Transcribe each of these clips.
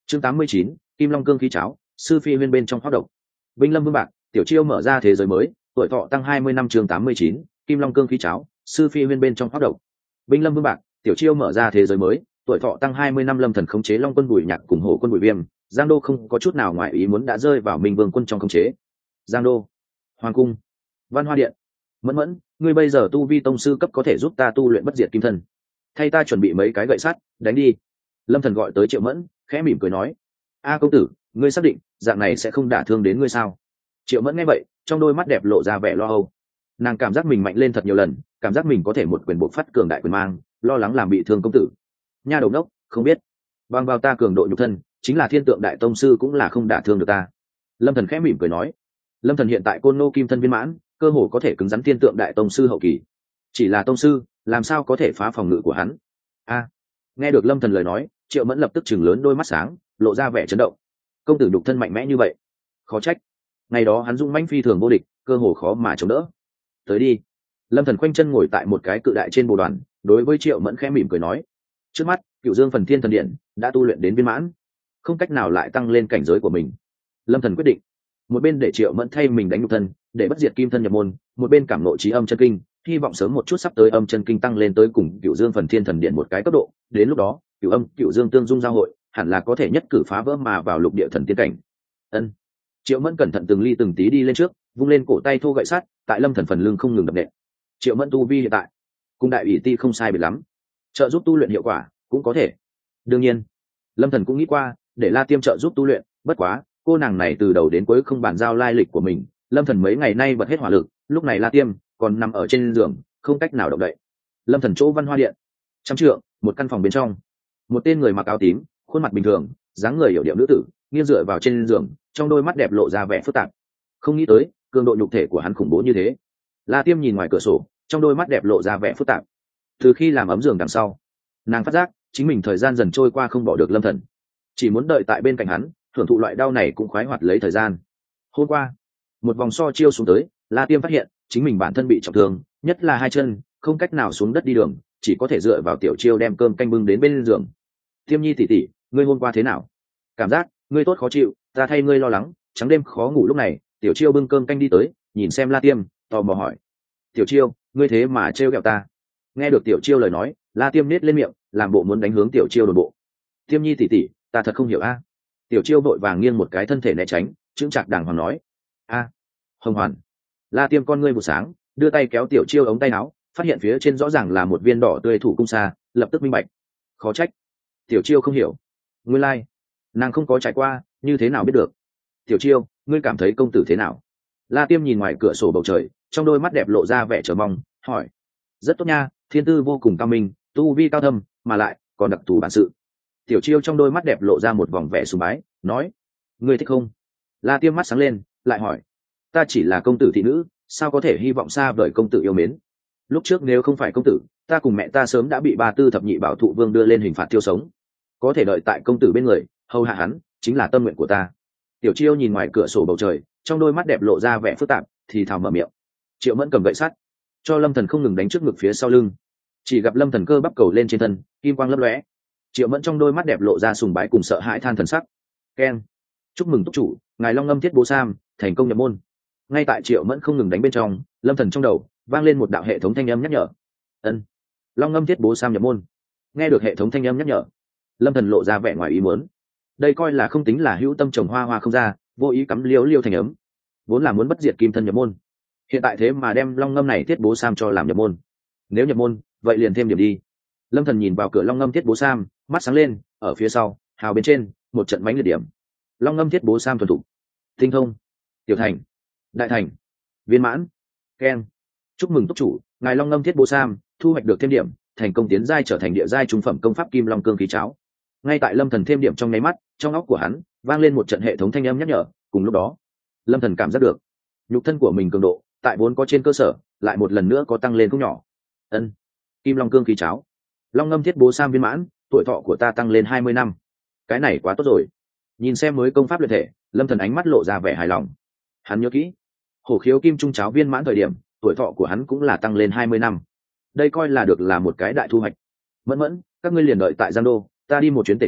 chương 89, Kim Long cương khí cháo, sư phi huyên bên trong hoác độc. Binh Lâm Vương Bạc, Tiểu Chiêu mở ra thế giới mới, tuổi thọ tăng 20 năm. chương 89, Kim Long cương khí cháo, sư phi huyên bên trong hoác độc. Binh Lâm Vương Bạc, Tiểu Chiêu mở ra thế giới mới, tuổi thọ tăng 20 năm. Lâm Thần khống chế Long quân Bùi Nhạc cùng Hổ quân Bùi Viêm, Giang Đô không có chút nào ngoại ý muốn đã rơi vào Minh Vương quân trong khống chế. Giang Đô, Hoàng cung, Văn Hoa điện. Mẫn Mẫn, ngươi bây giờ tu vi tông sư cấp có thể giúp ta tu luyện bất diệt kim thân, thay ta chuẩn bị mấy cái gậy sắt, đánh đi. Lâm Thần gọi tới Triệu Mẫn, khẽ mỉm cười nói: A công tử, ngươi xác định dạng này sẽ không đả thương đến ngươi sao? Triệu Mẫn nghe vậy, trong đôi mắt đẹp lộ ra vẻ lo âu. Nàng cảm giác mình mạnh lên thật nhiều lần, cảm giác mình có thể một quyền bộc phát cường đại quyền mang, lo lắng làm bị thương công tử. Nha đầu đốc, không biết, bằng vào ta cường độ nhục thân, chính là thiên tượng đại tông sư cũng là không đả thương được ta. Lâm Thần khẽ mỉm cười nói. Lâm Thần hiện tại côn nô kim thân viên mãn, cơ hồ có thể cứng rắn thiên tượng đại tông sư hậu kỳ. Chỉ là tông sư, làm sao có thể phá phòng ngự của hắn? Nghe được Lâm Thần lời nói, Triệu Mẫn lập tức chừng lớn đôi mắt sáng, lộ ra vẻ chấn động. Công tử nhục thân mạnh mẽ như vậy, khó trách ngày đó hắn dũng mãnh phi thường vô địch, cơ hồ khó mà chống đỡ. Tới đi. Lâm Thần khoanh chân ngồi tại một cái cự đại trên bồ đoàn, đối với Triệu Mẫn khẽ mỉm cười nói: trước mắt Cửu Dương Phần Thiên Thần Điện đã tu luyện đến viên mãn, không cách nào lại tăng lên cảnh giới của mình. Lâm Thần quyết định, một bên để Triệu Mẫn thay mình đánh nhục thân, để bất diệt kim thân nhập môn, một bên cảm ngộ trí âm chân kinh, hy vọng sớm một chút sắp tới âm chân kinh tăng lên tới cùng Cửu Dương Phần Thiên Thần Điện một cái cấp độ, đến lúc đó Cửu âm Cửu Dương tương dung giao hội, hẳn là có thể nhất cử phá vỡ mà vào lục địa thần tiên cảnh. Ân. Triệu Mẫn cẩn thận từng ly từng tí đi lên trước, vung lên cổ tay thô gậy sắt, tại Lâm Thần phần lưng không ngừng đập nện. Triệu Mẫn tu vi hiện tại cùng đại ủy ti không sai biệt lắm, trợ giúp tu luyện hiệu quả cũng có thể. Đương nhiên, Lâm Thần cũng nghĩ qua để La Tiêm trợ giúp tu luyện, bất quá cô nàng này từ đầu đến cuối không bàn giao lai lịch của mình. Lâm Thần mấy ngày nay bật hết hỏa lực, lúc này La Tiêm còn nằm ở trên giường, không cách nào động đậy. Lâm Thần chỗ Văn Hoa điện, trăm trượng, một căn phòng bên trong, một tên người mặc áo tím, khuôn mặt bình thường, dáng người hiểu điệu nữ tử, nghiêng dựa vào trên giường, trong đôi mắt đẹp lộ ra vẻ phức tạp. Không nghĩ tới cường độ nhục thể của hắn khủng bố như thế. La Tiêm nhìn ngoài cửa sổ, trong đôi mắt đẹp lộ ra vẻ phức tạp. Từ khi làm ấm giường đằng sau, nàng phát giác chính mình thời gian dần trôi qua không bỏ được Lâm Thần, chỉ muốn đợi tại bên cạnh hắn, thưởng thụ loại đau này cũng khoái hoạt lấy thời gian. Hôm qua, một vòng so chiêu xuống tới, La Tiêm phát hiện chính mình bản thân bị trọng thương, nhất là hai chân, không cách nào xuống đất đi đường, chỉ có thể dựa vào tiểu chiêu đem cơm canh bưng đến bên giường. Tiêm Nhi tỷ tỷ, ngươi hôm qua thế nào? Cảm giác ngươi tốt khó chịu, ta thay ngươi lo lắng, trắng đêm khó ngủ. Lúc này tiểu chiêu bưng cơm canh đi tới, nhìn xem La Tiêm, tò mò hỏi: tiểu chiêu, ngươi thế mà trêu ghẹo ta? Nghe được tiểu chiêu lời nói, La Tiêm nết lên miệng, làm bộ muốn đánh hướng tiểu chiêu đồn bộ. Tiêm Nhi tỷ tỷ, ta thật không hiểu a. Tiểu chiêu vội vàng nghiêng một cái thân thể né tránh, chững chạc đàng hoàng nói: Hồng Hoàn. La Tiêm con ngươi một sáng, đưa tay kéo tiểu chiêu ống tay áo, phát hiện phía trên rõ ràng là một viên đỏ tươi thủ cung xa, lập tức minh bạch. Khó trách tiểu chiêu không hiểu, nguyên lai nàng không có trải qua, như thế nào biết được. Tiểu chiêu, ngươi cảm thấy công tử thế nào? La Tiêm nhìn ngoài cửa sổ bầu trời, trong đôi mắt đẹp lộ ra vẻ chờ mong, hỏi. Rất tốt nha, thiên tư vô cùng cao minh, tu vi cao thâm, mà lại còn đặc thù bản sự. Tiểu chiêu trong đôi mắt đẹp lộ ra một vòng vẻ sùng bái, nói: ngươi thích không? La Tiêm mắt sáng lên, lại hỏi: ta chỉ là công tử thị nữ, sao có thể hy vọng xa vời công tử yêu mến? Lúc trước nếu không phải công tử, ta cùng mẹ ta sớm đã bị ba tư thập nhị bảo thụ vương đưa lên hình phạt tiêu sống. Có thể đợi tại công tử bên người, hầu hạ hắn, chính là tâm nguyện của ta. Tiểu chiêu nhìn ngoài cửa sổ bầu trời, trong đôi mắt đẹp lộ ra vẻ phức tạp, thì thào mở miệng. Triệu Mẫn cầm gậy sắt, cho Lâm Thần không ngừng đánh trước ngực phía sau lưng. Chỉ gặp Lâm Thần cơ bắp cầu lên trên thân, kim quang lấp lóe. Triệu Mẫn trong đôi mắt đẹp lộ ra sùng bái cùng sợ hãi than thần sắc. Keng, chúc mừng túc chủ, ngài Long Ngâm Thiết Bố Sam thành công nhập môn. Ngay tại Triệu Mẫn không ngừng đánh bên trong, Lâm Thần trong đầu vang lên một đạo hệ thống thanh âm nhắc nhở. Ân, Long Ngâm Thiết Bố Sam nhập môn. Nghe được hệ thống thanh âm nhắc nhở, Lâm Thần lộ ra vẻ ngoài ý muốn. Đây coi là không tính là hữu tâm trồng hoa hoa không ra, vô ý cắm liêu liêu thành ấm, vốn là muốn bất diệt kim thân nhập môn, hiện tại thế mà đem Long Ngâm này Thiết Bố Sam cho làm nhập môn. Nếu nhập môn, vậy liền thêm điểm đi. Lâm Thần nhìn vào cửa Long Ngâm Thiết Bố Sam, mắt sáng lên, ở phía sau hào bên trên một trận bánh liệt điểm. Long Ngâm Thiết Bố Sam thuần thục, tinh thông, tiểu thành, đại thành, viên mãn. Keng, chúc mừng túc chủ, ngài Long Ngâm Thiết Bố Sam thu hoạch được thêm điểm, thành công tiến giai trở thành địa giai trung phẩm công pháp Kim Long Cương Khí Cháo. Ngay tại Lâm Thần thêm điểm trong nháy mắt, trong óc của hắn vang lên một trận hệ thống thanh âm nhắc nhở. Cùng lúc đó, Lâm Thần cảm giác được nhục thân của mình cường độ tại vốn có trên cơ sở lại một lần nữa có tăng lên không nhỏ. Ân, Kim Long Cương Khí Cháo, Long Ngâm Thiết Bố Sam viên mãn, tuổi thọ của ta tăng lên 20 năm. Cái này quá tốt rồi. Nhìn xem mới công pháp luyện thể, Lâm Thần ánh mắt lộ ra vẻ hài lòng. Hắn nhớ kỹ, Hổ Khiếu Kim Trung Cháo viên mãn thời điểm, tuổi thọ của hắn cũng là tăng lên 20 năm. Đây coi là được là một cái đại thu hoạch. Mẫn Mẫn, các ngươi liền đợi tại Giang Đô, ta đi một chuyến Tề Châu,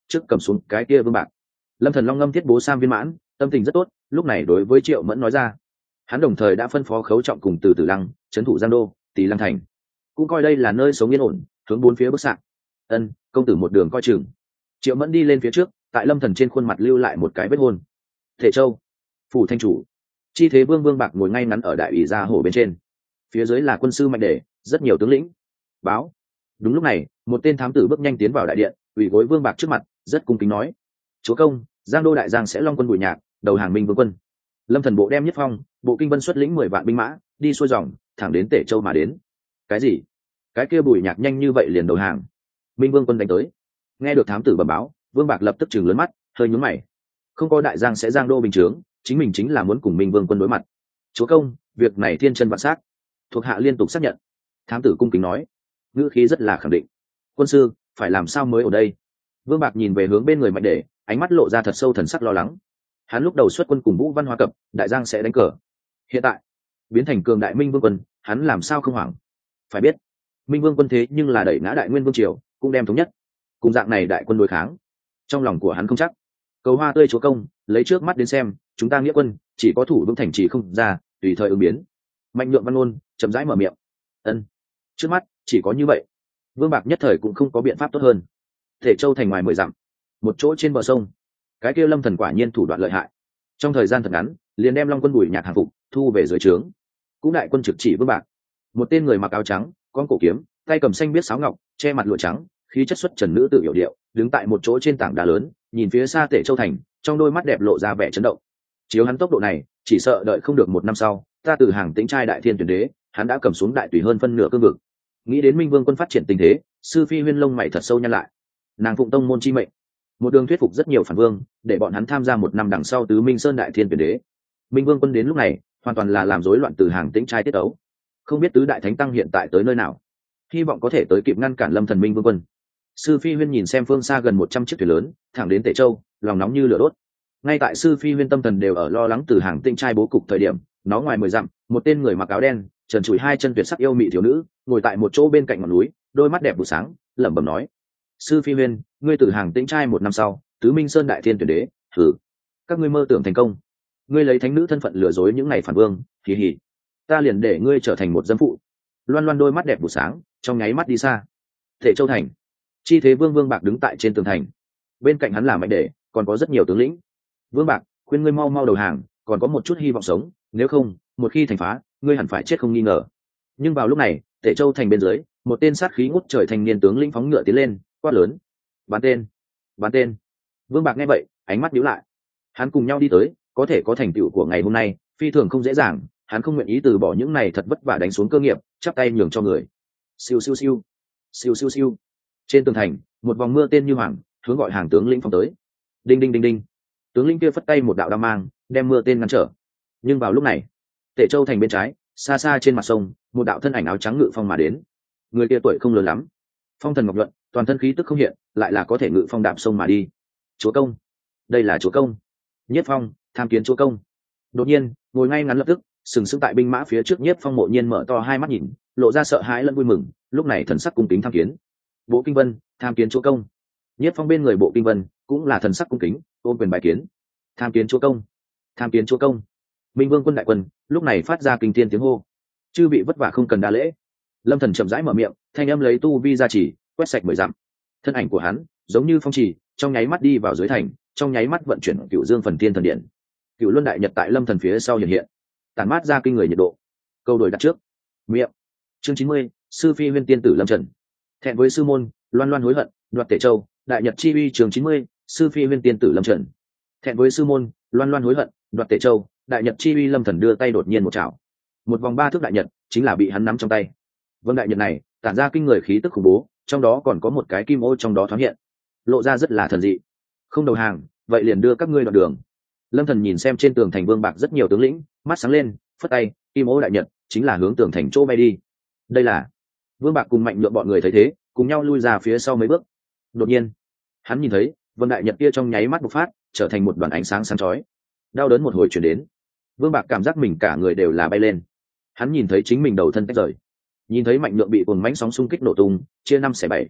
trước cầm xuống cái kia Vương Bạc. Lâm Thần Long ngâm thiết bố sam viên mãn, tâm tình rất tốt, lúc này đối với Triệu Mẫn nói ra. Hắn đồng thời đã phân phó Khấu Trọng cùng Từ Tử Lăng trấn thủ Giang Đô, Tỳ Lăng thành, cũng coi đây là nơi sống yên ổn, hướng bốn phía bước sạc. Ân, công tử một đường coi chừng. Triệu Mẫn đi lên phía trước, tại Lâm Thần trên khuôn mặt lưu lại một cái vết hôn. Thể Châu, phủ thanh chủ, chi thế Vương Bạc ngồi ngay ngắn ở đại ủy gia hồ bên trên, phía dưới là quân sư Mạnh Đề, rất nhiều tướng lĩnh. Báo. Đúng lúc này, một tên thám tử bước nhanh tiến vào đại điện, ủy gối Vương Bạc trước mặt, rất cung kính nói: chúa công, Giang Đô đại giang sẽ long quân Bùi Nhạc đầu hàng Minh Vương quân. Lâm Thần bộ đem Nhất Phong, bộ Kinh Vân xuất lĩnh 10 vạn binh mã, đi xuôi dòng thẳng đến Tể Châu mà đến. Cái gì? Cái kia Bùi Nhạc nhanh như vậy liền đầu hàng? Minh Vương quân đánh tới. Nghe được thám tử bẩm báo, Vương Bạc lập tức trừng lớn mắt, hơi nhướng mày. Không có đại giang sẽ Giang Đô bình chướng, chính mình chính là muốn cùng Minh Vương quân đối mặt. Chúa công, việc này thiên chân vạn sát, thuộc hạ liên tục xác nhận. Thám tử cung kính nói, ngữ khí rất là khẳng định. Quân sư, phải làm sao mới ở đây? Vương Bạc nhìn về hướng bên người Mạnh Đề, ánh mắt lộ ra thật sâu thần sắc lo lắng. Hắn lúc đầu xuất quân cùng Vũ Văn Hoa Cập, đại giang sẽ đánh cờ. Hiện tại biến thành cường đại Minh Vương quân, hắn làm sao không hoảng? Phải biết, Minh Vương quân thế nhưng là đẩy ngã Đại Nguyên Vương triều, cũng đem thống nhất. Cùng dạng này đại quân đối kháng, trong lòng của hắn không chắc. Cầu hoa tươi chúa công, lấy trước mắt đến xem, chúng ta nghĩa quân chỉ có thủ vững thành trì không ra, tùy thời ứng biến. Mạnh Nhượng Văn Ôn chậm rãi mở miệng. Ân, trước mắt chỉ có như vậy. Vương Bạc nhất thời cũng không có biện pháp tốt hơn. Thể Châu thành ngoài 10 dặm, một chỗ trên bờ sông, cái kia Lâm Thần quả nhiên thủ đoạn lợi hại, trong thời gian thật ngắn liền đem Long quân Bùi Nhạc hàng phục thu về dưới trướng. Cũng đại quân trực chỉ Vương Bạc, một tên người mặc áo trắng, con cổ kiếm, tay cầm xanh biết sáo ngọc, che mặt lụa trắng, khí chất xuất trần nữ tự hiểu điệu, đứng tại một chỗ trên tảng đá lớn, nhìn phía xa Tể Châu thành, trong đôi mắt đẹp lộ ra vẻ chấn động. Chiếu hắn tốc độ này, chỉ sợ đợi không được một năm sau, ta từ hàng Tĩnh trai đại thiên tuyển đế, hắn đã cầm xuống đại tùy hơn phân nửa cương vực. Nghĩ đến Minh Vương quân phát triển tình thế, Sư Phi Huyên lông mày thật sâu nhăn lại. Nàng phụng tông môn chi mệnh, một đường thuyết phục rất nhiều phản vương, để bọn hắn tham gia một năm đằng sau tứ Minh Sơn đại thiên tuyển đế. Minh Vương quân đến lúc này, hoàn toàn là làm rối loạn từ hàng Tĩnh trai tiết ấu. Không biết tứ đại thánh tăng hiện tại tới nơi nào, hy vọng có thể tới kịp ngăn cản Lâm Thần Minh Vương quân. Sư Phi Huyên nhìn xem phương xa gần 100 chiếc thuyền lớn, thẳng đến Tể Châu, lòng nóng như lửa đốt. Ngay tại Sư Phi Huyên tâm thần đều ở lo lắng từ hàng Tĩnh trai bố cục thời điểm, nó ngoài 10 dặm, một tên người mặc áo đen, trần trụi hai chân tuyệt sắc yêu mị thiếu nữ, ngồi tại một chỗ bên cạnh ngọn núi, đôi mắt đẹp vụ sáng, lẩm bẩm nói: Sư Phi Huyên, ngươi từ hàng Tĩnh trai một năm sau, tứ Minh Sơn đại thiên tuyển đế, thử các ngươi mơ tưởng thành công. Ngươi lấy thánh nữ thân phận lừa dối những ngày phản vương, hì hì, ta liền để ngươi trở thành một dâm phụ. Loan Loan đôi mắt đẹp vụ sáng, trong nháy mắt đi xa. Thể Châu thành, chi thế Vương Bạc đứng tại trên tường thành, bên cạnh hắn là Mạnh Đề, còn có rất nhiều tướng lĩnh. Vương Bạc, khuyên ngươi mau mau đầu hàng, còn có một chút hy vọng sống, nếu không, một khi thành phá, ngươi hẳn phải chết không nghi ngờ. Nhưng vào lúc này, Tể Châu thành bên dưới, một tên sát khí ngút trời thanh niên tướng lĩnh phóng ngựa tiến lên, quát lớn: bắn tên, bắn tên. Vương Bạc nghe vậy, ánh mắt nhíu lại. Hắn cùng nhau đi tới, có thể có thành tựu của ngày hôm nay, phi thường không dễ dàng, hắn không nguyện ý từ bỏ những này thật vất vả đánh xuống cơ nghiệp, chắp tay nhường cho người. Siêu siêu siêu, siêu siêu siêu. Trên tường thành, một vòng mưa tên như hoàng, hướng gọi hàng tướng lĩnh phóng tới. Đinh đinh đinh đinh. Tướng lĩnh kia phất tay một đạo đao mang, đem mưa tên ngăn trở. Nhưng vào lúc này, Tể Châu thành bên trái, xa xa trên mặt sông, một đạo thân ảnh áo trắng ngự phong mà đến. Người kia tuổi không lớn lắm, phong thần ngọc nhuận, toàn thân khí tức không hiện, lại là có thể ngự phong đạp sông mà đi. Chúa công, đây là chúa công. Nhiếp Phong tham kiến chúa công. Đột nhiên, ngồi ngay ngắn lập tức, sừng sững tại binh mã phía trước Nhiếp Phong mộ nhiên mở to hai mắt nhìn, lộ ra sợ hãi lẫn vui mừng, lúc này thần sắc cung kính tham kiến. Bộ Kinh Vân tham kiến chúa công. Nhiếp Phong bên người Bộ Kinh Vân cũng là thần sắc cung kính, ôm quyền bài kiến. Tham kiến chúa công, tham kiến chúa công. Minh Vương quân đại quân lúc này phát ra kinh thiên tiếng hô. Chư vị vất vả không cần đa lễ. Lâm Thần chậm rãi mở miệng, thanh âm lấy tu vi gia trì, quét sạch 10 dặm. Thân ảnh của hắn giống như phong trì, trong nháy mắt đi vào dưới thành, trong nháy mắt vận chuyển Cửu Dương Phần Thiên thần điện. Cửu Luân đại nhật tại Lâm Thần phía sau hiện hiện, tản mát ra kinh người nhiệt độ. Câu đổi đặt trước. Miệng. Chương 90, Sư Phi Huyên tiên tử Lâm Trần. Thẹn với sư môn, Loan Loan hối hận, đoạt Tể Châu, đại nhật chi uy. Chương 90, Sư Phi Huyên tiên tử Lâm Trần. Thẹn với sư môn, Loan Loan hối hận, đoạt Tể Châu, đại nhật chi uy. Lâm Thần đưa tay đột nhiên một chảo, một vòng 3 thước đại nhật chính là bị hắn nắm trong tay. Vâng, đại nhật này tản ra kinh người khí tức khủng bố, trong đó còn có một cái kim ô trong đó thoáng hiện, lộ ra rất là thần dị. Không đầu hàng, vậy liền đưa các ngươi đoạn đường. Lâm Thần nhìn xem trên tường thành Vương Bạc rất nhiều tướng lĩnh, mắt sáng lên, phất tay, kim ô đại nhật chính là hướng tường thành chỗ bay đi. Đây là Vương Bạc cùng Mạnh Nhượng bọn người thấy thế, cùng nhau lui ra phía sau mấy bước. Đột nhiên, hắn nhìn thấy vân đại nhật kia trong nháy mắt bộc phát, trở thành một đoàn ánh sáng sáng chói. Đau đớn một hồi truyền đến, Vương Bạc cảm giác mình cả người đều là bay lên. Hắn nhìn thấy chính mình đầu thân tách rời, nhìn thấy Mạnh Nhượng bị cuồng mãnh sóng xung kích nổ tung, chia 5 xẻ 7.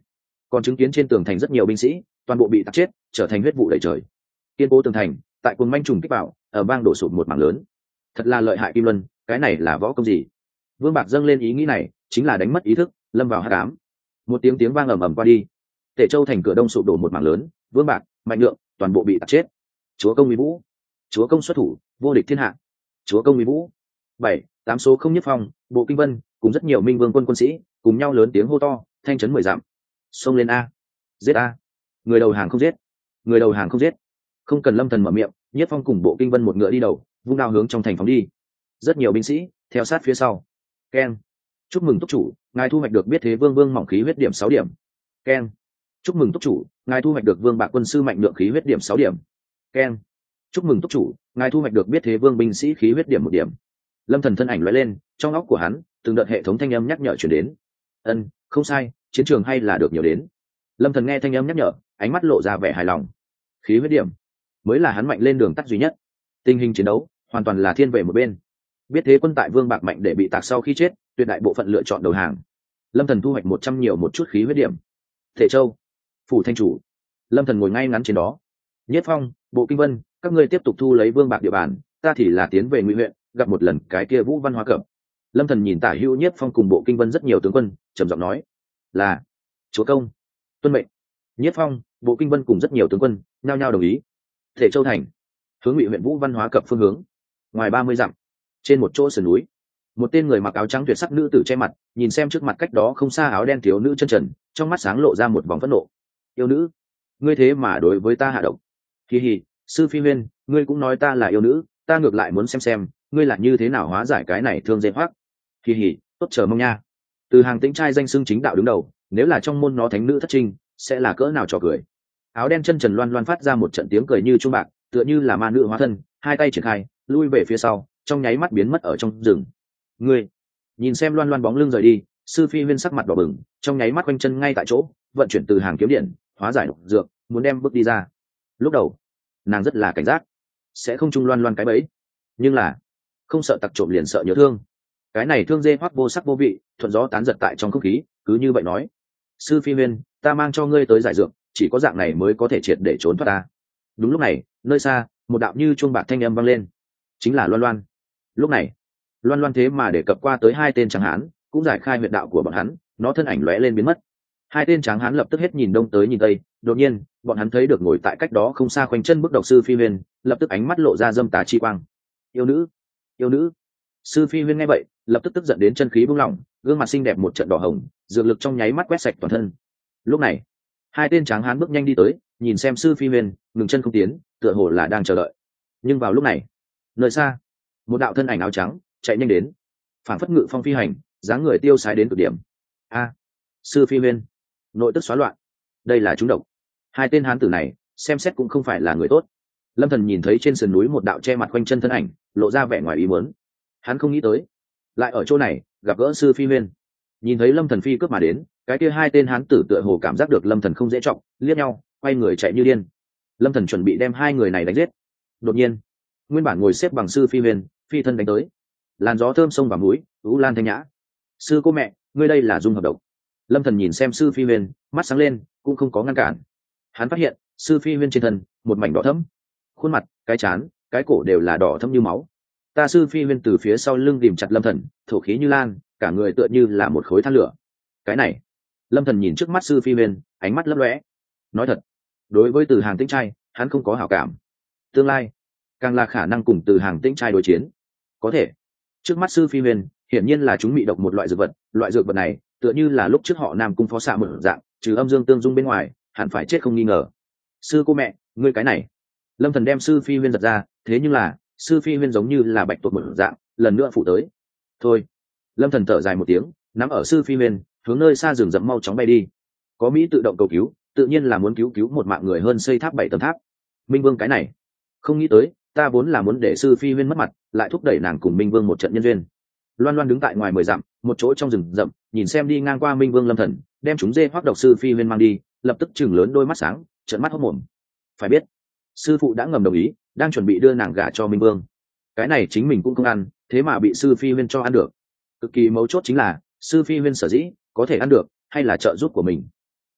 còn chứng kiến trên tường thành rất nhiều binh sĩ toàn bộ bị tạt chết, trở thành huyết vụ đầy trời. Kiên cố tường thành tại cuồng manh trùng kích vào, ở bang đổ sụp một mảng lớn. Thật là lợi hại Kim Luân, cái này là võ công gì? Vương Bạc dâng lên ý nghĩ này, chính là đánh mất ý thức, lâm vào hắc ám. Một tiếng vang ầm ầm qua đi, Tể Châu thành cửa đông sụp đổ một mảng lớn, Vương Bạc, Mạnh Lượng toàn bộ bị tạt chết. Chúa công uy vũ, chúa công xuất thủ, vô địch thiên hạ. Chúa công uy vũ. 7, 8 số không nhất phong, Bộ Kinh Vân cùng rất nhiều minh vương quân sĩ cùng nhau lớn tiếng hô to, thanh chấn 10 dặm. Xông lên a, giết a. Người đầu hàng không giết, người đầu hàng không giết. Không cần Lâm Thần mở miệng, Nhất Phong cùng Bộ Kinh Vân một ngựa đi đầu, vung đao hướng trong thành phóng đi. Rất nhiều binh sĩ theo sát phía sau. Keng. Chúc mừng túc chủ, ngài thu hoạch được biết thế vương vương mỏng khí huyết điểm 6 điểm. Keng. Chúc mừng túc chủ, ngài thu hoạch được vương bạc quân sư mạnh lượng khí huyết điểm 6 điểm. Keng. Chúc mừng túc chủ, ngài thu hoạch được biết thế vương binh sĩ khí huyết điểm 1 điểm. Lâm Thần thân ảnh lóe lên, trong óc của hắn từng đợt hệ thống thanh âm nhắc nhở truyền đến. Không sai, chiến trường hay là được nhiều đến. Lâm Thần nghe thanh âm nhắc nhở, ánh mắt lộ ra vẻ hài lòng. Khí huyết điểm mới là hắn mạnh lên đường tắt duy nhất. Tình hình chiến đấu hoàn toàn là thiên về một bên. Biết thế quân tại vương bạc mạnh để bị tạc sau khi chết, tuyệt đại bộ phận lựa chọn đầu hàng. Lâm Thần thu hoạch 100 nhiều một chút khí huyết điểm. Thể Châu, phủ thanh chủ. Lâm Thần ngồi ngay ngắn trên đó. Nhất Phong, Bộ Kinh Vân, các ngươi tiếp tục thu lấy vương bạc địa bàn, ta thì là tiến về Ngụy huyện, gặp một lần cái kia Vũ Văn Hóa Cẩm. Lâm Thần nhìn Tả Hữu Nhất Phong cùng Bộ Kinh Vân rất nhiều tướng quân, trầm giọng nói: "Là chúa công, tuân mệnh." Nhất Phong, Bộ Kinh Vân cùng rất nhiều tướng quân nhao nhao đồng ý. Thể Châu thành, hướng Ngụy huyện Vũ Văn Hóa Cẩm phương hướng. Ngoài 30 dặm, trên một chỗ sườn núi, một tên người mặc áo trắng tuyệt sắc nữ tử che mặt, nhìn xem trước mặt cách đó không xa áo đen thiếu nữ chân trần, trong mắt sáng lộ ra một vòng phẫn nộ. "Yêu nữ, ngươi thế mà đối với ta hạ độc." "Kỳ hì, sư phi huyên, ngươi cũng nói ta là yêu nữ, ta ngược lại muốn xem ngươi là như thế nào hóa giải cái này thương dây hoác." "Kỳ hì, tốt chờ mong nha." Từ Hàng Tĩnh trai danh xưng chính đạo đứng đầu, nếu là trong môn nó thánh nữ thất trinh, sẽ là cỡ nào trò cười. Áo đen chân trần loan loan phát ra một trận tiếng cười như chuông bạc, tựa như là ma nữ hóa thân, hai tay triển khai, lui về phía sau, trong nháy mắt biến mất ở trong rừng. "Ngươi!" Nhìn xem loan loan bóng lưng rời đi, sư phi huyên sắc mặt đỏ bừng, trong nháy mắt quanh chân ngay tại chỗ, vận chuyển từ hàng kiếm điện, hóa giải độc dược, muốn đem bước đi ra. Lúc đầu, nàng rất là cảnh giác, sẽ không chung loan loan cái bẫy, nhưng là không sợ tặc trộm liền sợ nhớ thương. Cái này thương dê hoắc vô sắc vô vị, thuận gió tán giật tại trong không khí, cứ như vậy nói: "Sư phi huyên, ta mang cho ngươi tới giải dược, chỉ có dạng này mới có thể triệt để trốn thoát ta." Đúng lúc này, nơi xa, một đạo như chuông bạc thanh âm vang lên, chính là Loan Loan. Lúc này, Loan Loan thế mà để cập qua tới hai tên tráng hán, cũng giải khai huyệt đạo của bọn hắn, nó thân ảnh lóe lên biến mất. Hai tên tráng hán lập tức hết nhìn đông tới nhìn tây, đột nhiên, bọn hắn thấy được ngồi tại cách đó không xa khoanh chân bức độc sư phi huyên, lập tức ánh mắt lộ ra dâm tà chi quang. "Yêu nữ, yêu nữ!" Sư phi huyên nghe vậy, lập tức tức giận đến chân khí buông lỏng, gương mặt xinh đẹp một trận đỏ hồng, dược lực trong nháy mắt quét sạch toàn thân. Lúc này, hai tên tráng hán bước nhanh đi tới, nhìn xem sư phi huyên, ngừng chân không tiến, tựa hồ là đang chờ đợi. Nhưng vào lúc này, nơi xa, một đạo thân ảnh áo trắng chạy nhanh đến, phản phất ngự phong phi hành, dáng người tiêu sái đến cực điểm. "A, sư phi huyên!" Nội tức xóa loạn, đây là chúng độc. Hai tên hán tử này xem xét cũng không phải là người tốt. Lâm Thần nhìn thấy trên sườn núi một đạo che mặt quanh chân thân ảnh, lộ ra vẻ ngoài ý muốn. Hắn không nghĩ tới lại ở chỗ này gặp gỡ sư phi huyên. Nhìn thấy Lâm Thần phi cướp mà đến, cái kia hai tên hán tử tựa hồ cảm giác được Lâm Thần không dễ trọng, liếc nhau, quay người chạy như điên. Lâm Thần chuẩn bị đem hai người này đánh giết. Đột nhiên, nguyên bản ngồi xếp bằng sư phi huyên phi thân đánh tới, làn gió thơm sông vào mũi, ú lan thanh nhã. "Sư cô mẹ, ngươi đây là dung hợp độc." Lâm Thần nhìn xem sư phi huyên, mắt sáng lên, cũng không có ngăn cản. Hắn phát hiện sư phi huyên trên thân một mảnh đỏ thẫm, khuôn mặt, cái trán, cái cổ đều là đỏ thẫm như máu. Ta sư phi huyên từ phía sau lưng ghìm chặt Lâm Thần, thổ khí như lan, cả người tựa như là một khối than lửa. Cái này, Lâm Thần nhìn trước mắt sư phi huyên, ánh mắt lấp lóe. Nói thật, đối với Từ Hàng Tĩnh trai, hắn không có hảo cảm. Tương lai, càng là khả năng cùng Từ Hàng Tĩnh trai đối chiến. Có thể, trước mắt sư phi huyên, hiển nhiên là chúng bị độc một loại dược vật, loại dược vật này, tựa như là lúc trước họ Nam cung phó xạ một dạng, trừ âm dương tương dung bên ngoài, hẳn phải chết không nghi ngờ. "Sư cô mẹ, ngươi cái này." Lâm Thần đem sư phi huyên giật ra, thế nhưng là sư phi huyên giống như là bạch tuộc một dạng, lần nữa phụ tới. "Thôi." Lâm Thần thở dài một tiếng, nắm ở sư phi huyên, hướng nơi xa rừng rậm mau chóng bay đi. Có Mỹ tự động cầu cứu, tự nhiên là muốn cứu một mạng người hơn xây tháp 7 tầng tháp. Minh Vương cái này, không nghĩ tới, ta vốn là muốn để sư phi huyên mất mặt, lại thúc đẩy nàng cùng Minh Vương một trận nhân duyên. Loan Loan đứng tại ngoài 10 dặm, một chỗ trong rừng rậm, nhìn xem đi ngang qua Minh Vương Lâm Thần, đem chúng dê hoắc độc sư phi huyên mang đi, lập tức chừng lớn đôi mắt sáng, trợn mắt hốt mồm. Phải biết, sư phụ đã ngầm đồng ý, đang chuẩn bị đưa nàng gả cho Minh Vương. Cái này chính mình cũng không ăn, thế mà bị sư phi huyên cho ăn được. Cực kỳ mấu chốt chính là, sư phi huyên sở dĩ có thể ăn được, hay là trợ giúp của mình.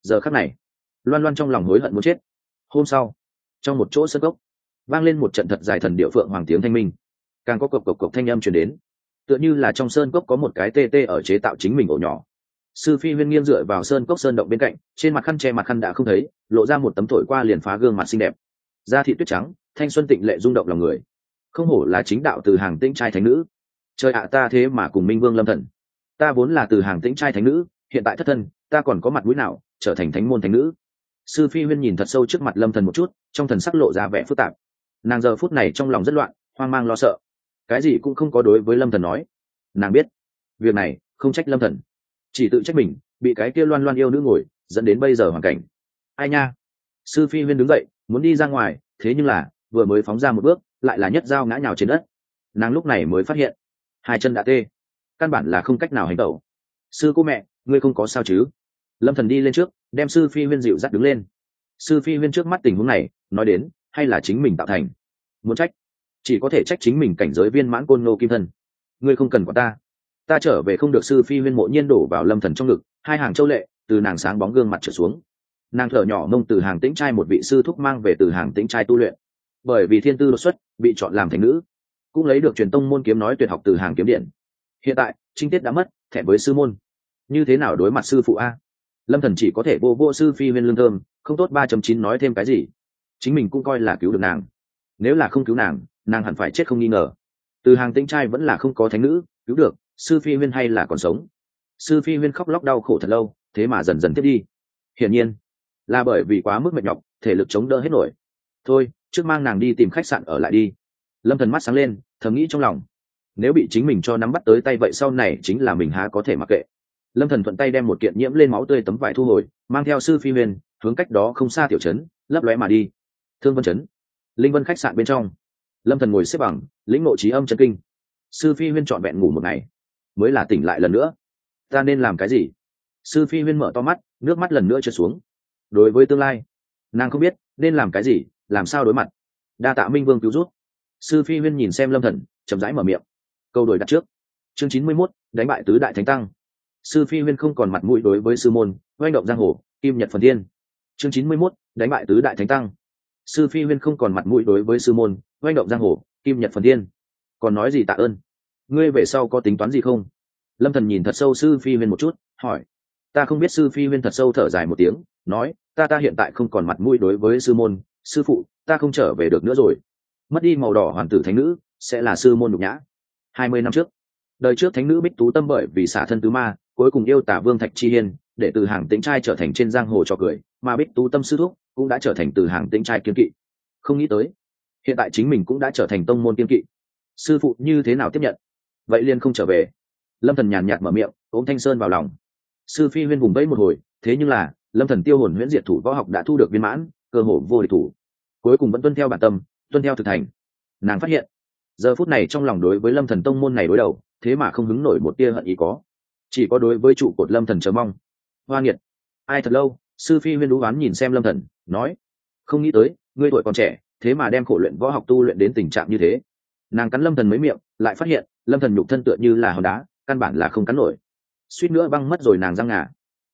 giờ khắc này loan loan trong lòng hối hận muốn chết. Hôm sau, trong một chỗ sân gốc vang lên một trận thật dài thần điệu phượng hoàng tiếng thanh minh, càng có cộc cộc cộc thanh âm truyền đến, tựa như là trong sơn cốc có một cái tê tê ở chế tạo chính mình ổ nhỏ. Sư phi huyên nghiêng dựa vào sơn cốc sơn động bên cạnh, trên mặt khăn che mặt khăn đã không thấy, lộ ra một tấm thổi qua liền phá gương mặt xinh đẹp, da thị tuyết trắng, thanh xuân tịnh lệ rung động lòng người. Không hổ là chính đạo từ hàng tĩnh trai thánh nữ. Trời ạ, ta thế mà cùng minh vương lâm thần. Ta vốn là từ hàng tĩnh trai thánh nữ, hiện tại thất thân, ta còn có mặt mũi nào trở thành thánh môn thánh nữ? Sư phi huyên nhìn thật sâu trước mặt lâm thần một chút, trong thần sắc lộ ra vẻ phức tạp. Nàng giờ phút này trong lòng rất loạn, hoang mang lo sợ, cái gì cũng không có đối với lâm thần nói. Nàng biết việc này không trách lâm thần, chỉ tự trách mình bị cái kia loan loan yêu nữ ngồi dẫn đến bây giờ hoàn cảnh. Ai nha. Sư phi huyên đứng dậy muốn đi ra ngoài, thế nhưng là vừa mới phóng ra một bước lại là nhất dao ngã nhào trên đất. Nàng lúc này mới phát hiện hai chân đã tê, căn bản là không cách nào hành tẩu. Sư cô mẹ, ngươi không có sao chứ? Lâm thần đi lên trước đem sư phi huyên dịu dắt đứng lên. Sư phi huyên trước mắt tình huống này nói đến hay là chính mình tạo thành, muốn trách chỉ có thể trách chính mình cảnh giới viên mãn côn ngô kim thân. Ngươi không cần quản ta trở về không được. Sư phi huyên mộ nhiên đổ vào lâm thần trong ngực, hai hàng châu lệ từ nàng sáng bóng gương mặt trở xuống. Nàng thở nhỏ mông từ hàng tĩnh trai một vị sư thúc mang về từ hàng tĩnh trai tu luyện, bởi vì thiên tư đột xuất bị chọn làm thành nữ, cũng lấy được truyền tông môn kiếm nói tuyệt học từ hàng kiếm điện. Hiện tại trinh tiết đã mất, thẹn với sư môn, như thế nào đối mặt sư phụ a? Lâm thần chỉ có thể vô vô sư phi huyên lương thơm, không tốt 3.9 nói thêm cái gì. Chính mình cũng coi là cứu được nàng, nếu là không cứu nàng, nàng hẳn phải chết không nghi ngờ. Từ hàng tĩnh trai vẫn là không có thánh nữ cứu được, sư phi huyên hay là còn sống. Sư phi huyên khóc lóc đau khổ thật lâu, thế mà dần dần tiếp đi. Hiển nhiên là bởi vì quá mức mệt nhọc, thể lực chống đỡ hết nổi. Thôi, trước mang nàng đi tìm khách sạn ở lại đi. Lâm thần mắt sáng lên, thầm nghĩ trong lòng, nếu bị chính mình cho nắm bắt tới tay vậy sau này chính là mình há có thể mặc kệ. Lâm thần thuận tay đem một kiện nhiễm lên máu tươi tấm vải thu hồi, mang theo sư phi huyền hướng cách đó không xa tiểu trấn lấp lóe mà đi. Thương Vân trấn, Linh Vân khách sạn bên trong, Lâm thần ngồi xếp bằng lĩnh ngộ trí âm chân kinh. Sư phi huyên trọn vẹn ngủ một ngày mới là tỉnh lại lần nữa. Ta nên làm cái gì? Sư phi huyên mở to mắt, nước mắt lần nữa trượt xuống. Đối với tương lai nàng không biết nên làm cái gì, làm sao đối mặt. Đa tạ minh vương cứu giúp. Sư phi huyên nhìn xem lâm thần, chậm rãi mở miệng. Câu đổi đặt trước. Chương 91, đánh bại tứ đại thánh tăng. Sư phi huyên không còn mặt mũi đối với sư môn, oanh động giang hồ, kim nhật phần thiên. Chương 91, đánh bại tứ đại thánh tăng. Sư phi huyên không còn mặt mũi đối với sư môn, oanh động giang hồ, kim nhật phần thiên. Còn nói gì tạ ơn? Ngươi về sau có tính toán gì không? Lâm thần nhìn thật sâu sư phi huyên một chút, hỏi. Ta không biết. Sư phi huyên thật sâu thở dài một tiếng, nói, ta hiện tại không còn mặt mũi đối với sư môn, sư phụ, ta không trở về được nữa rồi. Mất đi màu đỏ hoàn tử thánh nữ sẽ là sư môn nhục nhã. 20 năm trước, đời trước thánh nữ Bích Tú Tâm bởi vì xả thân tứ ma, cuối cùng yêu tả Vương Thạch Chi Hiên, để từ hàng tĩnh trai trở thành trên giang hồ trò cười, mà Bích Tú Tâm sư thúc cũng đã trở thành từ hàng tĩnh trai kiên kỵ. Không nghĩ tới, hiện tại chính mình cũng đã trở thành tông môn kiên kỵ. Sư phụ như thế nào tiếp nhận? Vậy liền không trở về. Lâm thần nhàn nhạt mở miệng, ôm Thanh Sơn vào lòng. Sư phi huyên vùng vẫy một hồi, thế nhưng là Lâm thần tiêu hồn huyễn diệt thủ võ học đã thu được viên mãn, cơ hội vô địch thủ, cuối cùng vẫn tuân theo bản tâm, tuân theo thực thành. Nàng phát hiện giờ phút này trong lòng đối với Lâm thần tông môn này đối đầu, thế mà không hứng nổi một tia hận ý, có chỉ có đối với trụ cột Lâm thần chờ mong. Hoa nghiệt, ai thật lâu. Sư phi huyên đú oán nhìn xem Lâm thần, nói, không nghĩ tới ngươi tuổi còn trẻ, thế mà đem khổ luyện võ học tu luyện đến tình trạng như thế. Nàng cắn Lâm thần mấy miệng, lại phát hiện Lâm thần nhục thân tựa như là hòn đá, căn bản là không cắn nổi, suýt nữa băng mất rồi nàng răng ngà.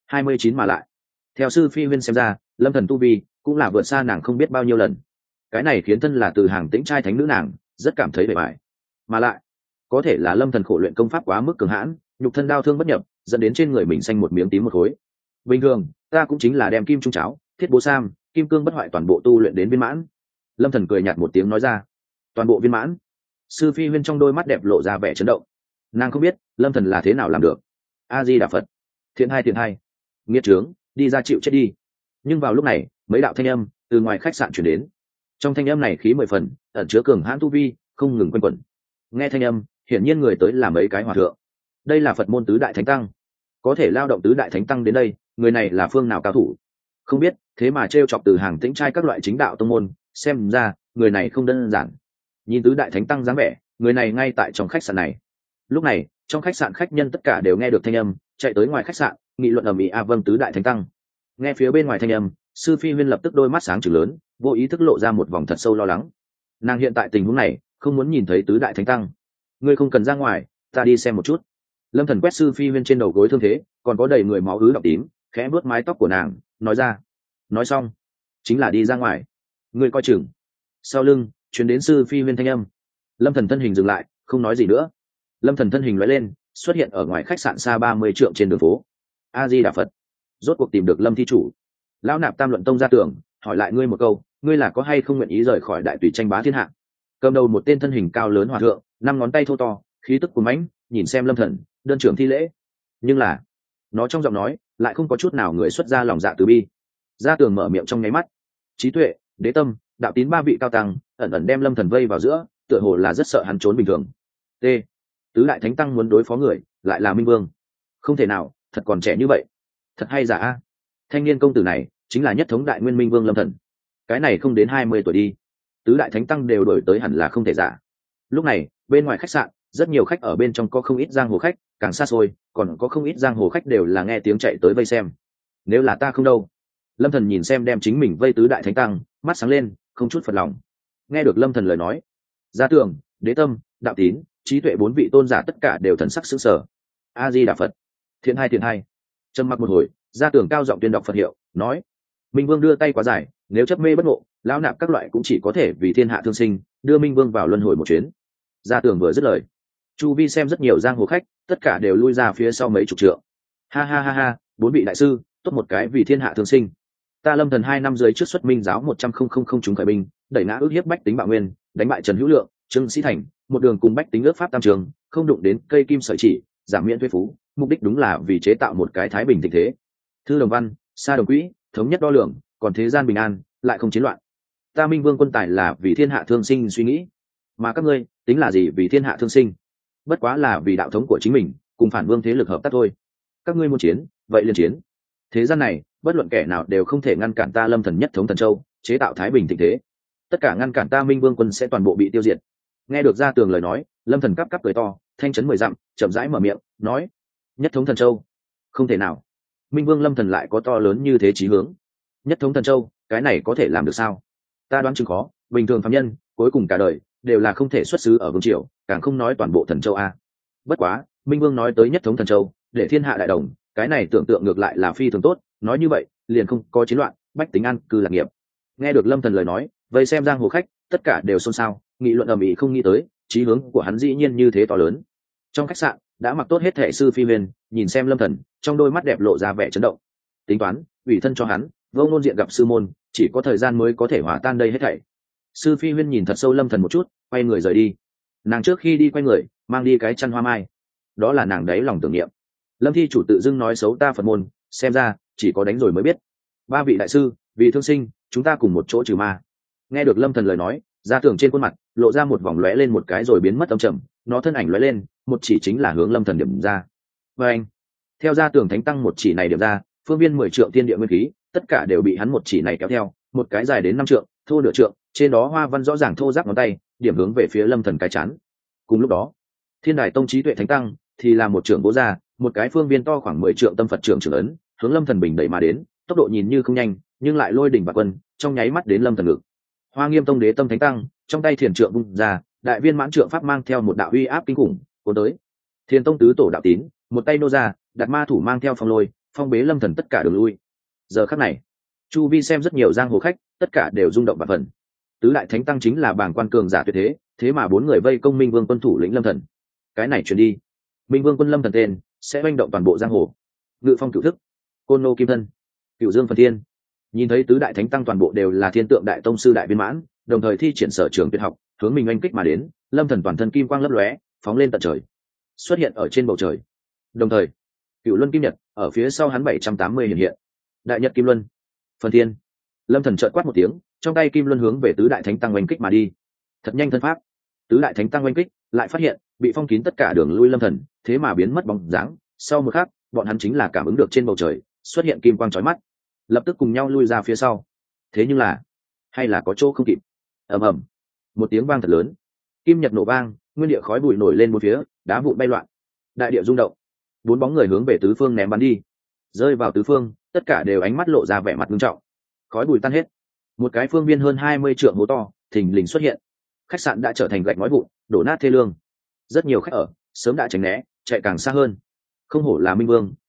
29 mà lại, theo sư phi huyên xem ra, Lâm thần tu vi cũng là vượt xa nàng không biết bao nhiêu lần. Cái này khiến thân là từ hàng tĩnh trai thánh nữ nàng rất cảm thấy bề bại. Mà lại có thể là Lâm thần khổ luyện công pháp quá mức cường hãn, nhục thân đau thương bất nhập, dẫn đến trên người mình xanh một miếng tím một khối. Bình thường ta cũng chính là đem kim trung cháo, thiết bố sam, kim cương bất hoại toàn bộ tu luyện đến viên mãn. Lâm thần cười nhạt một tiếng nói ra. Toàn bộ viên mãn? Sư phi huyên trong đôi mắt đẹp lộ ra vẻ chấn động. Nàng không biết Lâm thần là thế nào làm được. A Di Đà Phật. Thiện hai, nghiệt trướng, đi ra chịu chết đi. Nhưng vào lúc này, mấy đạo thanh âm từ ngoài khách sạn truyền đến. Trong thanh âm này khí 10 phần, ẩn chứa cường hãn tu vi, không ngừng quanh quẩn. Nghe thanh âm, hiển nhiên người tới là mấy cái hòa thượng. Đây là Phật môn tứ đại thánh tăng. Có thể lao động tứ đại thánh tăng đến đây, người này là phương nào cao thủ? Không biết, thế mà trêu chọc từ hàng tĩnh trai các loại chính đạo tông môn, xem ra người này không đơn giản. Nhìn tứ đại thánh tăng dáng vẻ, người này ngay tại trong khách sạn này. Lúc này, trong khách sạn khách nhân tất cả đều nghe được thanh âm, chạy tới ngoài khách sạn, nghị luận ầm ĩ. Vâng, tứ đại thánh tăng. Nghe phía bên ngoài thanh âm, sư phi huyên lập tức đôi mắt sáng trừng lớn, vô ý thức lộ ra một vòng thật sâu lo lắng. Nàng hiện tại tình huống này không muốn nhìn thấy tứ đại thánh tăng. Ngươi không cần ra ngoài, ta đi xem một chút. Lâm thần quét sư phi huyên trên đầu gối thương thế, còn có đầy người máu ứ đọng tím, khẽ vuốt mái tóc của nàng, nói ra. Nói xong chính là đi ra ngoài. Ngươi coi chừng. Sau lưng chuyến đến sư phi huyên thanh âm. Lâm Thần thân hình dừng lại, không nói gì nữa. Lâm Thần thân hình lóe lên, xuất hiện ở ngoài khách sạn xa 30 trượng trên đường phố. A Di Đà Phật. Rốt cuộc tìm được Lâm thi chủ. Lão nạp Tam Luận Tông ra tưởng, hỏi lại ngươi một câu, ngươi là có hay không nguyện ý rời khỏi đại tùy tranh bá thiên hạ? Cầm đầu một tên thân hình cao lớn hòa thượng, 5 ngón tay thô to, khí tức cuồn mãnh, nhìn xem Lâm Thần, đơn trưởng thi lễ. Nhưng là, nó trong giọng nói lại không có chút nào người xuất ra lòng dạ từ bi. Gia Tường mở miệng trong nháy mắt, trí tuệ, đế tâm, đạo tín 3 vị cao tăng ẩn ẩn đem Lâm Thần vây vào giữa, tựa hồ là rất sợ hắn trốn bình thường. T. Tứ đại thánh tăng muốn đối phó người, lại là Minh Vương. Không thể nào, thật còn trẻ như vậy. Thật hay giả a? Thanh niên công tử này chính là nhất thống đại nguyên Minh Vương Lâm Thần. Cái này không đến 20 tuổi đi. Tứ đại thánh tăng đều đổi tới hẳn là không thể giả. Lúc này, bên ngoài khách sạn, rất nhiều khách ở bên trong có không ít giang hồ khách, càng xa xôi, còn có không ít giang hồ khách đều là nghe tiếng chạy tới vây xem. Nếu là ta không đâu. Lâm Thần nhìn xem đem chính mình vây tứ đại thánh tăng, mắt sáng lên, không chút phật lòng. Nghe được Lâm Thần lời nói, Gia Tường, Đế Tâm, Đạo Tín, Trí Tuệ 4 vị tôn giả tất cả đều thần sắc sững sờ. A Di Đà Phật. Thiện hai. Trầm mặc một hồi, Gia Tường cao giọng tuyên đọc Phật hiệu, nói: Minh Vương đưa tay quá dài, nếu chấp mê bất ngộ, lão nạp các loại cũng chỉ có thể vì thiên hạ thương sinh, đưa Minh Vương vào luân hồi một chuyến. Gia Tường vừa dứt lời, chu vi xem rất nhiều giang hồ khách, tất cả đều lui ra phía sau mấy chục trượng. Ha, 4 vị đại sư, tốt một cái vì thiên hạ thương sinh. Ta Lâm Thần 2 năm dưới trước xuất Minh giáo 100,000 chúng khởi binh, đẩy ngã ước hiếp bách tính Bạo Nguyên, đánh bại Trần Hữu Lượng, Trương Sĩ Thành, một đường cùng bách tính ước pháp tam trường, không đụng đến cây kim sợi chỉ, giảm miễn thuế phú, mục đích đúng là vì chế tạo một cái thái bình thịnh thế. Thư đồng văn, xa đồng quỹ, thống nhất đo lường, còn thế gian bình an, lại không chiến loạn. Ta Minh Vương quân tài là vì thiên hạ thương sinh suy nghĩ, mà các ngươi tính là gì vì thiên hạ thương sinh? Bất quá là vì đạo thống của chính mình, cùng phản vương thế lực hợp tác thôi. Các ngươi muốn chiến, vậy liền chiến. Thế gian này, bất luận kẻ nào đều không thể ngăn cản ta Lâm Thần nhất thống thần châu, chế tạo thái bình thịnh thế. Tất cả ngăn cản ta Minh Vương quân sẽ toàn bộ bị tiêu diệt. Nghe được Gia Tường lời nói, Lâm Thần cắp cười to, thanh chấn 10 dặm, chậm rãi mở miệng, nói: nhất thống thần châu? Không thể nào. Minh Vương Lâm Thần lại có to lớn như thế chí hướng. Nhất thống thần châu, cái này có thể làm được sao? Ta đoán chừng khó, bình thường phàm nhân, cuối cùng cả đời đều là không thể xuất xứ ở vương triều, càng không nói toàn bộ thần châu a. Bất quá, Minh Vương nói tới nhất thống thần châu, để thiên hạ đại đồng, cái này tưởng tượng ngược lại là phi thường tốt, nói như vậy, liền không có chiến loạn, bách tính an cư lạc nghiệp. Nghe được Lâm Thần lời nói, vây xem giang hồ khách, tất cả đều xôn xao, nghị luận ầm ĩ không nghĩ tới, chí hướng của hắn dĩ nhiên như thế to lớn. Trong khách sạn, đã mặc tốt hết thệ sư phi huyền, nhìn xem Lâm Thần, trong đôi mắt đẹp lộ ra vẻ chấn động. Tính toán, ủy thân cho hắn, vô ngôn diện gặp sư môn, chỉ có thời gian mới có thể hòa tan đây hết thảy. Sư phi huyên nhìn thật sâu Lâm Thần một chút, quay người rời đi. Nàng trước khi đi quay người, mang đi cái chăn hoa mai, đó là nàng đáy lòng tưởng niệm. Lâm thi chủ tự dưng nói xấu ta Phật môn, xem ra chỉ có đánh rồi mới biết. 3 vị đại sư, vì thương sinh, chúng ta cùng một chỗ trừ ma. Nghe được Lâm Thần lời nói, Gia Tường trên khuôn mặt lộ ra một vòng lóe lên một cái rồi biến mất âm trầm, nó thân ảnh lóe lên, một chỉ chính là hướng Lâm Thần điểm ra. Và anh, theo Gia Tường thánh tăng một chỉ này điểm ra, phương viên 10 trượng tiên địa nguyên khí, tất cả đều bị hắn một chỉ này kéo theo, một cái dài đến 5 trượng, thô nửa trượng, trên đó hoa văn rõ ràng thô ráp ngón tay, điểm hướng về phía Lâm Thần cái chán. Cùng lúc đó, Thiên Đài Tông Trí Tuệ thánh tăng thì là một trưởng bố ra, một cái phương viên to khoảng 10 trượng tâm Phật trưởng ấn, hướng Lâm Thần bình đẩy mà đến, tốc độ nhìn như không nhanh, nhưng lại lôi đỉnh và quân, trong nháy mắt đến Lâm Thần ngực. Hoa Nghiêm Tông Đế Tâm thánh tăng, trong tay thiền trượng vung ra, đại viên mãn trượng pháp mang theo một đạo uy áp kinh khủng, cuốn tới. Thiên Tông tứ tổ Đạo Tín, một tay nô ra, đặt ma thủ mang theo phong lôi, phong bế Lâm Thần tất cả đường lui. Giờ khắc này, chu vi xem rất nhiều giang hồ khách, tất cả đều rung động bạt phần. Tứ đại thánh tăng chính là bảng quan cường giả tuyệt thế, thế mà 4 người vây công Minh Vương quân thủ lĩnh Lâm Thần. Cái này truyền đi, Minh Vương quân Lâm Thần tên sẽ oanh động toàn bộ giang hồ. Ngự phong cửu thức, côn nô kim thân, cửu dương phần thiên. Nhìn thấy tứ đại thánh tăng toàn bộ đều là thiên tượng đại tông sư đại viên mãn, đồng thời thi triển sở trường tuyệt học, hướng mình oanh kích mà đến, Lâm Thần toàn thân kim quang lấp lóe, phóng lên tận trời, xuất hiện ở trên bầu trời. Đồng thời, Cửu Luân Kim Nhật ở phía sau hắn 780 hiện hiện. Đại Nhật Kim Luân, phần thiên. Lâm Thần chợt quát một tiếng, trong tay kim luân hướng về tứ đại thánh tăng oanh kích mà đi. Thật nhanh thân pháp. Tứ đại thánh tăng oanh kích, lại phát hiện bị phong kín tất cả đường lui Lâm Thần, thế mà biến mất bóng dáng. Sau một khắc, bọn hắn chính là cảm ứng được trên bầu trời xuất hiện kim quang chói mắt, lập tức cùng nhau lui ra phía sau. Thế nhưng là, hay là có chỗ không kịp. Ầm ầm, một tiếng vang thật lớn, kim nhật nổ vang, nguyên địa khói bụi nổi lên một phía, đá vụn bay loạn, đại địa rung động. 4 bóng người hướng về tứ phương ném bắn đi, rơi vào tứ phương, tất cả đều ánh mắt lộ ra vẻ mặt nghiêm trọng. Khói bụi tan hết, một cái phương viên hơn 20 trượng hố to thình lình xuất hiện. Khách sạn đã trở thành gạch ngói vụn, đổ nát thê lương. Rất nhiều khách ở sớm đã tránh né, chạy càng xa hơn. Không hổ là Minh Vương,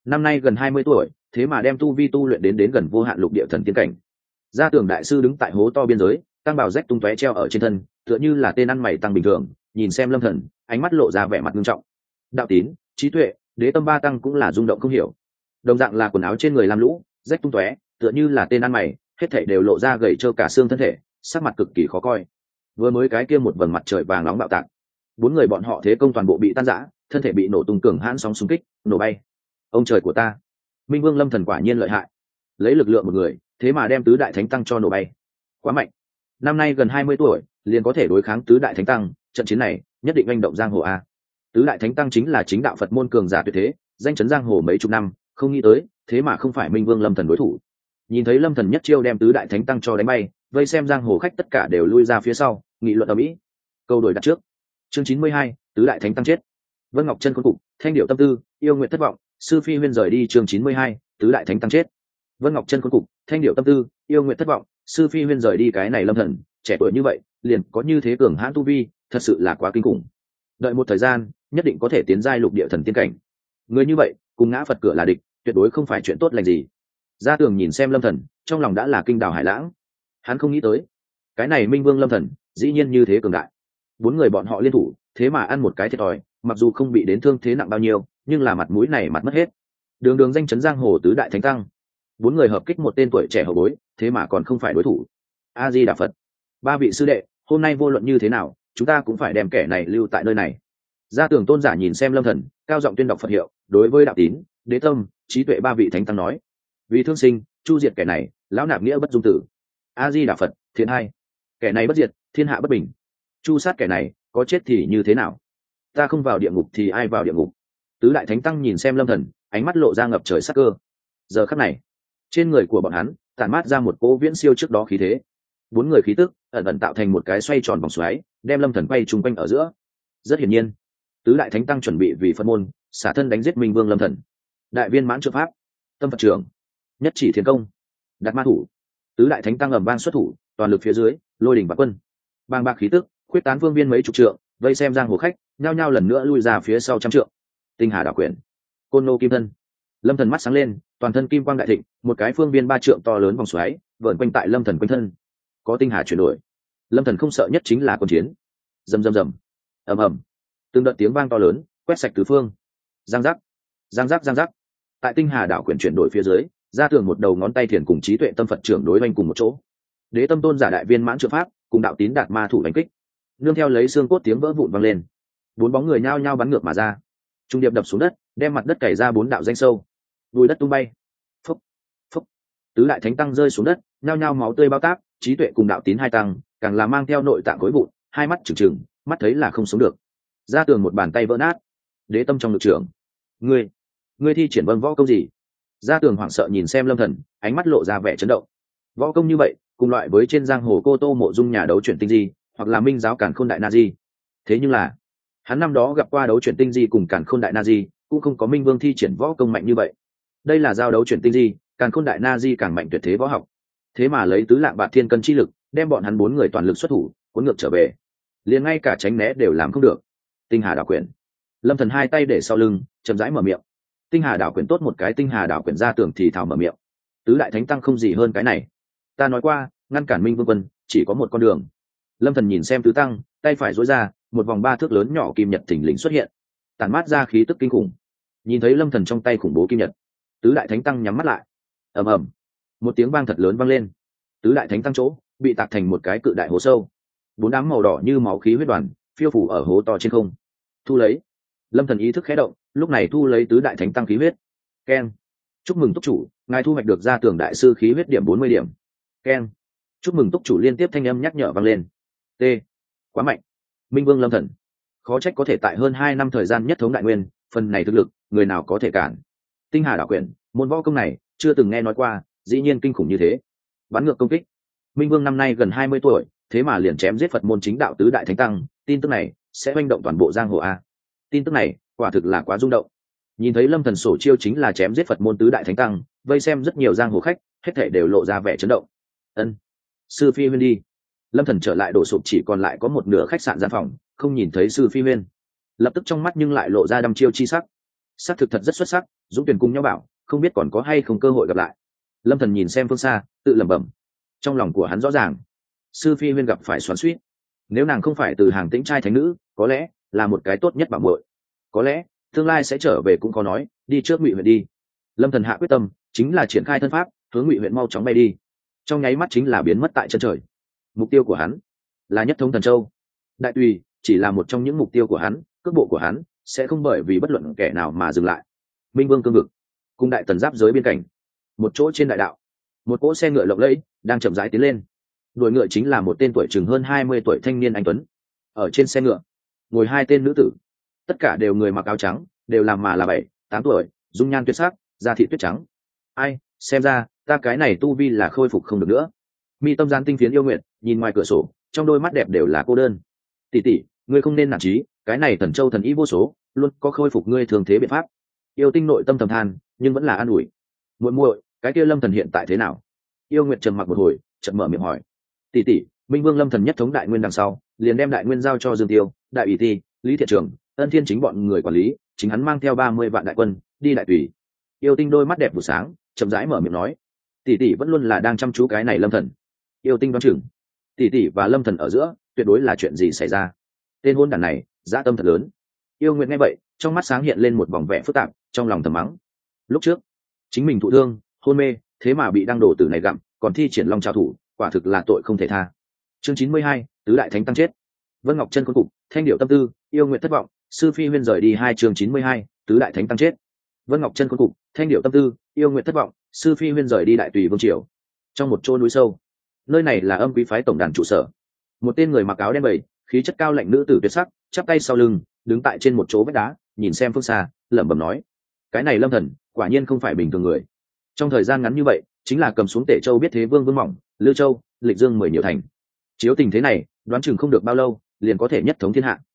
năm nay gần 20 tuổi, thế mà đem tu vi tu luyện đến gần vô hạn lục địa thần tiên cảnh. Gia Tường đại sư đứng tại hố to biên giới, tăng bào rách tung tóe treo ở trên thân, tựa như là tên ăn mày tăng bình thường, nhìn xem Lâm Thần, ánh mắt lộ ra vẻ mặt nghiêm trọng. Đạo Tín, Trí Tuệ, Đế Tâm ba tăng cũng là rung động không hiểu. Đồng dạng là quần áo trên người lam lũ, rách tung tóe, tựa như là tên ăn mày, hết thảy đều lộ ra gầy trơ cả xương thân thể, sắc mặt cực kỳ khó coi. Vừa mới cái kia một vầng mặt trời vàng nóng bạo tạc, bốn người bọn họ thế công toàn bộ bị tan rã, thân thể bị nổ tung cường hãn sóng xung kích, nổ bay. Ông trời của ta, Minh Vương Lâm Thần quả nhiên lợi hại, lấy lực lượng một người, thế mà đem tứ đại thánh tăng cho nổ bay, quá mạnh. Năm nay gần 20 tuổi, liền có thể đối kháng tứ đại thánh tăng, trận chiến này nhất định oanh động giang hồ a. Tứ đại thánh tăng chính là chính đạo Phật môn cường giả tuyệt thế, danh chấn giang hồ mấy chục năm, không nghĩ tới, thế mà không phải Minh Vương Lâm Thần đối thủ. Nhìn thấy Lâm Thần nhất chiêu đem tứ đại thánh tăng cho đánh bay, vây xem giang hồ khách tất cả đều lui ra phía sau, nghị luận ầm ĩ. Câu đổi đặt trước. Chương 92, tứ đại thánh tăng chết. Vân Ngọc Chân khốn cục, thanh điệu tâm tư, yêu nguyện thất vọng, sư phi huyên rời đi. Chương 92, tứ đại thánh tăng chết. Vân Ngọc Chân khốn cục, thanh điệu tâm tư, yêu nguyện thất vọng, sư phi huyên rời đi. Cái này Lâm Thần, trẻ tuổi như vậy, liền có như thế cường hãn tu vi, thật sự là quá kinh khủng. Đợi một thời gian, nhất định có thể tiến giai lục địa thần tiên cảnh. Người như vậy, cùng ngã Phật cửa là địch, tuyệt đối không phải chuyện tốt lành gì. Gia Tường nhìn xem Lâm Thần, trong lòng đã là kinh đào hải lãng. Hắn không nghĩ tới, cái này Minh Vương Lâm Thần, dĩ nhiên như thế cường đại. Bốn người bọn họ liên thủ, thế mà ăn một cái thiệt thòi, mặc dù không bị đến thương thế nặng bao nhiêu, nhưng là mặt mũi này mặt mất hết. Đường đường danh chấn giang hồ tứ đại thánh tăng, bốn người hợp kích một tên tuổi trẻ hậu bối, thế mà còn không phải đối thủ. A Di Đà Phật, ba vị sư đệ, hôm nay vô luận như thế nào, chúng ta cũng phải đem kẻ này lưu tại nơi này. Gia Tường tôn giả nhìn xem Lâm Thần, cao giọng tuyên đọc Phật hiệu, đối với Đạo Tín, Đế Tâm, Trí Tuệ ba vị thánh tăng nói: vì thương sinh, chu diệt kẻ này, lão nạp nghĩa bất dung tử. A Di Đà Phật, thiện hai, kẻ này bất diệt, thiên hạ bất bình. Chu sát kẻ này, có chết thì như thế nào? Ta không vào địa ngục thì ai vào địa ngục? Tứ đại thánh tăng nhìn xem Lâm Thần, ánh mắt lộ ra ngập trời sắc cơ. Giờ khắc này, trên người của bọn hắn tản mát ra một cỗ viễn siêu trước đó khí thế. Bốn người khí tức ẩn ẩn tạo thành một cái xoay tròn vòng xoáy, đem Lâm Thần quay trùng quanh ở giữa. Rất hiển nhiên, tứ đại thánh tăng chuẩn bị vì Phật môn xả thân đánh giết Minh Vương Lâm Thần. Đại viên mãn trượng pháp, tâm Phật trưởng, nhất chỉ thiên công, đặt ma thủ. Tứ đại thánh tăng ầm vang xuất thủ, toàn lực phía dưới, lôi đỉnh và quân, bàng bạc khí tức khuyết tán phương viên mấy chục trượng, vây xem giang hồ khách nhao nhao lần nữa lui ra phía sau trăm trượng. Tinh hà đảo quyển, côn lô kim thân. Lâm Thần mắt sáng lên, toàn thân kim quang đại thịnh, một cái phương viên 3 trượng to lớn vòng xoáy vờn quanh tại Lâm Thần quanh thân. Có tinh hà chuyển đổi, Lâm Thần không sợ nhất chính là quân chiến. Rầm rầm rầm, ầm ầm, từng đợt tiếng vang to lớn quét sạch tứ phương. Giang giác, giang giác, giang giác. Tại tinh hà đảo quyển chuyển đổi phía dưới, Gia Tường một đầu ngón tay thiền cùng Trí Tuệ tâm Phật trưởng đối oanh cùng một chỗ. Đế Tâm tôn giả đại viên mãn trượng pháp cùng Đạo Tín đạt ma thủ đánh kích, nương theo lấy xương cốt tiếng vỡ vụn vang lên. Bốn bóng người nhao nhao bắn ngược mà ra, trung điệp đập xuống đất, đem mặt đất cày ra 4 đạo danh sâu, đùi đất tung bay. Phúc, phúc. Tứ đại thánh tăng rơi xuống đất, nhao nhao máu tươi bao tác. Trí Tuệ cùng Đạo Tín hai tăng càng là mang theo nội tạng khối vụn, hai mắt trừng trừng, mắt thấy là không sống được. Gia Tường một bàn tay vỡ nát. Đế Tâm trong lực trưởng: ngươi thi triển vân võ công gì? Gia Tường hoảng sợ nhìn xem Lâm Thần, ánh mắt lộ ra vẻ chấn động. Võ công như vậy, cùng loại với trên giang hồ Cô Tô Mộ Dung nhà đấu chuyển tinh di, hoặc là Minh giáo Càn Khôn đại na di. Thế nhưng là, hắn năm đó gặp qua đấu chuyển tinh di cùng Càn Khôn đại na di, cũng không có Minh Vương thi triển võ công mạnh như vậy. Đây là giao đấu chuyển tinh di, Càn Khôn đại na di càng mạnh tuyệt thế võ học. Thế mà lấy tứ lạng bạt thiên cân chi lực, đem bọn hắn 4 người toàn lực xuất thủ, cuốn ngược trở về. Liền ngay cả tránh né đều làm không được. Tinh hà đảo quyển. Lâm Thần hai tay để sau lưng, chậm rãi mở miệng. Tinh hà đảo quyển tốt một cái tinh hà đảo quyển. Gia Tường thì thào mở miệng: tứ đại thánh tăng không gì hơn cái này. Ta nói qua, ngăn cản Minh Vương quân chỉ có một con đường. Lâm Thần nhìn xem tứ tăng, tay phải duỗi ra, một vòng 3 thước lớn nhỏ kim nhật thình lình xuất hiện, tản mát ra khí tức kinh khủng. Nhìn thấy Lâm Thần trong tay khủng bố kim nhật, tứ đại thánh tăng nhắm mắt lại. Ầm ầm, một tiếng vang thật lớn vang lên. Tứ đại thánh tăng chỗ bị tạc thành một cái cự đại hố sâu. 4 đám màu đỏ như máu khí huyết đoàn phiêu phủ ở hố to trên không. Thu lấy. Lâm Thần ý thức khẽ động, lúc này thu lấy tứ đại thánh tăng khí huyết. Keng. Chúc mừng túc chủ, ngài thu hoạch được Gia Tường đại sư khí huyết điểm 40 điểm. Keng. Chúc mừng túc chủ, liên tiếp thanh âm nhắc nhở vang lên. T. Quá mạnh. Minh Vương Lâm Thần, khó trách có thể tại hơn 2 năm thời gian nhất thống đại nguyên, phần này thực lực, người nào có thể cản? Tinh hà đảo quyển, môn võ công này chưa từng nghe nói qua, dĩ nhiên kinh khủng như thế. Bắn ngược công kích. Minh Vương năm nay gần 20 tuổi, thế mà liền chém giết Phật môn chính đạo tứ đại thánh tăng, tin tức này sẽ oanh động toàn bộ giang hồ a. Tin tức này quả thực là quá rung động. Nhìn thấy Lâm Thần sổ chiêu chính là chém giết Phật môn tứ đại thánh tăng, vây xem rất nhiều giang hồ khách hết thảy đều lộ ra vẻ chấn động. Ân, sư phi huyên đi. Lâm Thần trở lại đổ sụp, chỉ còn lại có một nửa khách sạn gian phòng, không nhìn thấy sư phi huyên. Lập tức trong mắt nhưng lại lộ ra đăm chiêu chi sắc. Sắc thực thật rất xuất sắc, Dũng Tuyền cùng nhau bảo không biết còn có hay không cơ hội gặp lại. Lâm Thần nhìn xem phương xa tự lẩm bẩm, trong lòng của hắn rõ ràng sư phi huyên gặp phải xoắn xuýt. Nếu nàng không phải từ hàng tĩnh trai thánh nữ, có lẽ là một cái tốt nhất bảo muội, có lẽ tương lai sẽ trở về cũng có nói. Đi trước Ngụy huyện đi. Lâm Thần hạ quyết tâm chính là triển khai thân pháp hướng Ngụy huyện mau chóng bay đi, trong nháy mắt chính là biến mất tại chân trời. Mục tiêu của hắn là nhất thống Thần Châu. Đại Tùy chỉ là một trong những mục tiêu của hắn, cước bộ của hắn sẽ không bởi vì bất luận kẻ nào mà dừng lại. Minh Vương cương vực cùng Đại Tần giáp giới biên cảnh, một chỗ trên đại đạo, một cỗ xe ngựa lộng lẫy đang chậm rãi tiến lên. Đuổi ngựa chính là một tên tuổi chừng hơn 20 tuổi thanh niên anh tuấn. Ở trên xe ngựa ngồi hai tên nữ tử, tất cả đều người mặc áo trắng, đều làm mà là 7, 8 tuổi, dung nhan tuyệt sắc, da thịt tuyết trắng. Ai, xem ra ta cái này tu vi là khôi phục không được nữa. Mi tâm gián tinh phiến yêu nguyện nhìn ngoài cửa sổ, trong đôi mắt đẹp đều là cô đơn. Tỷ tỷ, ngươi không nên nản chí, cái này Thần Châu thần ý vô số, luôn có khôi phục ngươi thường thế biện pháp. Yêu tinh nội tâm thầm than, nhưng vẫn là an ủi. Muội muội, cái kia Lâm Thần hiện tại thế nào? Yêu nguyện trầm mặc một hồi, chợt mở miệng hỏi. Tỷ tỷ, Minh Vương Lâm Thần nhất thống đại nguyên đằng sau, liền đem đại nguyên giao cho Dương Tiêu, Đại ủy ti, Lý Thiện Trường, Ân Thiên chính bọn người quản lý, chính hắn mang theo 30 vạn đại quân đi Đại Tùy. Yêu tinh đôi mắt đẹp vụ sáng, chậm rãi mở miệng nói. Tỷ tỷ vẫn luôn là đang chăm chú cái này Lâm Thần. Yêu tinh đoán chừng tỷ tỷ và Lâm Thần ở giữa tuyệt đối là chuyện gì xảy ra. Tên hôn đản này dã tâm thật lớn. Yêu nguyện nghe vậy, trong mắt sáng hiện lên một vòng vẻ phức tạp, trong lòng thầm mắng. Lúc trước chính mình thụ thương hôn mê, thế mà bị đăng đổ tử này gặm, còn thi triển long trào thủ, quả thực là tội không thể tha. Chương 92, tứ đại thánh tăng chết. Vân Ngọc Chân khôn cục, thanh điệu tâm tư, yêu nguyện thất vọng, sư phi huyên rời đi. Chương 92, tứ đại thánh tăng chết. Vân Ngọc Chân khôn cục, thanh điệu tâm tư, yêu nguyện thất vọng, sư phi huyên rời đi Đại Tùy vương triều. Trong một chỗ núi sâu, nơi này là Âm Quý phái tổng đàn trụ sở. Một tên người mặc áo đen bầy, khí chất cao lạnh nữ tử tuyệt sắc, chắp tay sau lưng, đứng tại trên một chỗ vách đá, nhìn xem phương xa, lẩm bẩm nói: cái này Lâm Thần quả nhiên không phải bình thường người. Trong thời gian ngắn như vậy, chính là cầm xuống Tể Châu biết thế vương Vương Mỏng, Lư Châu, Lịch Dương 10 nhiều thành. Chiếu tình thế này, đoán chừng không được bao lâu, liền có thể nhất thống thiên hạ.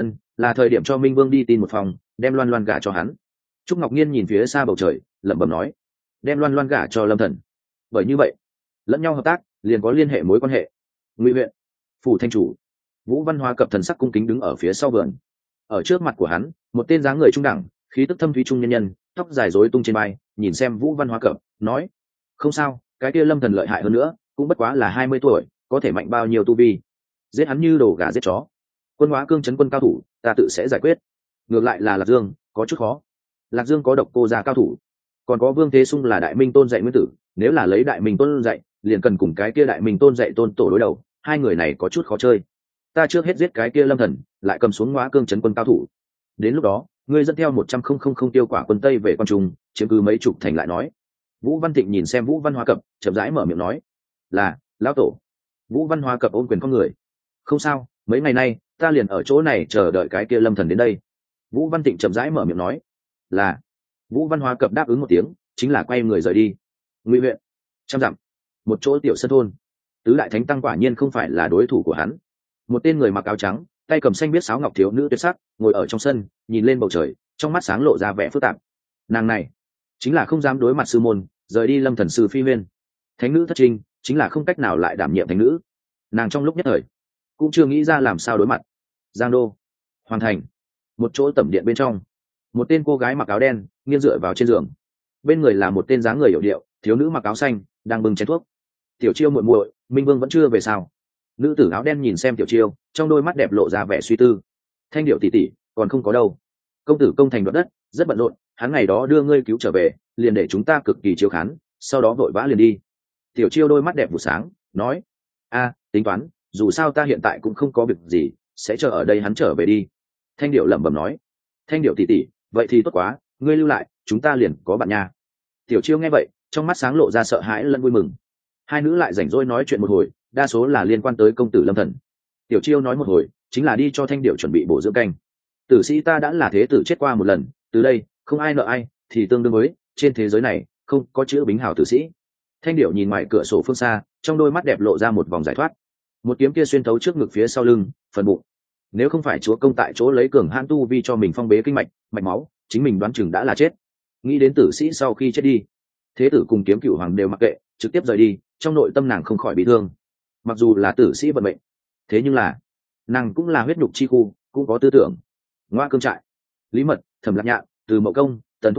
Là thời điểm cho Minh Vương đi tin một phòng, đem Loan Loan gả cho hắn. Trúc Ngọc Nhiên nhìn phía xa bầu trời, lẩm bẩm nói: đem Loan Loan gả cho Lâm Thần. Bởi như vậy, lẫn nhau hợp tác, liền có liên hệ mối quan hệ. Ngụy huyện, phủ thanh chủ Vũ Văn Hoa cập thần sắc cung kính đứng ở phía sau vườn. Ở trước mặt của hắn, một tên dáng người trung đẳng, khí tức thâm thúy trung nhân nhân, tóc dài rối tung trên vai, nhìn xem Vũ Văn Hoa cập, nói: không sao, cái kia Lâm Thần lợi hại hơn nữa, cũng bất quá là 20 tuổi, có thể mạnh bao nhiêu tu vi. Giết hắn như đồ gà giết chó. Quân Hóa Cương trấn quân cao thủ, ta tự sẽ giải quyết. Ngược lại là Lạc Dương, có chút khó. Lạc Dương có Độc Cô gia cao thủ, còn có Vương Thế Sung là Đại Minh Tôn dạy nguyên tử, nếu là lấy Đại Minh Tôn dạy, liền cần cùng cái kia Đại Minh Tôn dạy Tôn tổ đối đầu, hai người này có chút khó chơi. Ta trước hết giết cái kia Lâm Thần, lại cầm xuống Hóa Cương trấn quân cao thủ. Đến lúc đó, ngươi dẫn theo 100,000 tiêu quả quân Tây về Quan Trung, chiếm cứ mấy chục thành lại nói. Vũ Văn Thịnh nhìn xem Vũ Văn Hoa cập, chậm rãi mở miệng nói: là lão tổ. Vũ Văn Hoa cập ôm quyền con người: không sao, mấy ngày nay ta liền ở chỗ này chờ đợi cái kia Lâm Thần đến đây. Vũ Văn Thịnh chậm rãi mở miệng nói: là. Vũ Văn Hoa cập đáp ứng một tiếng, chính là quay người rời đi. Ngụy huyện, trăm dặm, một chỗ tiểu sân thôn. Tứ đại thánh tăng quả nhiên không phải là đối thủ của hắn. Một tên người mặc áo trắng, tay cầm xanh biết sáo ngọc thiếu nữ tuyệt sắc, ngồi ở trong sân, nhìn lên bầu trời, trong mắt sáng lộ ra vẻ phức tạp. Nàng này chính là không dám đối mặt sư môn, rời đi Lâm Thần sư phi huyên. Thánh nữ thất trinh, chính là không cách nào lại đảm nhiệm thánh nữ. Nàng trong lúc nhất thời cũng chưa nghĩ ra làm sao đối mặt. Giang đô, Hoàng thành, một chỗ tẩm điện bên trong, một tên cô gái mặc áo đen nghiêng dựa vào trên giường, bên người là một tên dáng người hiểu điệu thiếu nữ mặc áo xanh đang bưng chén thuốc. Tiểu Chiêu muội muội, Minh Vương vẫn chưa về sao? Nữ tử áo đen nhìn xem Tiểu Chiêu, trong đôi mắt đẹp lộ ra vẻ suy tư. Thanh điệu tỷ tỷ, còn không có đâu. Công tử công thành đoạt đất, rất bận rộn, hắn ngày đó đưa ngươi cứu trở về, liền để chúng ta cực kỳ chiếu khán, sau đó vội vã liền đi. Tiểu Chiêu đôi mắt đẹp vụ sáng, nói: tính toán, dù sao ta hiện tại cũng không có việc gì, sẽ chờ ở đây hắn trở về đi. Thanh điệu lẩm bẩm nói: Thanh điệu tỷ tỷ, vậy thì tốt quá, ngươi lưu lại, chúng ta liền có bạn nha. Tiểu Chiêu nghe vậy, trong mắt sáng lộ ra sợ hãi lẫn vui mừng. Hai nữ lại rảnh rỗi nói chuyện một hồi, đa số là liên quan tới công tử Lâm Thần. Tiểu Chiêu nói một hồi, chính là đi cho Thanh điệu chuẩn bị bổ dưỡng canh. Tử sĩ ta đã là thế tử chết qua một lần, từ đây không ai nợ ai, thì tương đương với trên thế giới này không có chữ bính hào tử sĩ. Thanh điệu nhìn ngoài cửa sổ phương xa, trong đôi mắt đẹp lộ ra một vòng giải thoát. Một kiếm kia xuyên thấu trước ngực phía sau lưng, phần bụng. Nếu không phải chúa công tại chỗ lấy cường hãn tu vi cho mình phong bế kinh mạch, mạch máu, chính mình đoán chừng đã là chết. Nghĩ đến tử sĩ sau khi chết đi, thế tử cùng kiếm cửu hoàng đều mặc kệ, trực tiếp rời đi, trong nội tâm nàng không khỏi bị thương. Mặc dù là tử sĩ vận mệnh, thế nhưng là nàng cũng là huyết nhục chi khu, cũng có tư tưởng. Ngoa Cương trại, Lý Mật, Thẩm Lạc Nhạn, Từ Mậu Công, Tần Thúc Bảo,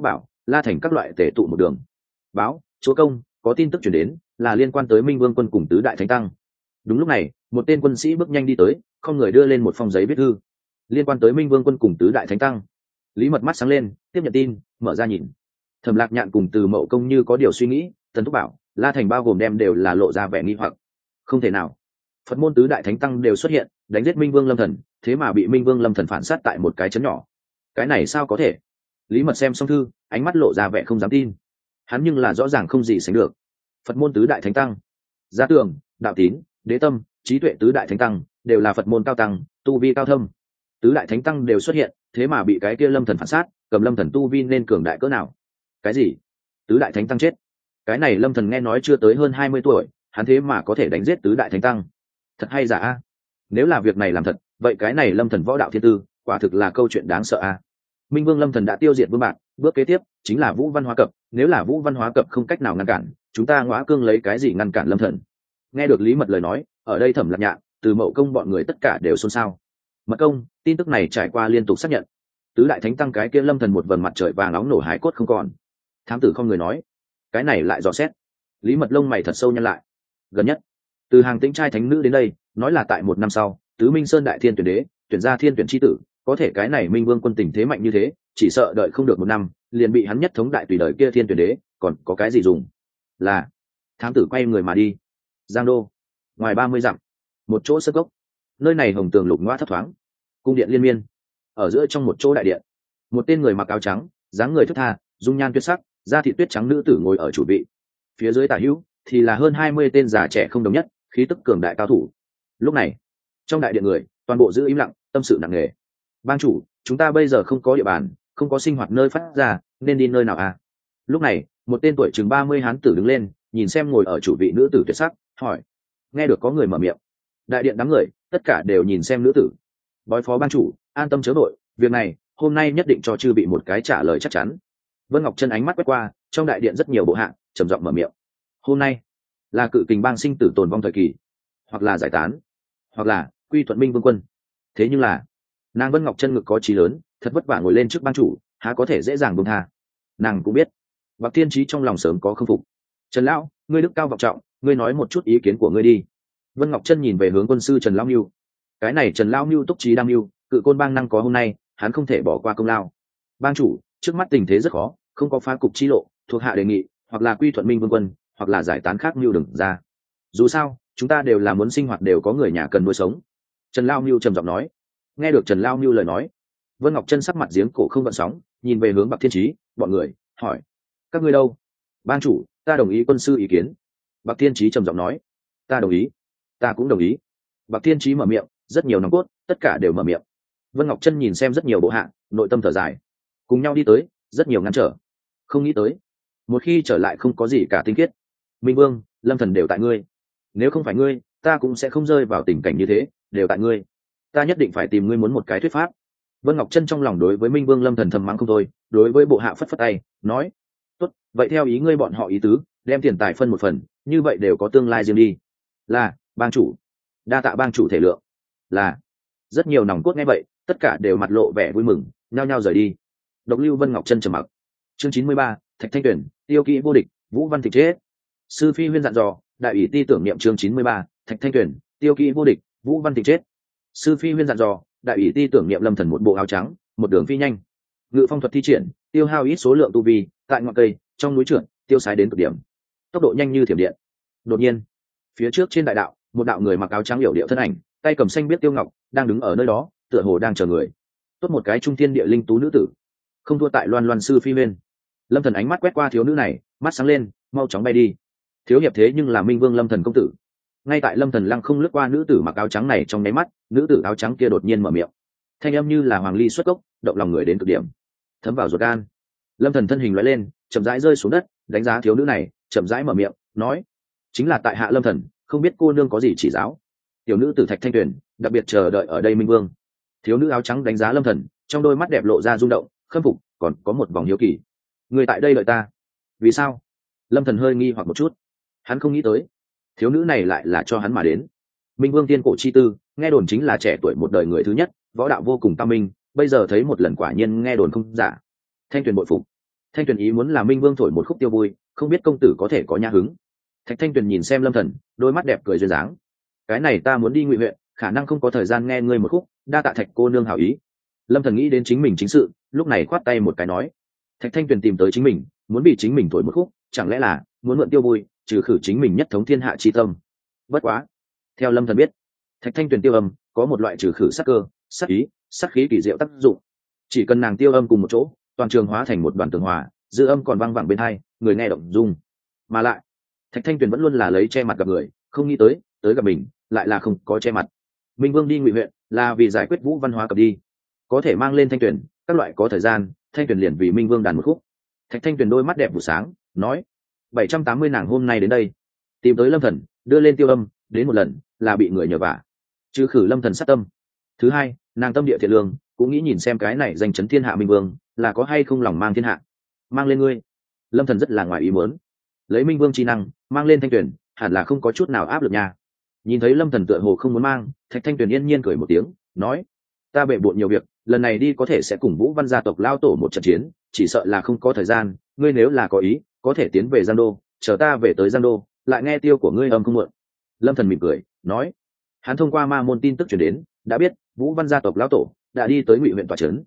La Thành các loại tể tụ một đường. Báo, chúa công, có tin tức chuyển đến, là liên quan tới Minh Vương quân cùng tứ đại thánh tăng. Đúng lúc này, một tên quân sĩ bước nhanh đi tới, không người đưa lên một phong giấy viết thư, liên quan tới Minh Vương quân cùng tứ đại thánh tăng. Lý Mật mắt sáng lên, tiếp nhận tin, mở ra nhìn. Thẩm Lạc Nhạn cùng Từ Mậu Công như có điều suy nghĩ, Tần Thúc bảo, La Thành bao gồm đem đều là lộ ra vẻ nghi hoặc. Không thể nào, Phật môn tứ đại thánh tăng đều xuất hiện, đánh giết Minh Vương Lâm Thần, thế mà bị Minh Vương Lâm Thần phản sát tại một cái chấn nhỏ. Cái này sao có thể? Lý Mật xem xong thư, ánh mắt lộ ra vẻ không dám tin. Hắn nhưng là rõ ràng không gì sánh được. Phật môn tứ đại thánh tăng, Giá Tường, Đạo Tín, Đế Tâm, Trí Tuệ tứ đại thánh tăng đều là Phật môn cao tăng, tu vi cao thâm. Tứ đại thánh tăng đều xuất hiện, thế mà bị cái kia Lâm Thần phản sát, cầm Lâm Thần tu vi nên cường đại cỡ nào? Cái gì? Tứ đại thánh tăng chết? Cái này Lâm Thần nghe nói chưa tới hơn 20 tuổi, hắn thế mà có thể đánh giết tứ đại thánh tăng. Thật hay giả a? Nếu là việc này làm thật, vậy cái này Lâm Thần võ đạo thiên tư, quả thực là câu chuyện đáng sợ a. Minh Vương Lâm Thần đã tiêu diệt Vương Bạc, bước kế tiếp chính là Vũ Văn Hóa Cập, nếu là Vũ Văn Hóa Cập không cách nào ngăn cản, chúng ta Ngõa Cương lấy cái gì ngăn cản Lâm Thần? Nghe được Lý Mật lời nói, ở đây Thẩm Lạc Nhạn, Từ Mậu Công bọn người tất cả đều xôn xao. Mật công, tin tức này trải qua liên tục xác nhận, tứ đại thánh tăng cái kia Lâm Thần một vầng mặt trời vàng nóng nổ hải cốt không còn. Thám tử không người nói, cái này lại dò xét. Lý Mật lông mày thật sâu nhăn lại. Gần nhất, từ hàng tĩnh trai thánh nữ đến đây, nói là tại một năm sau, tứ Minh Sơn đại thiên tuyển đế, tuyển ra thiên tuyển chi tử, có thể cái này Minh Vương quân tình thế mạnh như thế, chỉ sợ đợi không được một năm, liền bị hắn nhất thống đại tùy đời kia thiên tuyển đế, còn có cái gì dùng? Là, thám tử quay người mà đi. Giang Đô, ngoài 30 dặm, một chỗ sân gốc, nơi này hồng tường lục ngoa thấp thoáng, cung điện liên miên, ở giữa trong một chỗ đại điện, một tên người mặc áo trắng, dáng người thướt tha, dung nhan tuyệt sắc, da thịt tuyết trắng nữ tử ngồi ở chủ vị. Phía dưới tả hữu thì là hơn 20 tên già trẻ không đồng nhất, khí tức cường đại cao thủ. Lúc này, trong đại điện người, toàn bộ giữ im lặng, tâm sự nặng nề. Bang chủ, chúng ta bây giờ không có địa bàn, không có sinh hoạt nơi phát ra, nên đi nơi nào à? Lúc này, một tên tuổi chừng 30 hán tử đứng lên, nhìn xem ngồi ở chủ vị nữ tử tuyệt sắc, hỏi. Nghe được có người mở miệng, đại điện đám người tất cả đều nhìn xem nữ tử. Bói phó bang chủ, an tâm chớ vội, việc này hôm nay nhất định cho chư bị một cái trả lời chắc chắn. Vân Ngọc Chân ánh mắt quét qua, trong đại điện rất nhiều bộ hạ, trầm giọng mở miệng. Hôm nay là cự kình bang sinh tử tồn vong thời kỳ, hoặc là giải tán, hoặc là quy thuận Minh Vương quân. Thế nhưng là, nàng Vân Ngọc Chân ngực có chí lớn, thật vất vả ngồi lên trước bang chủ, há có thể dễ dàng buông tha. Nàng cũng biết, Bạc Thiên Chí trong lòng sớm có không phục. Trần lão, ngươi đức cao vọng trọng, ngươi nói một chút ý kiến của ngươi đi. Vân Ngọc Chân nhìn về hướng quân sư Trần Lão Nưu. Cái này Trần Lão Nưu túc trí đam mưu, cự côn bang năng có hôm nay, hắn không thể bỏ qua công lao. Bang chủ, trước mắt tình thế rất khó, không có phá cục chi lộ, thuộc hạ đề nghị, hoặc là quy thuận Minh Vương quân, hoặc là giải tán khác mưu đừng ra. Dù sao, chúng ta đều là muốn sinh hoạt, đều có người nhà cần nuôi sống. Trần Lão Nưu trầm giọng nói. Nghe được Trần Lão Nưu lời nói, Vân Ngọc Chân sắc mặt giếng cổ không gợn sóng, nhìn về hướng Bạc Thiên Chí, bọn người hỏi: các ngươi đâu? Bang chủ, ta đồng ý quân sư ý kiến. Bạc Thiên Chí trầm giọng nói: ta đồng ý, ta cũng đồng ý. Bạc Thiên Chí mở miệng, rất nhiều nòng cốt tất cả đều mở miệng. Vân Ngọc Chân nhìn xem rất nhiều bộ hạ, nội tâm thở dài, cùng nhau đi tới, rất nhiều ngăn trở. Không nghĩ tới, một khi trở lại không có gì cả tinh khiết. Minh Vương, Lâm Thần đều tại ngươi, nếu không phải ngươi, ta cũng sẽ không rơi vào tình cảnh như thế, đều tại ngươi, ta nhất định phải tìm ngươi muốn một cái thuyết pháp. Vân Ngọc Chân trong lòng đối với Minh Vương Lâm Thần thầm mắng không thôi, đối với bộ hạ phất phất tay, nói: tốt, vậy theo ý ngươi bọn họ ý tứ, đem tiền tài phân một phần, như vậy đều có tương lai riêng đi. Là, bang chủ. Đa tạ bang chủ thể lượng. Là. Rất nhiều nòng cốt nghe vậy, tất cả đều mặt lộ vẻ vui mừng, nhao nhao rời đi. Độc Lưu Vân Ngọc Chân trầm mặc. Chương 93, Thạch Thanh Tuyển, tiêu kỹ vô địch, Vũ Văn Tịch chết. Sư Phi Huyên dặn dò, đại ủy ti tưởng niệm chương 93, Thạch Thanh Tuyển, tiêu kỹ vô địch, Vũ Văn Tịch chết. Sư Phi Huyên dặn dò, đại ủy ti tưởng niệm Lâm Thần một bộ áo trắng, một đường phi nhanh. Ngự phong thuật thi triển, tiêu hao ít số lượng tu vi, tại ngọn cây, trong núi trượt, tiêu sái đến cực điểm. Tốc độ nhanh như thiểm điện. Đột nhiên, phía trước trên đại đạo, một đạo người mặc áo trắng yểu điệu thân ảnh, tay cầm xanh biết tiêu ngọc, đang đứng ở nơi đó, tựa hồ đang chờ người. Tốt một cái trung thiên địa linh tú nữ tử, không thua tại Loan Loan Sư Phi Huyên. Lâm Thần ánh mắt quét qua thiếu nữ này, mắt sáng lên, mau chóng bay đi. Thiếu hiệp thế nhưng là Minh Vương Lâm Thần công tử. Ngay tại Lâm Thần lăng không lướt qua nữ tử mặc áo trắng này trong nháy mắt, nữ tử áo trắng kia đột nhiên mở miệng, thanh âm như là hoàng ly xuất cốc, động lòng người đến cực điểm, thấm vào ruột gan. Lâm Thần thân hình lóe lên, chậm rãi rơi xuống đất, đánh giá thiếu nữ này, chậm rãi mở miệng, nói: chính là tại hạ Lâm Thần, không biết cô nương có gì chỉ giáo. Tiểu nữ tử Thạch Thanh Tuyền, đặc biệt chờ đợi ở đây Minh Vương. Thiếu nữ áo trắng đánh giá Lâm Thần, trong đôi mắt đẹp lộ ra rung động, khâm phục, còn có một vòng hiếu kỳ. Người tại đây đợi ta? Vì sao? Lâm Thần hơi nghi hoặc một chút, hắn không nghĩ tới thiếu nữ này lại là cho hắn mà đến. Minh Vương tiên cổ chi tư, nghe đồn chính là trẻ tuổi một đời người thứ nhất, võ đạo vô cùng tam minh, bây giờ thấy một lần quả nhiên nghe đồn không giả. Thanh Tuyền bội phục. Thanh Tuyền ý muốn là Minh Vương thổi một khúc tiêu vui, không biết công tử có thể có nhã hứng. Thạch Thanh Tuyền nhìn xem Lâm Thần, đôi mắt đẹp cười duyên dáng. Cái này ta muốn đi Ngụy huyện, khả năng không có thời gian nghe ngươi một khúc, đa tạ Thạch cô nương hảo ý. Lâm Thần nghĩ đến chính mình chính sự, lúc này khoát tay một cái nói. Thạch Thanh Tuyền tìm tới chính mình, muốn bị chính mình thổi một khúc, chẳng lẽ là muốn mượn tiêu vui, trừ khử chính mình nhất thống thiên hạ chi tâm. Bất quá, theo Lâm Thần biết, Thạch Thanh Tuyền tiêu âm có một loại trừ khử sát cơ, sát ý, sát khí kỳ diệu tác dụng. Chỉ cần nàng tiêu âm cùng một chỗ, toàn trường hóa thành một đoàn tường hòa, dư âm còn vang vẳng bên hai, người nghe động dung. Mà lại, Thạch Thanh Tuyền vẫn luôn là lấy che mặt gặp người, không nghĩ tới gặp mình, lại là không có che mặt. Minh Vương đi Ngụy huyện là vì giải quyết Vũ Văn Hóa cập đi, có thể mang lên Thanh Tuyền, các loại có thời gian, Thanh Tuyền liền vì Minh Vương đàn một khúc. Thạch Thanh Tuyền đôi mắt đẹp vụ sáng, nói: 780 nàng hôm nay đến đây, tìm tới Lâm Thần, đưa lên tiêu âm, đến một lần là bị người nhờ vả, trừ khử Lâm Thần sát tâm. Thứ hai, nàng tâm địa thiện lương, cũng nghĩ nhìn xem cái này danh chấn thiên hạ Minh Vương là có hay không lòng mang thiên hạ. Mang lên ngươi. Lâm Thần rất là ngoài ý muốn, lấy Minh Vương chi năng mang lên Thanh Tuyền hẳn là không có chút nào áp lực nha. Nhìn thấy Lâm Thần tựa hồ không muốn mang, Thạch Thanh Tuyền yên nhiên cười một tiếng, nói: ta bệ bội nhiều việc, lần này đi có thể sẽ cùng Vũ Văn gia tộc lao tổ một trận chiến, chỉ sợ là không có thời gian, ngươi nếu là có ý có thể tiến về Giang Đô, chờ ta về tới Giang Đô lại nghe tiêu của ngươi âm không muộn. Lâm Thần mỉm cười nói. Hắn thông qua ma môn tin tức truyền đến, đã biết Vũ Văn gia tộc lão tổ đã đi tới Ngụy huyện tọa trấn.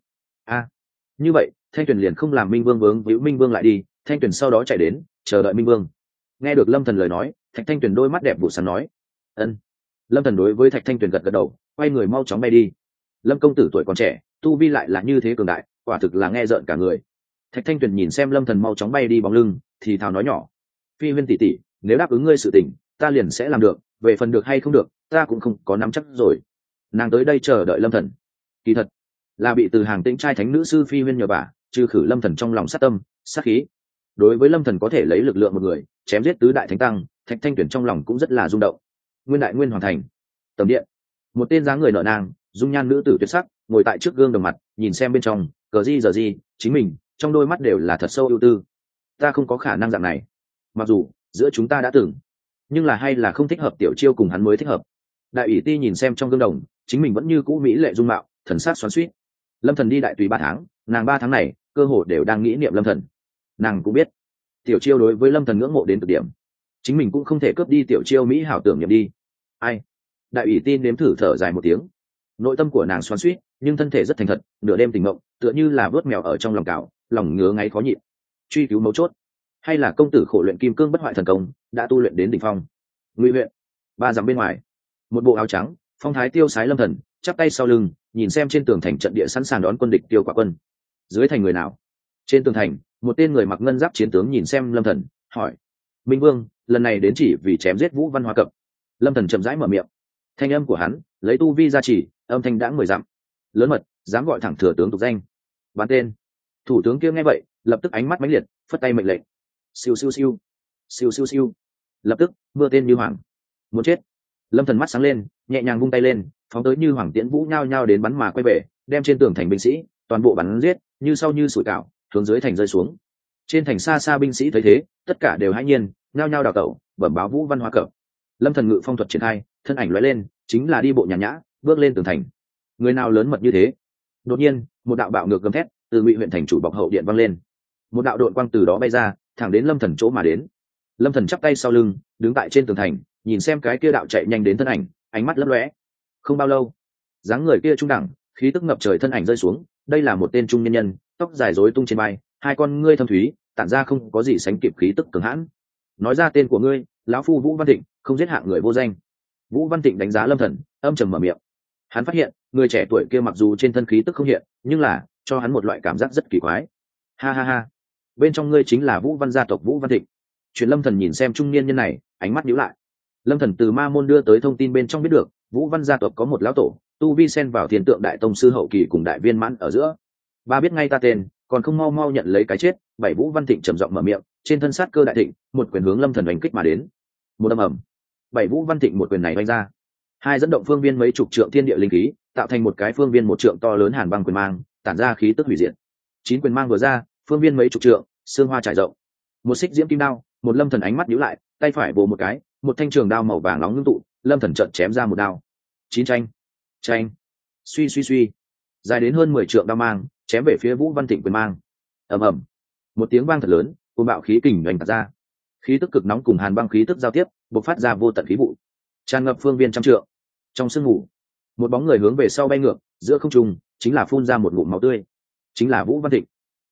Như vậy Thanh Tuyền liền không làm Minh Vương vướng víu Minh Vương lại đi, Thanh Tuyền sau đó chạy đến chờ đợi Minh Vương. Nghe được Lâm Thần lời nói, Thạch Thanh Tuyền đôi mắt đẹp vụ sáng nói: ân. Lâm Thần đối với Thạch Thanh Tuyền gật gật đầu, quay người mau chóng bay đi. Lâm công tử tuổi còn trẻ, tu vi lại là như thế cường đại, quả thực là nghe rợn cả người. Thạch Thanh Tuyền nhìn xem Lâm Thần mau chóng bay đi bóng lưng, thì thào nói nhỏ: Phi Huyên tỷ tỷ, nếu đáp ứng ngươi sự tình, ta liền sẽ làm được, về phần được hay không được, ta cũng không có nắm chắc rồi. Nàng tới đây chờ đợi Lâm Thần, kỳ thật là bị từ hàng tĩnh trai thánh nữ sư Phi Huyên nhờ vả, trừ khử Lâm Thần trong lòng sát tâm, sát khí. Đối với Lâm Thần có thể lấy lực lượng một người chém giết tứ đại thánh tăng, Thạch Thanh Tuyền trong lòng cũng rất là rung động. Nguyên đại nguyên hoàn thành tầm điện, một tên dáng người nợ nang, dung nhan nữ tử tuyệt sắc, ngồi tại trước gương đồng mặt, nhìn xem bên trong, cờ gì giờ gì, chính mình trong đôi mắt đều là thật sâu ưu tư. Ta không có khả năng dạng này, mặc dù giữa chúng ta đã từng, nhưng là hay là không thích hợp, tiểu chiêu cùng hắn mới thích hợp. Đại ủy ti nhìn xem trong gương đồng, chính mình vẫn như cũ mỹ lệ dung mạo, thần sắc xoắn xuýt. Lâm Thần đi đại tùy 3 tháng, nàng 3 tháng này cơ hồ đều đang nghĩ niệm Lâm Thần. Nàng cũng biết tiểu chiêu đối với Lâm Thần ngưỡng mộ đến cực điểm, chính mình cũng không thể cướp đi tiểu chiêu mỹ hảo tưởng niệm đi. Ai? Đại ủy tin nếm thử thở dài một tiếng, nội tâm của nàng xoắn xuýt, nhưng thân thể rất thành thật, nửa đêm tỉnh mộng, tựa như là vớt mèo ở trong lòng cào, lòng ngứa ngáy khó nhịn. Truy cứu mấu chốt, hay là công tử khổ luyện kim cương bất hoại thần công đã tu luyện đến đỉnh phong. Ngụy huyện 3 dặm bên ngoài, một bộ áo trắng, phong thái tiêu sái Lâm Thần chắp tay sau lưng, nhìn xem trên tường thành trận địa sẵn sàng đón quân địch Tiêu Quả Quân. Dưới thành người nào? Trên tường thành, một tên người mặc ngân giáp chiến tướng nhìn xem Lâm Thần, hỏi: Minh Vương lần này đến chỉ vì chém giết Vũ Văn Hóa Cập. Lâm Thần chậm rãi mở miệng, thanh âm của hắn lấy tu vi gia trì, âm thanh đã 10 dặm. Lớn mật, dám gọi thẳng thừa tướng tục danh. Bán tên. Thủ tướng kia nghe vậy, lập tức ánh mắt mãnh liệt, phất tay mệnh lệnh. Siêu siêu siêu, siêu siêu siêu. Lập tức mưa tên như hoàng. Muốn chết. Lâm Thần mắt sáng lên, nhẹ nhàng vung tay lên, phóng tới như hoàng tiễn vũ nhao nhao đến bắn mà quay về, đem trên tường thành binh sĩ toàn bộ bắn giết, như sau như sủi cảo, hướng dưới thành rơi xuống. Trên thành xa xa binh sĩ thấy thế, tất cả đều hãi nhiên, nhao nhao đào tẩu, bẩm báo Vũ Văn Hóa Cập. Lâm Thần ngự phong thuật triển khai, thân ảnh lóe lên, chính là đi bộ nhàn nhã, bước lên tường thành. Người nào lớn mật như thế? Đột nhiên, một đạo bạo ngược gầm thét từ Ngụy huyện thành chủ bọc hậu điện vang lên. Một đạo đội quang từ đó bay ra, thẳng đến Lâm Thần chỗ mà đến. Lâm Thần chắp tay sau lưng, đứng tại trên tường thành, nhìn xem cái kia đạo chạy nhanh đến thân ảnh, ánh mắt lấp lóe. Không bao lâu, dáng người kia trung đẳng, khí tức ngập trời thân ảnh rơi xuống. Đây là một tên trung niên nhân, tóc dài rối tung trên vai, hai con ngươi thâm thúy, tản ra không có gì sánh kịp khí tức cường hãn. Nói ra tên của ngươi, lão phu Vũ Văn Thịnh, không giết hạng người vô danh. Vũ Văn Thịnh đánh giá Lâm Thần, âm trầm mở miệng. Hắn phát hiện, người trẻ tuổi kia mặc dù trên thân khí tức không hiện, nhưng là cho hắn một loại cảm giác rất kỳ quái. Ha ha ha, bên trong ngươi chính là Vũ Văn gia tộc Vũ Văn Thịnh. Chuyện Lâm Thần nhìn xem trung niên nhân này, ánh mắt nhíu lại. Lâm Thần từ ma môn đưa tới thông tin bên trong biết được, Vũ Văn gia tộc có một lão tổ, tu vi xen vào thiên tượng đại tông sư hậu kỳ cùng đại viên mãn ở giữa. Ba biết ngay ta tên, còn không mau mau nhận lấy cái chết. Bảy Vũ Văn Thịnh trầm giọng mở miệng, trên thân sát cơ đại thịnh, một quyền hướng Lâm Thần đánh kích mà đến. Một âm ầm, Bảy Vũ Văn Thịnh một quyền này vung ra, hai dẫn động phương viên mấy chục trượng thiên địa linh khí, tạo thành một cái phương viên một trượng to lớn hàn băng quyền mang, tản ra khí tức hủy diệt. 9 quyền mang vừa ra, phương viên mấy chục trượng, xương hoa trải rộng. Một xích diễm kim đao, một Lâm Thần ánh mắt nhíu lại, tay phải vồ một cái, một thanh trường đao màu vàng nóng ngưng tụ, Lâm Thần chợt chém ra một đao. Chín tranh, tranh, suy suy suy, dài đến hơn 10 trượng đao mang, chém về phía Vũ Văn Thịnh quyền mang. Ầm ầm, Một tiếng vang thật lớn, cuồng bạo khí kình oanh tạc ra, khí tức cực nóng cùng hàn băng khí tức giao tiếp, bộc phát ra vô tận khí vụ, tràn ngập phương viên trăm trượng. Trong sương mù, một bóng người hướng về sau bay ngược, giữa không trung chính là phun ra một ngụm máu tươi, chính là Vũ Văn Thịnh.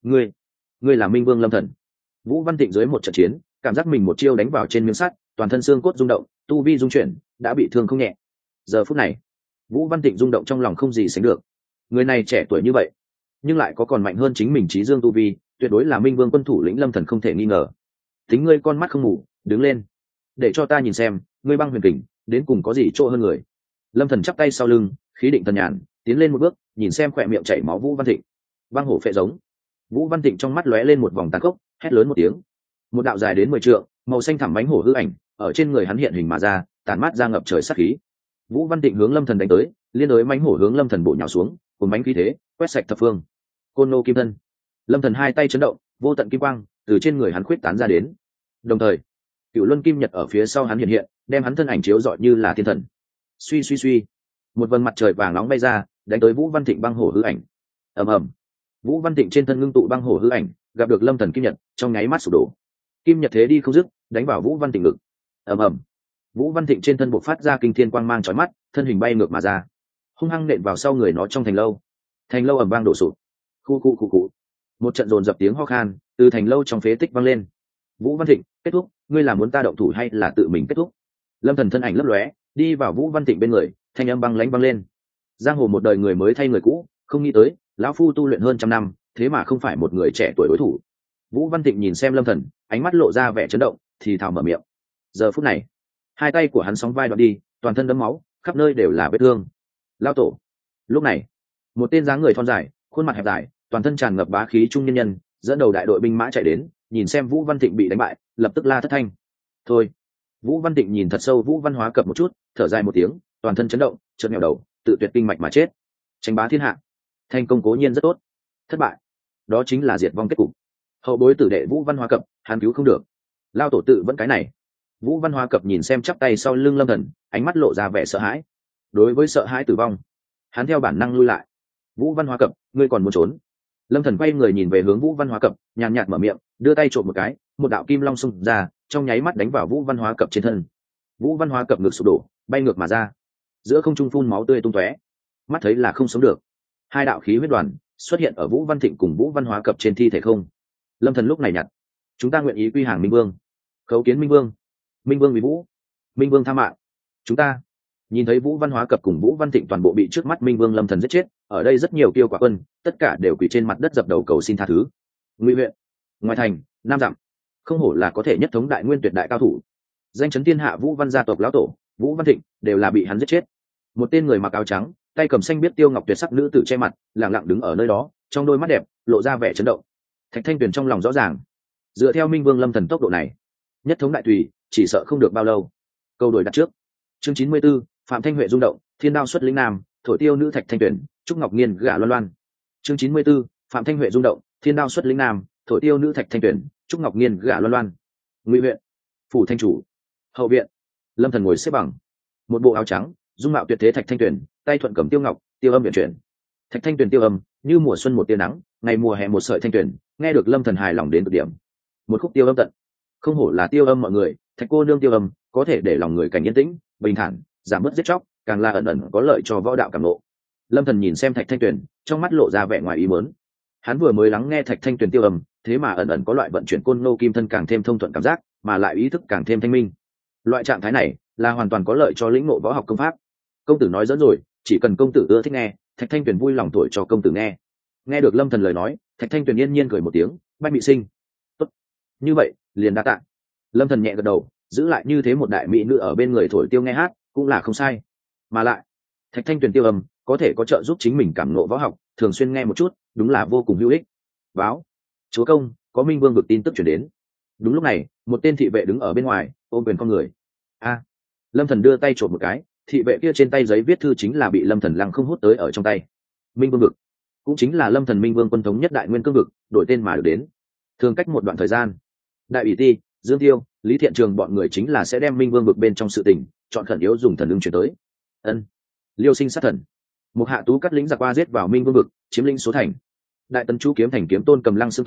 Ngươi là Minh Vương Lâm Thần. Vũ Văn Thịnh dưới một trận chiến, cảm giác mình một chiêu đánh vào trên miếng sắt, toàn thân xương cốt rung động, tu vi rung chuyển, đã bị thương không nhẹ. Giờ phút này, Vũ Văn Thịnh rung động trong lòng không gì sánh được. Người này trẻ tuổi như vậy, nhưng lại có còn mạnh hơn chính mình trí dương tu vi, tuyệt đối là Minh Vương quân thủ lĩnh Lâm Thần không thể nghi ngờ. Tính ngươi con mắt không ngủ, đứng lên, để cho ta nhìn xem, ngươi băng huyền kình đến cùng có gì chỗ hơn người. Lâm Thần chắp tay sau lưng, khí định thần nhàn, tiến lên một bước, nhìn xem khỏe miệng chảy máu Vũ Văn Thịnh. Băng hổ phệ giống. Vũ Văn Thịnh trong mắt lóe lên một vòng tàn khốc, hét lớn một tiếng. Một đạo dài đến 10 trượng, màu xanh thẳm bánh hổ hư ảnh, ở trên người hắn hiện hình mà ra, tản mát ra ngập trời sát khí. Vũ Văn Thịnh hướng Lâm Thần đánh tới, liên đối mãnh hổ hướng Lâm Thần bổ nhào xuống, cùng bánh khí thế, quét sạch thập phương. Côn Nô Kim Thân. Lâm Thần hai tay chấn động, vô tận kim quang từ trên người hắn khuyết tán ra đến. Đồng thời, Cửu Luân Kim Nhật ở phía sau hắn hiện hiện, đem hắn thân ảnh chiếu rọi như là thiên thần. Suy suy suy, một vầng mặt trời vàng nóng bay ra, đánh tới Vũ Văn Thịnh băng hổ hư ảnh. Ầm ầm. Vũ Văn Thịnh trên thân ngưng tụ băng hổ hư ảnh, gặp được Lâm Thần Kim Nhật, trong nháy mắt sụp đổ. Kim Nhật thế đi không dứt, đánh vào Vũ Văn Thịnh ngực. Ầm ầm. Vũ Văn Thịnh trên thân bộc phát ra kinh thiên quang mang chói mắt, thân hình bay ngược mà ra, hung hăng nện vào sau người nó trong thành lâu. Thành lâu ầm vang đổ sụp. Khu. Một trận dồn dập tiếng ho khan từ thành lâu trong phế tích vang lên. Vũ Văn Thịnh, kết thúc, ngươi là muốn ta động thủ hay là tự mình kết thúc? Lâm Thần thân ảnh lấp lóe, đi vào Vũ Văn Thịnh bên người, thanh âm băng lãnh vang lên. Giang hồ một đời người mới thay người cũ, không nghĩ tới, lão phu tu luyện hơn trăm năm, thế mà không phải một người trẻ tuổi đối thủ. Vũ Văn Thịnh nhìn xem Lâm Thần, ánh mắt lộ ra vẻ chấn động, thì thào mở miệng. Giờ phút này, hai tay của hắn sóng vai đoạn đi, toàn thân đẫm máu, khắp nơi đều là vết thương. Lao tổ. Lúc này, một tên dáng người thon dài, khuôn mặt hẹp dài, toàn thân tràn ngập bá khí trung nhân nhân, dẫn đầu đại đội binh mã chạy đến, nhìn xem Vũ Văn Thịnh bị đánh bại, lập tức la thất thanh. Thôi. Vũ Văn Thịnh nhìn thật sâu Vũ Văn Hóa Cập một chút, thở dài một tiếng, toàn thân chấn động, chợt nghèo đầu, tự tuyệt kinh mạch mà chết. Tranh bá thiên hạ, thành công cố nhiên rất tốt, thất bại, đó chính là diệt vong kết cục. Hậu bối tử đệ Vũ Văn Hóa Cập, hắn cứu không được. Lao tổ tự vẫn cái này. Vũ Văn Hóa Cập nhìn xem chắp tay sau lưng Lâm Thần, ánh mắt lộ ra vẻ sợ hãi. Đối với sợ hãi tử vong, hắn theo bản năng lui lại. Vũ Văn Hóa Cập, ngươi còn muốn trốn? Lâm Thần quay người nhìn về hướng Vũ Văn Hóa Cập, nhàn nhạt mở miệng, đưa tay trộm một cái, một đạo kim long xung ra, trong nháy mắt đánh vào Vũ Văn Hóa Cập trên thân. Vũ Văn Hóa Cập ngực sụp đổ, bay ngược mà ra, giữa không trung phun máu tươi tung tóe, mắt thấy là không sống được. Hai đạo khí huyết đoàn xuất hiện ở Vũ Văn Thịnh cùng Vũ Văn Hóa Cập trên thi thể không. Lâm Thần lúc này nhặt, chúng ta nguyện ý quy hàng Minh Vương, khấu kiến Minh Vương. Minh Vương vì Vũ, Minh Vương tha mạng. Chúng ta nhìn thấy Vũ Văn Hóa Cập cùng Vũ Văn Thịnh toàn bộ bị trước mắt Minh Vương Lâm Thần giết chết, ở đây rất nhiều kiêu quả quân, tất cả đều quỳ trên mặt đất dập đầu cầu xin tha thứ. Ngụy huyện, ngoài thành, Nam Dặm, không hổ là có thể nhất thống đại nguyên tuyệt đại cao thủ, danh chấn thiên hạ Vũ Văn gia tộc lão tổ Vũ Văn Thịnh đều là bị hắn giết chết. Một tên người mặc áo trắng, tay cầm xanh biết tiêu ngọc tuyệt sắc nữ tử che mặt, lặng lặng đứng ở nơi đó, trong đôi mắt đẹp lộ ra vẻ chấn động. Thạch Thanh Tuyền trong lòng rõ ràng, dựa theo Minh Vương Lâm Thần tốc độ này, nhất thống đại tùy chỉ sợ không được bao lâu. Câu đổi đặt trước. Chương 94, Phạm Thanh Huệ rung động, thiên đao xuất lĩnh nam, thổi tiêu nữ Thạch Thanh Tuyền, Trúc Ngọc Nghiên gả Loan Loan. Chương 94, Phạm Thanh Huệ rung động, thiên đao xuất lĩnh nam, thổi tiêu nữ Thạch Thanh Tuyền, Trúc Ngọc Nghiên gả Loan Loan. Ngụy huyện, phủ thanh chủ, hậu viện. Lâm Thần ngồi xếp bằng, một bộ áo trắng, dung mạo tuyệt thế Thạch Thanh Tuyền, tay thuận cầm tiêu ngọc, tiêu âm viện chuyển. Thạch Thanh Tuyền tiêu âm, như mùa xuân một tia nắng, ngày mùa hè một sợi thanh tuyền, nghe được Lâm Thần hài lòng đến cực điểm. Một khúc tiêu âm tận, không hổ là tiêu âm mọi người, Thạch cô nương tiêu âm, có thể để lòng người cảnh yên tĩnh, bình thản, giảm bớt giết chóc, càng là ẩn ẩn có lợi cho võ đạo cảm ngộ. Lâm Thần nhìn xem Thạch Thanh Tuyền, trong mắt lộ ra vẻ ngoài ý muốn. Hắn vừa mới lắng nghe Thạch Thanh Tuyền tiêu âm, thế mà ẩn ẩn có loại vận chuyển côn nô kim thân càng thêm thông thuận cảm giác, mà lại ý thức càng thêm thanh minh. Loại trạng thái này là hoàn toàn có lợi cho lĩnh ngộ võ học công pháp. Công tử nói dẫn rồi, chỉ cần công tử ưa thích nghe, Thạch Thanh Tuyền vui lòng thổi cho công tử nghe. Nghe được Lâm Thần lời nói, Thạch Thanh Tuyền yên nhiên cười một tiếng, bách mỹ sinh. Tốt, như vậy liền đa tạ. Lâm Thần nhẹ gật đầu, giữ lại như thế một đại mỹ nữ ở bên người thổi tiêu nghe hát cũng là không sai. Mà lại, Thạch Thanh Tuyền tiêu âm có thể có trợ giúp chính mình cảm ngộ võ học, thường xuyên nghe một chút, đúng là vô cùng hữu ích. Báo, chúa công, có Minh Vương vực tin tức truyền đến. Đúng lúc này, một tên thị vệ đứng ở bên ngoài, ôm quyền con người. A, Lâm Thần đưa tay trộm một cái, thị vệ kia trên tay giấy viết thư chính là bị Lâm Thần lăng không hút tới ở trong tay. Minh Vương vực, cũng chính là Lâm Thần Minh Vương quân thống nhất đại nguyên cương vực, đổi tên mà được đến. Thường cách một đoạn thời gian, đại ủy ti, Dương Tiêu, Lý Thiện Trường bọn người chính là sẽ đem Minh Vương vực bên trong sự tình, chọn khẩn yếu dùng thần ứng chuyển tới. Ân, Liêu Sinh sát thần, một hạ tú cắt lính giặc qua giết vào Minh Vương vực, chiếm lĩnh số thành. Đại tấn chú kiếm thành kiếm tôn cầm lăng xương kiếm,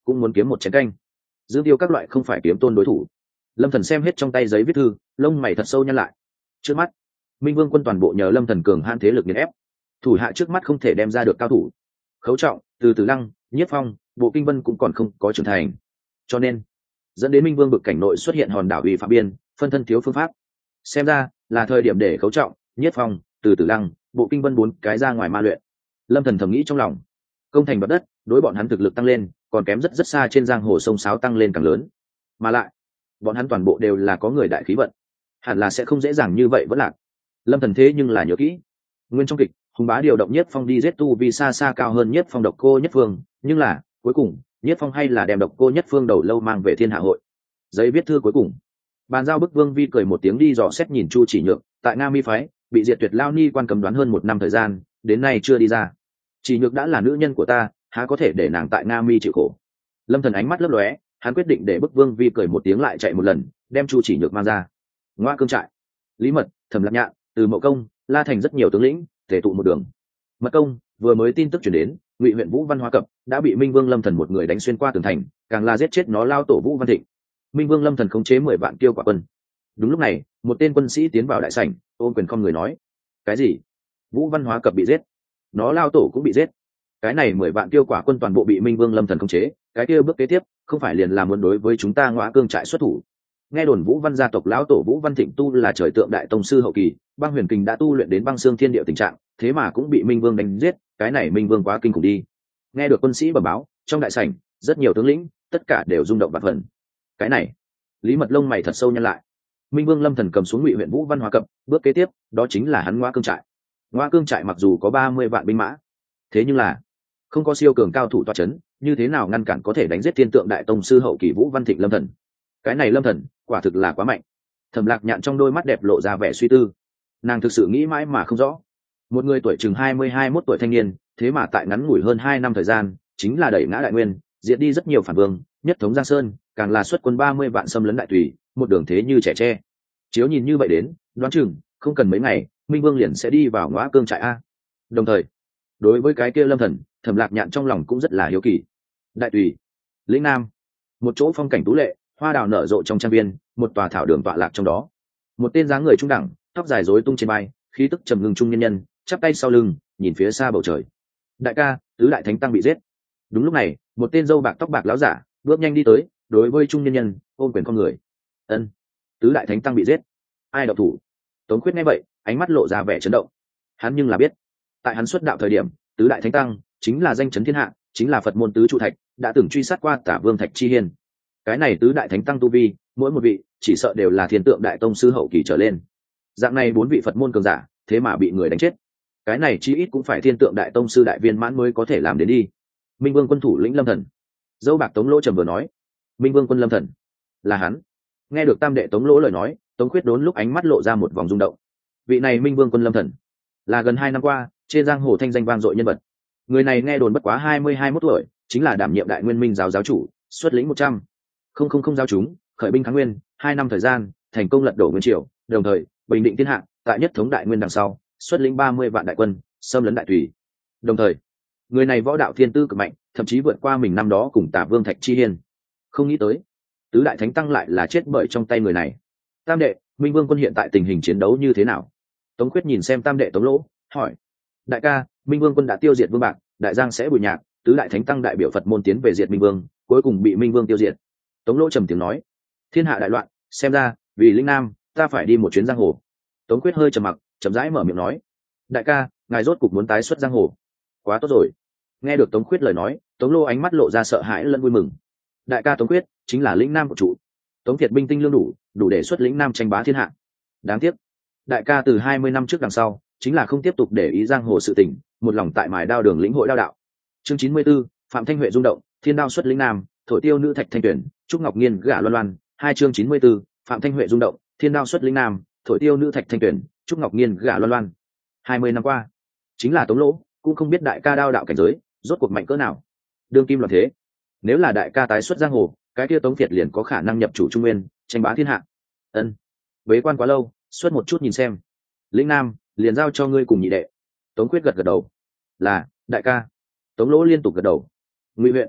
cũng muốn kiếm một chén canh. Dương Tiêu các loại không phải kiếm tôn đối thủ. Lâm Thần xem hết trong tay giấy viết thư, lông mày thật sâu nhăn lại. Trước mắt, Minh Vương quân toàn bộ nhờ Lâm Thần cường hãn thế lực nghiền ép, thủ hạ trước mắt không thể đem ra được cao thủ. Khấu Trọng, Từ Từ Lăng, Nhiếp Phong, Bộ Kinh Vân cũng còn không có trưởng thành, cho nên dẫn đến Minh Vương bực cảnh nội xuất hiện hòn đảo uy phạm biên, phân thân thiếu phương pháp. Xem ra là thời điểm để Khấu Trọng, Nhiếp Phong, Từ Từ Lăng, Bộ Kinh Vân bốn cái ra ngoài ma luyện. Lâm Thần thầm nghĩ trong lòng. Công thành đoạt đất, đối bọn hắn thực lực tăng lên, còn kém rất rất xa, trên giang hồ sông sáo tăng lên càng lớn. Mà lại, bọn hắn toàn bộ đều là có người đại khí vận, hẳn là sẽ không dễ dàng như vậy vẫn lạc. Lâm Thần thế nhưng là nhớ kỹ, nguyên trong kịch Hùng Bá điều động Nhiếp Phong đi giết tu vì xa xa cao hơn Nhiếp Phong độc cô Nhất Phương, nhưng là cuối cùng Nhiếp Phong hay là đem độc cô Nhất Phương đầu lâu mang về Thiên Hạ hội. Giấy viết thư cuối cùng bàn giao bức Vương Vi cười một tiếng đi dò xét nhìn Chu Chỉ Nhược tại Nga Mi phái bị diệt tuyệt lao ni quan cấm đoán hơn 1 năm thời gian, đến nay chưa đi ra. Chỉ Nhược đã là nữ nhân của ta, há có thể để nàng tại Nga Mi chịu khổ. Lâm Thần ánh mắt lấp lóe, hắn quyết định để bức Vương Vi cười một tiếng lại chạy một lần, đem Chu Chỉ Nhược mang ra. Ngoa Cương trại, Lý Mật, Thẩm Lạc Nhạn, Từ Mậu Công, La Thành rất nhiều tướng lĩnh thể tụ một đường. Mật Công vừa mới tin tức truyền đến, Ngụy huyện Vũ Văn Hóa Cập đã bị Minh Vương Lâm Thần một người đánh xuyên qua tường thành, càng là giết chết nó lao tổ Vũ Văn Thịnh. Minh Vương Lâm Thần khống chế 10 vạn kiêu quả quân. Đúng lúc này, một tên quân sĩ tiến vào đại sảnh, ôm quyền không người nói: "Cái gì? Vũ Văn Hóa Cập bị giết? Nó lao tổ cũng bị giết?" Cái này 10 vạn kiêu quả quân toàn bộ bị Minh Vương Lâm Thần khống chế, cái kia bước kế tiếp, không phải liền là muốn đối với chúng ta Ngõa Cương trại xuất thủ? Nghe đồn Vũ Văn gia tộc lão tổ Vũ Văn Thịnh tu là trời tượng đại tông sư hậu kỳ, băng huyền kình đã tu luyện đến băng xương thiên địa tình trạng, thế mà cũng bị Minh Vương đánh giết, cái này Minh Vương quá kinh khủng đi. Nghe được quân sĩ bẩm báo, trong đại sảnh rất nhiều tướng lĩnh tất cả đều rung động bạt phần. Cái này, Lý Mật lông mày thật sâu nhăn lại. Minh Vương Lâm Thần cầm xuống Ngụy huyện Vũ Văn Hóa Cập, bước kế tiếp đó chính là hắn Ngõa Cương trại. Ngõa Cương trại mặc dù có 30 vạn binh mã, thế nhưng là không có siêu cường cao thủ tọa chấn, như thế nào ngăn cản có thể đánh giết thiên tượng đại tông sư hậu kỳ Vũ Văn Thịnh Lâm Thần? Cái này Lâm Thần quả thực là quá mạnh. Thẩm Lạc Nhạn trong đôi mắt đẹp lộ ra vẻ suy tư, nàng thực sự nghĩ mãi mà không rõ. Một người tuổi chừng 20-21 tuổi thanh niên, thế mà tại ngắn ngủi hơn 2 năm thời gian, chính là đẩy ngã đại nguyên, diệt đi rất nhiều phản vương, nhất thống Giang Sơn, càng là xuất quân 30 vạn xâm lấn đại tùy, một đường thế như trẻ tre. Chiếu nhìn như vậy đến, đoán chừng không cần mấy ngày, Minh Vương liền sẽ đi vào Ngõa Cương trại a. Đồng thời, đối với cái kia Lâm Thần, Thẩm Lạc Nhạn trong lòng cũng rất là hiếu kỳ. Đại tùy, lĩnh Nam, một chỗ phong cảnh tú lệ, hoa đào nở rộ trong trang viên, một tòa thảo đường tọa lạc trong đó. Một tên dáng người trung đẳng, tóc dài rối tung trên vai, khí tức trầm ngưng trung nhân nhân, chắp tay sau lưng, nhìn phía xa bầu trời. Đại ca, tứ đại thánh tăng bị giết. Đúng lúc này, một tên râu bạc tóc bạc lão giả bước nhanh đi tới, đối với trung nhân nhân ôm quyền con người. Ân, tứ đại thánh tăng bị giết. Ai độc thủ? Tống Khuyết nghe vậy, ánh mắt lộ ra vẻ chấn động. Hắn nhưng là biết, tại hắn xuất đạo thời điểm, tứ đại thánh tăng chính là danh chấn thiên hạ, chính là Phật môn tứ trụ thạch, đã từng truy sát qua Tả Vương Thạch Chi Hiên. Cái này tứ đại thánh tăng tu vi, mỗi một vị chỉ sợ đều là thiên tượng đại tông sư hậu kỳ trở lên. Dạng này 4 vị Phật môn cường giả, thế mà bị người đánh chết. Cái này chí ít cũng phải thiên tượng đại tông sư đại viên mãn mới có thể làm đến đi. Minh Vương quân thủ lĩnh Lâm Thần. Dâu bạc Tống Lỗ trầm vừa nói, Minh Vương quân Lâm Thần là hắn. Nghe được tam đệ Tống Lỗ lời nói, Tống Khuyết đốn lúc ánh mắt lộ ra một vòng rung động. Vị này Minh Vương quân Lâm Thần là gần 2 năm qua trên giang hồ thanh danh vang dội nhân vật. Người này nghe đồn bất quá 20-21 tuổi, chính là đảm nhiệm Đại Nguyên Minh giáo giáo chủ, xuất lĩnh 100 không giáo chúng, khởi binh kháng Nguyên, 2 năm thời gian, thành công lật đổ Nguyên Triều, đồng thời bình định thiên hạ, tại nhất thống Đại Nguyên đằng sau, xuất lĩnh 30 vạn đại quân, xâm lấn đại tùy. Đồng thời, người này võ đạo thiên tư cực mạnh, thậm chí vượt qua mình năm đó cùng Tả Vương Thạch Chi Hiên. Không nghĩ tới, tứ đại thánh tăng lại là chết bởi trong tay người này. Tam đệ, Minh Vương quân hiện tại tình hình chiến đấu như thế nào? Tống Khuyết nhìn xem tam đệ Tống Lỗ, hỏi. Đại ca, Minh Vương quân đã tiêu diệt Vương Bạc, Đại Giang sẽ bùi nhạc, tứ đại thánh tăng đại biểu Phật môn tiến về diệt Minh Vương, cuối cùng bị Minh Vương tiêu diệt. Tống Lỗ trầm tiếng nói, thiên hạ đại loạn, xem ra vì lĩnh Nam, ta phải đi một chuyến giang hồ. Tống Khuyết hơi trầm mặc, chậm rãi mở miệng nói, đại ca, ngài rốt cục muốn tái xuất giang hồ. Quá tốt rồi. Nghe được Tống Khuyết lời nói, Tống Lô ánh mắt lộ ra sợ hãi lẫn vui mừng. Đại ca Tống Khuyết chính là lĩnh Nam của trụ. Tống Thiệt binh tinh lương đủ để xuất lĩnh Nam tranh bá thiên hạ. Đáng tiếc, đại ca từ 20 năm trước đằng sau, chính là không tiếp tục để ý giang hồ sự tình, một lòng tại mài đao đường lĩnh hội đao đạo. Chương 94, Phạm Thanh Huệ rung động, thiên đao xuất lĩnh Nam, thổi tiêu nữ Thạch Thanh Tuyển, Trúc Ngọc Nghiên gả Loan Loan. Hai chương 94, Phạm Thanh Huệ rung động, thiên đao xuất lĩnh Nam, thổi tiêu nữ Thạch Thanh Tuyển, Trúc Ngọc Nghiên gả Loan Loan. 20 năm qua, chính là Tống Lỗ cũng không biết đại ca đao đạo cảnh giới rốt cuộc mạnh cỡ nào. Đương kim loạn thế, nếu là đại ca tái xuất giang hồ, cái kia Tống Việt liền có khả năng nhập chủ Trung Nguyên, tranh bá thiên hạ. Ân, bế quan quá lâu, xuất một chút nhìn xem. Lĩnh Nam liền giao cho ngươi cùng nhị đệ. Tống Quyết gật gật đầu. Là đại ca. Tống Lỗ liên tục gật đầu. Ngụy huyện,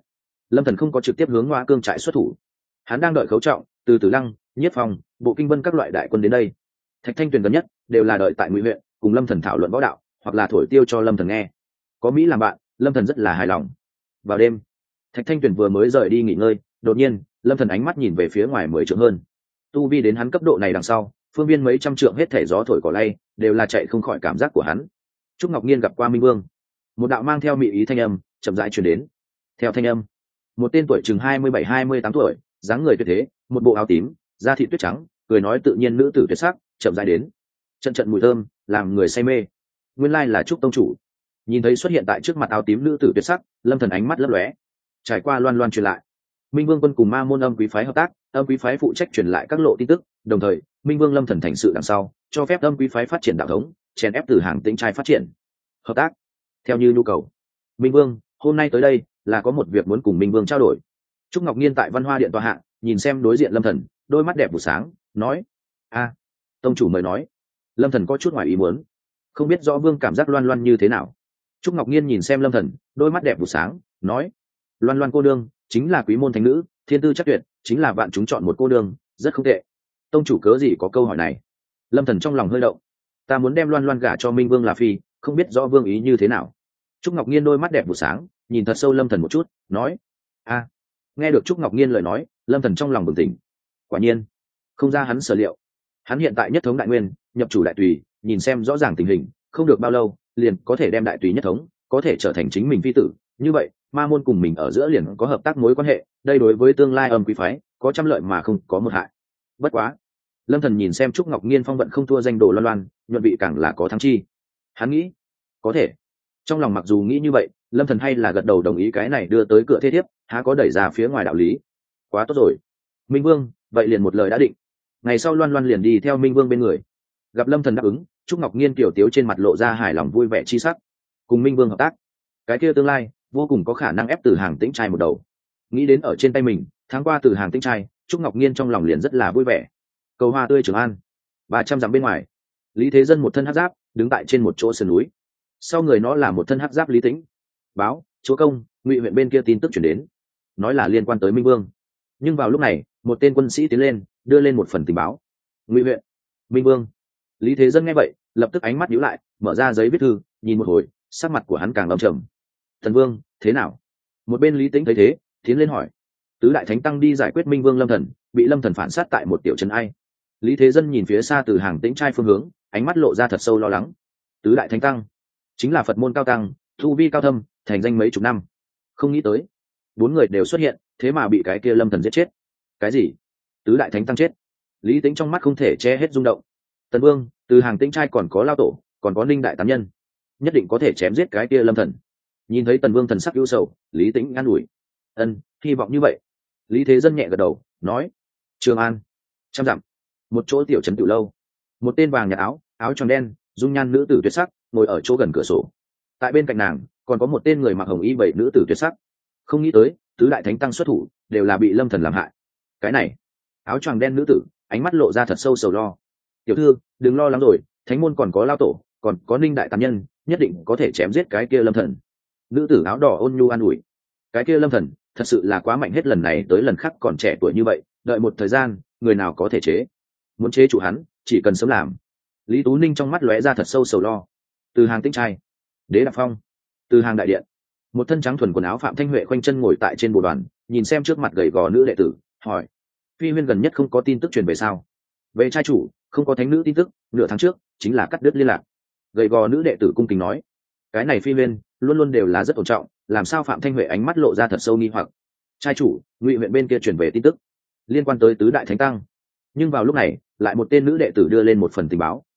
lâm thần không có trực tiếp hướng Ngoa Cương trại xuất thủ, hắn đang đợi Khấu Trọng, Từ Tử Lăng, Nhiếp Phong, Bộ Kinh Vân các loại đại quân đến đây. Thạch Thanh Tuyền gần nhất đều là đợi tại Ngụy huyện cùng lâm thần thảo luận võ đạo, hoặc là thổi tiêu cho lâm thần nghe. Có Mỹ làm bạn, lâm thần rất là hài lòng. Vào đêm, Thạch Thanh Tuyền vừa mới rời đi nghỉ ngơi, đột nhiên lâm thần ánh mắt nhìn về phía ngoài 10 trượng hơn. Tu vi đến hắn cấp độ này đằng sau, phương viên mấy trăm trượng hết thể gió thổi cỏ lay đều là chạy không khỏi cảm giác của hắn. Trúc Ngọc Nhiên gặp qua Minh Vương, một đạo mang theo mị ý thanh âm chậm rãi truyền đến. Theo thanh âm, một tên tuổi chừng 27-28 tuổi, dáng người tuyệt thế, một bộ áo tím, da thịt tuyết trắng, cười nói tự nhiên nữ tử tuyệt sắc chậm rãi đến. Trận trận mùi thơm làm người say mê. Nguyên lai là Trúc tông chủ. Nhìn thấy xuất hiện tại trước mặt áo tím nữ tử tuyệt sắc, lâm thần ánh mắt lấp lóe. Trải qua loan loan truyền lại, Minh Vương quân cùng Ma môn Âm Quý phái hợp tác, Âm Quý phái phụ trách truyền lại các lộ tin tức, đồng thời Minh Vương lâm thần thành sự đằng sau, cho phép Âm Quý phái phát triển đạo thống, chèn ép Từ Hàng Tĩnh trai phát triển. Hợp tác theo như nhu cầu. Minh Vương hôm nay tới đây là có một việc muốn cùng Minh Vương trao đổi. Trúc Ngọc Nhiên tại Văn Hoa điện tòa hạ, nhìn xem đối diện lâm thần, đôi mắt đẹp vụ sáng, nói: a tông chủ mời nói. Lâm thần có chút ngoài ý muốn, không biết rõ Vương cảm giác loan loan như thế nào. Trúc Ngọc Nhiên nhìn xem lâm thần, đôi mắt đẹp vụ sáng, nói: loan loan cô đương chính là quý môn thánh nữ, thiên tư chắc tuyệt, chính là vạn chúng chọn một cô đương, rất không tệ. Tông chủ cớ gì có câu hỏi này? Lâm thần trong lòng hơi động. Ta muốn đem loan loan gả cho Minh Vương là phi, không biết rõ Vương ý như thế nào. Trúc Ngọc Nhiên đôi mắt đẹp vụ sáng, nhìn thật sâu lâm thần một chút, nói: a nghe được Trúc Ngọc Nhiên lời nói, lâm thần trong lòng bừng tỉnh. Quả nhiên không ra hắn sở liệu, hắn hiện tại nhất thống đại nguyên, nhập chủ đại tùy, nhìn xem rõ ràng tình hình, không được bao lâu liền có thể đem đại tùy nhất thống, có thể trở thành chính mình phi tử. Như vậy Ma môn cùng mình ở giữa liền có hợp tác mối quan hệ, đây đối với tương lai Âm Quý phái có trăm lợi mà không có một hại. Bất quá lâm thần nhìn xem Trúc Ngọc Nhiên phong vận không thua danh đồ loan loan, nhuận vị càng là có thắng chi. Hắn nghĩ có thể. Trong lòng mặc dù nghĩ như vậy, lâm thần hay là gật đầu đồng ý cái này đưa tới cửa thế thiếp, há có đẩy ra phía ngoài đạo lý. Quá tốt rồi. Minh Vương vậy liền một lời đã định. Ngày sau loan loan liền đi theo Minh Vương bên người. Gặp lâm thần đáp ứng, Trúc Ngọc Nhiên kiều tiếu trên mặt lộ ra hài lòng vui vẻ chi sắc. Cùng Minh Vương hợp tác, cái kia tương lai vô cùng có khả năng ép Từ Hàng Tĩnh trai một đầu. Nghĩ đến ở trên tay mình tháng qua Từ Hàng Tĩnh trai, Trúc Ngọc Nhiên trong lòng liền rất là vui vẻ. Cầu hoa tươi Trường An, 300 dặm bên ngoài, Lý Thế Dân một thân hắc giáp đứng tại trên một chỗ sườn núi, sau người nó là một thân hắc giáp Lý Tĩnh. Báo chúa công, Ngụy huyện bên kia tin tức chuyển đến, nói là liên quan tới Minh Vương. Nhưng vào lúc này một tên quân sĩ tiến lên đưa lên một phần tình báo. Ngụy huyện, Minh Vương. Lý Thế Dân nghe vậy lập tức ánh mắt nhíu lại, mở ra giấy viết thư nhìn một hồi, sắc mặt của hắn càng âm trầm. Thần Vương thế nào? Một bên Lý Tĩnh thấy thế tiến lên hỏi. Tứ đại thánh tăng đi giải quyết Minh Vương lâm thần, bị lâm thần phản sát tại một tiểu trấn ai. Lý Thế Dân nhìn phía xa Từ Hàng Tĩnh trai phương hướng, ánh mắt lộ ra thật sâu lo lắng. Tứ đại thánh tăng chính là Phật môn cao tăng, tu vi cao thâm, thành danh mấy chục năm. Không nghĩ tới 4 người đều xuất hiện, thế mà bị cái kia lâm thần giết chết. Cái gì? Tứ đại thánh tăng chết? Lý Tĩnh trong mắt không thể che hết rung động. Tần Vương, Từ Hàng Tĩnh trai còn có Lao Tổ, còn có Ninh đại tán nhân, nhất định có thể chém giết cái kia lâm thần. Nhìn thấy Tần Vương thần sắc ưu sầu, Lý Tĩnh an ủi. Hy vọng như vậy. Lý Thế Dân nhẹ gật đầu, nói. Trường An, 100 dặm, một chỗ tiểu trấn tiểu lâu, một tên vàng nhạt áo tròn đen, dung nhan nữ tử tuyệt sắc ngồi ở chỗ gần cửa sổ. Tại bên cạnh nàng còn có một tên người mặc hồng y bảy nữ tử tuyệt sắc. Không nghĩ tới tứ đại thánh tăng xuất thủ đều là bị lâm thần làm hại. Cái này áo choàng đen nữ tử ánh mắt lộ ra thật sâu sầu lo. Tiểu thư đừng lo lắng rồi, thánh môn còn có Lao Tổ, còn có Ninh đại tán nhân, nhất định có thể chém giết cái kia lâm thần. Nữ tử áo đỏ ôn nhu an ủi. Cái kia lâm thần thật sự là quá mạnh, hết lần này tới lần khác còn trẻ tuổi như vậy, đợi một thời gian người nào có thể chế. Muốn chế chủ hắn chỉ cần sớm làm. Lý Tú Ninh trong mắt lóe ra thật sâu sầu lo. Từ Hàng Tĩnh trai, Đế Đạp Phong, Từ Hàng đại điện, một thân trắng thuần quần áo Phạm Thanh Huệ khoanh chân ngồi tại trên bồ đoàn, nhìn xem trước mặt gầy gò nữ đệ tử, hỏi: Phi huyên gần nhất không có tin tức truyền về sao? Về trai chủ không có thánh nữ tin tức, nửa tháng trước chính là cắt đứt liên lạc. Gầy gò nữ đệ tử cung kính nói. Cái này Phi huyên luôn luôn đều là rất ổn trọng, làm sao? Phạm Thanh Huệ ánh mắt lộ ra thật sâu nghi hoặc. Trai chủ, Ngụy huyện bên kia truyền về tin tức liên quan tới tứ đại thánh tăng. Nhưng vào lúc này lại một tên nữ đệ tử đưa lên một phần tình báo.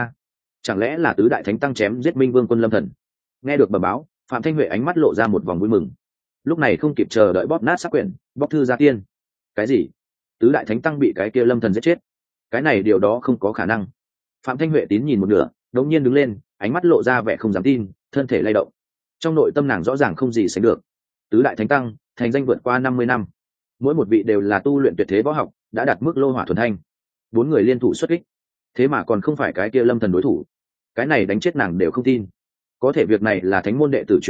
Chẳng lẽ là tứ đại thánh tăng chém giết Minh Vương quân lâm thần? Nghe được bẩm báo, Phạm Thanh Huệ ánh mắt lộ ra một vòng vui mừng. Lúc này không kịp chờ đợi bóp nát sắc quyển, bóp thư ra tiên. Cái gì? Tứ đại thánh tăng bị cái kia lâm thần giết chết? Cái này điều đó không có khả năng. Phạm Thanh Huệ tín nhìn một nửa, đống nhiên đứng lên, ánh mắt lộ ra vẻ không dám tin, thân thể lay động. Trong nội tâm nàng rõ ràng không gì sánh được. Tứ đại thánh tăng thành danh vượt qua 50 năm, mỗi một vị đều là tu luyện tuyệt thế võ học, đã đạt mức lô hỏa thuần thanh. 4 người liên thủ xuất kích, thế mà còn không phải cái kia lâm thần đối thủ. Cái này đánh chết nàng đều không tin. Có thể việc này là thánh môn đệ tử truyền về,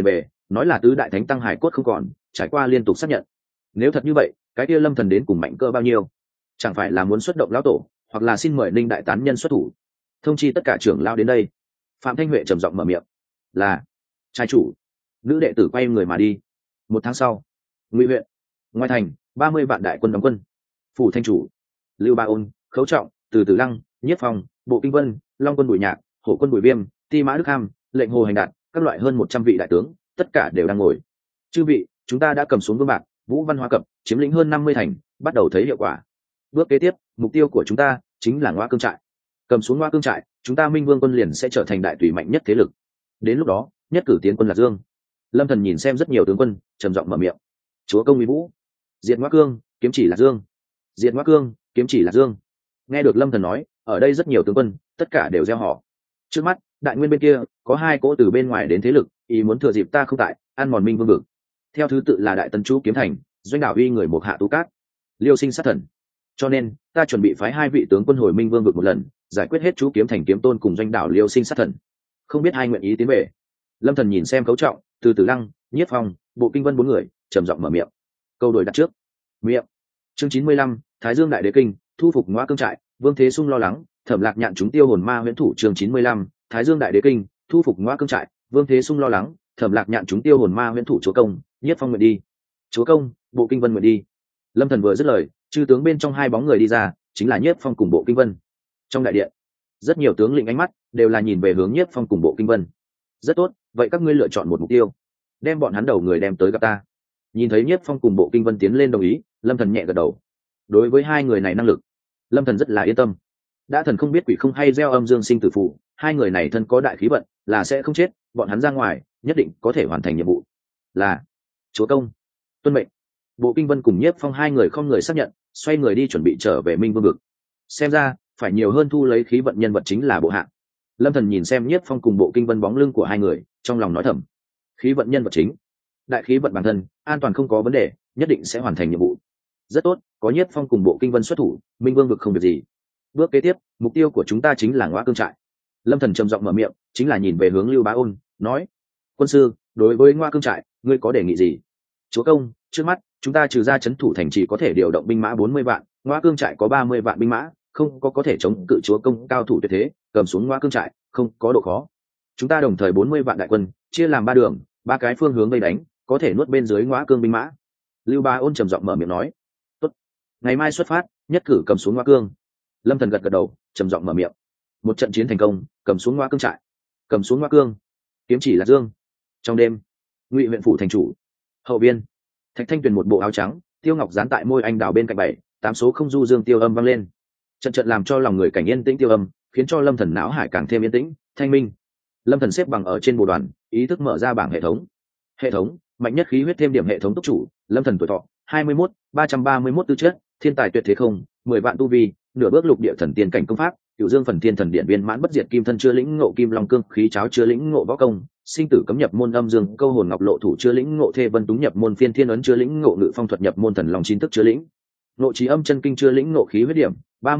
nói là tứ đại thánh tăng hải cốt không còn, trải qua liên tục xác nhận. Nếu thật như vậy, cái kia Lâm Thần đến cùng mạnh cỡ bao nhiêu? Chẳng phải là muốn xuất động lão tổ, hoặc là xin mời Ninh đại tán nhân xuất thủ, thông chi tất cả trưởng lão đến đây. Phạm Thanh Huệ trầm giọng mở miệng. Là trai chủ. Nữ đệ tử quay người mà đi. Một tháng sau, Ngụy huyện, ngoài thành, 30 vạn đại quân đóng quân. Phủ thanh chủ, Lưu Ba Ôn, Khấu Trọng, Từ Tử Lăng, Nhiếp Phong, Bộ Kinh Vân, Long quân Bùi Nhạc, Hổ quân Bùi Viêm, Ti Mã Đức Ham, lệnh Hồ Hành Đạt, các loại hơn 100 vị đại tướng, tất cả đều đang ngồi. Chư vị, chúng ta đã cầm xuống Vương Bạc, Vũ Văn Hóa Cập, chiếm lĩnh hơn 50 thành, bắt đầu thấy hiệu quả. Bước kế tiếp, mục tiêu của chúng ta chính là Ngoa Cương trại. Cầm xuống Ngoa Cương trại, chúng ta Minh Vương quân liền sẽ trở thành đại tùy mạnh nhất thế lực. Đến lúc đó, nhất cử tiến quân Lạc Dương. Lâm Thần nhìn xem rất nhiều tướng quân, trầm giọng mở miệng. Chúa công uy vũ, diệt Ngoa Cương, kiếm chỉ Lạc Dương. Diệt Ngoa Cương, kiếm chỉ Lạc Dương. Nghe được Lâm Thần nói, ở đây rất nhiều tướng quân, tất cả đều reo hò. Trước mắt, đại nguyên bên kia có hai cỗ từ bên ngoài đến thế lực, ý muốn thừa dịp ta không tại, ăn mòn Minh Vương vực. Theo thứ tự là Đại Tân Chú Kiếm Thành, Doanh Đảo Uy người một Hạ Tú Cát, Liêu Sinh Sát Thần. Cho nên, ta chuẩn bị phái hai vị tướng quân hồi Minh Vương vực một lần, giải quyết hết Chú Kiếm Thành Kiếm Tôn cùng Doanh Đảo Liêu Sinh Sát Thần. Không biết ai nguyện ý tiến về. Lâm Thần nhìn xem Cấu Trọng, Từ Tử Lăng, Nhiếp Phong, Bộ Kinh Vân bốn người, trầm giọng mở miệng. Câu đổi đặt trước. Miệng. Chương 95, Thái Dương Đại Đế Kinh, thu phục Ngoa Cương trại, Vương Thế Sung lo lắng, Thẩm Lạc Nhạn chúng tiêu hồn ma huyễn thủ. Chương 95, Thái Dương Đại Đế Kinh, thu phục Ngoa Cương trại, Vương Thế Sung lo lắng, Thẩm Lạc Nhạn chúng tiêu hồn ma huyễn thủ. Chúa công, Nhiếp Phong nguyện đi. Chúa công, Bộ Kinh Vân nguyện đi. Lâm Thần vừa dứt lời, chư tướng bên trong hai bóng người đi ra, chính là Nhiếp Phong cùng Bộ Kinh Vân. Trong đại điện, rất nhiều tướng lĩnh ánh mắt đều là nhìn về hướng Nhiếp Phong cùng Bộ Kinh Vân. Rất tốt, vậy các ngươi lựa chọn một mục tiêu, đem bọn hắn đầu người đem tới gặp ta. Nhìn thấy Nhiếp Phong cùng Bộ Kinh Vân tiến lên đồng ý, Lâm Thần nhẹ gật đầu. Đối với hai người này năng lực, Lâm Thần rất là yên tâm. Đã thần không biết quỷ không hay gieo âm dương sinh tử phụ, hai người này thân có đại khí vận, là sẽ không chết, bọn hắn ra ngoài nhất định có thể hoàn thành nhiệm vụ. Là chúa công, tuân mệnh. Bộ Kinh Vân cùng Nhiếp Phong hai người không người xác nhận, xoay người đi chuẩn bị trở về Minh Vương vực. Xem ra phải nhiều hơn thu lấy khí vận nhân vật chính là bộ hạ. Lâm Thần nhìn xem Nhiếp Phong cùng Bộ Kinh Vân bóng lưng của hai người, trong lòng nói thầm: khí vận nhân vật chính, đại khí vận bản thân, an toàn không có vấn đề, nhất định sẽ hoàn thành nhiệm vụ. Rất tốt, có Nhiếp Phong cùng Bộ Kinh Vân xuất thủ, Minh Vương vực không việc gì. Bước kế tiếp, mục tiêu của chúng ta chính là Ngoa Cương trại. Lâm Thần trầm giọng mở miệng, chính là nhìn về hướng Lưu Bá Ôn, nói: quân sư, đối với Ngoa Cương trại, ngươi có đề nghị gì? Chúa công, trước mắt chúng ta trừ ra trấn thủ thành chỉ có thể điều động binh mã 40 vạn, Ngoa Cương trại có 30 vạn binh mã, không có thể chống cự chúa công cao thủ tuyệt thế, cầm xuống Ngoa Cương trại không có độ khó. Chúng ta đồng thời 40 vạn đại quân, chia làm ba đường, ba cái phương hướng vây đánh, có thể nuốt bên dưới Ngoa Cương binh mã. Lưu Bá Ôn trầm giọng mở miệng nói: tốt, ngày mai xuất phát, nhất cử cầm xuống Ngoa Cương. Lâm Thần gật gật đầu, trầm giọng mở miệng: một trận chiến thành công, cầm xuống Ngoa Cương trại, cầm xuống Ngoa Cương, kiếm chỉ Lạc Dương. Trong đêm, Ngụy huyện phủ thành chủ hậu biên, Thạch Thanh Tuyền một bộ áo trắng, Tiêu Ngọc dán tại môi anh đào bên cạnh 7-8 số không du dương tiêu âm vang lên, trận trận làm cho lòng người cảnh yên tĩnh tiêu âm, khiến cho Lâm Thần não hải càng thêm yên tĩnh thanh minh. Lâm Thần xếp bằng ở trên bộ đoàn, ý thức mở ra bảng hệ thống. Hệ thống mạnh nhất khí huyết thêm điểm hệ thống túc chủ Lâm Thần tuổi thọ 21, 331 tư chất, thiên tài tuyệt thế không, 10 vạn tu vi, nửa bước lục địa thần tiên cảnh công pháp, Cửu Dương phần thiên thần điện viên mãn bất diệt kim thân chưa lĩnh ngộ kim long cương khí cháo chưa lĩnh ngộ võ công, sinh tử cấm nhập môn âm dương câu hồn ngọc lộ thủ chưa lĩnh ngộ thê vân túng nhập môn phiên thiên ấn chưa lĩnh ngộ ngự phong thuật nhập môn thần long chín thức chưa lĩnh ngộ trí âm chân kinh chưa lĩnh ngộ khí huyết điểm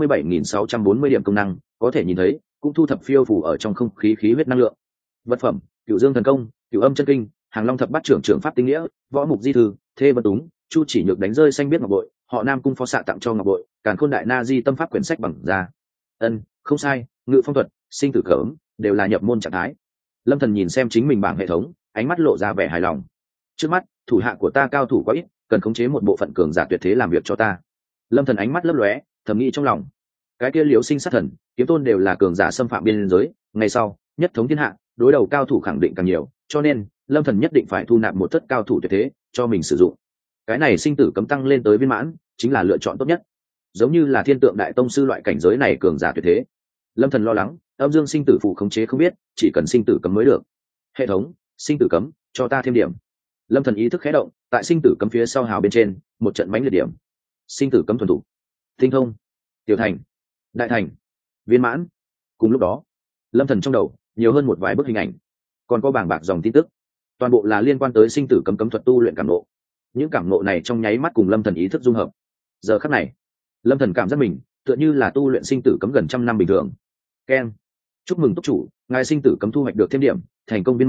37.640 điểm công năng có thể nhìn thấy, cũng thu thập phiêu phù ở trong không khí khí huyết năng lượng. Vật phẩm: Cửu Dương thần công, Cửu âm chân kinh, Hàng Long thập bát trưởng trưởng pháp tinh nghĩa, Võ mục di thư, thê vân túng, Chu chỉ nhược đánh rơi xanh biết ngọc bội, họ Nam cung phó xạ tặng cho ngọc bội, Càn Khôn đại na di tâm pháp quyển sách bằng ra. Không sai, ngự phong thuật, sinh tử cấm đều là nhập môn trạng thái. Lâm Thần nhìn xem chính mình bảng hệ thống, ánh mắt lộ ra vẻ hài lòng. Trước mắt thủ hạ của ta cao thủ quá ít, cần khống chế một bộ phận cường giả tuyệt thế làm việc cho ta. Lâm Thần ánh mắt lấp lóe, thầm nghĩ trong lòng. Cái kia Liễu Sinh Sát Thần, Kiếm Tôn đều là cường giả xâm phạm biên giới, ngày sau nhất thống thiên hạ, đối đầu cao thủ khẳng định càng nhiều, cho nên Lâm Thần nhất định phải thu nạp một thất cao thủ tuyệt thế cho mình sử dụng. Cái này sinh tử cấm tăng lên tới viên mãn, chính là lựa chọn tốt nhất. Giống như là Thiên Tượng đại tông sư loại cảnh giới này cường giả tuyệt thế. Lâm Thần lo lắng, âm dương sinh tử phụ khống chế không biết, chỉ cần sinh tử cấm mới được. Hệ thống, sinh tử cấm, cho ta thêm điểm. Lâm Thần ý thức khẽ động, tại sinh tử cấm phía sau hào bên trên, một trận mãnh liệt điểm. Sinh tử cấm thuần thủ, tinh thông, tiểu thành, đại thành, viên mãn. Cùng lúc đó, Lâm Thần trong đầu nhiều hơn một vài bức hình ảnh, còn có bảng bạc dòng tin tức, toàn bộ là liên quan tới sinh tử cấm thuật tu luyện cảm ngộ. Những cảm ngộ này trong nháy mắt cùng Lâm Thần ý thức dung hợp. Giờ khắc này, Lâm Thần cảm giác mình tựa như là tu luyện sinh tử cấm gần trăm năm bình thường. Keng, chúc mừng túc chủ, ngài sinh tử cấm thu hoạch được thêm điểm, thành công viên mãn,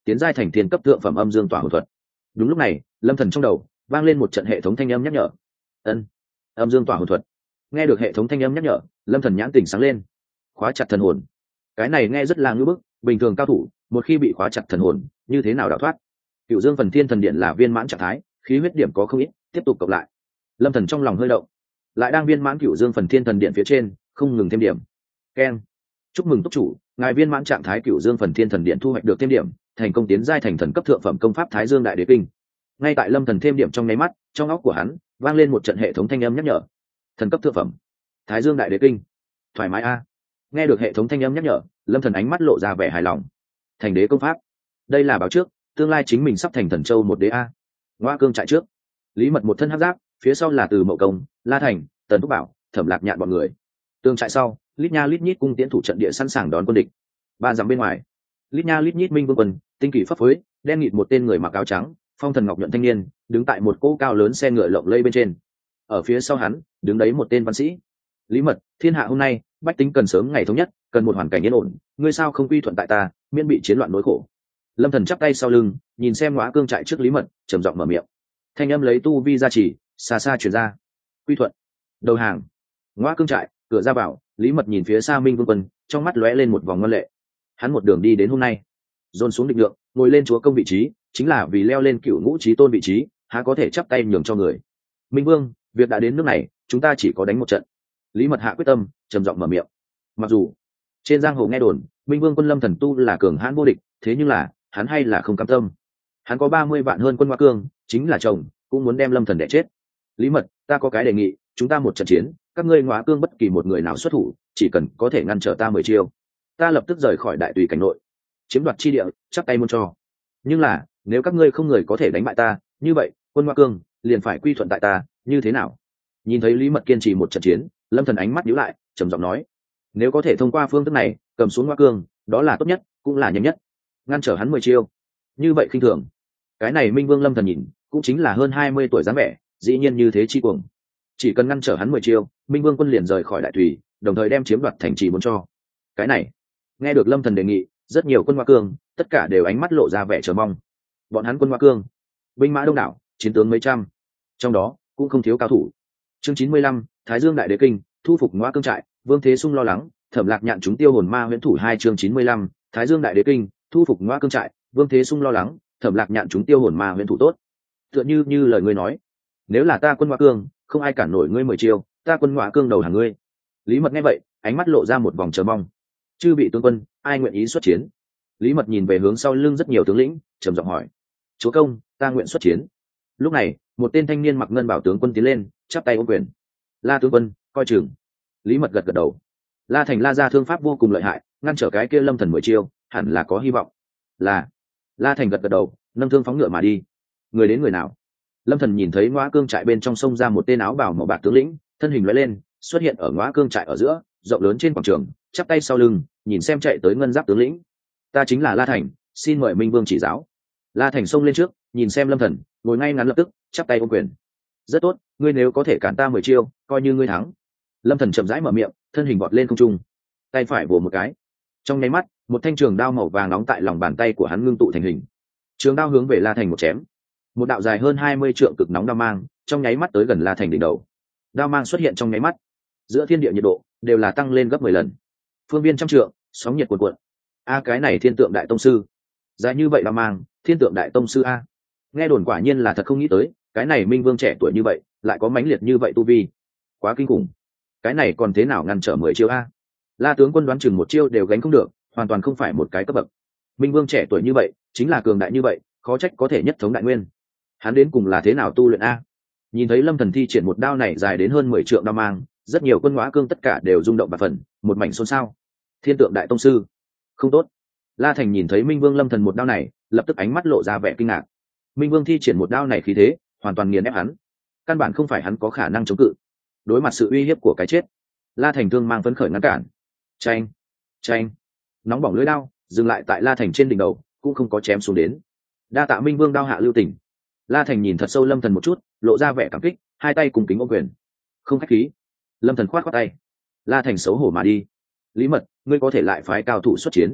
tiến giai thành thiên cấp thượng phẩm âm dương tỏa hồn thuật. Đúng lúc này, lâm thần trong đầu vang lên một trận hệ thống thanh âm nhắc nhở. Ân, âm dương tỏa hồn thuật. Nghe được hệ thống thanh âm nhắc nhở, lâm thần nhãn tỉnh sáng lên. Khóa chặt thần hồn. Cái này nghe rất là ngưỡng bức, bình thường cao thủ một khi bị khóa chặt thần hồn như thế nào đào thoát. Cựu Dương Phần Thiên Thần Điện là viên mãn trạng thái, khí huyết điểm có không ít, tiếp tục cộng lại. Lâm thần trong lòng hơi động, lại đang viên mãn Cựu Dương Phần Thiên Thần Điện phía trên không ngừng thêm điểm. Keng, chúc mừng túc chủ, ngài viên mãn trạng thái Cựu Dương Phần Thiên Thần Điện thu hoạch được thêm điểm, thành công tiến giai thành thần cấp thượng phẩm công pháp Thái Dương Đại Đế Kinh. Ngay tại lâm thần thêm điểm trong nháy mắt, trong óc của hắn vang lên một trận hệ thống thanh âm nhắc nhở. Thần cấp thượng phẩm Thái Dương Đại Đế Kinh, thoải mái a. Nghe được hệ thống thanh âm nhắc nhở, lâm thần ánh mắt lộ ra vẻ hài lòng. Thành đế công pháp, đây là báo trước tương lai chính mình sắp thành thần châu một đế a. Ngoa cương trại trước, Lý Mật một thân hắc giáp, phía sau là Từ Mậu Công, La Thành, Tần Thúc Bảo, Thẩm Lạc Nhạn bọn người. Tương trại sau, lít nha lít nhít cung tiễn thủ trận địa sẵn sàng đón quân địch. Ba dặm bên ngoài, lít nha lít nhít minh vương quân, tinh kỳ pháp phối, đen nghịt một tên người mặc áo trắng, phong thần ngọc nhuận thanh niên, đứng tại một cỗ cao lớn xe ngựa lộng lẫy bên trên. Ở phía sau hắn, đứng đấy một tên văn sĩ. Lý Mật, thiên hạ hôm nay, bách tính cần sớm ngày thống nhất, cần một hoàn cảnh yên ổn, ngươi sao không quy thuận tại ta, miễn bị chiến loạn nỗi khổ. Lâm thần chắp tay sau lưng, nhìn xem Ngõa Cương trại trước Lý Mật, trầm giọng mở miệng. Thanh âm lấy tu vi gia trì, xa xa truyền ra. Quy thuận, đầu hàng. Ngõa Cương trại, cửa ra vào, Lý Mật nhìn phía xa Minh Vương quân, trong mắt lóe lên một vòng ngân lệ. Hắn một đường đi đến hôm nay, dồn xuống định lượng, ngồi lên chúa công vị trí, chính là vì leo lên cựu ngũ chí tôn vị trí, há có thể chắp tay nhường cho người. Minh Vương, việc đã đến nước này, chúng ta chỉ có đánh một trận. Lý Mật hạ quyết tâm, trầm giọng mở miệng. Mặc dù trên giang hồ nghe đồn Minh Vương quân Lâm Thần tu là cường hãn vô địch, thế nhưng là hắn hay là không cam tâm. Hắn có 30 vạn hơn quân Ngõa Cương, chính là chồng cũng muốn đem Lâm Thần đẻ chết. Lý Mật, ta có cái đề nghị, chúng ta một trận chiến, các ngươi Ngõa Cương bất kỳ một người nào xuất thủ, chỉ cần có thể ngăn trở ta 10 chiêu, ta lập tức rời khỏi đại tùy cảnh nội, chiếm đoạt chi địa, chắp tay muôn cho. Nhưng là nếu các ngươi không người có thể đánh bại ta, như vậy quân Ngõa Cương liền phải quy thuận tại ta, như thế nào? Nhìn thấy Lý Mật kiên trì một trận chiến, Lâm Thần ánh mắt nhíu lại, trầm giọng nói: nếu có thể thông qua phương thức này cầm xuống Ngõa Cương, đó là tốt nhất, cũng là nhanh nhất. Ngăn trở hắn 10 chiêu, như vậy khinh thường. Cái này Minh Vương Lâm Thần nhìn, cũng chính là hơn 20 tuổi dáng vẻ, dĩ nhiên như thế chi cuồng. Chỉ cần ngăn trở hắn 10 chiêu, Minh Vương quân liền rời khỏi đại tùy, đồng thời đem chiếm đoạt thành trì muốn cho. Cái này, nghe được Lâm Thần đề nghị, rất nhiều quân Ngõa Cương, tất cả đều ánh mắt lộ ra vẻ chờ mong. Bọn hắn quân Ngõa Cương, binh mã đông đảo, chiến tướng mấy trăm, trong đó cũng không thiếu cao thủ. Chương 95, Thái Dương Đại Đế Kinh, thu phục Ngõa Cương trại, Vương Thế Sung lo lắng, Thẩm Lạc Nhạn chúng tiêu hồn ma huyễn thủ 2 chương 95, Thái Dương Đại Đế Kinh, thu phục Ngõa Cương trại, Vương Thế Sung lo lắng, Thẩm Lạc Nhạn chúng tiêu hồn ma huyễn thủ tốt. Tựa như lời ngươi nói, nếu là ta quân Ngõa Cương, không ai cản nổi ngươi 10 chiêu, ta quân Ngõa Cương đầu hàng ngươi. Lý Mật nghe vậy, ánh mắt lộ ra một vòng chờ mong. Chư vị tướng quân, ai nguyện ý xuất chiến? Lý Mật nhìn về hướng sau lưng rất nhiều tướng lĩnh, trầm giọng hỏi. Chúa công, ta nguyện xuất chiến. Lúc này, một tên thanh niên mặc ngân bảo tướng quân tiến lên, chắp tay ôm quyền. La tướng quân, coi chừng. Lý Mật gật gật đầu. La Thành La gia thương pháp vô cùng lợi hại, ngăn trở cái kia Lâm Thần 10 chiêu, hẳn là có hy vọng. Là. La Thành gật gật đầu, nâng thương phóng ngựa mà đi. Người đến người nào? Lâm Thần nhìn thấy Ngõa Cương trại bên trong sông ra một tên áo bào màu bạc tướng lĩnh, thân hình lóe lên, xuất hiện ở Ngõa Cương trại ở giữa, rộng lớn trên quảng trường, chắp tay sau lưng, nhìn xem chạy tới ngân giáp tướng lĩnh. Ta chính là La Thành, xin mời Minh Vương chỉ giáo. La Thành xông lên trước, nhìn xem Lâm Thần, ngồi ngay ngắn lập tức, chắp tay ôm quyền. Rất tốt, ngươi nếu có thể cản ta 10 chiêu, coi như ngươi thắng. Lâm Thần chậm rãi mở miệng, thân hình vọt lên không trung, tay phải vồ một cái. Trong nháy mắt, một thanh trường đao màu vàng nóng tại lòng bàn tay của hắn ngưng tụ thành hình. Trường đao hướng về La Thành một chém. Một đạo dài hơn 20 trượng cực nóng đao mang, trong nháy mắt tới gần La Thành đỉnh đầu. Đao mang xuất hiện trong nháy mắt, giữa thiên địa nhiệt độ đều là tăng lên gấp 10 lần. Phương viên trăm trượng, sóng nhiệt cuồn cuộn. A cái này Thiên Tượng Đại Tông sư, dài như vậy đao mang, Thiên Tượng Đại Tông sư a. Nghe đồn quả nhiên là thật không nghĩ tới, cái này Minh Vương trẻ tuổi như vậy, lại có mãnh liệt như vậy tu vi. Quá kinh khủng. Cái này còn thế nào ngăn trở 10 chiêu a? La tướng quân đoán chừng một chiêu đều gánh không được, hoàn toàn không phải một cái cấp bậc. Minh Vương trẻ tuổi như vậy, chính là cường đại như vậy, khó trách có thể nhất thống đại nguyên. Hắn đến cùng là thế nào tu luyện a? Nhìn thấy Lâm Thần thi triển một đao này dài đến hơn 10 trượng đao mang, rất nhiều quân Ngõa Cương tất cả đều rung động và phần, một mảnh xôn xao. Thiên Tượng Đại Tông sư, không tốt. La Thành nhìn thấy Minh Vương Lâm Thần một đao này, lập tức ánh mắt lộ ra vẻ kinh ngạc. Minh Vương thi triển một đao này khí thế, hoàn toàn nghiền ép hắn. Căn bản không phải hắn có khả năng chống cự. Đối mặt sự uy hiếp của cái chết, La Thành thương mang phấn khởi ngăn cản. Chanh, chanh, nóng bỏng lưỡi đao dừng lại tại La Thành trên đỉnh đầu, cũng không có chém xuống đến. Đa tạ Minh Vương đao hạ lưu tình. La Thành nhìn thật sâu Lâm Thần một chút, lộ ra vẻ cảm kích, hai tay cùng kính ôm quyền. Không khách khí. Lâm Thần khoát khoát tay. La Thành xấu hổ mà đi. Lý Mật, ngươi có thể lại phái cao thủ xuất chiến.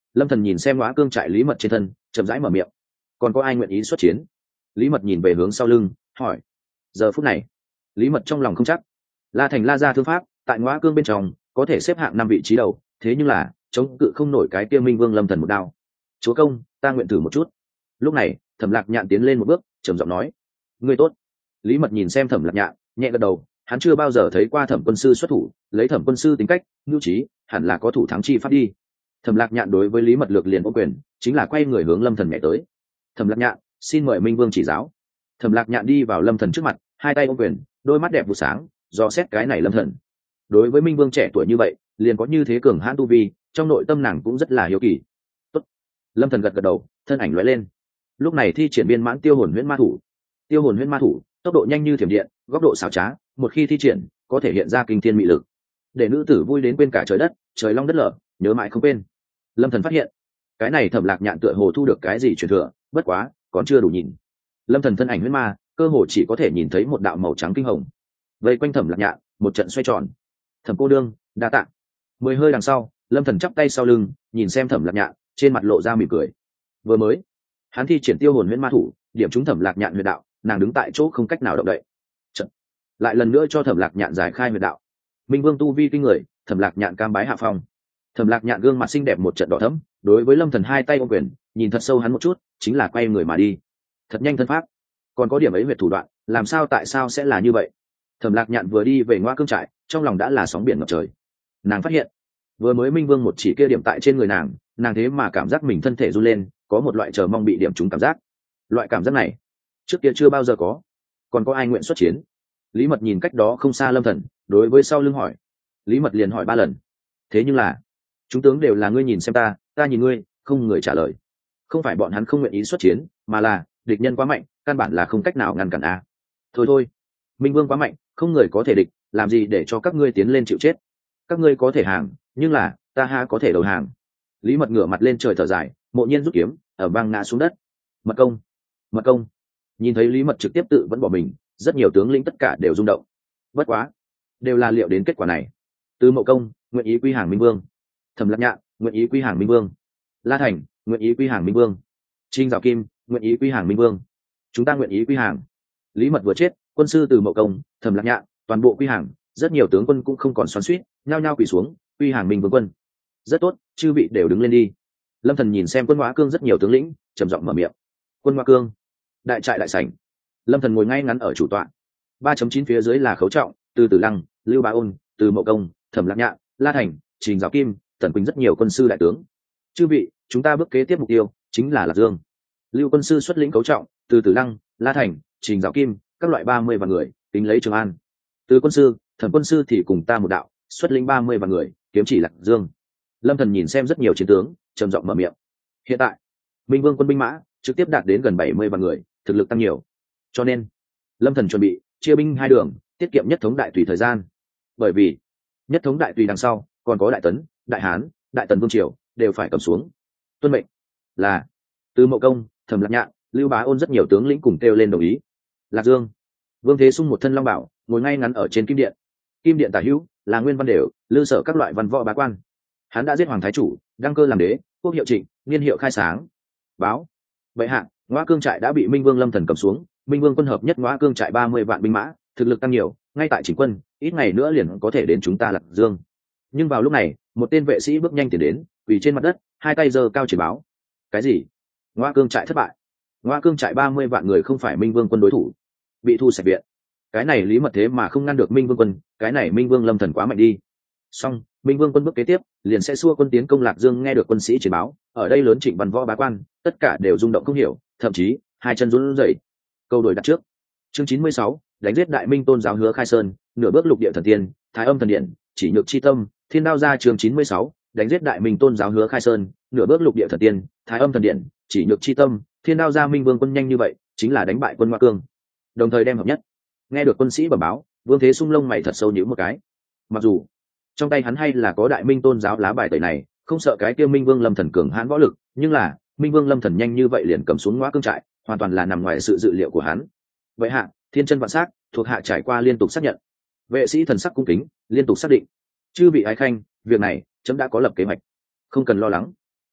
Lâm Thần nhìn xem ngõa cương trại Lý Mật trên thân, chậm rãi mở miệng. Còn có ai nguyện ý xuất chiến? Lý Mật nhìn về hướng sau lưng, hỏi. Giờ phút này, Lý Mật trong lòng không chắc. La Thành La gia thương pháp, tại ngõa cương bên trong có thể xếp hạng 5 vị trí đầu, thế nhưng là chống cự không nổi cái kia Minh Vương Lâm Thần một đao. Chúa công, ta nguyện thử một chút. Lúc này, Thẩm Lạc Nhạn tiến lên một bước, trầm giọng nói. Ngươi tốt. Lý Mật nhìn xem Thẩm Lạc Nhạn, nhẹ gật đầu. Hắn chưa bao giờ thấy qua Thẩm quân sư xuất thủ, lấy Thẩm quân sư tính cách, nhu trí, hẳn là có thủ thắng chi pháp đi. Thẩm Lạc Nhạn đối với Lý Mật lược liền ôm quyền, chính là quay người hướng Lâm Thần nhảy tới. Thẩm Lạc Nhạn, xin mời Minh Vương chỉ giáo. Thẩm Lạc Nhạn đi vào Lâm Thần trước mặt, hai tay ôm quyền, đôi mắt đẹp vụ sáng, do xét cái này Lâm Thần. Đối với Minh Vương trẻ tuổi như vậy, liền có như thế cường hãn tu vi, trong nội tâm nàng cũng rất là hiếu kỳ. Tốt. Lâm Thần gật gật đầu, thân ảnh lóe lên. Lúc này thi triển viên mãn tiêu hồn huyễn ma thủ. Tiêu hồn huyễn ma thủ, tốc độ nhanh như thiểm điện, góc độ xảo trá, một khi thi triển, có thể hiện ra kinh thiên mị lực, để nữ tử vui đến quên cả trời đất, trời long đất lở, nhớ mãi không quên. Lâm Thần phát hiện, cái này Thẩm Lạc Nhạn tựa hồ thu được cái gì truyền thừa, bất quá, còn chưa đủ nhìn. Lâm Thần thân ảnh huyễn ma, cơ hồ chỉ có thể nhìn thấy một đạo màu trắng kinh hồng. Vây quanh Thẩm Lạc Nhạn, một trận xoay tròn. Thẩm cô đương, đa tạ. 10 hơi đằng sau, Lâm Thần chắp tay sau lưng, nhìn xem Thẩm Lạc Nhạn, trên mặt lộ ra mỉm cười. Vừa mới, hắn thi triển tiêu hồn huyễn ma thủ, điểm trúng Thẩm Lạc Nhạn huyệt đạo, nàng đứng tại chỗ không cách nào động đậy. Trận. Lại lần nữa cho Thẩm Lạc Nhạn giải khai huyệt đạo. Minh Vương tu vi kinh người, Thẩm Lạc Nhạn cam bái hạ phong. Thẩm Lạc Nhạn gương mặt xinh đẹp một trận đỏ thẫm, đối với Lâm Thần hai tay ôm quyền, nhìn thật sâu hắn một chút, chính là quay người mà đi. Thật nhanh thân pháp, còn có điểm ấy huyệt thủ đoạn, làm sao tại sao sẽ là như vậy? Thẩm Lạc Nhạn vừa đi về ngoa cương trại, trong lòng đã là sóng biển ngập trời. Nàng phát hiện, vừa mới Minh Vương một chỉ kia điểm tại trên người nàng, nàng thế mà cảm giác mình thân thể run lên, có một loại chờ mong bị điểm trúng cảm giác. Loại cảm giác này, trước kia chưa bao giờ có. Còn có ai nguyện xuất chiến? Lý Mật nhìn cách đó không xa Lâm Thần, đối với sau lưng hỏi. Lý Mật liền hỏi 3 lần. Thế nhưng là, chúng tướng đều là ngươi nhìn xem ta, ta nhìn ngươi, không người trả lời. Không phải bọn hắn không nguyện ý xuất chiến, mà là địch nhân quá mạnh, căn bản là không cách nào ngăn cản a. Thôi thôi, Minh Vương quá mạnh, không người có thể địch, làm gì để cho các ngươi tiến lên chịu chết? Các ngươi có thể hàng, nhưng là ta ha có thể đầu hàng. Lý Mật ngửa mặt lên trời thở dài, Mộ Nhiên rút kiếm, ở vang ngã xuống đất. Mật công, mật công. Nhìn thấy Lý Mật trực tiếp tự vẫn bỏ mình, rất nhiều tướng lĩnh tất cả đều rung động. Bất quá, đều là liệu đến kết quả này. Từ Mộ Công, nguyện ý quy hàng Minh Vương. Thẩm Lạc Nhạn, nguyện ý quy hàng Minh Vương. La Thành, nguyện ý quy hàng Minh Vương. Trinh Dạo Kim, nguyện ý quy hàng Minh Vương. Chúng ta nguyện ý quy hàng. Lý Mật vừa chết, quân sư Từ Mộ Công, Thẩm Lạc Nhạn, toàn bộ quy hàng, rất nhiều tướng quân cũng không còn xoắn xuýt, nhao nhao quỳ xuống, quy hàng Minh Vương quân. Rất tốt, chư vị đều đứng lên đi. Lâm Thần nhìn xem quân Ngoại Cương rất nhiều tướng lĩnh, trầm giọng mở miệng. Quân Ngoại Cương, đại trại đại sảnh. Lâm Thần ngồi ngay ngắn ở chủ tọa. 3.9 phía dưới là Khấu Trọng, Từ Tử Lăng, Lưu Bá Ôn, Từ Mộ Công, Thẩm Lạc Nhạn, La Thành, Trình Dạo Kim, Tần Quỳnh rất nhiều quân sư đại tướng. Chư vị, chúng ta bước kế tiếp mục tiêu chính là Lạc Dương. Lưu quân sư xuất lĩnh Khấu Trọng, Từ Tử Lăng, La Thành, Trình Dạo Kim, các loại 30 vạn người, tính lấy Trường An. Từ quân sư, Thẩm quân sư thì cùng ta một đạo, xuất lĩnh 30 vạn người, kiếm chỉ Lạc Dương. Lâm Thần nhìn xem rất nhiều chiến tướng, trầm giọng mở miệng. Hiện tại, Minh Vương quân binh mã trực tiếp đạt đến gần 70 vạn người, thực lực tăng nhiều. Cho nên, Lâm Thần chuẩn bị chia binh 2 đường, tiết kiệm nhất thống đại tùy thời gian. Bởi vì, nhất thống đại tùy đằng sau, còn có Đại Tấn, Đại Hán, Đại Tần vương triều đều phải cầm xuống. Tuân mệnh. Là Từ Mộ Công, Thẩm Lạc Nhạn, Lưu Bá Ôn rất nhiều tướng lĩnh cùng kêu lên đồng ý. Lạc Dương, Vương Thế Sung một thân long bảo, ngồi ngay ngắn ở trên kim điện. Kim điện tả hữu là Nguyên Văn Đều, lư sở các loại văn võ bá quan. Hắn đã giết hoàng thái chủ, đăng cơ làm đế, quốc hiệu Trịnh, niên hiệu khai sáng. Báo bệ hạ, Ngoa Cương trại đã bị Minh Vương Lâm Thần cầm xuống, Minh Vương quân hợp nhất Ngoa Cương trại 30 vạn binh mã, thực lực tăng nhiều, ngay tại chỉnh quân, ít ngày nữa liền có thể đến chúng ta Lạc Dương. Nhưng vào lúc này, một tên vệ sĩ bước nhanh tiến đến, quỳ trên mặt đất, hai tay giơ cao chỉ báo. Cái gì? Ngoa Cương trại thất bại? Ngoa Cương trại 30 vạn người không phải Minh Vương quân đối thủ, bị thu sạch viện. Cái này Lý Mật thế mà không ngăn được Minh Vương quân, cái này Minh Vương Lâm Thần quá mạnh đi. Xong, Minh Vương quân bước kế tiếp, liền sẽ xua quân tiến công Lạc Dương. Nghe được quân sĩ chỉ báo, ở đây lớn Trịnh văn võ bá quan, tất cả đều rung động không hiểu, thậm chí hai chân run rẩy. Câu đổi đặt trước. Chương 96, đánh giết Đại Minh Tôn giáo Hứa Khai Sơn, nửa bước lục địa thần tiên, Thái Âm thần điện, chỉ nhược chi tâm, Thiên Đao ra. Chương 96, đánh giết Đại Minh Tôn giáo Hứa Khai Sơn, nửa bước lục địa thần tiên, Thái Âm thần điện, chỉ nhược chi tâm, Thiên Đao ra. Minh Vương quân nhanh như vậy, chính là đánh bại quân Ngoa Cương, đồng thời đem hợp nhất. Nghe được quân sĩ bẩm báo, Vương Thế Sung lông mày thật sâu nhíu một cái. Mặc dù trong tay hắn hay là có Đại Minh Tôn giáo lá bài tẩy này, không sợ cái kia Minh Vương Lâm Thần cường hãn võ lực, nhưng là Minh Vương Lâm Thần nhanh như vậy liền cầm xuống Ngoa Cương trại, hoàn toàn là nằm ngoài sự dự liệu của hắn. Vậy hạ, thiên chân vạn sát, thuộc hạ trải qua liên tục xác nhận. Vệ sĩ thần sắc cung kính, liên tục xác định. Chư vị ái khanh, việc này chấm đã có lập kế hoạch, không cần lo lắng.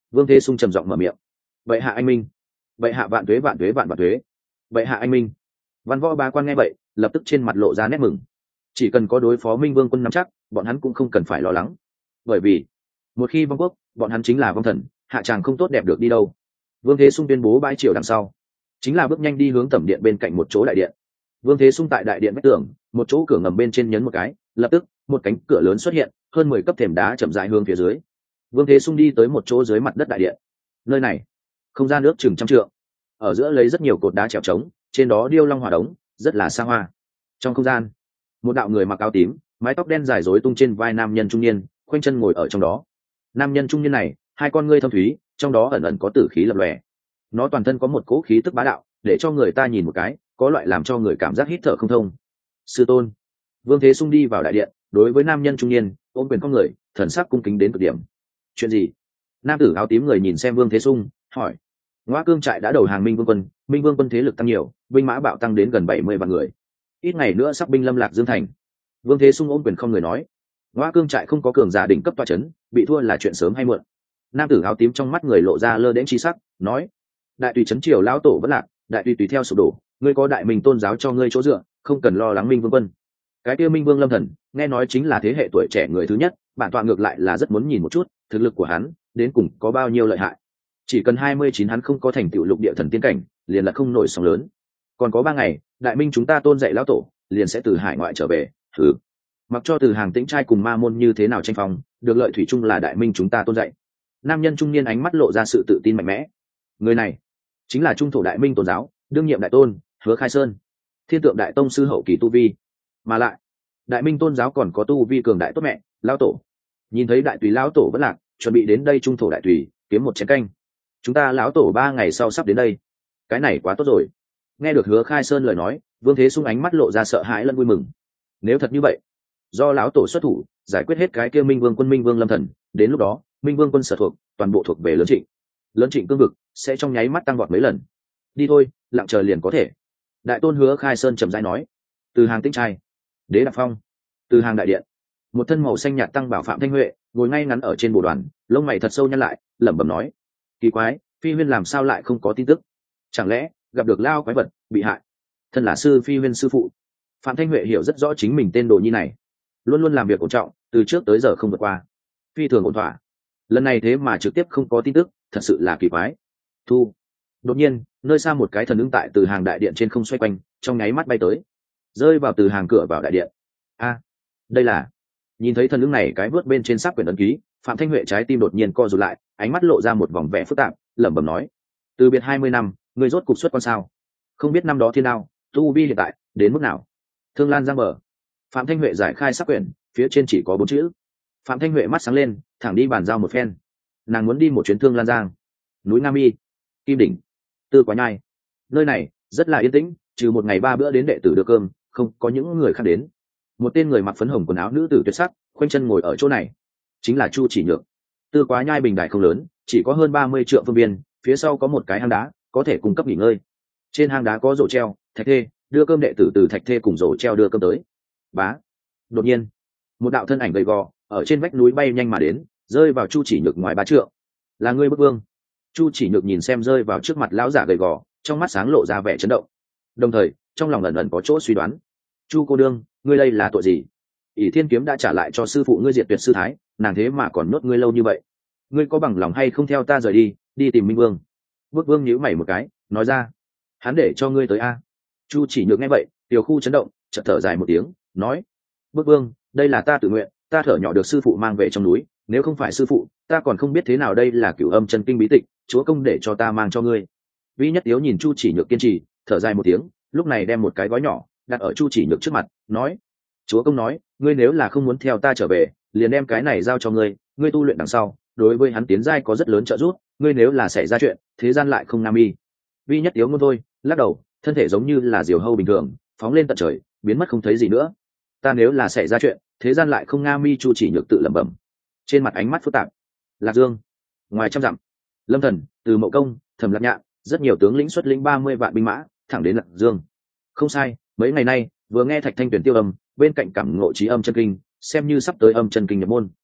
Vương Thế Sung trầm giọng mở miệng. Vậy hạ anh minh. Vậy hạ vạn tuế vạn tuế vạn vạn tuế. Vậy hạ anh minh. Văn võ bá quan nghe vậy lập tức trên mặt lộ ra nét mừng. Chỉ cần có đối phó Minh Vương quân nắm chắc, bọn hắn cũng không cần phải lo lắng. Bởi vì một khi vong quốc, bọn hắn chính là vong thần, hạ tràng không tốt đẹp được đi đâu. Vương Thế Sung tuyên bố bãi triều đằng sau, chính là bước nhanh đi hướng tẩm điện bên cạnh một chỗ đại điện. Vương Thế Sung tại đại điện vách tường, một chỗ cửa ngầm bên trên nhấn một cái, lập tức một cánh cửa lớn xuất hiện, hơn 10 cấp thềm đá chậm rãi hướng phía dưới. Vương Thế Sung đi tới một chỗ dưới mặt đất đại điện. Nơi này, không gian nước chừng trăm trượng, ở giữa lấy rất nhiều cột đá trèo trống, trên đó điêu long hỏa đống, rất là xa hoa. Trong không gian, một đạo người mặc áo tím, mái tóc đen dài rối tung trên vai nam nhân trung niên, khoanh chân ngồi ở trong đó. Nam nhân trung niên này, hai con ngươi thâm thúy, trong đó ẩn ẩn có tử khí lập lòe. Nó toàn thân có một cỗ khí tức bá đạo, để cho người ta nhìn một cái, có loại làm cho người cảm giác hít thở không thông. Sư tôn. Vương Thế Sung đi vào đại điện, đối với nam nhân trung niên, ôm quyền con người, thần sắc cung kính đến cực điểm. Chuyện gì? Nam tử áo tím người nhìn xem Vương Thế Sung, hỏi. Ngoa Cương trại đã đầu hàng Minh Vương quân, Minh Vương quân thế lực tăng nhiều, binh mã bạo tăng đến gần 70 vạn người. Ít ngày nữa sắp binh lâm lạc Dương thành. Vương Thế Sung ôm quyền không người nói. Ngoa Cương trại không có cường giả đỉnh cấp tọa chấn, bị thua là chuyện sớm hay muộn. Nam tử áo tím trong mắt người lộ ra lơ đễnh chi sắc, nói: Đại tùy trấn triều lão tổ vẫn lạc, đại tùy tùy theo sụp đổ, ngươi có đại minh tôn giáo cho ngươi chỗ dựa, không cần lo lắng Minh Vương quân. Cái kia Minh Vương Lâm Thần, nghe nói chính là thế hệ tuổi trẻ người thứ nhất, bản tọa ngược lại là rất muốn nhìn một chút, thực lực của hắn đến cùng có bao nhiêu lợi hại. Chỉ cần 29 hắn không có thành tựu lục địa thần tiên cảnh, liền là không nổi sóng lớn. Còn có 3 ngày, đại minh chúng ta tôn dạy lão tổ, liền sẽ từ hải ngoại trở về. Thử. Mặc cho từ hàng tĩnh trai cùng ma môn như thế nào tranh phong, được lợi thủy chung là đại minh chúng ta tôn dạy. Nam nhân trung niên ánh mắt lộ ra sự tự tin mạnh mẽ. Người này chính là trung thổ đại minh tôn giáo đương nhiệm đại tôn Hứa Khai Sơn, thiên tượng đại tông sư hậu kỳ tu vi, mà lại đại minh tôn giáo còn có tu vi cường đại tốt mẹ lão tổ. Nhìn thấy đại tùy lão tổ vẫn lạc, chuẩn bị đến đây trung thổ đại tùy kiếm một chén canh. Chúng ta lão tổ 3 ngày sau sắp đến đây. Cái này quá tốt rồi. Nghe được Hứa Khai Sơn lời nói, Vương Thế Sung ánh mắt lộ ra sợ hãi lẫn vui mừng. Nếu thật như vậy, do lão tổ xuất thủ giải quyết hết cái kia Minh Vương quân Minh Vương Lâm Thần, đến lúc đó Minh Vương quân sở thuộc toàn bộ thuộc về Lớn Trịnh. Lớn Trịnh cương vực sẽ trong nháy mắt tăng vọt mấy lần. Đi thôi, lặng chờ liền có thể. Đại tôn Hứa Khai Sơn trầm rãi nói. Từ hàng tĩnh trai, Đế Đạp Phong, từ hàng đại điện, một thân màu xanh nhạt tăng bảo Phạm Thanh Huệ ngồi ngay ngắn ở trên bồ đoàn, lông mày thật sâu nhăn lại, lẩm bẩm nói: Kỳ quái, Phi Huyên làm sao lại không có tin tức? Chẳng lẽ gặp được lao quái vật bị hại? Thân là sư Phi Huyên sư phụ, Phạm Thanh Huệ hiểu rất rõ chính mình tên đồ nhi này, luôn luôn làm việc ổn trọng, từ trước tới giờ không vượt qua, phi thường ổn thỏa. Lần này thế mà trực tiếp không có tin tức, thật sự là kỳ quái. Thu. Đột nhiên, nơi xa một cái thần ứng tại từ hàng đại điện trên không xoay quanh, trong nháy mắt bay tới, rơi vào từ hàng cửa vào đại điện. A, đây là. Nhìn thấy thần ứng này cái vớt bên trên sắc quyển ấn ký, Phạm Thanh Huệ trái tim đột nhiên co rụt lại, ánh mắt lộ ra một vòng vẻ phức tạp, lẩm bẩm nói: Từ biệt 20 năm, người rốt cục xuất quan sao? Không biết năm đó thiên đao, tu vi hiện tại đến mức nào? Thương Lan giang mở. Phạm Thanh Huệ giải khai sắc quyển, phía trên chỉ có 4 chữ. Phạm Thanh Huệ mắt sáng lên, thẳng đi bàn giao một phen. Nàng muốn đi một chuyến Thương Lan giang, núi Nam Y, Kim Đỉnh, Tư Quá Nhai. Nơi này rất là yên tĩnh, trừ một ngày 3 bữa đến đệ tử đưa cơm, không có những người khác đến. Một tên người mặc phấn hồng quần áo nữ tử tuyệt sắc, khoanh chân ngồi ở chỗ này, chính là Chu Chỉ Nhược. Tư Quá Nhai bình đại không lớn, chỉ có hơn 30 trượng phương viên, phía sau có một cái hang đá, có thể cung cấp nghỉ ngơi. Trên hang đá có rổ treo, thạch thê, đưa cơm đệ tử từ thạch thê cùng rổ treo đưa cơm tới. Bá. Đột nhiên, một đạo thân ảnh gầy gò ở trên vách núi bay nhanh mà đến, rơi vào Chu Chỉ Nhược ngoài 3 trượng. Là ngươi Bức Vương? Chu Chỉ Nhược nhìn xem rơi vào trước mặt lão giả gầy gò, trong mắt sáng lộ ra vẻ chấn động, đồng thời trong lòng ẩn ẩn có chỗ suy đoán. Chu cô đương, ngươi đây là tội gì? ỷ Thiên kiếm đã trả lại cho sư phụ ngươi diệt tuyệt sư thái, nàng thế mà còn nhốt ngươi lâu như vậy, ngươi có bằng lòng hay không theo ta rời đi, đi tìm Minh Vương? Bức Vương nhíu mày một cái, nói ra: hắn để cho ngươi tới a? Chu Chỉ Nhược nghe vậy, tiểu khu chấn động, chợt thở dài một tiếng, nói: Bức Vương, đây là ta tự nguyện, ta thở nhỏ được sư phụ mang về trong núi, nếu không phải sư phụ, ta còn không biết thế nào đây là Cửu Âm chân kinh bí tịch, chúa công để cho ta mang cho ngươi. Vi Nhất Tiếu nhìn Chu Chỉ Nhược kiên trì, thở dài một tiếng, lúc này đem một cái gói nhỏ đặt ở Chu Chỉ Nhược trước mặt, nói: chúa công nói, ngươi nếu là không muốn theo ta trở về, liền đem cái này giao cho ngươi, ngươi tu luyện đằng sau, đối với hắn tiến giai có rất lớn trợ giúp, ngươi nếu là xảy ra chuyện, thế gian lại không nam y. Vi Nhất Tiếu ngôn thôi, lắc đầu, thân thể giống như là diều hâu bình thường, phóng lên tận trời, biến mất không thấy gì nữa. Ta nếu là xảy ra chuyện, thế gian lại không nga mi. Chu Chỉ Nhược tự lẩm bẩm, trên mặt ánh mắt phức tạp. Lạc Dương, ngoài trăm dặm, Lâm Thần, Từ Mậu Công, Thẩm Lạc Nhạn, rất nhiều tướng lĩnh xuất lĩnh 30 vạn binh mã, thẳng đến Lạc Dương. Không sai, mấy ngày nay vừa nghe Thạch Thanh tuyển tiêu âm, bên cạnh cảm ngộ trí âm chân kinh, xem như sắp tới âm chân kinh nhập môn.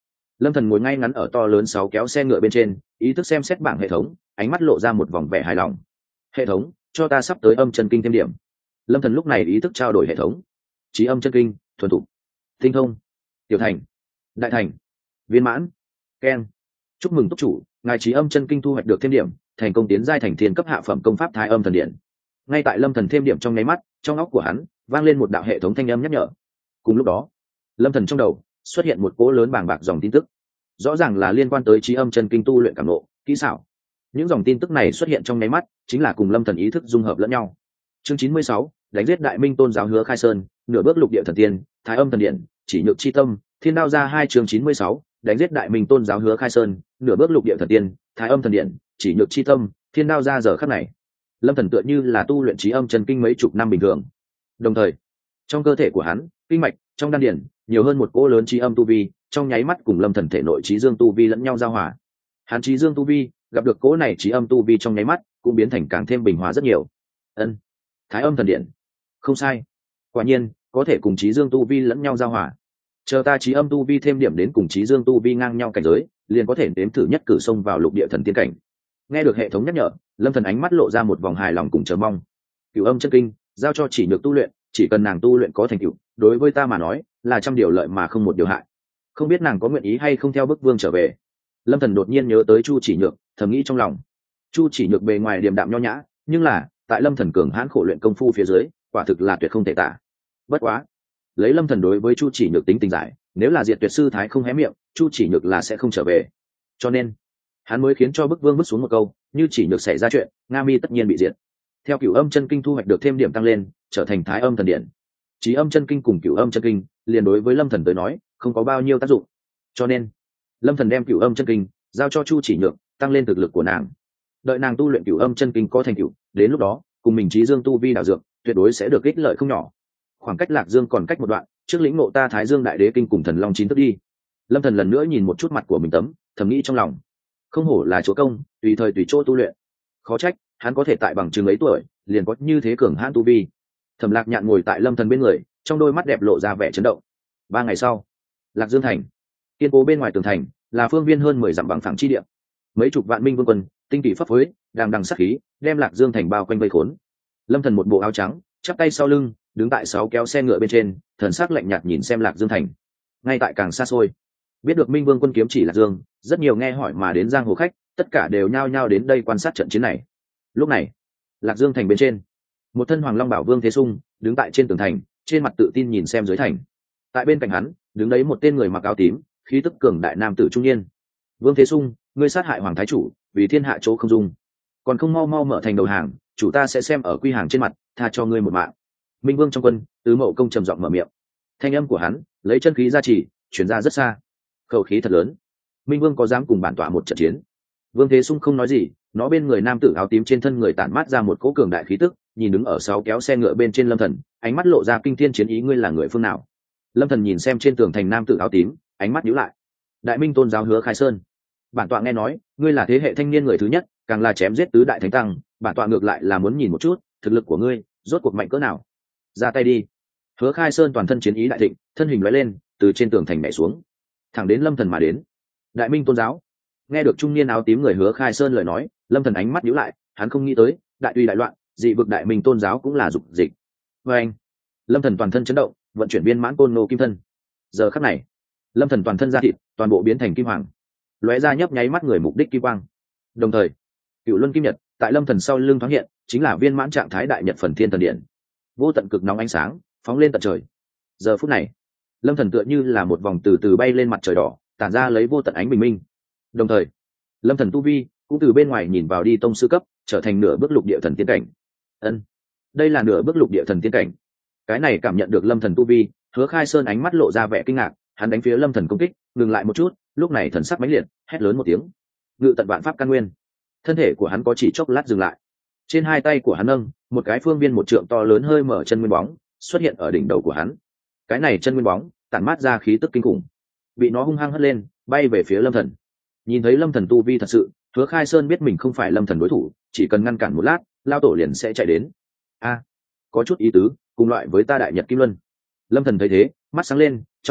Lâm Thần ngồi ngay ngắn ở to lớn 6 kéo xe ngựa bên trên, ý thức xem xét bảng hệ thống, ánh mắt lộ ra một vòng vẻ hài lòng. Hệ thống, cho ta sắp tới âm chân kinh thêm điểm. Lâm Thần lúc này ý thức trao đổi hệ thống. Chí âm chân kinh, thuần thục, tinh thông, tiểu thành, đại thành, viên mãn, keng. Chúc mừng túc chủ, ngài chí âm chân kinh thu hoạch được thêm điểm, thành công tiến giai thành thiên cấp hạ phẩm công pháp Thái Âm Thần Điện. Ngay tại Lâm Thần thêm điểm trong nháy mắt, trong óc của hắn vang lên một đạo hệ thống thanh âm nhắc nhở. Cùng lúc đó, Lâm Thần trong đầu xuất hiện một cỗ lớn bàng bạc dòng tin tức, rõ ràng là liên quan tới chí âm chân kinh tu luyện cảm ngộ, kỹ xảo. Những dòng tin tức này xuất hiện trong nháy mắt, chính là cùng Lâm Thần ý thức dung hợp lẫn nhau. Chương 96, đánh giết Đại Minh Tôn giáo Hứa Khai Sơn, nửa bước lục địa thần tiên, Thái Âm Thần Điện, chỉ nhược chi tâm, Thiên Đao ra 2. Chương 96, đánh giết Đại Minh Tôn giáo Hứa Khai Sơn, nửa bước lục địa thần tiên, Thái Âm Thần Điện, chỉ nhược chi tâm, Thiên Đao ra. Giờ khắc này, Lâm Thần tựa như là tu luyện chí âm chân kinh mấy chục năm bình thường. Đồng thời, trong cơ thể của hắn, kinh mạch, trong đan điền, nhiều hơn một cỗ lớn chí âm tu vi, trong nháy mắt cùng Lâm Thần thể nội chí dương tu vi lẫn nhau giao hòa. Hắn chí dương tu vi, gặp được cỗ này chí âm tu vi trong nháy mắt, cũng biến thành càng thêm bình hòa rất nhiều. Ân, Thái Âm Thần Điện, không sai, quả nhiên có thể cùng chí dương tu vi lẫn nhau giao hòa. Chờ ta chí âm tu vi thêm điểm đến cùng chí dương tu vi ngang nhau cảnh giới, liền có thể đếm thử nhất cử xông vào lục địa thần tiên cảnh. Nghe được hệ thống nhắc nhở, Lâm Thần ánh mắt lộ ra một vòng hài lòng cùng chờ mong. Cửu âm chân kinh giao cho chỉ nhược tu luyện, chỉ cần nàng tu luyện có thành tựu, đối với ta mà nói là trăm điều lợi mà không một điều hại. Không biết nàng có nguyện ý hay không theo bức vương trở về. Lâm Thần đột nhiên nhớ tới Chu Chỉ Nhược, thầm nghĩ trong lòng. Chu Chỉ Nhược bề ngoài điềm đạm nho nhã, nhưng là tại Lâm Thần cường hãn khổ luyện công phu phía dưới, quả thực là tuyệt không thể tả. Bất quá, lấy Lâm Thần đối với Chu Chỉ Nhược tính tình giải, nếu là Diệt Tuyệt sư thái không hé miệng, Chu Chỉ Nhược là sẽ không trở về. Cho nên, hắn mới khiến cho bức vương vứt xuống một câu, như Chỉ Nhược xảy ra chuyện, Nga Mi tất nhiên bị diệt. Theo Cửu âm chân kinh thu hoạch được thêm điểm tăng lên, trở thành Thái Âm Thần Điện. Chí âm chân kinh cùng Cửu âm chân kinh, liền đối với Lâm Thần tới nói, không có bao nhiêu tác dụng. Cho nên, Lâm Thần đem Cửu âm chân kinh giao cho Chu Chỉ Nhược, tăng lên thực lực của nàng. Đợi nàng tu luyện Cửu âm chân kinh có thành tựu, đến lúc đó, cùng mình chí dương tu vi đảo dược, tuyệt đối sẽ được ích lợi không nhỏ. Khoảng cách Lạc Dương còn cách một đoạn, trước lĩnh ngộ ta Thái Dương Đại Đế kinh cùng Thần Long chín thức đi. Lâm Thần lần nữa nhìn một chút mặt của mình tấm, thầm nghĩ trong lòng, không hổ là chỗ công, tùy thời tùy chỗ tu luyện. Khó trách hắn có thể tại bằng chừng ấy tuổi, liền có như thế cường hãn tu vi. Thẩm Lạc Nhạn ngồi tại Lâm Thần bên người, trong đôi mắt đẹp lộ ra vẻ chấn động. 3 ngày sau, Lạc Dương thành, kiên cố bên ngoài tường thành là phương viên hơn 10 dặm bằng phẳng chi địa. Mấy chục vạn minh vương quân, tinh kỳ pháp phối, đang đằng sát khí, đem Lạc Dương thành bao quanh vây khốn. Lâm Thần một bộ áo trắng, chắp tay sau lưng, đứng tại 6 kéo xe ngựa bên trên, thần sắc lạnh nhạt nhìn xem Lạc Dương thành. Ngay tại càng xa xôi, biết được minh vương quân kiếm chỉ Lạc Dương, rất nhiều nghe hỏi mà đến giang hồ khách, tất cả đều nhao nhao đến đây quan sát trận chiến này. Lúc này, Lạc Dương thành bên trên, một thân hoàng long bảo Vương Thế Sung đứng tại trên tường thành, trên mặt tự tin nhìn xem dưới thành. Tại bên cạnh hắn, đứng đấy một tên người mặc áo tím, khí tức cường đại nam tử trung niên. Vương Thế Sung, ngươi sát hại hoàng thái chủ, vì thiên hạ chỗ không dung, còn không mau mau mở thành đầu hàng, chủ ta sẽ xem ở quy hàng trên mặt, tha cho ngươi một mạng. Minh Vương trong quân, Tứ Mậu Công trầm giọng mở miệng. Thanh âm của hắn lấy chân khí gia trì, truyền ra rất xa. Khẩu khí thật lớn. Minh Vương có dám cùng bản tọa một trận chiến? Vương Thế Sung không nói gì, nó bên người nam tử áo tím trên thân người tản mát ra một cỗ cường đại khí tức, nhìn đứng ở 6 kéo xe ngựa bên trên Lâm Thần, ánh mắt lộ ra kinh thiên chiến ý. Ngươi là người phương nào? Lâm Thần nhìn xem trên tường thành nam tử áo tím, ánh mắt nhíu lại. Đại Minh Tôn giáo Hứa Khai Sơn. Bản tọa nghe nói, ngươi là thế hệ thanh niên người thứ nhất, càng là chém giết tứ đại thánh tăng, bản tọa ngược lại là muốn nhìn một chút, thực lực của ngươi rốt cuộc mạnh cỡ nào. Ra tay đi. Hứa Khai Sơn toàn thân chiến ý đại thịnh, thân hình lóe lên, từ trên tường thành nhảy xuống, thẳng đến Lâm Thần mà đến. Đại Minh Tôn giáo. Nghe được trung niên áo tím người Hứa Khai Sơn lời nói, Lâm Thần ánh mắt nhíu lại, hắn không nghĩ tới, đại uy đại loạn, dị vực Đại Minh Tôn giáo cũng là dục dịch. Và anh, Lâm Thần toàn thân chấn động, vận chuyển viên mãn côn nô kim thân. Giờ khắc này, Lâm Thần toàn thân da thịt, toàn bộ biến thành kim hoàng, lóe ra nhấp nháy mắt người mục đích kim quang. Đồng thời, Cửu Luân Kim Nhật tại Lâm Thần sau lưng thoáng hiện, chính là viên mãn trạng thái đại nhật phần thiên thần điện. Vô tận cực nóng ánh sáng, phóng lên tận trời. Giờ phút này, Lâm Thần tựa như là một vòng từ từ bay lên mặt trời đỏ, tản ra lấy vô tận ánh bình minh. Đồng thời, Lâm Thần tu vi cũng từ bên ngoài nhìn vào đi tông sư cấp, trở thành nửa bước lục địa thần tiên cảnh. Ân, đây là nửa bước lục địa thần tiên cảnh. Cái này cảm nhận được Lâm Thần tu vi, Hứa Khai Sơn ánh mắt lộ ra vẻ kinh ngạc, hắn đánh phía Lâm Thần công kích, ngừng lại một chút, lúc này thần sắc mãnh liệt, hét lớn một tiếng. Ngự tận vạn pháp căn nguyên. Thân thể của hắn có chỉ chốc lát dừng lại. Trên hai tay của hắn nâng một cái phương viên 1 trượng to lớn hơi mở chân nguyên bóng, xuất hiện ở đỉnh đầu của hắn. Cái này chân nguyên bóng tản mát ra khí tức kinh khủng, bị nó hung hăng hất lên, bay về phía Lâm Thần. Nhìn thấy Lâm Thần tu vi thật sự, Hứa Khai Sơn biết mình không phải Lâm Thần đối thủ, chỉ cần ngăn cản một lát, lao tổ liền sẽ chạy đến. A, có chút ý tứ, cùng loại với ta đại nhật kim luân. Lâm Thần thấy thế, mắt sáng lên, trong nháy mắt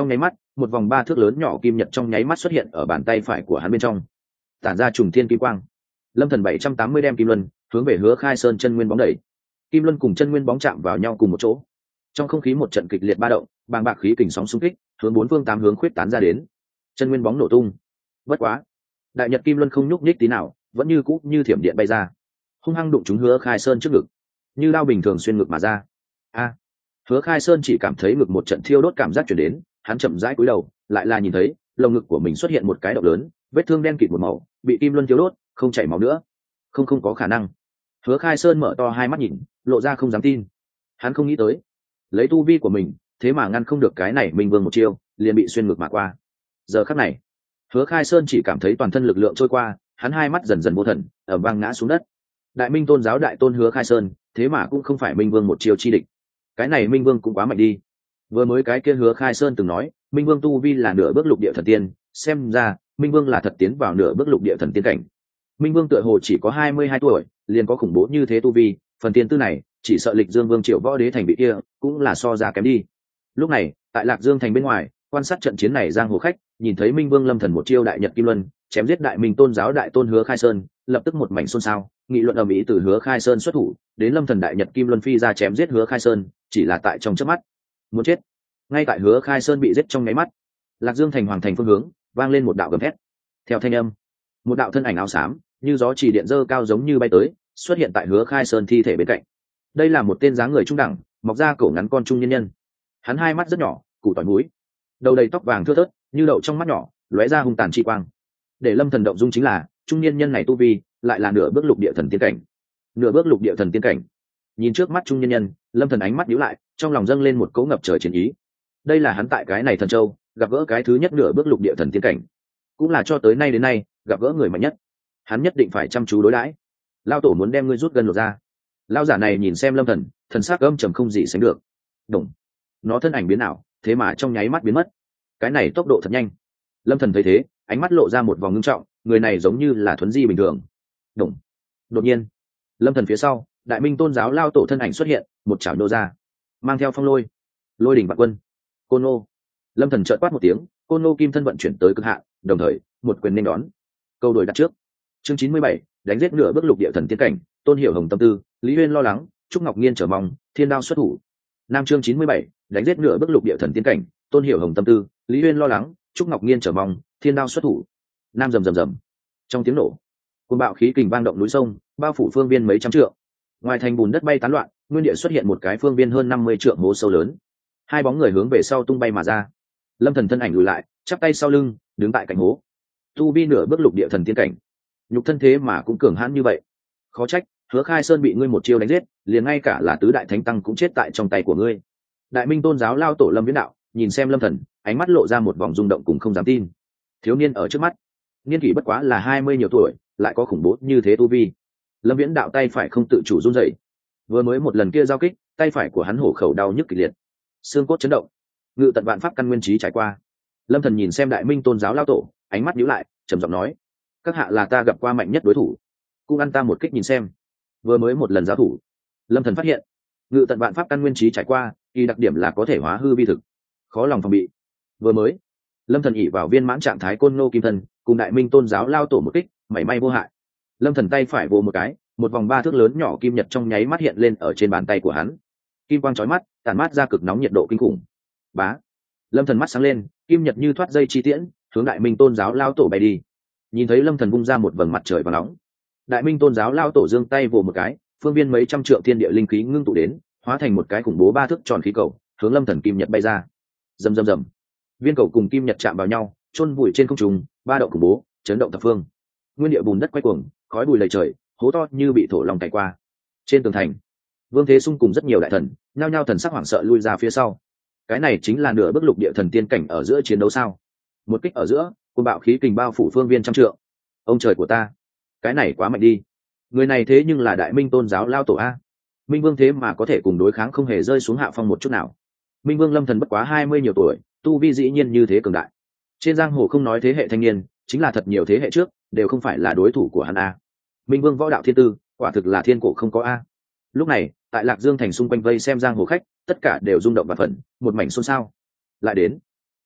một vòng 3 thước lớn nhỏ kim nhật trong nháy mắt xuất hiện ở bàn tay phải của hắn bên trong, tản ra trùng thiên kim quang. Lâm Thần 780 đem kim luân hướng về Hứa Khai Sơn chân nguyên bóng đẩy. Kim luân cùng chân nguyên bóng chạm vào nhau cùng một chỗ, trong không khí một trận kịch liệt ba động, bàng bạc khí kình sóng xung kích hướng bốn phương tám hướng khuyết tán ra đến, chân nguyên bóng nổ tung. Bất quá, đại nhật kim luân không nhúc nhích tí nào, vẫn như cũ như thiểm điện bay ra, hung hăng đụng trúng Hứa Khai Sơn trước ngực, như đao bình thường xuyên ngực mà ra. A! Hứa Khai Sơn chỉ cảm thấy ngực một trận thiêu đốt cảm giác truyền đến, hắn chậm rãi cúi đầu, lại là nhìn thấy lồng ngực của mình xuất hiện một cái động lớn, vết thương đen kịt một màu, bị kim luân thiêu đốt, không chảy máu nữa. Không có khả năng. Hứa Khai Sơn mở to hai mắt nhìn, lộ ra không dám tin. Hắn không nghĩ tới, lấy tu vi của mình, thế mà ngăn không được cái này Minh Vương một chiêu, liền bị xuyên ngực mà qua. Giờ khắc này, Hứa Khai Sơn chỉ cảm thấy toàn thân lực lượng trôi qua, hắn hai mắt dần dần vô thần, ở vang ngã xuống đất. Đại Minh Tôn giáo đại tôn Hứa Khai Sơn, thế mà cũng không phải Minh Vương một chiêu chi địch. Cái này Minh Vương cũng quá mạnh đi. Vừa mới cái kia Hứa Khai Sơn từng nói, Minh Vương tu vi là nửa bước lục địa thần tiên, xem ra Minh Vương là thật tiến vào nửa bước lục địa thần tiên cảnh. Minh Vương tựa hồ chỉ có 22 tuổi, liền có khủng bố như thế tu vi, phần tiên tư này, chỉ sợ Lịch Dương Vương Triệu Võ Đế thành bị kia, cũng là so ra kém đi. Lúc này, tại Lạc Dương thành bên ngoài, quan sát trận chiến này giang hồ khách, nhìn thấy Minh Vương Lâm Thần một chiêu đại nhật kim luân, chém giết đại Minh Tôn giáo đại tôn Hứa Khai Sơn, lập tức một mảnh xôn xao, nghị luận ầm ĩ từ Hứa Khai Sơn xuất thủ, đến Lâm Thần đại nhật kim luân phi ra chém giết Hứa Khai Sơn, chỉ là tại trong chớp mắt, muốn chết. Ngay tại Hứa Khai Sơn bị giết trong nháy mắt, Lạc Dương thành hoàng thành phương hướng, vang lên một đạo gầm thét. Theo thanh âm, một đạo thân ảnh áo xám, như gió chỉ điện dơ cao giống như bay tới, xuất hiện tại Hứa Khai Sơn thi thể bên cạnh. Đây là một tên dáng người trung đẳng, mọc ra cổ ngắn con trung nhân nhân. Hắn hai mắt rất nhỏ, củ tỏi mũi, đầu đầy tóc vàng thưa thớt, như đậu trong mắt nhỏ, lóe ra hung tàn chi quang. Để Lâm Thần động dung chính là, trung nhân nhân này tu vi lại là nửa bước lục địa thần tiên cảnh. Nửa bước lục địa thần tiên cảnh. Nhìn trước mắt trung nhân nhân, Lâm Thần ánh mắt nhíu lại, trong lòng dâng lên một cỗ ngập trời chiến ý. Đây là hắn tại cái này thần châu gặp gỡ cái thứ nhất nửa bước lục địa thần tiên cảnh, cũng là cho tới nay đến nay gặp gỡ người mạnh nhất. Hắn nhất định phải chăm chú đối đãi. Lao tổ muốn đem ngươi rút gần lột ra. Lao giả này nhìn xem Lâm Thần, thần sắc âm trầm không gì sánh được. Đồng, nó thân ảnh biến ảo, thế mà trong nháy mắt biến mất. Cái này tốc độ thật nhanh. Lâm Thần thấy thế, ánh mắt lộ ra một vòng ngưng trọng, người này giống như là thuấn di bình thường. Đồng. Đột nhiên, Lâm Thần phía sau, Đại Minh Tôn giáo lao tổ thân ảnh xuất hiện, một chảo nô ra, mang theo phong lôi, lôi đỉnh vạn quân, côn nô. Lâm Thần chợt quát một tiếng, côn nô kim thân vận chuyển tới cực hạn, đồng thời một quyền nên đón. Câu đổi đặt trước. Chương 97, đánh giết nửa bước lục địa thần tiên cảnh, Tôn Hiểu Hồng tâm tư, Lý Uyên lo lắng, Trúc Ngọc Nhiên trở mong, Thiên đao xuất thủ. Nam chương 97, đánh giết nửa bước lục địa thần tiên cảnh, Tôn Hiểu Hồng tâm tư, Lý Uyên lo lắng, Trúc Ngọc Nhiên trở mong, Thiên đao xuất thủ. Nam rầm rầm rầm. Trong tiếng nổ, cơn bạo khí kình vang động núi sông, bao phủ phương viên mấy trăm trượng. Ngoài thành bùn đất bay tán loạn, nguyên địa xuất hiện một cái phương viên hơn 50 trượng hố sâu lớn. Hai bóng người hướng về sau tung bay mà ra. Lâm Thần thân ảnh lùi lại, chắp tay sau lưng, đứng tại cạnh hố. Tu vi nửa bước lục địa thần tiên cảnh, nhục thân thế mà cũng cường hãn như vậy. Khó trách, Hứa Khai Sơn bị ngươi một chiêu đánh giết, liền ngay cả là tứ đại thánh tăng cũng chết tại trong tay của ngươi. Đại Minh Tôn giáo lao tổ Lâm Viễn Đạo nhìn xem Lâm Thần, ánh mắt lộ ra một vòng rung động cùng không dám tin. Thiếu niên ở trước mắt, niên kỷ bất quá là 20 nhiều tuổi, lại có khủng bố như thế tu vi. Lâm Viễn Đạo tay phải không tự chủ run rẩy. Vừa mới một lần kia giao kích, tay phải của hắn hổ khẩu đau nhức kịch liệt, xương cốt chấn động, ngự tận vạn pháp căn nguyên trí trải qua. Lâm Thần nhìn xem Đại Minh Tôn giáo lao tổ, ánh mắt nhíu lại, trầm giọng nói: các hạ là ta gặp qua mạnh nhất đối thủ, cũng ăn ta một kích nhìn xem. Vừa mới một lần giao thủ, Lâm Thần phát hiện ngự tận vạn pháp căn nguyên trí trải qua, kỳ đặc điểm là có thể hóa hư vi thực, khó lòng phòng bị. Vừa mới Lâm Thần ỷ vào viên mãn trạng thái côn nô kim thân, cùng Đại Minh Tôn giáo lao tổ một kích, mảy may vô hại. Lâm Thần tay phải vồ một cái, một vòng 3 thước lớn nhỏ kim nhật trong nháy mắt hiện lên ở trên bàn tay của hắn. Kim quang chói mắt, tản mát ra cực nóng nhiệt độ kinh khủng. Bá. Lâm Thần mắt sáng lên, kim nhật như thoát dây chi tiễn, hướng Đại Minh Tôn giáo lao tổ bay đi. Nhìn thấy Lâm Thần vung ra một vầng mặt trời vàng nóng, Đại Minh Tôn giáo lao tổ giương tay vồ một cái, phương viên mấy trăm trượng thiên địa linh khí ngưng tụ đến, hóa thành một cái khủng bố 3 thước tròn khí cầu, hướng Lâm Thần kim nhật bay ra. Rầm rầm rầm. Viên cầu cùng kim nhật chạm vào nhau, chôn vùi trên không trung, ba động khủng bố, chấn động thập phương. Nguyên địa bùn đất quay cuồng, khói bụi lầy trời, hố to như bị thổ lòng cày qua. Trên tường thành, Vương Thế Sung cùng rất nhiều đại thần, nhao nhao thần sắc hoảng sợ lui ra phía sau. Cái này chính là nửa bước lục địa thần tiên cảnh ở giữa chiến đấu sao? Một kích ở giữa, cơn bạo khí kình bao phủ phương viên trăm trượng. Ông trời của ta, cái này quá mạnh đi. Người này thế nhưng là Đại Minh Tôn giáo lao tổ a. Minh Vương thế mà có thể cùng đối kháng không hề rơi xuống hạ phong một chút nào. Minh Vương Lâm Thần bất quá 20 nhiều tuổi, tu vi dĩ nhiên như thế cường đại. Trên giang hồ không nói thế hệ thanh niên, chính là thật nhiều thế hệ trước đều không phải là đối thủ của hắn a. Minh Vương võ đạo thiên tư, quả thực là thiên cổ không có a. Lúc này, tại Lạc Dương thành xung quanh vây xem giang hồ khách, tất cả đều rung động và phẫn, một mảnh xôn xao. Lại đến,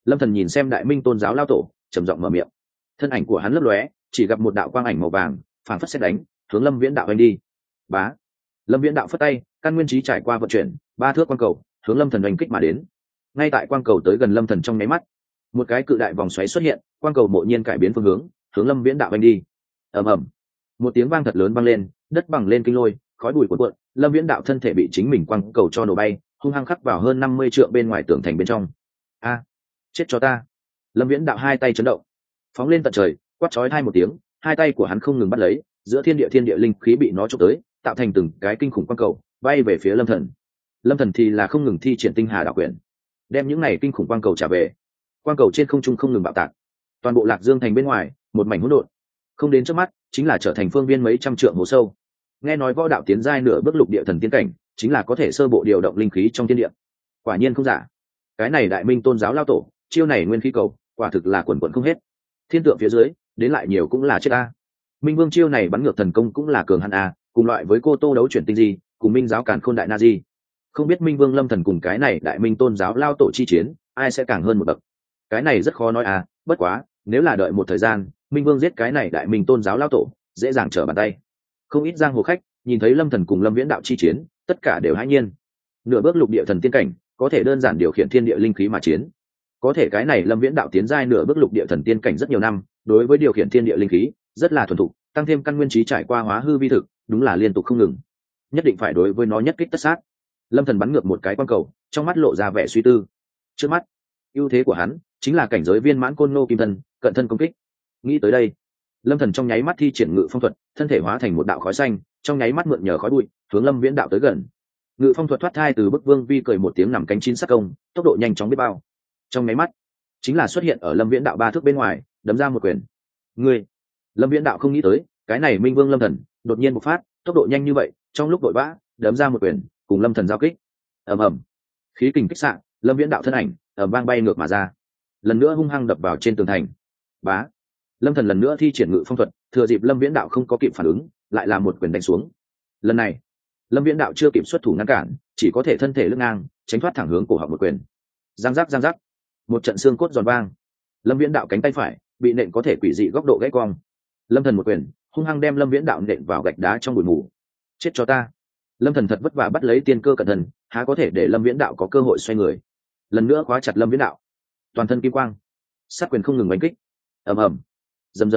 Lâm Thần nhìn xem Đại Minh Tôn giáo lao tổ, trầm giọng mở miệng. Thân ảnh của hắn lấp lóe, chỉ gặp một đạo quang ảnh màu vàng phảng phất sét đánh, hướng Lâm Viễn đạo anh đi. Bá. Lâm Viễn đạo phất tay, căn nguyên trí trải qua vận chuyển, ba thước quang cầu hướng Lâm Thần đánh kích mà đến. Ngay tại quang cầu tới gần Lâm Thần trong nháy mắt, một cái cự đại vòng xoáy xuất hiện, quang cầu mộ nhiên cải biến phương hướng, hướng Lâm Viễn đạo anh đi. Ầm ầm. Một tiếng vang thật lớn vang lên, đất bằng lên kinh lôi, khói bụi cuộn cuộn, Lâm Viễn đạo thân thể bị chính mình quang cầu cho nổ bay, hung hăng khắc vào hơn 50 trượng bên ngoài tường thành bên trong. A, chết cho ta. Lâm Viễn đạo hai tay chấn động, phóng lên tận trời, quát chói tai một tiếng, hai tay của hắn không ngừng bắt lấy, giữa thiên địa linh khí bị nó chụp tới, tạo thành từng cái kinh khủng quang cầu, bay về phía Lâm Thần. Lâm Thần thì là không ngừng thi triển tinh hà đạo quyền, đem những này kinh khủng quang cầu trả về. Quang cầu trên không trung không ngừng bạo tạc, toàn bộ Lạc Dương thành bên ngoài một mảnh hỗn độn, không đến trước mắt chính là trở thành phương viên mấy trăm trượng hố sâu. Nghe nói võ đạo tiến giai nửa bước lục địa thần tiên cảnh, chính là có thể sơ bộ điều động linh khí trong thiên địa. Quả nhiên không giả, cái này Đại Minh Tôn giáo lao tổ, chiêu này nguyên khí cầu, quả thực là quần quần không hết. Thiên tượng phía dưới, đến lại nhiều cũng là chết a. Minh Vương chiêu này bắn ngược thần công cũng là cường hãn a, cùng loại với cô Tô đấu chuyển tinh di, cùng Minh giáo Càn Khôn đại na di. Không biết Minh Vương Lâm Thần cùng cái này Đại Minh Tôn giáo lao tổ chi chiến, ai sẽ càng hơn một bậc. Cái này rất khó nói a, bất quá, nếu là đợi một thời gian, Minh Vương giết cái này Đại Minh Tôn giáo lao tổ, dễ dàng trở bàn tay. Không ít giang hồ khách nhìn thấy Lâm Thần cùng Lâm Viễn đạo chi chiến, tất cả đều hãi nhiên. Nửa bước lục địa thần tiên cảnh, có thể đơn giản điều khiển thiên địa linh khí mà chiến. Có thể cái này Lâm Viễn đạo tiến giai nửa bước lục địa thần tiên cảnh rất nhiều năm, đối với điều khiển thiên địa linh khí rất là thuần thục, tăng thêm căn nguyên trí trải qua hóa hư vi thực, đúng là liên tục không ngừng. Nhất định phải đối với nó nhất kích tất sát. Lâm Thần bắn ngược một cái quang cầu, trong mắt lộ ra vẻ suy tư. Trước mắt, ưu thế của hắn chính là cảnh giới viên mãn côn nô kim thân, cận thân công kích. Nghĩ tới đây, Lâm Thần trong nháy mắt thi triển ngự phong thuật, thân thể hóa thành một đạo khói xanh, trong nháy mắt mượn nhờ khói bụi, hướng Lâm Viễn đạo tới gần. Ngự phong thuật thoát thai từ bức vương vi cười một tiếng nằm cánh chín sắc công, tốc độ nhanh chóng biết bao. Trong nháy mắt, chính là xuất hiện ở Lâm Viễn đạo ba thước bên ngoài, đấm ra một quyền. Ngươi, Lâm Viễn đạo không nghĩ tới, cái này Minh Vương Lâm Thần đột nhiên bộc phát, tốc độ nhanh như vậy, trong lúc vội vã, đấm ra một quyền, cùng Lâm Thần giao kích. Ầm ầm, khí kình kích xạ, Lâm Viễn đạo thân ảnh ầm vang bay ngược mà ra, lần nữa hung hăng đập vào trên tường thành. Bá, Lâm Thần lần nữa thi triển ngự phong thuật, thừa dịp Lâm Viễn đạo không có kịp phản ứng, lại làm một quyền đánh xuống. Lần này, Lâm Viễn đạo chưa kịp xuất thủ ngăn cản, chỉ có thể thân thể lưng ngang, tránh thoát thẳng hướng cổ họng một quyền. Giang giác, một trận xương cốt giòn vang. Lâm Viễn đạo cánh tay phải bị nện có thể quỷ dị góc độ gãy cong. Lâm Thần một quyền hung hăng đem Lâm Viễn đạo nện vào gạch đá trong bụi mù. Chết cho ta. Lâm Thần thật vất vả bắt lấy tiên cơ cẩn thận, há có thể để Lâm Viễn đạo có cơ hội xoay người. Lần nữa khóa chặt Lâm Viễn đạo, toàn thân kim quang, sát quyền không ngừng đánh kích. Ầm ầm, rầm.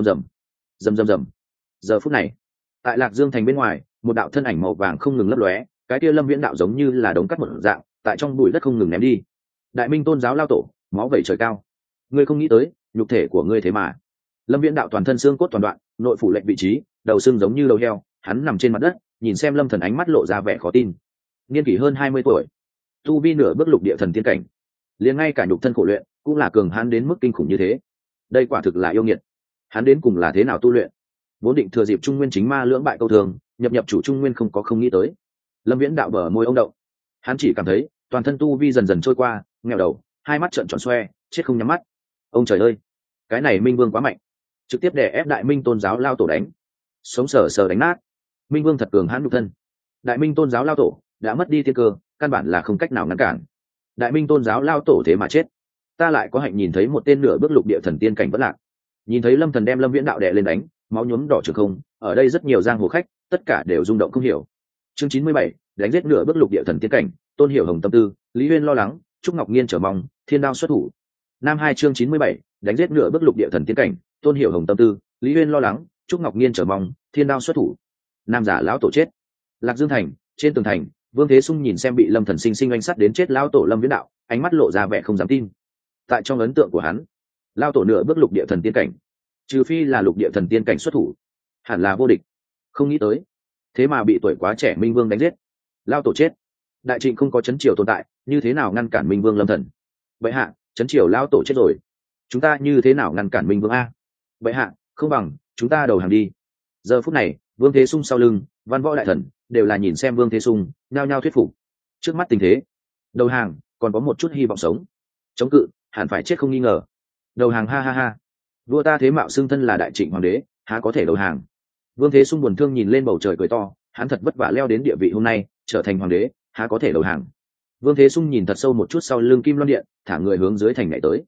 Giờ phút này, tại Lạc Dương thành bên ngoài, một đạo thân ảnh màu vàng không ngừng lấp lóe, cái kia Lâm Viễn đạo giống như là đống cắt một dạng, tại trong bụi đất không ngừng ném đi. Đại Minh Tôn giáo lao tổ, máu vẩy trời cao. Ngươi không nghĩ tới, nhục thể của ngươi thế mà. Lâm Viễn đạo toàn thân xương cốt toàn đoạn, nội phủ lệnh vị trí, đầu xương giống như đầu heo, hắn nằm trên mặt đất, nhìn xem Lâm Thần ánh mắt lộ ra vẻ khó tin. Niên kỷ hơn 20 tuổi, tu vi nửa bước lục địa thần tiên cảnh, liền ngay cả nhục thân khổ luyện cũng là cường hãn đến mức kinh khủng như thế. Đây quả thực là yêu nghiệt. Hắn đến cùng là thế nào tu luyện? Vốn định thừa dịp Trung Nguyên chính ma lưỡng bại câu thường, nhập chủ Trung Nguyên không nghĩ tới. Lâm Viễn đạo bờ môi ông động, hắn chỉ cảm thấy toàn thân tu vi dần dần trôi qua, nghèo đầu, hai mắt trợn tròn xoe, chết không nhắm mắt. Ông trời ơi, cái này Minh Vương quá mạnh, trực tiếp đè ép Đại Minh Tôn giáo lao tổ đánh, sống sờ sờ đánh nát. Minh Vương thật cường hãn nhục thân. Đại Minh Tôn giáo lao tổ đã mất đi thiên cơ, căn bản là không cách nào ngăn cản. Đại Minh Tôn giáo lao tổ thế mà chết, ta lại có hạnh nhìn thấy một tên nửa bước lục địa thần tiên cảnh vẫn lạc. Nhìn thấy Lâm Thần đem Lâm Viễn đạo đè lên đánh, máu nhuốm đỏ trường không, ở đây rất nhiều giang hồ khách, tất cả đều rung động không hiểu. Chương 97, đánh giết nửa bước lục địa thần tiên cảnh, Tôn Hiểu Hồng tâm tư, Lý Uyên lo lắng, Trúc Ngọc Nhiên chờ mong, Thiên Đao xuất thủ. Nam 2 chương 97, đánh giết nửa bước lục địa thần tiên cảnh, Tôn Hiểu Hồng tâm tư, Lý Uyên lo lắng, Trúc Ngọc Nhiên chờ mong, Thiên Đao xuất thủ. Nam giả lão tổ chết. Lạc Dương thành, trên tường thành, Vương Thế Sung nhìn xem bị Lâm Thần sinh sinh oanh sát đến chết lão tổ Lâm Viễn đạo, ánh mắt lộ ra vẻ không dám tin. Tại trong ấn tượng của hắn, lão tổ nửa bước lục địa thần tiên cảnh, trừ phi là lục địa thần tiên cảnh xuất thủ, hẳn là vô địch. Không nghĩ tới, thế mà bị tuổi quá trẻ Minh Vương đánh giết. Lão tổ chết, đại trịnh không có chấn triều tồn tại, như thế nào ngăn cản Minh Vương Lâm Thần? Vậy hạ, chấn triều lão tổ chết rồi, chúng ta như thế nào ngăn cản Minh Vương a? Vậy hạ, không bằng chúng ta đầu hàng đi. Giờ phút này, Vương Thế Sung sau lưng, văn võ đại thần đều là nhìn xem Vương Thế Sung, nhao nhao thuyết phục. Trước mắt tình thế, đầu hàng còn có một chút hy vọng sống, chống cự hẳn phải chết không nghi ngờ. Đầu hàng ha ha ha, vua ta thế mạo xưng thân là đại trịnh hoàng đế, há có thể đầu hàng? Vương Thế Sung buồn thương nhìn lên bầu trời cười to, hắn thật vất vả leo đến địa vị hôm nay, trở thành hoàng đế, há có thể đầu hàng? Vương Thế Sung nhìn thật sâu một chút sau lưng Kim Loan Điện, thả người hướng dưới thành nhảy tới.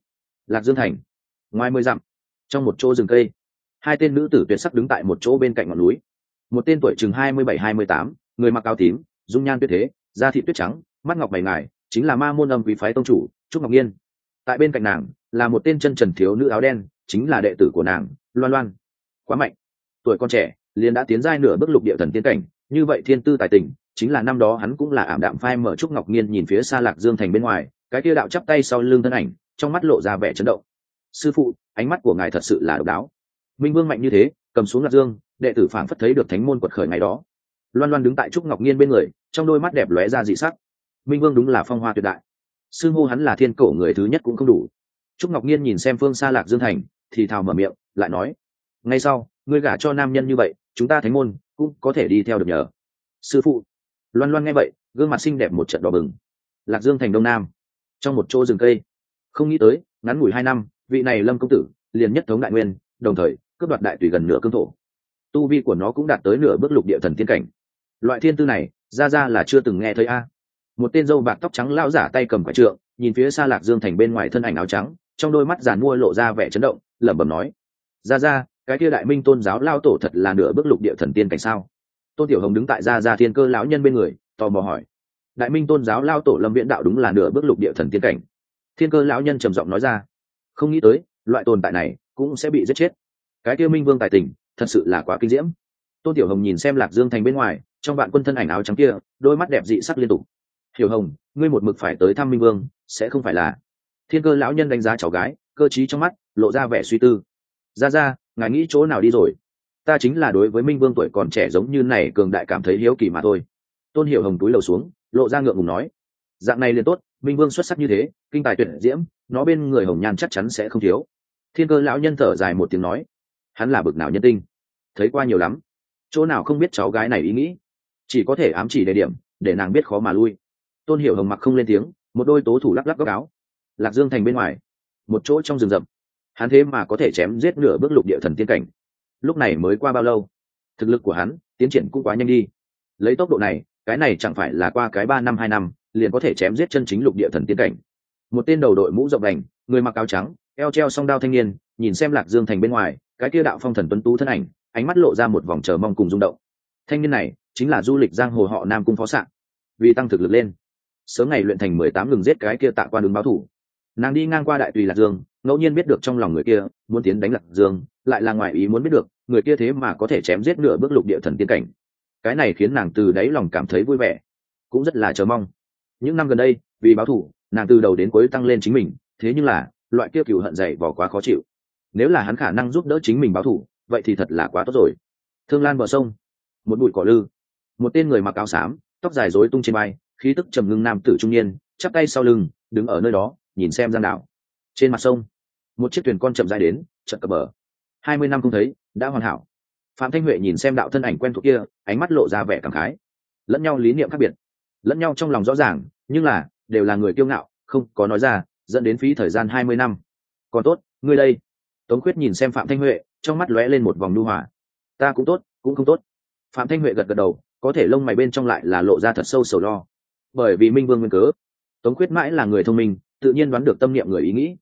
Lạc Dương thành ngoài 10 dặm, trong một chỗ rừng cây, hai tên nữ tử tuyệt sắc đứng tại một chỗ bên cạnh ngọn núi. Một tên tuổi chừng 27-28, người mặc áo tím, dung nhan tuyệt thế, da thịt tuyết trắng, mắt ngọc mày ngài, chính là Ma môn âm quý phái tông chủ Trúc Ngọc Nhiên. Tại bên cạnh nàng là một tên chân trần thiếu nữ áo đen, chính là đệ tử của nàng Loan Loan. Quá mạnh, tuổi con trẻ liền đã tiến giai nửa bước lục địa thần tiên cảnh, như vậy thiên tư tài tình, chính là năm đó hắn cũng là ảm đạm phai mở. Trúc Ngọc Nhiên nhìn phía xa Lạc Dương thành bên ngoài, cái kia đạo chắp tay sau lưng thân ảnh, trong mắt lộ ra vẻ chấn động. Sư phụ, ánh mắt của ngài thật sự là độc đáo. Minh Vương mạnh như thế, cầm xuống Lạc Dương, đệ tử phảng phất thấy được thánh môn quật khởi ngày đó. Loan Loan đứng tại Trúc Ngọc Nhiên bên người, trong đôi mắt đẹp lóe ra dị sắc. Minh Vương đúng là phong hoa tuyệt đại, xưng hô hắn là thiên cổ người thứ nhất cũng không đủ. Trúc Ngọc Nhiên nhìn xem phương xa Lạc Dương thành, thì thào mở miệng lại nói: ngay sau ngươi gả cho nam nhân như vậy, chúng ta thánh môn cũng có thể đi theo được nhờ. Sư phụ. Loan Loan nghe vậy, gương mặt xinh đẹp một trận đỏ bừng. Lạc Dương thành đông nam, trong một chỗ rừng cây. Không nghĩ tới ngắn ngủi 2 năm, vị này Lâm công tử liền nhất thống đại nguyên, đồng thời cướp đoạt đại tùy gần nửa cương thổ. Tu vi của nó cũng đạt tới nửa bước lục địa thần tiên cảnh. Loại thiên tư này ra là chưa từng nghe thấy a. Một tên râu bạc tóc trắng lão giả tay cầm quả trượng, nhìn phía xa Lạc Dương thành bên ngoài thân ảnh áo trắng, trong đôi mắt giàn mua lộ ra vẻ chấn động, lẩm bẩm nói: ra cái kia đại minh tôn giáo lao tổ thật là nửa bước lục địa thần tiên cảnh sao? Tôn Tiểu Hồng đứng tại ra thiên cơ lão nhân bên người, tò mò hỏi: đại minh tôn giáo lao tổ Lâm Viễn đạo đúng là nửa bước lục địa thần tiên cảnh? Thiên cơ lão nhân trầm giọng nói ra: không nghĩ tới loại tồn tại này cũng sẽ bị giết chết. Cái kia Minh Vương tài tình thật sự là quá kinh diễm. Tôn Tiểu Hồng nhìn xem Lạc Dương thành bên ngoài, trong vạn quân thân ảnh áo trắng kia, đôi mắt đẹp dị sắc liên tục. Hiểu Hồng, ngươi một mực phải tới thăm Minh Vương, sẽ không phải là? Thiên cơ lão nhân đánh giá cháu gái, cơ trí trong mắt lộ ra vẻ suy tư. Ra ngài nghĩ chỗ nào đi rồi? Ta chính là đối với Minh Vương tuổi còn trẻ giống như này cường đại cảm thấy hiếu kỳ mà thôi. Tôn Hiểu Hồng túi lầu xuống, lộ ra ngượng ngùng nói: dạng này liền tốt, Minh Vương xuất sắc như thế, kinh tài tuyệt diễm, nó bên người Hồng Nhan chắc chắn sẽ không thiếu. Thiên cơ lão nhân thở dài một tiếng nói: hắn là bực nào nhân tinh, thấy qua nhiều lắm, chỗ nào không biết cháu gái này ý nghĩ, chỉ có thể ám chỉ đề điểm, để nàng biết khó mà lui. Tôn Hiểu Hồng mặc không lên tiếng, một đôi tố thủ lắc lắc góc áo. Lạc Dương thành bên ngoài, một chỗ trong rừng rậm, hắn thế mà có thể chém giết nửa bước lục địa thần tiên cảnh. Lúc này mới qua bao lâu, thực lực của hắn tiến triển cũng quá nhanh đi. Lấy tốc độ này, cái này chẳng phải là qua cái 3 năm 2 năm liền có thể chém giết chân chính lục địa thần tiên cảnh. Một tên đầu đội mũ rộng đành, người mặc áo trắng, eo treo song đao thanh niên, nhìn xem Lạc Dương thành bên ngoài, cái kia đạo phong thần tuấn tú thân ảnh, ánh mắt lộ ra một vòng chờ mong cùng rung động. Thanh niên này chính là du lịch giang hồ họ Nam Cung Phó Sạng. Vì tăng thực lực lên, sớm ngày luyện thành 18 ngừng giết cái kia Tạ Quan ứng báo thủ. Nàng đi ngang qua đại tùy Lạc Dương, ngẫu nhiên biết được trong lòng người kia muốn tiến đánh Lạc Dương, lại là ngoài ý muốn biết được người kia thế mà có thể chém giết nửa bước lục địa thần tiên cảnh. Cái này khiến nàng từ đáy lòng cảm thấy vui vẻ, cũng rất là chờ mong. Những năm gần đây, vì báo thù, nàng từ đầu đến cuối tăng lên chính mình, thế nhưng là loại kia cừu hận dày vò quá khó chịu. Nếu là hắn khả năng giúp đỡ chính mình báo thù, vậy thì thật là quá tốt rồi. Thương Lan bờ sông, một bụi cỏ lư, một tên người mặc áo xám, tóc dài rối tung trên vai, khí tức trầm ngưng nam tử trung niên, chắp tay sau lưng, đứng ở nơi đó, nhìn xem giang đảo. Trên mặt sông, một chiếc thuyền con chậm rãi đến, chợt cập bờ. 20 năm không thấy, đã hoàn hảo. Phạm Thanh Huệ nhìn xem đạo thân ảnh quen thuộc kia, ánh mắt lộ ra vẻ cảm khái. Lẫn nhau lý niệm khác biệt, lẫn nhau trong lòng rõ ràng, nhưng là đều là người kiêu ngạo, không có nói ra, dẫn đến phí thời gian 20 năm. Còn tốt, ngươi đây. Tống Khuyết nhìn xem Phạm Thanh Huệ, trong mắt lóe lên một vòng nhu hòa. Ta cũng tốt, cũng không tốt. Phạm Thanh Huệ gật gật đầu, có thể lông mày bên trong lại là lộ ra thật sâu sầu lo. Bởi vì Minh Vương nguyên cớ, Tống Khuyết mãi là người thông minh, tự nhiên đoán được tâm niệm người ý nghĩ.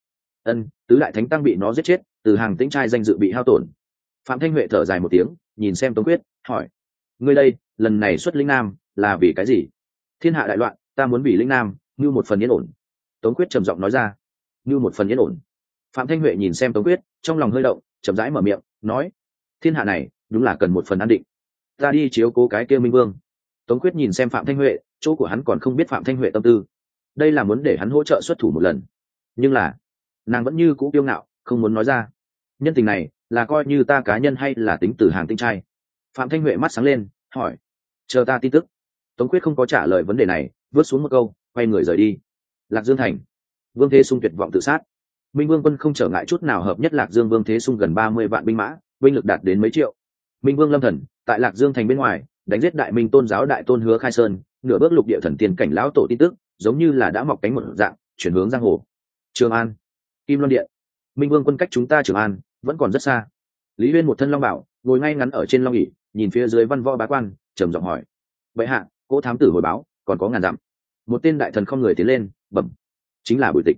Tứ đại thánh tăng bị nó giết chết, từ hàng tĩnh trai danh dự bị hao tổn. Phạm Thanh Huệ thở dài một tiếng, nhìn xem Tống Quyết, hỏi: ngươi đây, lần này xuất lĩnh nam là vì cái gì? Thiên hạ đại loạn, ta muốn vì lĩnh nam như một phần yên ổn. Tống Quyết trầm giọng nói ra. Như một phần yên ổn. Phạm Thanh Huệ nhìn xem Tống Quyết, trong lòng hơi động, chậm rãi mở miệng nói: thiên hạ này đúng là cần một phần an định, ta đi chiếu cố cái kia Minh Vương. Tống Quyết nhìn xem Phạm Thanh Huệ, chỗ của hắn còn không biết Phạm Thanh Huệ tâm tư, đây là muốn để hắn hỗ trợ xuất thủ một lần, nhưng là nàng vẫn như cũ kiêu ngạo, không muốn nói ra. Nhân tình này là coi như ta cá nhân hay là tính từ hàng tinh trai? Phạm Thanh Huệ mắt sáng lên, hỏi: chờ ta tin tức. Tống Quyết không có trả lời vấn đề này, vớt xuống một câu, quay người rời đi. Lạc Dương thành, Vương Thế Sung tuyệt vọng tự sát. Minh Vương quân không trở ngại chút nào hợp nhất Lạc Dương. Vương Thế Sung gần 30 vạn binh mã, binh lực đạt đến mấy triệu. Minh Vương lâm thần tại Lạc Dương thành bên ngoài đánh giết đại minh tôn giáo đại tôn Hứa Khai Sơn, nửa bước lục địa thần tiên cảnh lão tổ tin tức giống như là đã mọc cánh một dạng, chuyển hướng giang hồ. Trường An, Kim Loan điện. Minh Vương quân cách chúng ta Trường An vẫn còn rất xa. Lý Huyên một thân long bảo, ngồi ngay ngắn ở trên long ỷ, nhìn phía dưới văn võ bá quan, trầm giọng hỏi: vậy hạ, cỗ thám tử hồi báo còn có ngàn dặm. Một tên đại thần không người tiến lên, bẩm: chính là Bùi Tịch.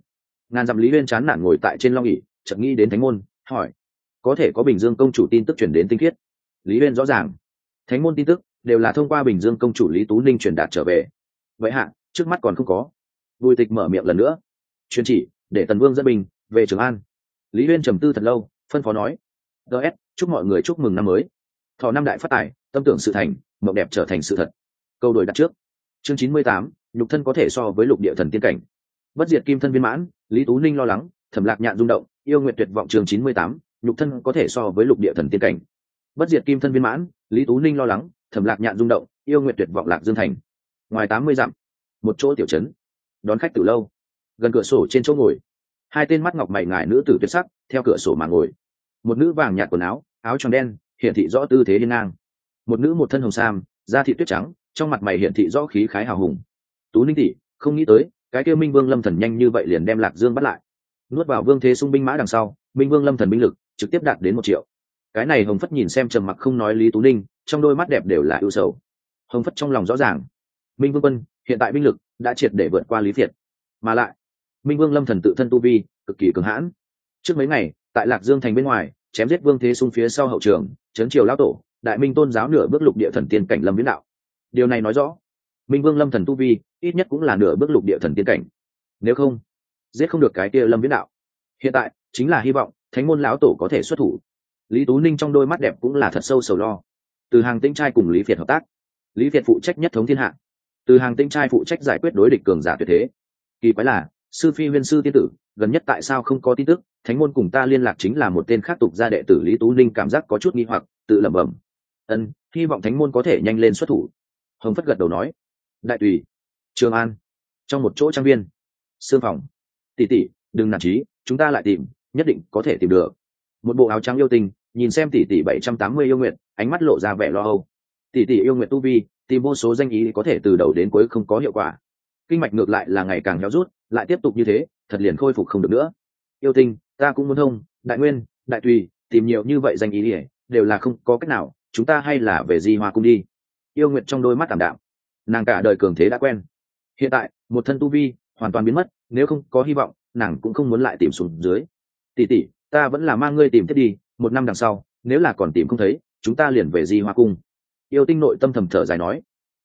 Ngàn dặm Lý Uyên chán nản ngồi tại trên long ỷ, chợt nghĩ đến thánh môn, hỏi: có thể có Bình Dương công chủ tin tức truyền đến tinh khiết? Lý Uyên rõ ràng, thánh môn tin tức đều là thông qua Bình Dương công chủ Lý Tú Ninh truyền đạt trở về. Vậy hạ, trước mắt còn không có. Bùi Tịch mở miệng lần nữa, truyền chỉ để Tần Vương dẫn binh về Trường An. Lý Uyên trầm tư thật lâu, phân phó nói: ts, chúc mọi người chúc mừng năm mới, thọ năm đại phát tài, tâm tưởng sự thành, mộng đẹp trở thành sự thật. Câu đổi đặt trước. Chương 98, nhục thân có thể so với lục địa thần tiên cảnh. Bất diệt kim thân viên mãn, Lý Tú Ninh lo lắng, Thẩm Lạc Nhạn rung động, yêu nguyện tuyệt vọng. Chương 98, nhục thân có thể so với lục địa thần tiên cảnh. Bất diệt kim thân viên mãn, Lý Tú Ninh lo lắng, Thẩm Lạc Nhạn rung động, yêu nguyện tuyệt vọng. Lạc Dương thành, ngoài 80 dặm, một chỗ tiểu trấn, đón khách từ lâu. Gần cửa sổ trên chỗ ngồi, hai tên mắt ngọc mày ngài nữ tử tuyệt sắc theo cửa sổ mà ngồi. Một nữ vàng nhạt quần áo, áo tròn đen, hiển thị rõ tư thế hiên ngang. Một nữ một thân hồng sam, da thịt tuyết trắng, trong mặt mày hiển thị rõ khí khái hào hùng. Tú Ninh tỷ, không nghĩ tới cái kia Minh Vương Lâm Thần nhanh như vậy liền đem Lạc Dương bắt lại. Nuốt vào Vương Thế Sung binh mã đằng sau, Minh Vương Lâm Thần binh lực trực tiếp đạt đến 1 triệu. Cái này Hồng Phất nhìn xem trầm mặc không nói Lý Tú Ninh, trong đôi mắt đẹp đều là ưu sầu. Hồng Phất trong lòng rõ ràng, Minh Vương quân hiện tại binh lực đã triệt để vượt qua Lý Việt, mà lại Minh Vương Lâm Thần tự thân tu vi cực kỳ cường hãn. Trước mấy ngày tại Lạc Dương thành bên ngoài chém giết Vương Thế Sung phía sau hậu trường, trấn triều lão tổ, Đại Minh tôn giáo nửa bước lục địa thần tiên cảnh Lâm Viễn đạo. Điều này nói rõ Minh Vương Lâm Thần tu vi ít nhất cũng là nửa bước lục địa thần tiên cảnh, nếu không giết không được cái kia Lâm Viễn đạo. Hiện tại chính là hy vọng thánh môn lão tổ có thể xuất thủ. Lý Tú Ninh trong đôi mắt đẹp cũng là thật sâu sầu lo. Từ Hàng Tĩnh trai cùng Lý Việt hợp tác, Lý Việt phụ trách nhất thống thiên hạ, Từ Hàng Tĩnh trai phụ trách giải quyết đối địch cường giả tuyệt thế. Kỳ quái là sư phi huyên sư tiên tử gần nhất tại sao không có tin tức? Thánh môn cùng ta liên lạc chính là một tên khác tục gia đệ tử. Lý Tú Ninh cảm giác có chút nghi hoặc, tự lẩm bẩm: hy vọng thánh môn có thể nhanh lên xuất thủ. Hồng Phất gật đầu nói: đại tùy, Trường An, trong một chỗ trang viên, sương phòng. Tỷ tỷ, đừng nản chí, chúng ta lại tìm, nhất định có thể tìm được. Một bộ áo trắng yêu tinh nhìn xem tỷ tỷ 780 yêu nguyện, ánh mắt lộ ra vẻ lo âu. Tỷ tỷ yêu nguyện tu vi tìm vô số danh ý có thể từ đầu đến cuối không có hiệu quả, kinh mạch ngược lại là ngày càng héo rút, lại tiếp tục như thế thật liền khôi phục không được nữa. Yêu tinh, ta cũng muốn thông, đại nguyên, đại tùy, tìm nhiều như vậy danh ý đều là không có cách nào, chúng ta hay là về Di Hoa cung đi. Yêu nguyện trong đôi mắt tạm đạm, nàng cả đời cường thế đã quen, hiện tại một thân tu vi hoàn toàn biến mất, nếu không có hy vọng nàng cũng không muốn lại tìm xuống dưới. Tỷ tỷ, ta vẫn là mang ngươi tìm tiếp đi, 1 năm đằng sau nếu là còn tìm không thấy, chúng ta liền về Di Hoa cung. Yêu tinh nội tâm thầm thở dài nói.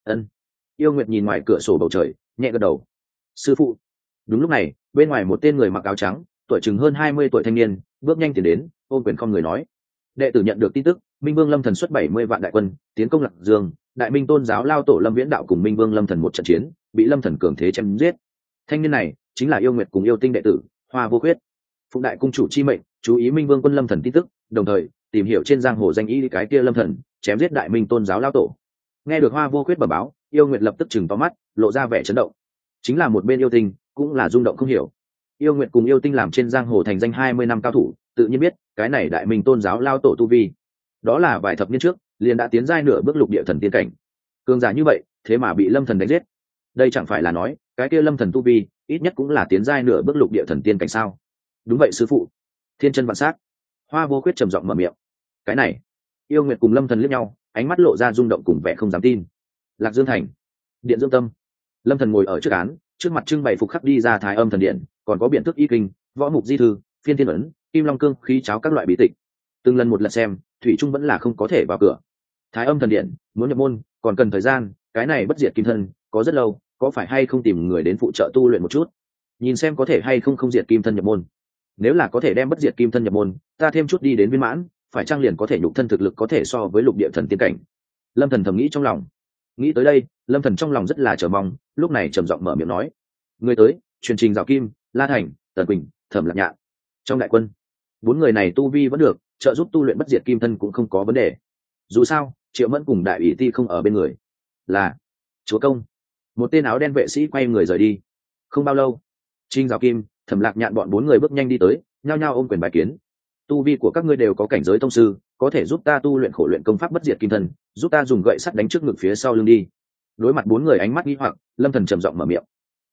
Yêu nguyệt nhìn ngoài cửa sổ bầu trời, nhẹ gật đầu. Sư phụ. Đúng lúc này bên ngoài một tên người mặc áo trắng, tuổi chừng hơn 20 tuổi thanh niên bước nhanh tiến đến, ôm quyền không người nói: đệ tử nhận được tin tức, Minh Vương Lâm Thần xuất 70 vạn đại quân tiến công Lạc Dương, Đại Minh tôn giáo lao tổ Lâm Viễn đạo cùng Minh Vương Lâm Thần một trận chiến, bị Lâm Thần cường thế chém giết. Thanh niên này chính là yêu nguyệt cùng yêu tinh đệ tử Hoa Vô Khuyết. Phụng đại cung chủ chi mệnh, chú ý Minh Vương quân Lâm Thần tin tức, đồng thời tìm hiểu trên giang hồ danh ý cái kia Lâm Thần chém giết Đại Minh tôn giáo lao tổ. Nghe được Hoa Vô Khuyết bẩm báo, yêu nguyệt lập tức chừng to mắt, lộ ra vẻ chấn động. Chính là một bên yêu tinh cũng là rung động không hiểu. Yêu nguyệt cùng yêu tinh làm trên giang hồ thành danh 20 năm cao thủ, tự nhiên biết cái này Đại Minh tôn giáo lao tổ tu vi, đó là vài thập niên trước liền đã tiến giai nửa bước lục địa thần tiên cảnh. Cường giả như vậy thế mà bị Lâm Thần đánh giết, đây chẳng phải là nói cái kia Lâm Thần tu vi ít nhất cũng là tiến giai nửa bước lục địa thần tiên cảnh sao? Đúng vậy sư phụ. Thiên chân vạn sát. Hoa Vô Khuyết trầm giọng mở miệng. Cái này. Yêu nguyệt cùng Lâm Thần liếc nhau, ánh mắt lộ ra rung động cùng vẻ không dám tin. Lạc Dương thành, điện Dương Tâm. Lâm Thần ngồi ở trước án, trước mặt trưng bày phục khắc đi ra Thái Âm thần điện, còn có biện thức y kinh, võ mục di thư, phiên thiên ấn, kim long cương khí cháo các loại bí tịch. Từng lần một lần xem, thủy trung vẫn là không có thể vào cửa. Thái Âm thần điện muốn nhập môn còn cần thời gian, cái này bất diệt kim thân có rất lâu, có phải hay không tìm người đến phụ trợ tu luyện một chút, nhìn xem có thể hay không không diệt kim thân nhập môn. Nếu là có thể đem bất diệt kim thân nhập môn, ta thêm chút đi đến viên mãn, phải chăng liền có thể nhục thân thực lực có thể so với lục địa thần tiên cảnh. Lâm Thần thầm nghĩ trong lòng. Nghĩ tới đây, Lâm Thần trong lòng rất là chờ mong, lúc này trầm giọng mở miệng nói: người tới, truyền trình Giảo Kim, La Thành, Tần Quỳnh, Thẩm Lạc Nhạn. Trong đại quân, 4 người này tu vi vẫn được, trợ giúp tu luyện bất diệt kim thân cũng không có vấn đề. Dù sao Triệu Mẫn cùng đại ủy ti không ở bên người. Là chúa công. Một tên áo đen vệ sĩ quay người rời đi. Không bao lâu, Trình Giảo Kim, Thẩm Lạc Nhạn bọn 4 người bước nhanh đi tới, nhao nhao ôm quyền bài kiến. Tu vi của các ngươi đều có cảnh giới tông sư, có thể giúp ta tu luyện khổ luyện công pháp bất diệt kim thân, giúp ta dùng gậy sắt đánh trước ngực phía sau lưng đi. Đối mặt 4 người ánh mắt nghi hoặc, Lâm Thần trầm giọng mở miệng: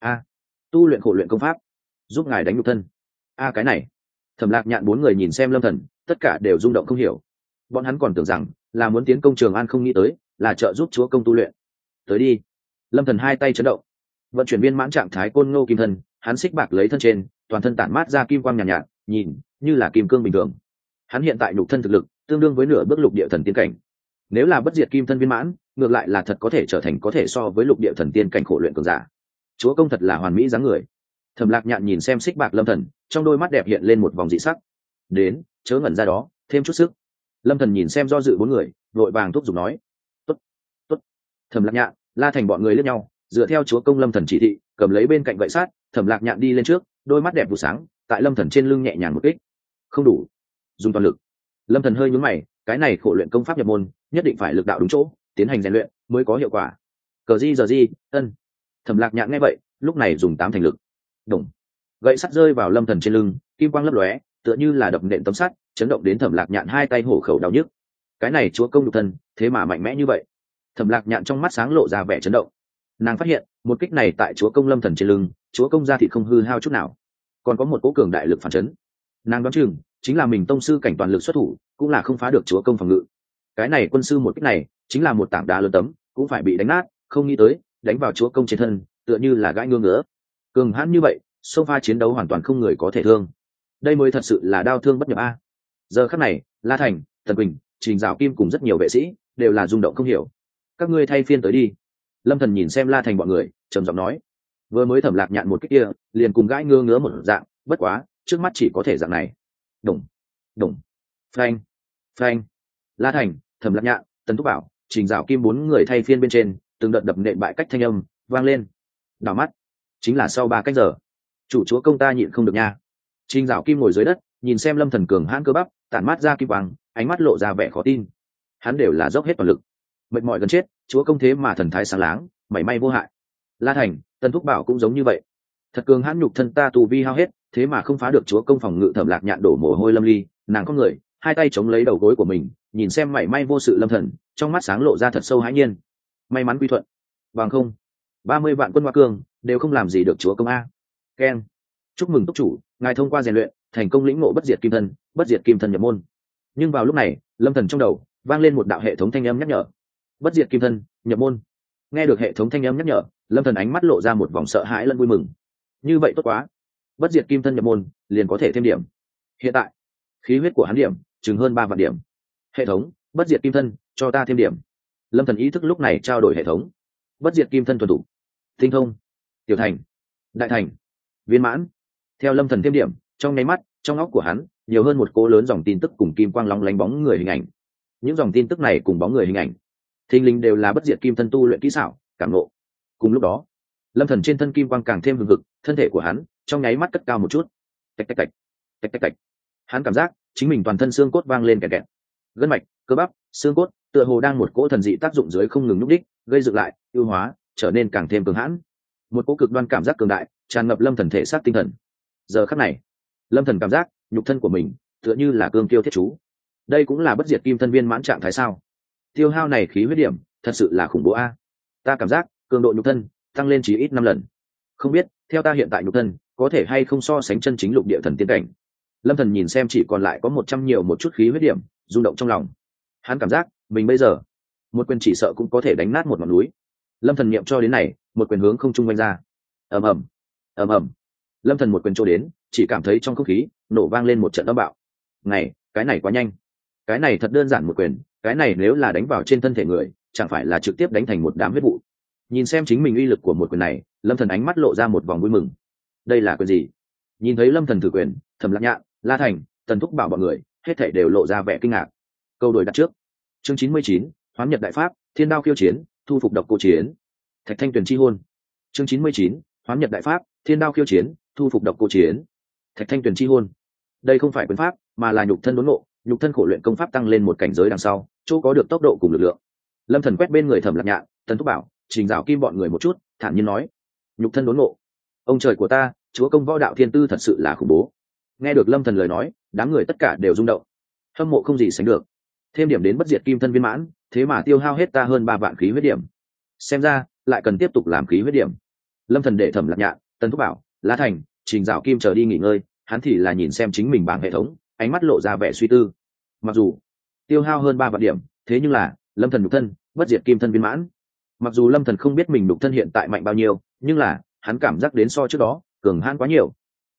tu luyện khổ luyện công pháp, giúp ngài đánh nhục thân. Cái này. Thẩm Lạc Nhạn 4 người nhìn xem Lâm Thần, tất cả đều rung động không hiểu. Bọn hắn còn tưởng rằng là muốn tiến công Trường An, không nghĩ tới là trợ giúp chúa công tu luyện. Tới đi. Lâm Thần hai tay chấn động, vận chuyển viên mãn trạng thái côn ngô kim thân, hắn xích bạc lấy thân trên, toàn thân tản mát ra kim quang nhàn nhạt, nhìn như là kim cương bình thường. Hắn hiện tại nhục thân thực lực tương đương với nửa bước lục địa thần tiên cảnh, nếu là bất diệt kim thân viên mãn, ngược lại là thật có thể trở thành có thể so với lục địa thần tiên cảnh khổ luyện cường giả. Chúa công thật là hoàn mỹ dáng người. Thẩm Lạc Nhạn nhìn xem xích bạc Lâm Thần, trong đôi mắt đẹp hiện lên một vòng dị sắc. Đến, chớ ngẩn ra đó, thêm chút sức. Lâm Thần nhìn xem do dự bốn người, vội vàng thúc giục nói: tốt, tốt. Thẩm Lạc Nhạn, La Thành bọn người liếc nhau, dựa theo chúa công Lâm Thần chỉ thị, cầm lấy bên cạnh gậy sát. Thẩm Lạc Nhạn đi lên trước, đôi mắt đẹp vụ sáng, tại Lâm Thần trên lưng nhẹ nhàng một kích. Không đủ, dùng toàn lực. Lâm Thần hơi nhướng mày, cái này khổ luyện công pháp nhập môn, nhất định phải lực đạo đúng chỗ, tiến hành rèn luyện mới có hiệu quả. Cờ gì giờ gì, ân. Thẩm Lạc Nhạn nghe vậy, lúc này dùng 8 thành lực. Đùng. Gậy sắt rơi vào Lâm Thần trên lưng, kim quang lấp lóe, tựa như là đập nện tấm sắt, chấn động đến Thẩm Lạc Nhạn hai tay hổ khẩu đau nhức. Cái này chúa công nhục thân, thế mà mạnh mẽ như vậy. Thẩm Lạc Nhạn trong mắt sáng lộ ra vẻ chấn động. Nàng phát hiện, một kích này tại chúa công Lâm Thần trên lưng, chúa công ra thì không hư hao chút nào, còn có một cỗ cường đại lực phản chấn. Nàng đoán chừng chính là mình tông sư cảnh toàn lực xuất thủ, cũng là không phá được chúa công phòng ngự. Cái này quân sư một kích này, chính là một tảng đá lớn tấm, cũng phải bị đánh nát, không nghĩ tới, đánh vào chúa công trên thân, tựa như là gãi ngứa ngứa. Cường hãn như vậy, xông pha chiến đấu hoàn toàn không người có thể thương. Đây mới thật sự là đao thương bất nhập a. Giờ khắc này, La Thành, Tần Quỳnh, Trình Dạo Kim cùng rất nhiều vệ sĩ đều là rung động không hiểu. Các ngươi thay phiên tới đi. Lâm Thần nhìn xem La Thành bọn người, trầm giọng nói: vừa mới Thẩm Lạc Nhạn một kích kia, liền cùng gãi ngứa ngứa một dạng, bất quá, trước mắt chỉ có thể dạng này. Đùng, đùng, phanh, phanh. La Thành, Thẩm Lạc Nhạn, Tần Thúc Bảo, Trình Dạo Kim bốn người thay phiên bên trên, từng đợt đập nện bại cách thanh âm vang lên. Đảo mắt, chính là sau 3 cách giờ. Chủ chúa công ta nhịn không được nha. Trình Dạo Kim ngồi dưới đất, nhìn xem Lâm Thần cường hãn cơ bắp, tản mát ra kim quang, ánh mắt lộ ra vẻ khó tin. Hắn đều là dốc hết toàn lực, mệt mỏi gần chết, chúa công thế mà thần thái sáng láng, mảy may vô hại. La Thành, Tần Thúc Bảo cũng giống như vậy. Thật cường hãn nhục thân ta tù vi hao hết, thế mà không phá được chúa công phòng ngự. Thẩm Lạc Nhạn đổ mồ hôi lâm ly, nàng có người, hai tay chống lấy đầu gối của mình, nhìn xem mảy may vô sự Lâm Thần, trong mắt sáng lộ ra thật sâu hãi nhiên. May mắn quy thuận, bằng không 30 vạn quân Hoa Cương đều không làm gì được chúa công a. Keng, chúc mừng túc chủ, ngài thông qua rèn luyện thành công lĩnh ngộ bất diệt kim thân nhập môn. Nhưng vào lúc này, Lâm Thần trong đầu vang lên một đạo hệ thống thanh âm nhắc nhở: bất diệt kim thân nhập môn. Nghe được hệ thống thanh âm nhắc nhở, Lâm Thần ánh mắt lộ ra một vòng sợ hãi lẫn vui mừng. Như vậy tốt quá, bất diệt kim thân nhập môn liền có thể thêm điểm. Hiện tại khí huyết của hắn điểm chừng hơn 3 vạn điểm. Hệ thống, bất diệt kim thân, cho ta thêm điểm. Lâm Thần ý thức lúc này trao đổi hệ thống: bất diệt kim thân thuần thủ, tinh thông, tiểu thành, đại thành, viên mãn. Theo Lâm Thần thêm điểm, trong nháy mắt, trong óc của hắn nhiều hơn một cỗ lớn dòng tin tức cùng kim quang lóng lánh bóng người hình ảnh. Những dòng tin tức này cùng bóng người hình ảnh thình lình đều là bất diệt kim thân tu luyện kỹ xảo cảm ngộ. Cùng lúc đó, Lâm Thần trên thân kim quang càng thêm hừng hực, thân thể của hắn trong nháy mắt cất cao một chút. Tạch tạch tạch, tạch tạch tạch. Hắn cảm giác chính mình toàn thân xương cốt vang lên kẹt kẹt, gân mạch, cơ bắp, xương cốt tựa hồ đang một cỗ thần dị tác dụng dưới không ngừng nhúc đích, gây dựng lại, ưu hóa, trở nên càng thêm cường hãn. Một cỗ cực đoan cảm giác cường đại tràn ngập Lâm Thần thể xác tinh thần. Giờ khắc này, Lâm Thần cảm giác nhục thân của mình tựa như là cương tiêu thiết chú. Đây cũng là bất diệt kim thân viên mãn trạng thái sao? Tiêu hao này khí huyết điểm thật sự là khủng bố a. Ta cảm giác cường độ nhục thân tăng lên chỉ ít 5 lần. Không biết theo ta hiện tại nhục thân có thể hay không so sánh chân chính lục địa thần tiên cảnh. Lâm Thần nhìn xem chỉ còn lại có 100 nhiều một chút khí huyết điểm, rung động trong lòng. Hắn cảm giác mình bây giờ một quyền chỉ sợ cũng có thể đánh nát một ngọn núi. Lâm Thần niệm cho đến này, một quyền hướng không trung vung ra. Ầm ầm, ầm ầm. Lâm Thần một quyền chỗ đến, chỉ cảm thấy trong không khí nổ vang lên một trận âm bạo. Này, cái này quá nhanh. Cái này thật đơn giản một quyền, cái này nếu là đánh vào trên thân thể người, chẳng phải là trực tiếp đánh thành một đám huyết vụ. Nhìn xem chính mình uy lực của một quyền này, Lâm Thần ánh mắt lộ ra một vòng vui mừng. Đây là quyền gì? Nhìn thấy Lâm Thần thử quyền, Thẩm Lạc Nhạn, La Thành, Tần Thúc Bảo bọn người, hết thảy đều lộ ra vẻ kinh ngạc. Câu đổi đặt trước. Chương 99, Hoán Nhật đại pháp, Thiên Đao khiêu chiến, thu phục độc cô chiến. Thạch Thanh Tuyền chi hôn. Chương 99, Hoán Nhật đại pháp, Thiên Đao khiêu chiến, thu phục độc cô chiến. Thạch Thanh Tuyền chi hôn. Đây không phải quyền pháp, mà là nhục thân đốn ngộ, nhục thân khổ luyện công pháp tăng lên một cảnh giới đằng sau, chỗ có được tốc độ cùng lực lượng. Lâm Thần quét bên người Thẩm Lạc Nhạn, Tần Thúc Bảo, Trình Dạo Kim bọn người một chút, thản nhiên nói: nhục thân đốn ngộ. Ông trời của ta, chúa công võ đạo thiên tư thật sự là khủng bố. Nghe được Lâm Thần lời nói, đám người tất cả đều rung động, hâm mộ không gì sánh được. Thêm điểm đến bất diệt kim thân viên mãn, thế mà tiêu hao hết ta hơn 3 vạn khí huyết điểm. Xem ra lại cần tiếp tục làm khí huyết điểm. Lâm Thần để Thẩm Lạc Nhạn, Tần Thúc Bảo, La Thành, Trình Dạo Kim chờ đi nghỉ ngơi, hắn thì là nhìn xem chính mình bảng hệ thống, ánh mắt lộ ra vẻ suy tư. Mặc dù tiêu hao hơn 3 vạn điểm, thế nhưng là Lâm Thần nhục thân bất diệt kim thân viên mãn. Mặc dù Lâm Thần không biết mình nhục thân hiện tại mạnh bao nhiêu, nhưng là hắn cảm giác đến so trước đó cường hãn quá nhiều.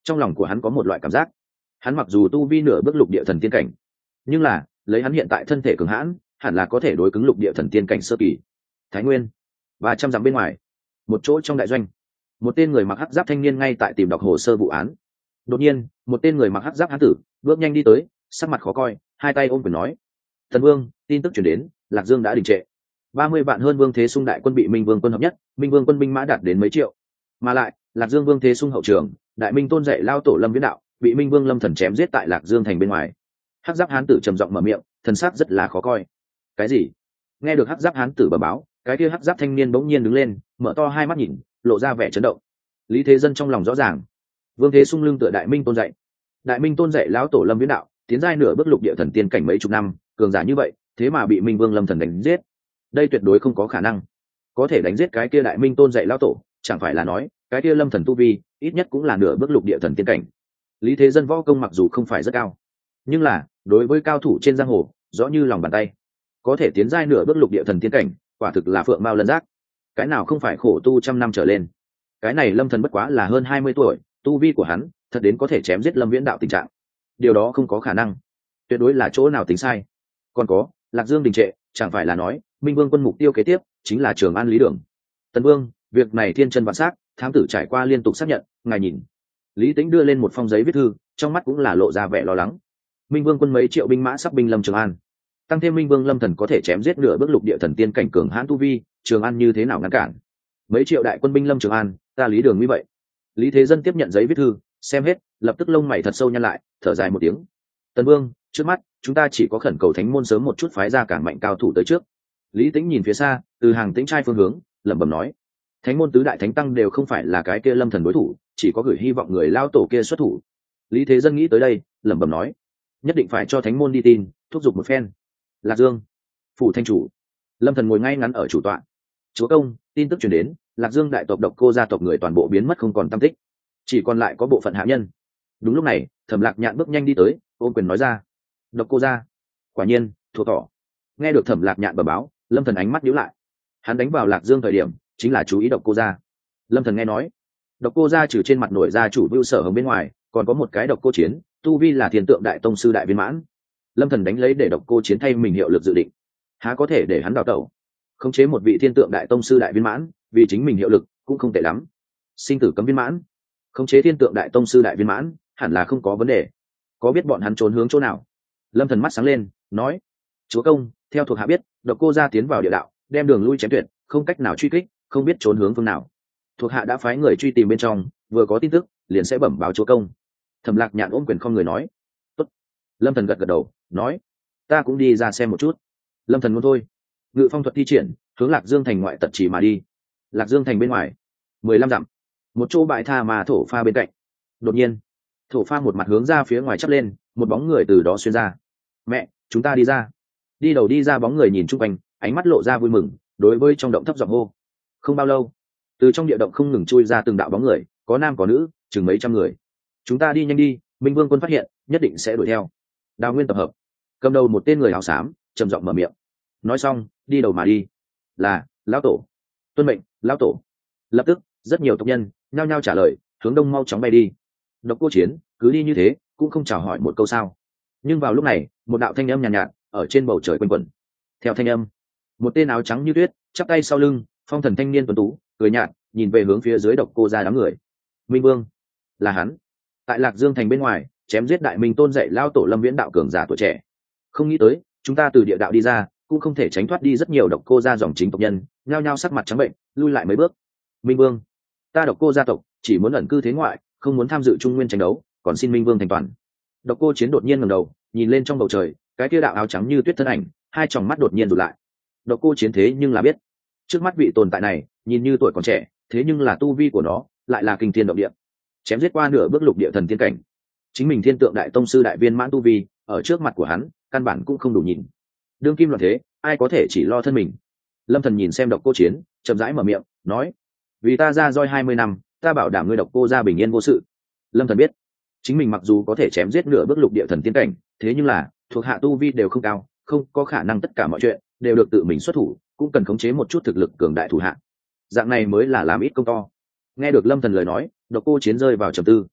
Trong lòng của hắn có một loại cảm giác, hắn mặc dù tu vi nửa bước lục địa thần tiên cảnh, nhưng là lấy hắn hiện tại thân thể cường hãn, hẳn là có thể đối cứng lục địa thần tiên cảnh sơ kỳ. Thái Nguyên 300 dặm bên ngoài, một chỗ trong đại doanh, một tên người mặc hắc giáp thanh niên ngay tại tìm đọc hồ sơ vụ án. Đột nhiên, một tên người mặc hắc giáp hán tử bước nhanh đi tới, sắc mặt khó coi, hai tay ôm quyền nói: "Thần Vương, tin tức truyền đến, Lạc Dương đã đình trệ. 30 vạn hơn Vương Thế Sung đại quân bị Minh Vương quân hợp nhất, Minh Vương quân binh mã đạt đến mấy triệu. Mà lại, Lạc Dương Vương Thế Sung hậu trường, Đại Minh tôn dạy lao tổ Lâm Viễn Đạo, bị Minh Vương Lâm Thần chém giết tại Lạc Dương thành bên ngoài." Hắc giáp hán tử trầm giọng mở miệng, thần sắc rất là khó coi. "Cái gì?" Nghe được hắc giáp hán tử bẩm báo, cái kia hắc giáp thanh niên bỗng nhiên đứng lên, mở to hai mắt nhìn, lộ ra vẻ chấn động. Lý Thế Dân trong lòng rõ ràng, Vương Thế Sung lưng tựa Đại Minh tôn dạy, Đại Minh tôn dạy lão tổ Lâm Viễn Đạo, tiến giai nửa bước lục địa thần tiên cảnh mấy chục năm, cường giả như vậy, thế mà bị Minh Vương Lâm Thần đánh giết, đây tuyệt đối không có khả năng. Có thể đánh giết cái kia Đại Minh tôn dạy lão tổ, chẳng phải là nói cái kia Lâm Thần tu vi ít nhất cũng là nửa bước lục địa thần tiên cảnh. Lý Thế Dân võ công mặc dù không phải rất cao, nhưng là đối với cao thủ trên giang hồ rõ như lòng bàn tay, có thể tiến giai nửa bước lục địa thần tiên cảnh, quả thực là phượng mao lân giác. Cái nào không phải khổ tu trăm năm trở lên. Cái này Lâm Thần bất quá là hơn 20 tuổi, tu vi của hắn thật đến có thể chém giết Lâm Viễn Đạo tình trạng. Điều đó không có khả năng, tuyệt đối là chỗ nào tính sai. Còn có, Lạc Dương đình trệ, chẳng phải là nói Minh Vương quân mục tiêu kế tiếp chính là Trường An Lý Đường. Tần Vương, việc này thiên chân vạn xác, thám tử trải qua liên tục xác nhận, ngài nhìn. Lý Tĩnh đưa lên một phong giấy viết thư, trong mắt cũng là lộ ra vẻ lo lắng. Minh Vương quân mấy triệu binh mã sắp binh lâm Trường An, tăng thêm Minh Vương Lâm Thần có thể chém giết nửa bước lục địa thần tiên cảnh cường hãn tu vi, Trường An như thế nào ngăn cản? Mấy triệu đại quân binh lâm Trường An, ta Lý Đường như vậy. Lý Thế Dân tiếp nhận giấy viết thư, xem hết, lập tức lông mày thật sâu nhăn lại, thở dài một tiếng. Tần Vương, trước mắt chúng ta chỉ có khẩn cầu Thánh môn sớm một chút phái ra cảng mạnh cao thủ tới trước. Lý Tĩnh nhìn phía xa, từ hàng Tĩnh trai phương hướng, lẩm bẩm nói: Thánh môn tứ đại thánh tăng đều không phải là cái kia Lâm Thần đối thủ, chỉ có gửi hy vọng người lao tổ kia xuất thủ. Lý Thế Dân nghĩ tới đây, lẩm bẩm nói: nhất định phải cho Thánh môn đi tin, thúc giục một phen. Lạc Dương phủ thanh chủ, Lâm Thần ngồi ngay ngắn ở chủ tọa. Chúa công, tin tức truyền đến, Lạc Dương đại tộc Độc Cô gia tộc người toàn bộ biến mất không còn tăm tích, chỉ còn lại có bộ phận hạ nhân. Đúng lúc này, Thẩm Lạc Nhạn bước nhanh đi tới, ôm quyền nói ra: Độc Cô gia, quả nhiên thuộc tỏ. Nghe được Thẩm Lạc Nhạn bẩm báo, Lâm Thần ánh mắt nhíu lại. Hắn đánh vào Lạc Dương thời điểm chính là chú ý Độc Cô gia. Lâm Thần nghe nói, Độc Cô gia trừ trên mặt nổi gia chủ Vưu Sở Hồng bên ngoài, còn có một cái Độc Cô Chiến, tu vi là Thiên Tượng đại tông sư đại viên mãn. Lâm Thần đánh lấy để Độc Cô Chiến thay mình hiệu lực dự định, há có thể để hắn đào tẩu. Khống chế một vị Thiên Tượng đại tông sư đại viên mãn, vì chính mình hiệu lực cũng không tệ lắm. Sinh tử cấm viên mãn, khống chế Thiên Tượng đại tông sư đại viên mãn, hẳn là không có vấn đề. Có biết bọn hắn trốn hướng chỗ nào? Lâm Thần mắt sáng lên, nói: Chúa công, theo thuộc hạ biết, Độc Cô gia tiến vào địa đạo, đem đường lui chém tuyệt, không cách nào truy kích, không biết trốn hướng phương nào. Thuộc hạ đã phái người truy tìm bên trong, vừa có tin tức liền sẽ bẩm báo chúa công. Thẩm Lạc Nhạn ôm quyền không người nói: Tốt. Lâm Thần gật gật đầu, nói: ta cũng đi ra xem một chút. Lâm Thần muốn thôi, ngự phong thuật thi triển, hướng Lạc Dương thành ngoại tận chỉ mà đi. Lạc Dương thành bên ngoài 15 dặm, một chỗ bãi tha mà thổ pha bên cạnh. Đột nhiên, thổ pha một mặt hướng ra phía ngoài chắp lên, một bóng người từ đó xuyên ra. Mẹ, chúng ta đi ra. Đi đầu đi ra bóng người nhìn chung quanh, ánh mắt lộ ra vui mừng, đối với trong động thấp giọng hô. Không bao lâu, từ trong địa động không ngừng chui ra từng đạo bóng người, có nam có nữ, chừng mấy trăm người. Chúng ta đi nhanh đi, Minh Vương quân phát hiện, nhất định sẽ đuổi theo. Đào Nguyên tập hợp, cầm đầu một tên người áo xám, trầm giọng mở miệng. Nói xong, đi đầu mà đi. Là lão tổ. Tuân mệnh, lão tổ. Lập tức, rất nhiều tộc nhân nhao nhao trả lời, hướng đông mau chóng bay đi. Độc Cô Chiến cứ đi như thế, cũng không chào hỏi một câu sao? Nhưng vào lúc này, một đạo thanh âm nhàn nhạt, ở trên bầu trời quanh quẩn. Theo thanh âm, một tên áo trắng như tuyết, chắp tay sau lưng, phong thần thanh niên tuấn tú, cười nhạt, nhìn về hướng phía dưới Độc Cô gia đám người. Minh Vương, là hắn. Tại Lạc Dương thành bên ngoài, chém giết Đại Minh tôn dạy lao tổ Lâm Viễn đạo cường giả tuổi trẻ. Không nghĩ tới, chúng ta từ địa đạo đi ra, cũng không thể tránh thoát đi rất nhiều Độc Cô gia dòng chính tộc nhân, nhao nhao sắc mặt trắng bệnh, lui lại mấy bước. Minh Vương, ta Độc Cô gia tộc chỉ muốn ẩn cư thế ngoại, không muốn tham dự trung nguyên tranh đấu, còn xin Minh Vương thành toàn. Độc Cô Chiến đột nhiên ngẩng đầu, nhìn lên trong bầu trời, cái kia đạo áo trắng như tuyết thân ảnh, hai tròng mắt đột nhiên rụt lại. Độc Cô Chiến thế nhưng là biết, trước mắt vị tồn tại này, nhìn như tuổi còn trẻ, thế nhưng là tu vi của nó lại là kinh thiên động địa, chém giết qua nửa bước lục địa thần tiên cảnh. Chính mình Thiên Tượng đại tông sư đại viên mãn tu vi, ở trước mặt của hắn, căn bản cũng không đủ nhìn. Đương kim loạn thế, ai có thể chỉ lo thân mình. Lâm Thần nhìn xem Độc Cô Chiến, chậm rãi mở miệng, nói: vì ta ra roi 20 năm, ta bảo đảm ngươi Độc Cô gia bình yên vô sự. Lâm Thần biết, chính mình mặc dù có thể chém giết nửa bước lục địa thần tiên cảnh, thế nhưng là thuộc hạ tu vi đều không cao, không có khả năng tất cả mọi chuyện đều được tự mình xuất thủ, cũng cần khống chế một chút thực lực cường đại thủ hạ. Dạng này mới là làm ít công to. Nghe được Lâm Thần lời nói, Độc Cô Chiến rơi vào trầm tư.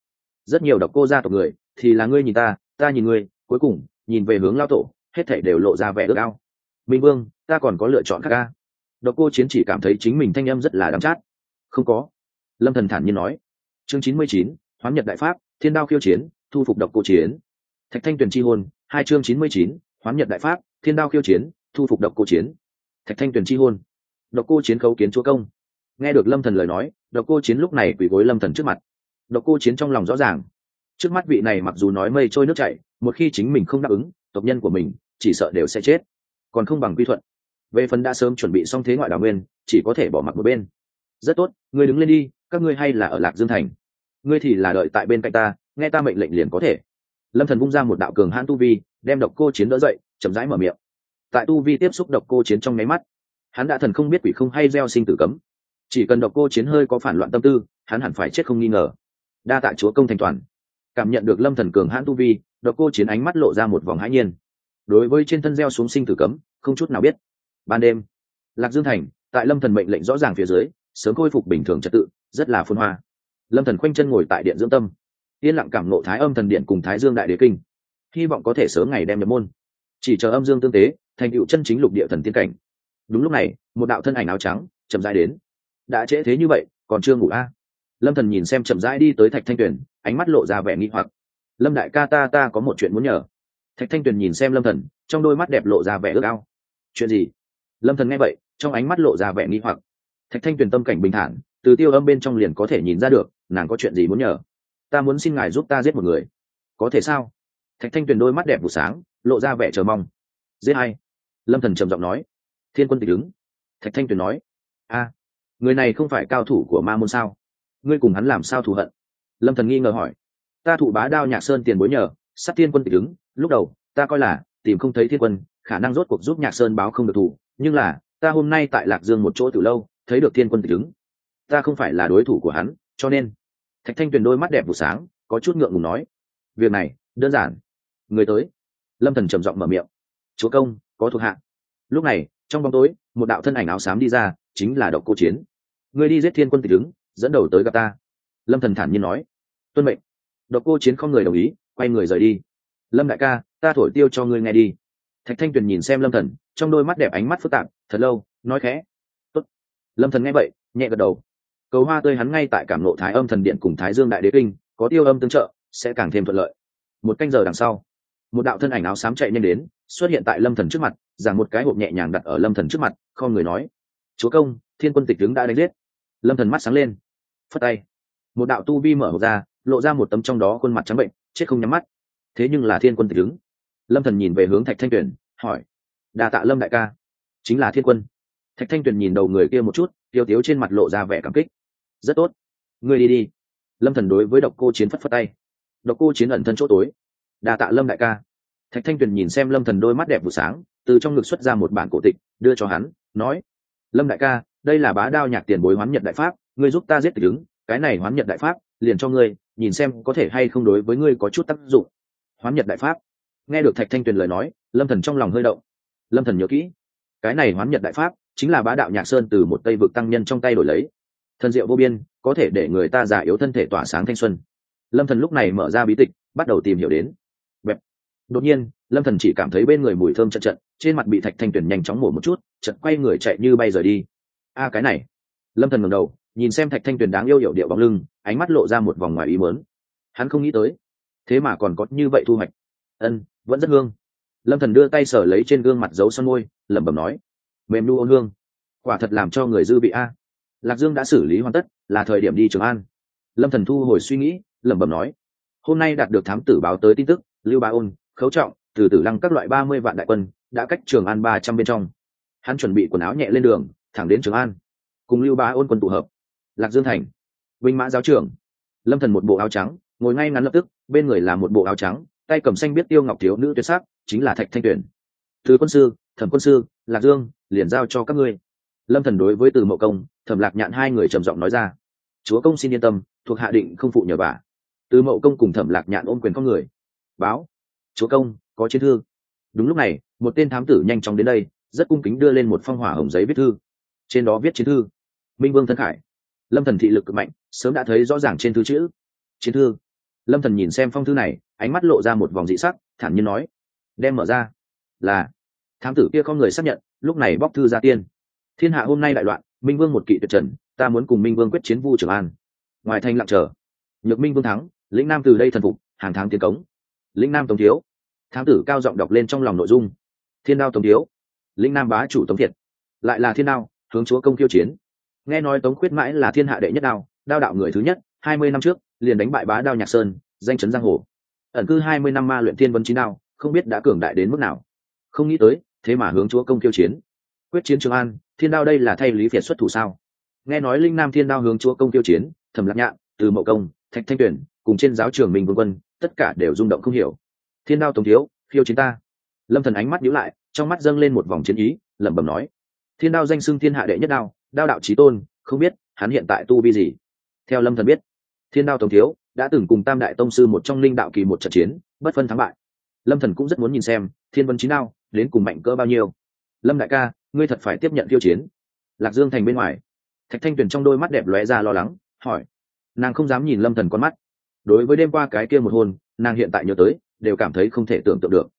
rất nhiều độc cô gia tộc người thì là ngươi nhìn ta, ta nhìn ngươi, cuối cùng nhìn về hướng lao tổ, hết thảy đều lộ ra vẻ ước ao. Minh Vương, ta còn có lựa chọn khác a? Độc cô chiến chỉ cảm thấy chính mình thanh âm rất là đắng chát. Không có. Lâm Thần thản nhiên nói. Chương 99, Hoán Nhật Đại Pháp, Thiên Đao khiêu chiến, thu phục độc cô chiến. Thạch Thanh Tuyền chi hôn, hai chương 99, Hoán Nhật Đại Pháp, Thiên Đao khiêu chiến, thu phục độc cô chiến. Thạch Thanh Tuyền chi hôn. Độc cô chiến khấu kiến chúa công. Nghe được Lâm Thần lời nói, độc cô chiến lúc này quỳ gối Lâm Thần trước mặt. Độc cô chiến trong lòng rõ ràng, trước mắt vị này mặc dù nói mây trôi nước chảy, một khi chính mình không đáp ứng, tộc nhân của mình chỉ sợ đều sẽ chết, còn không bằng quy thuận. Về phần đã sớm chuẩn bị xong thế ngoại đào nguyên, chỉ có thể bỏ mặc một bên. Rất tốt, ngươi đứng lên đi, các ngươi hay là ở Lạc Dương thành, ngươi thì là đợi tại bên cạnh ta, nghe ta mệnh lệnh liền có thể. Lâm Thần vung ra một đạo cường hãn tu vi, đem độc cô chiến đỡ dậy, chậm rãi mở miệng. Tại tu vi tiếp xúc độc cô chiến trong nháy mắt, hắn đã thần không biết quỷ không hay gieo sinh tử cấm, chỉ cần độc cô chiến hơi có phản loạn tâm tư, hắn hẳn phải chết không nghi ngờ. Đa tạ chúa công thành toàn. Cảm nhận được Lâm Thần cường hãn tu vi, độc cô chiến ánh mắt lộ ra một vòng hãi nhiên. Đối với trên thân gieo xuống sinh tử cấm, không chút nào biết. Ban đêm, Lạc Dương thành, tại Lâm Thần mệnh lệnh rõ ràng phía dưới, sớm khôi phục bình thường trật tự, rất là phồn hoa. Lâm Thần khoanh chân ngồi tại điện dưỡng tâm, yên lặng cảm ngộ Thái Âm thần điện cùng Thái Dương đại đế kinh, hy vọng có thể sớm ngày đem nhập môn, chỉ chờ âm dương tương tế, thành tựu chân chính lục địa thần tiên cảnh. Đúng lúc này, một đạo thân ảnh áo trắng chậm rãi đến. Đã trễ thế như vậy, còn chưa ngủ a? Lâm Thần nhìn xem chậm rãi đi tới Thạch Thanh Tuyền, ánh mắt lộ ra vẻ nghi hoặc. Lâm đại ca, ta có một chuyện muốn nhờ. Thạch Thanh Tuyền nhìn xem Lâm Thần, trong đôi mắt đẹp lộ ra vẻ ước ao. Chuyện gì? Lâm Thần nghe vậy, trong ánh mắt lộ ra vẻ nghi hoặc. Thạch Thanh Tuyền tâm cảnh bình thản, từ tiêu âm bên trong liền có thể nhìn ra được nàng có chuyện gì muốn nhờ. Ta muốn xin ngài giúp ta giết một người. Có thể sao? Thạch Thanh Tuyền đôi mắt đẹp vụ sáng, lộ ra vẻ chờ mong. Giết ai? Lâm Thần trầm giọng nói. Thiên Quân Tịch Ứng. Thạch Thanh Tuyền nói. A, người này không phải cao thủ của ma môn sao? Ngươi cùng hắn làm sao thù hận? Lâm Thần nghi ngờ hỏi. Ta thụ Bá Đao Nhạc Sơn tiền bối nhờ, sát Thiên Quân Tịch Ứng. Lúc đầu ta coi là tìm không thấy Thiên Quân, khả năng rốt cuộc giúp Nhạc Sơn báo không được thù, nhưng là ta hôm nay tại Lạc Dương một chỗ từ lâu, thấy được Thiên Quân Tịch Ứng. Ta không phải là đối thủ của hắn, cho nên. Thạch Thanh Tuyền đôi mắt đẹp vụ sáng, có chút ngượng ngùng nói. Việc này đơn giản. Người tới. Lâm Thần trầm giọng mở miệng. Chúa công, có thuộc hạ. Lúc này, trong bóng tối, một đạo thân ảnh áo xám đi ra, chính là Độc Cô Chiến. Ngươi đi giết Thiên Quân Tịch Ứng, dẫn đầu tới gặp ta. Lâm Thần thản nhiên nói. Tuân mệnh. Độc Cô Chiến không người đồng ý, quay người rời đi. Lâm đại ca, ta thổi tiêu cho ngươi nghe đi. Thạch Thanh Tuyền nhìn xem Lâm Thần, trong đôi mắt đẹp ánh mắt phức tạp, thật lâu, nói khẽ. Tốt. Lâm Thần nghe vậy, nhẹ gật đầu. Cầu hoa tươi hắn ngay tại cảm ngộ Thái Âm thần điện cùng Thái Dương đại đế kinh, có tiêu âm tương trợ, sẽ càng thêm thuận lợi. Một canh giờ đằng sau, một đạo thân ảnh áo xám chạy nhanh đến, xuất hiện tại Lâm Thần trước mặt, giằng một cái hộp nhẹ nhàng đặt ở Lâm Thần trước mặt, không người nói. Chúa công, Thiên Quân Tịch Ứng đã đánh giết. Lâm Thần mắt sáng lên, phất tay, một đạo tu vi mở hộp ra, lộ ra một tấm trong đó khuôn mặt trắng bệnh, chết không nhắm mắt. Thế nhưng là Thiên Quân Tịch Ứng. Lâm Thần nhìn về hướng Thạch Thanh Tuyền, hỏi. Đa tạ Lâm đại ca. Chính là Thiên Quân. Thạch Thanh Tuyền nhìn đầu người kia một chút, tiêu tiếu trên mặt lộ ra vẻ cảm kích. Rất tốt, ngươi đi đi. Lâm Thần đối với Độc Cô Chiến phất phất tay. Độc Cô Chiến ẩn thân chỗ tối. Đa tạ Lâm đại ca. Thạch Thanh Tuyền nhìn xem Lâm Thần đôi mắt đẹp vụ sáng, từ trong ngực xuất ra một bản cổ tịch, đưa cho hắn, nói. Lâm đại ca, đây là Bá Đao Nhạc tiền bối Hoán Nhật Đại Pháp, ngươi giúp ta giết Tịch Ứng, cái này Hoán Nhật Đại Pháp liền cho ngươi, nhìn xem có thể hay không đối với ngươi có chút tác dụng. Hoán Nhật Đại Pháp. Nghe được Thạch Thanh Tuyền lời nói, Lâm Thần trong lòng hơi động. Lâm Thần nhớ kỹ, cái này Hoán Nhật Đại Pháp chính là Bá Đạo Nhạc Sơn từ một Tây vực tăng nhân trong tay đổi lấy. Thần diệu vô biên, có thể để người ta già yếu thân thể tỏa sáng thanh xuân. Lâm Thần lúc này mở ra bí tịch, bắt đầu tìm hiểu đến. Bẹp. Đột nhiên, Lâm Thần chỉ cảm thấy bên người mùi thơm trận trận, trên mặt bị Thạch Thanh Tuyền nhanh chóng mổ một chút, chợt quay người chạy như bay rời đi. A cái này. Lâm Thần ngẩng đầu, nhìn xem Thạch Thanh Tuyền đáng yêu hiểu điệu bóng lưng, ánh mắt lộ ra một vòng ngoài ý muốn. Hắn không nghĩ tới, thế mà còn có như vậy thu hoạch. Vẫn rất hương. Lâm Thần đưa tay sờ lấy trên gương mặt dấu son môi, lẩm bẩm nói. Mềm nu ôn hương. Quả thật làm cho người dư vị a. Lạc Dương đã xử lý hoàn tất, là thời điểm đi Trường An. Lâm Thần thu hồi suy nghĩ, lẩm bẩm nói. Hôm nay đạt được thám tử báo tới tin tức, Lưu Bá Ôn, Khấu Trọng, từ Tử Lăng các loại 30 vạn đại quân đã cách Trường An 300 bên trong. Hắn chuẩn bị quần áo nhẹ lên đường, thẳng đến Trường An, cùng Lưu Bá Ôn quân tụ hợp. Lạc Dương thành, Vinh Mã giáo trưởng. Lâm Thần một bộ áo trắng, ngồi ngay ngắn lập tức, bên người là một bộ áo trắng, tay cầm xanh biết tiêu ngọc thiếu nữ tuyệt sắc, chính là Thạch Thanh Tuyền. Từ quân sư, Thẩm quân sư, Lạc Dương, liền giao cho các ngươi. Lâm Thần đối với Từ Mậu Công, Thẩm Lạc Nhạn hai người trầm giọng nói ra. Chúa công xin yên tâm, thuộc hạ định không phụ nhờ vả. Từ Mậu Công cùng Thẩm Lạc Nhạn ôm quyền con người. Báo, chúa công, có chiến thư. Đúng lúc này, một tên thám tử nhanh chóng đến đây, rất cung kính đưa lên một phong hỏa hồng giấy viết thư. Trên đó viết chiến thư. Minh Vương thân khải. Lâm Thần thị lực cực mạnh, sớm đã thấy rõ ràng trên thư chữ. Chiến thư. Lâm Thần nhìn xem phong thư này, ánh mắt lộ ra một vòng dị sắc, thản nhiên nói: đem mở ra. Là. Thám tử kia có người xác nhận, lúc này bóc thư ra tiên. Thiên hạ hôm nay đại loạn, Minh Vương một kỵ tuyệt trần, ta muốn cùng Minh Vương quyết chiến Vu Trường An. Ngoài thành lặng chờ. Nhược Minh Vương thắng, lĩnh Nam từ đây thần phục, hàng tháng tiến cống. Lĩnh Nam Tống thiếu. Thám tử cao giọng đọc lên trong lòng nội dung. Thiên đao Tống thiếu. Lĩnh Nam bá chủ Tống Thiệt. Lại là thiên đao, hướng chúa công khiêu chiến. Nghe nói Tống Khuyết mãi là thiên hạ đệ nhất đao, đao đạo người thứ nhất, 20 năm trước liền đánh bại bá đao Nhạc Sơn, danh chấn giang hồ. Ẩn cư 20 năm ma luyện thiên vấn chín đao, không biết đã cường đại đến mức nào. Không nghĩ tới, thế mà hướng chúa công khiêu chiến. Quyết chiến Trường An, thiên đao đây là thay Lý Việt xuất thủ sao? Nghe nói linh nam thiên đao hướng chúa công khiêu chiến, Thẩm Lạc Nhạn, Từ Mậu Công, Thạch Thanh Tuyển cùng trên giáo trường Minh Vương Quân, tất cả đều rung động không hiểu. Thiên đao Tống thiếu, khiêu chiến ta. Lâm Thần ánh mắt nhíu lại, trong mắt dâng lên một vòng chiến ý, lẩm bẩm nói: thiên đao danh xưng thiên hạ đệ nhất đao, đao đạo chí tôn, không biết hắn hiện tại tu vi gì. Theo Lâm Thần biết, thiên đao Tống thiếu đã từng cùng tam đại tông sư một trong linh đạo kỳ một trận chiến, bất phân thắng bại. Lâm Thần cũng rất muốn nhìn xem thiên vân chín đao đến cùng mạnh cỡ bao nhiêu. Lâm đại ca, ngươi thật phải tiếp nhận khiêu chiến. Lạc Dương thành bên ngoài, Thạch Thanh Tuyền trong đôi mắt đẹp lóe ra lo lắng, hỏi. Nàng không dám nhìn Lâm Thần con mắt. Đối với đêm qua cái kia một hôn, nàng hiện tại nhớ tới đều cảm thấy không thể tưởng tượng được.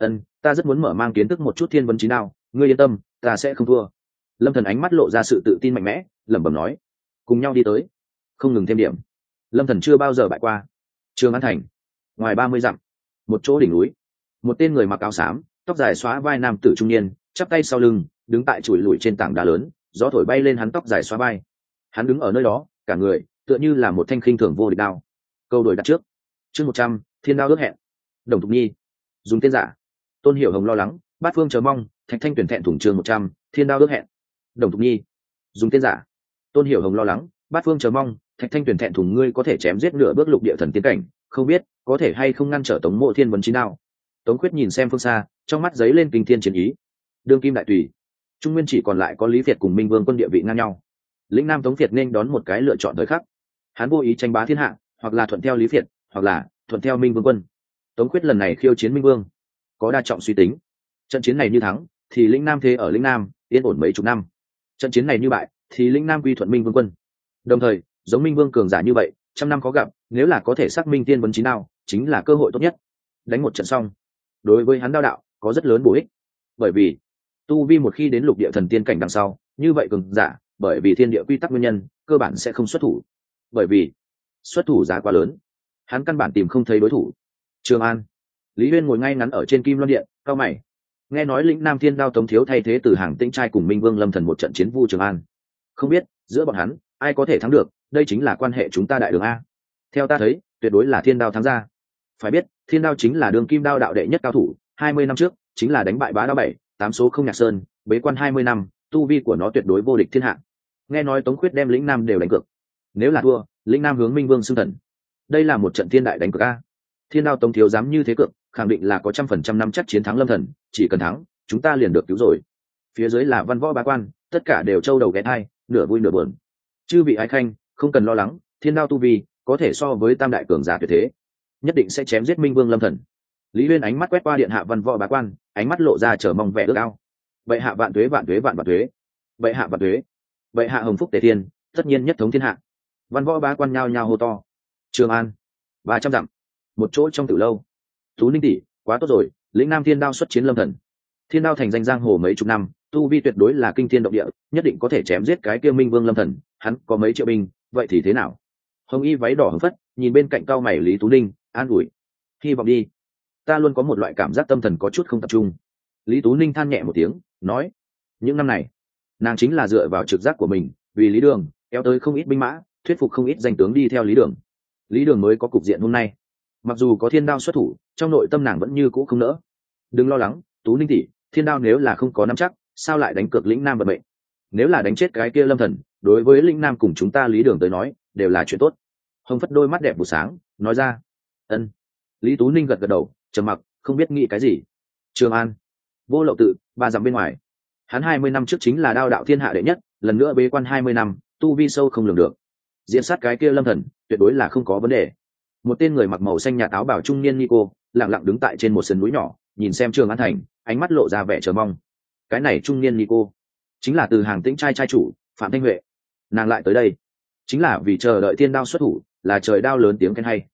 Ta rất muốn mở mang kiến thức một chút thiên vân chín đao, ngươi yên tâm, ta sẽ không thua. Lâm Thần ánh mắt lộ ra sự tự tin mạnh mẽ, lẩm bẩm nói. Cùng nhau đi tới, không ngừng thêm điểm. Lâm Thần chưa bao giờ bại qua. Trường An thành, ngoài 30 dặm, một chỗ đỉnh núi, một tên người mặc áo xám, tóc dài xóa vai nam tử trung niên, chắp tay sau lưng, đứng tại chuỗi lùi trên tảng đá lớn, gió thổi bay lên hắn tóc dài xóa vai. Hắn đứng ở nơi đó, cả người tựa như là một thanh khinh thường vô địch đao. Câu đổi đặt trước. Chương 100, thiên đao ước hẹn. Đồng Thục Nhi, dùng tên giả. Tôn Hiểu Hồng lo lắng, Bát Phương chờ mong, Thạch Thanh Tuyển thẹn thùng. Chương 100, thiên đao ước hẹn. Đồng Thục Nhi, dùng tên giả. Tôn Hiểu Hồng lo lắng, Bát Phương chờ mong, Thạch Thanh Tuyển thẹn thùng. Ngươi có thể chém giết nửa bước lục địa thần tiến cảnh, không biết có thể hay không ngăn trở Tống Mộ Thiên vấn chín đao. Tống Khuyết nhìn xem phương xa, trong mắt giấy lên kinh thiên chiến ý. Đương kim đại tùy, trung nguyên chỉ còn lại có Lý Việt cùng Minh Vương Quân địa vị ngang nhau. Lĩnh Nam Tống Việt nên đón một cái lựa chọn thời khắc. Hắn vô ý tranh bá thiên hạ, hoặc là thuận theo Lý Việt, hoặc là thuận theo Minh Vương Quân. Tống Khuyết lần này khiêu chiến Minh Vương, có đa trọng suy tính. Trận chiến này như thắng, thì Lĩnh Nam thế ở Lĩnh Nam yên ổn mấy chục năm. Trận chiến này như bại, thì Lĩnh Nam quy thuận Minh Vương Quân. Đồng thời, giống Minh Vương cường giả như vậy, trăm năm có gặp, nếu là có thể xác minh tiên vấn chín đao, chính là cơ hội tốt nhất. Đánh một trận xong, đối với hắn đao đạo có rất lớn bổ ích. Bởi vì tu vi một khi đến lục địa thần tiên cảnh đằng sau, như vậy cường giả, bởi vì thiên địa quy tắc nguyên nhân, cơ bản sẽ không xuất thủ. Bởi vì xuất thủ giá quá lớn, hắn căn bản tìm không thấy đối thủ. Trường An, Lý Huyên ngồi ngay ngắn ở trên Kim Loan Điện, cao mày. Nghe nói lĩnh Nam Thiên Đao Tống thiếu thay thế từ Hàng Tĩnh trai cùng Minh Vương Lâm Thần một trận chiến Vu Trường An. Không biết giữa bọn hắn ai có thể thắng được, đây chính là quan hệ chúng ta đại đường a. Theo ta thấy, tuyệt đối là Thiên Đao thắng ra. Phải biết, Thiên Đao chính là đường kim đao đạo đệ nhất cao thủ, 20 năm trước chính là đánh bại bá đao 7, 8 số không Nhạc Sơn, bế quan 20 năm, tu vi của nó tuyệt đối vô địch thiên hạ. Nghe nói Tống Khuyết đem lĩnh Nam đều đánh cược. Nếu là thua, lĩnh Nam hướng Minh Vương xưng thần. Đây là một trận thiên đại đánh cược a. Thiên Đao Tống thiếu dám như thế cược, khẳng định là có 100% năm chắc chiến thắng Lâm Thần, chỉ cần thắng, chúng ta liền được cứu rồi. Phía dưới là văn võ bá quan, tất cả đều trâu đầu ghé thai, nửa vui nửa buồn. Chư vị ái khanh, không cần lo lắng, Thiên Đao tu vi có thể so với tam đại cường giả tuyệt thế, nhất định sẽ chém giết Minh Vương Lâm Thần. Lý Huyên ánh mắt quét qua điện hạ văn võ bá quan, ánh mắt lộ ra chờ mong vẻ ước ao. Bệ hạ vạn tuế vạn tuế vạn vạn tuế. Bệ hạ vạn tuế. Bệ hạ hồng phúc tề thiên, tất nhiên nhất thống thiên hạ. Văn võ bá quan nhao nhao hô to. Trường An, 300 dặm, một chỗ trong tử lâu. Tú Ninh tỷ, quá tốt rồi, lĩnh Nam Thiên Đao xuất chiến Lâm Thần. Thiên Đao thành danh giang hồ mấy chục năm, tu vi tuyệt đối là kinh thiên động địa, nhất định có thể chém giết cái kia Minh Vương Lâm Thần. Hắn có mấy triệu binh, vậy thì thế nào? Hồng y váy đỏ hứng phất, nhìn bên cạnh cao mày Lý Tú Ninh, an ủi. Hy vọng đi. Ta luôn có một loại cảm giác tâm thần có chút không tập trung. Lý Tú Ninh than nhẹ một tiếng, nói. Những năm này, nàng chính là dựa vào trực giác của mình, vì Lý Đường kéo tới không ít binh mã, thuyết phục không ít danh tướng đi theo Lý Đường. Lý Đường mới có cục diện hôm nay. Mặc dù có Thiên Đao xuất thủ, trong nội tâm nàng vẫn như cũ không nỡ. Đừng lo lắng, Tú Ninh tỷ, Thiên Đao nếu là không có nắm chắc, sao lại đánh cược lĩnh Nam vận mệnh? Nếu là đánh chết cái kia Lâm Thần, đối với lĩnh Nam cùng chúng ta Lý Đường tới nói, đều là chuyện tốt. Hồng phất đôi mắt đẹp buổi sáng, nói ra. Ân. Lý Tú Ninh gật gật đầu, trầm mặc, không biết nghĩ cái gì. Trường An, Vô Lậu tự, 3 dặm bên ngoài. Hắn 20 năm trước chính là đao đạo thiên hạ đệ nhất, lần nữa bế quan 20 năm, tu vi sâu không lường được. Diễn sát cái kia Lâm Thần, tuyệt đối là không có vấn đề. Một tên người mặc màu xanh nhạt áo bảo trung niên Nico, lặng lặng đứng tại trên một sườn núi nhỏ, nhìn xem Trường An thành, ánh mắt lộ ra vẻ chờ mong. Cái này trung niên Nico, chính là từ Hàng Tĩnh trai trai chủ Phạm Thanh Huệ. Nàng lại tới đây, chính là vì chờ đợi Thiên Đao xuất thủ, là trời đao lớn tiếng khen hay.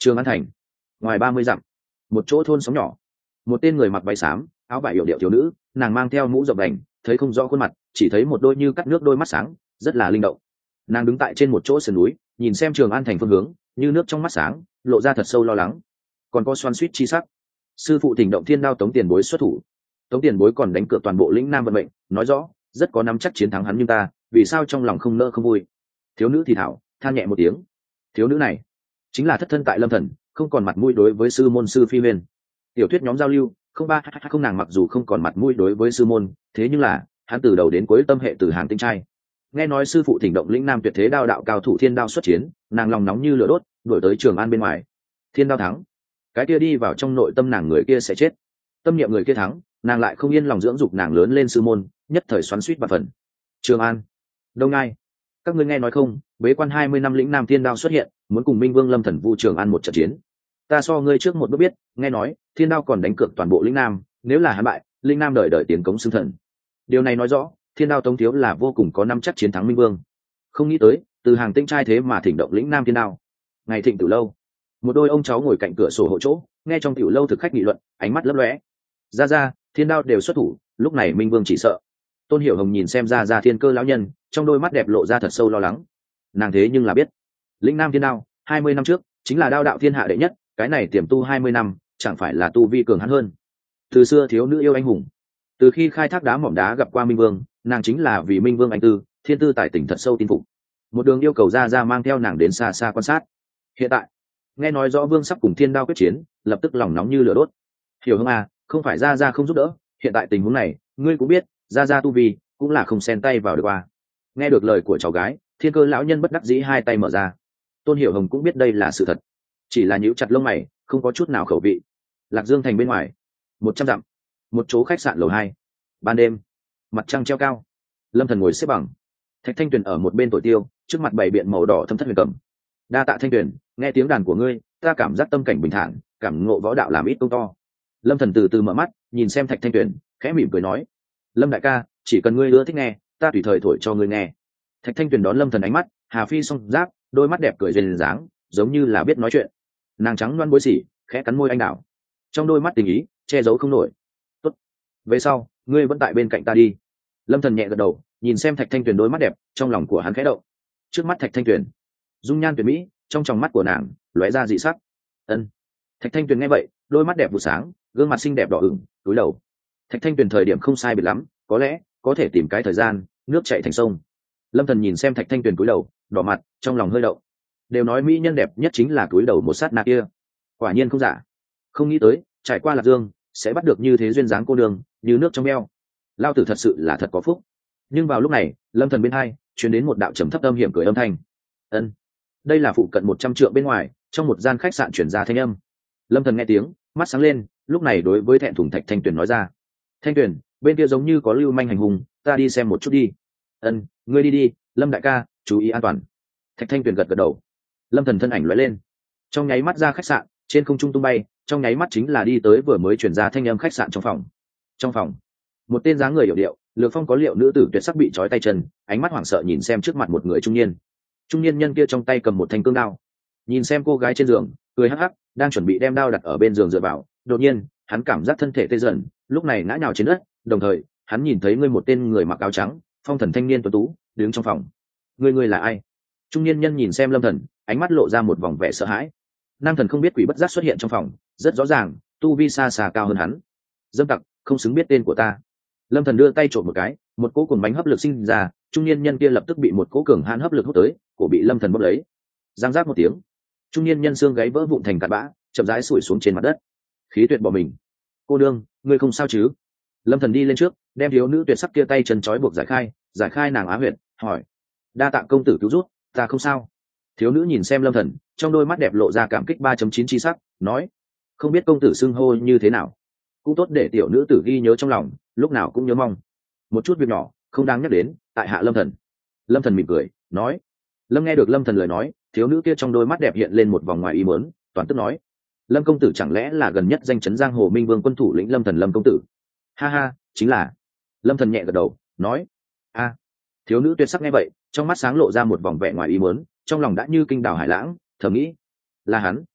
Trường An thành, ngoài 30 dặm, một chỗ thôn xóm nhỏ, một tên người mặc váy xám, áo vải yểu điệu thiếu nữ, nàng mang theo mũ rộng vành, thấy không rõ khuôn mặt, chỉ thấy một đôi như cắt nước đôi mắt sáng, rất là linh động. Nàng đứng tại trên một chỗ sườn núi, nhìn xem Trường An thành phương hướng, như nước trong mắt sáng, lộ ra thật sâu lo lắng, còn có xoan xuýt chi sắc. Sư phụ thỉnh động thiên đao Tống Tiền Bối xuất thủ. Tống Tiền Bối còn đánh cược toàn bộ lĩnh Nam vận mệnh, nói rõ rất có nắm chắc chiến thắng hắn, nhưng ta vì sao trong lòng không nỡ không vui. Thiếu nữ thì thảo than nhẹ một tiếng. Thiếu nữ này chính là thất thân tại Lâm Thần, không còn mặt mũi đối với sư môn Sư Phi Huyền. Tiểu thuyết nhóm giao lưu không ba không, nàng mặc dù không còn mặt mũi đối với sư môn, thế nhưng là hắn từ đầu đến cuối tâm hệ từ hàng tinh trai. Nghe nói sư phụ thỉnh động lĩnh Nam tuyệt thế đao đạo cao thủ thiên đao xuất chiến, nàng lòng nóng như lửa đốt, đuổi tới Trường An bên ngoài. Thiên đao thắng, cái kia đi vào trong nội tâm nàng người kia sẽ chết. Tâm niệm người kia thắng, nàng lại không yên lòng dưỡng dục nàng lớn lên sư môn, nhất thời xoắn xuýt và phần. Trường An, Đông Ngai, các ngươi nghe nói không, bế quan 20 năm lĩnh Nam thiên đao xuất hiện, muốn cùng Minh Vương Lâm Thần vu Trường An một trận chiến. Ta so ngươi trước một bước biết, nghe nói thiên đao còn đánh cược toàn bộ lĩnh Nam, nếu là hắn bại, lĩnh Nam đời đời tiến cống xưng thần. Điều này nói rõ thiên đao Tống thiếu là vô cùng có nắm chắc chiến thắng Minh Vương. Không nghĩ tới từ hàng tinh trai thế mà thỉnh động lĩnh Nam thiên đao. Ngày thịnh tử lâu, một đôi ông cháu ngồi cạnh cửa sổ hộ chỗ, nghe trong tiểu lâu thực khách nghị luận, ánh mắt lấp lóe. Ra thiên đao đều xuất thủ, lúc này Minh Vương chỉ sợ. Tôn Hiểu Hồng nhìn xem ra thiên cơ lão nhân, trong đôi mắt đẹp lộ ra thật sâu lo lắng. Nàng thế nhưng là biết lĩnh Nam thiên đao 20 năm trước chính là đao đạo thiên hạ đệ nhất, cái này tiềm tu 20 năm chẳng phải là tu vi cường hắn hơn. Từ xưa thiếu nữ yêu anh hùng, từ khi khai thác đá mỏm đá gặp qua Minh Vương, nàng chính là vì Minh Vương anh tư thiên tư tài tình thật sâu tin phục, một đường yêu cầu ra mang theo nàng đến xa xa quan sát. Hiện tại nghe nói rõ Vương sắp cùng thiên đao quyết chiến, lập tức lòng nóng như lửa đốt. Hiểu Hồng à, không phải ra không giúp đỡ, hiện tại tình huống này ngươi cũng biết, ra tu vi cũng là không xen tay vào được qua. Nghe được lời của cháu gái, thiên cơ lão nhân bất đắc dĩ hai tay mở ra. Tôn Hiểu Hồng cũng biết đây là sự thật, chỉ là nhíu chặt lông mày, không có chút nào khẩu vị. Lạc Dương thành bên ngoài 100 dặm, một chỗ khách sạn lầu 2. Ban đêm, mặt trăng treo cao, Lâm Thần ngồi xếp bằng, Thạch Thanh Tuyền ở một bên thổi tiêu, trước mặt bày biện màu đỏ thâm thất huyền cầm. Đa tạ Thanh Tuyền, nghe tiếng đàn của ngươi, ta cảm giác tâm cảnh bình thản, cảm ngộ võ đạo làm ít công to. Lâm Thần từ từ mở mắt, nhìn xem Thạch Thanh Tuyền, khẽ mỉm cười nói: Lâm đại ca, chỉ cần ngươi ưa thích nghe, ta tùy thời thổi cho ngươi nghe. Thạch Thanh Tuyền đón Lâm Thần ánh mắt, hà phi song giáp, đôi mắt đẹp cười duyên dáng, giống như là biết nói chuyện. Nàng trắng loan bối xỉ, khẽ cắn môi anh đào, trong đôi mắt tình ý che giấu không nổi. Tốt, về sau ngươi vẫn tại bên cạnh ta đi. Lâm Thần nhẹ gật đầu, nhìn xem Thạch Thanh Tuyền đôi mắt đẹp, trong lòng của hắn khẽ động. Trước mắt Thạch Thanh Tuyền, dung nhan tuyệt mỹ, trong tròng mắt của nàng lóe ra dị sắc. Ân. Thạch Thanh Tuyền nghe vậy, đôi mắt đẹp vụ sáng, gương mặt xinh đẹp đỏ ửng, cúi đầu. Thạch Thanh Tuyền thời điểm không sai biệt lắm, có lẽ có thể tìm cái thời gian nước chảy thành sông. Lâm Thần nhìn xem Thạch Thanh Tuyền cúi đầu, đỏ mặt, trong lòng hơi động. Đều nói mỹ nhân đẹp nhất chính là cúi đầu một sát na kia, quả nhiên không giả. Không nghĩ tới trải qua Lạc Dương sẽ bắt được như thế duyên dáng cô đường, như nước trong eo. Lao tử thật sự là thật có phúc. Nhưng vào lúc này, Lâm Thần bên hai truyền đến một đạo trầm thấp âm hiểm cười âm thanh. Ân, đây là phụ cận 100 trượng bên ngoài, trong một gian khách sạn truyền ra thanh âm. Lâm Thần nghe tiếng, mắt sáng lên, lúc này đối với thẹn thùng Thạch Thanh Tuyền nói ra: Thanh Tuyền, bên kia giống như có lưu manh hành hung, ta đi xem một chút đi. Ân, ngươi đi đi, Lâm đại ca, chú ý an toàn. Thạch Thanh Tuyền gật gật đầu. Lâm Thần thân ảnh lóe lên, trong nháy mắt ra khách sạn, trên không trung tung bay, trong nháy mắt chính là đi tới vừa mới truyền ra thanh âm khách sạn trong phòng. Trong phòng, một tên dáng người hiểu điệu, lược phong có liệu nữ tử tuyệt sắc bị trói tay chân, ánh mắt hoảng sợ nhìn xem trước mặt một người trung niên. Trung niên nhân kia trong tay cầm một thanh cương đao, nhìn xem cô gái trên giường, cười hắc hắc, đang chuẩn bị đem đao đặt ở bên giường dựa vào. Đột nhiên, hắn cảm giác thân thể tê dần, lúc này ngã nhào trên đất. Đồng thời, hắn nhìn thấy một tên người mặc áo trắng, phong thần thanh niên tuấn tú, đứng trong phòng. Ngươi là ai? Trung niên nhân nhìn xem Lâm Thần, ánh mắt lộ ra một vòng vẻ sợ hãi. Nam Thần không biết quỷ bất giác xuất hiện trong phòng, rất rõ ràng, tu vi xa xa cao hơn hắn. Dâm tặc, không xứng biết tên của ta. Lâm Thần đưa tay trộm một cái, một cỗ cuồng bánh hấp lực sinh ra, trung niên nhân kia lập tức bị một cỗ cường hãn hấp lực hút tới, cổ bị Lâm Thần bóp lấy. Giang giác một tiếng, trung niên nhân xương gáy vỡ vụn thành cát bã, chậm rãi sủi xuống trên mặt đất. Khí tuyệt bỏ mình. Cô đương, ngươi không sao chứ? Lâm Thần đi lên trước, đem thiếu nữ tuyệt sắc kia tay chân trói buộc giải khai nàng á huyệt, hỏi: đa tạ công tử cứu giúp, ta không sao. Thiếu nữ nhìn xem Lâm Thần, trong đôi mắt đẹp lộ ra cảm kích 3.9 chi sắc, nói: không biết công tử xưng hô như thế nào, cũng tốt để tiểu nữ tử ghi nhớ trong lòng, lúc nào cũng nhớ mong. Một chút việc nhỏ không đáng nhắc đến, tại hạ Lâm Thần. Lâm Thần mỉm cười nói. Lâm nghe được Lâm Thần lời nói, thiếu nữ kia trong đôi mắt đẹp hiện lên một vòng ngoài ý muốn, toàn tức nói: Lâm công tử chẳng lẽ là gần nhất danh chấn giang hồ Minh Vương quân thủ lĩnh Lâm Thần Lâm công tử? Ha ha, chính là. Lâm Thần nhẹ gật đầu nói: a. Thiếu nữ tuyệt sắc nghe vậy, trong mắt sáng lộ ra một vòng vẻ ngoài ý muốn, trong lòng đã như kinh đào hải lãng, thầm nghĩ: là hắn,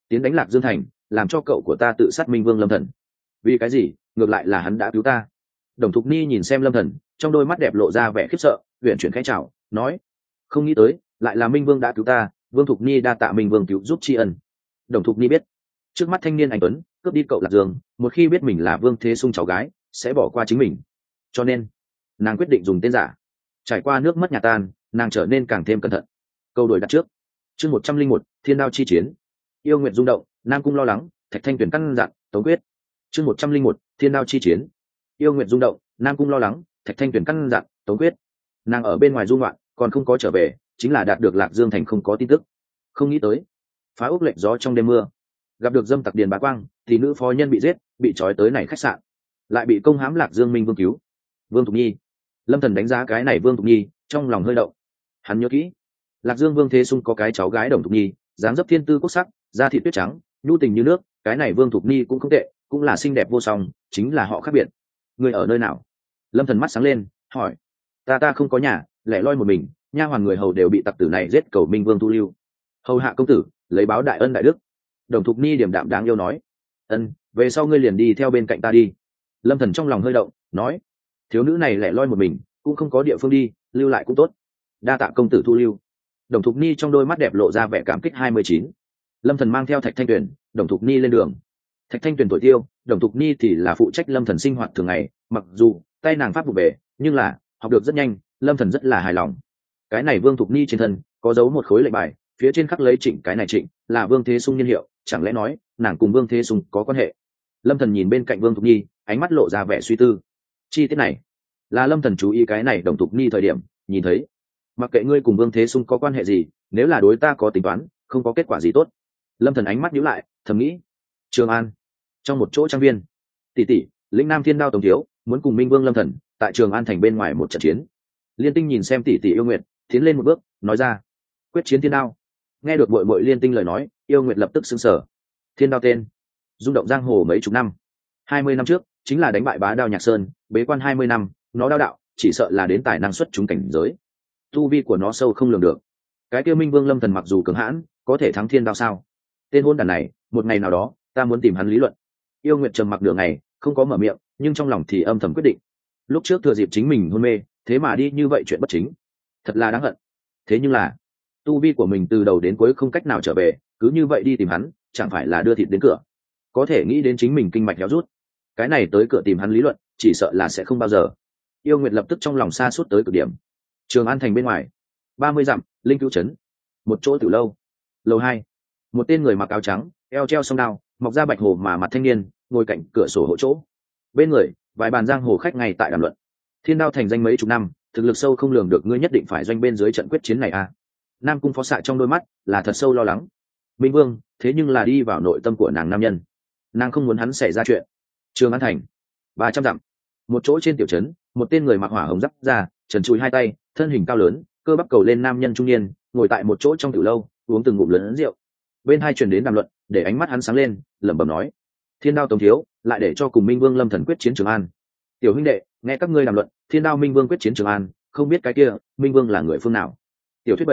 tiến đánh Lạc Dương thành, làm cho cậu của ta tự sát Minh Vương Lâm Thần. Vì cái gì? Ngược lại là hắn đã cứu ta. Đồng Thục Ni nhìn xem Lâm Thần, trong đôi mắt đẹp lộ ra vẻ khiếp sợ, uyển chuyển khẽ chào, nói: không nghĩ tới, lại là Minh Vương đã cứu ta. Vương Thục Ni đa tạ Minh Vương cứu giúp tri ân. Đồng Thục Ni biết, trước mắt thanh niên anh tuấn cướp đi cậu Lạc Dương, một khi biết mình là Vương Thế Sung cháu gái, sẽ bỏ qua chính mình, cho nên nàng quyết định dùng tên giả. Trải qua nước mất nhà tan, nàng trở nên càng thêm cẩn thận. Câu đổi đặt trước. Chương 101, Thiên Đao chi chiến. Yêu nguyện rung động, Nam Cung lo lắng, Thạch Thanh Tuyền căn dặn, Tống Quyết. Chương 101, Thiên Đao chi chiến. Yêu nguyện rung động, Nam Cung lo lắng, Thạch Thanh Tuyền căn dặn, Tống Quyết. Nàng ở bên ngoài du ngoạn, còn không có trở về, chính là đạt được Lạc Dương thành không có tin tức. Không nghĩ tới, phá úc lệnh gió trong đêm mưa, gặp được dâm tặc Điền Bá Quang, thì nữ phó nhân bị giết, bị trói tới này khách sạn, lại bị công hãm Lạc Dương Minh Vương cứu. Vương Thục Nhi. Lâm Thần đánh giá cái này Vương Thục Nhi, trong lòng hơi động. Hắn nhớ kỹ, Lạc Dương Vương Thế Sung có cái cháu gái Đồng Thục Nhi, dáng dấp thiên tư quốc sắc, da thịt tuyết trắng, nhu tình như nước. Cái này Vương Thục Nhi cũng không tệ, cũng là xinh đẹp vô song, chính là họ khác biệt. Người ở nơi nào? Lâm Thần mắt sáng lên, hỏi. Ta không có nhà, lẻ loi một mình, nha hoàn người hầu đều bị tặc tử này giết, cầu Minh Vương thu lưu. Hầu hạ công tử, lấy báo đại ân đại đức. Đồng Thục Ni điềm đạm đáng yêu nói. Ân, về sau ngươi liền đi theo bên cạnh ta đi. Lâm Thần trong lòng hơi động, nói. Thiếu nữ này lẻ loi một mình, cũng không có địa phương đi, lưu lại cũng tốt. Đa tạ công tử thu lưu. Đồng Thục Ni trong đôi mắt đẹp lộ ra vẻ cảm kích 29. Lâm Thần mang theo Thạch Thanh Tuyền, Đồng Thục Ni lên đường. Thạch Thanh Tuyền tuổi tiêu, Đồng Thục Ni thì là phụ trách Lâm Thần sinh hoạt thường ngày, mặc dù tay nàng pháp vụ về, nhưng là học được rất nhanh, Lâm Thần rất là hài lòng. Cái này Vương Thục Ni trên thân có giấu một khối lệnh bài, phía trên khắc lấy Trịnh, cái này Trịnh là Vương Thế Sung niên hiệu, chẳng lẽ nói nàng cùng Vương Thế Sung có quan hệ? Lâm Thần nhìn bên cạnh Vương Thục Nhi, ánh mắt lộ ra vẻ suy tư. Chi tiết này là Lâm Thần chú ý cái này Đồng Thục Nhi thời điểm nhìn thấy. Mặc kệ ngươi cùng Vương Thế Sung có quan hệ gì, nếu là đối ta có tính toán, không có kết quả gì tốt. Lâm Thần ánh mắt nhíu lại, thầm nghĩ. Trường An, trong một chỗ trang viên, tỷ tỷ, lĩnh Nam Thiên Đao tổng thiếu muốn cùng Minh Vương Lâm Thần tại Trường An thành bên ngoài một trận chiến. Liên Tinh nhìn xem tỷ tỷ Yêu Nguyệt, tiến lên một bước, nói ra. Quyết chiến Thiên Đao. Nghe được muội muội Liên Tinh lời nói, Yêu Nguyệt lập tức sững sờ. Thiên Đao tên, rung động giang hồ mấy chục năm. 20 năm trước, chính là đánh bại Bá Đao Nhạc Sơn, bế quan 20 năm, nó đao đạo, chỉ sợ là đến tài năng xuất chúng cảnh giới. Tu vi của nó sâu không lường được. Cái kia Minh Vương Lâm Thần mặc dù cường hãn, có thể thắng Thiên Đao sao? Tên hôn đản này, một ngày nào đó, ta muốn tìm hắn lý luận. Yêu Nguyệt trầm mặc nửa ngày, không có mở miệng, nhưng trong lòng thì âm thầm quyết định. Lúc trước thừa dịp chính mình hôn mê, thế mà đi như vậy chuyện bất chính, thật là đáng hận. Thế nhưng là, tu vi của mình từ đầu đến cuối không cách nào trở về, cứ như vậy đi tìm hắn, chẳng phải là đưa thịt đến cửa. Có thể nghĩ đến chính mình kinh mạch héo rút, cái này tới cửa tìm hắn lý luận, chỉ sợ là sẽ không bao giờ. Yêu Nguyệt lập tức trong lòng xa suốt tới cực điểm. Trường An thành bên ngoài, 30 dặm, Linh Cứu trấn, một chỗ tiểu lâu. Lầu 2, một tên người mặc áo trắng, eo treo song đao, mọc ra bạch hồ mà mặt thanh niên, ngồi cạnh cửa sổ hộ chỗ. Bên người, vài bàn giang hồ khách ngay tại đàm luận. Thiên Đao thành danh mấy chục năm, thực lực sâu không lường được, ngươi nhất định phải doanh bên dưới trận quyết chiến này à? Nam Cung Phó Xạ trong đôi mắt là thật sâu lo lắng. Minh Vương, thế nhưng là đi vào nội tâm của nàng nam nhân, nàng không muốn hắn xảy ra chuyện. Trường An thành, 300 dặm, một chỗ trên tiểu trấn, một tên người mặc hỏa hồng giáp ra, trần trụi hai tay, thân hình cao lớn, cơ bắp cầu lên nam nhân trung niên, ngồi tại một chỗ trong tiểu lâu, uống từng ngụm lớn rượu. Bên hai truyền đến đàm luận, để ánh mắt hắn sáng lên, lẩm bẩm nói: Thiên Đao tổng thiếu, lại để cho cùng Minh Vương Lâm Thần quyết chiến Trường An. Tiểu huynh đệ, nghe các ngươi đàm luận, Thiên Đao Minh Vương quyết chiến Trường An, không biết cái kia Minh Vương là người phương nào? Tiểu thuyết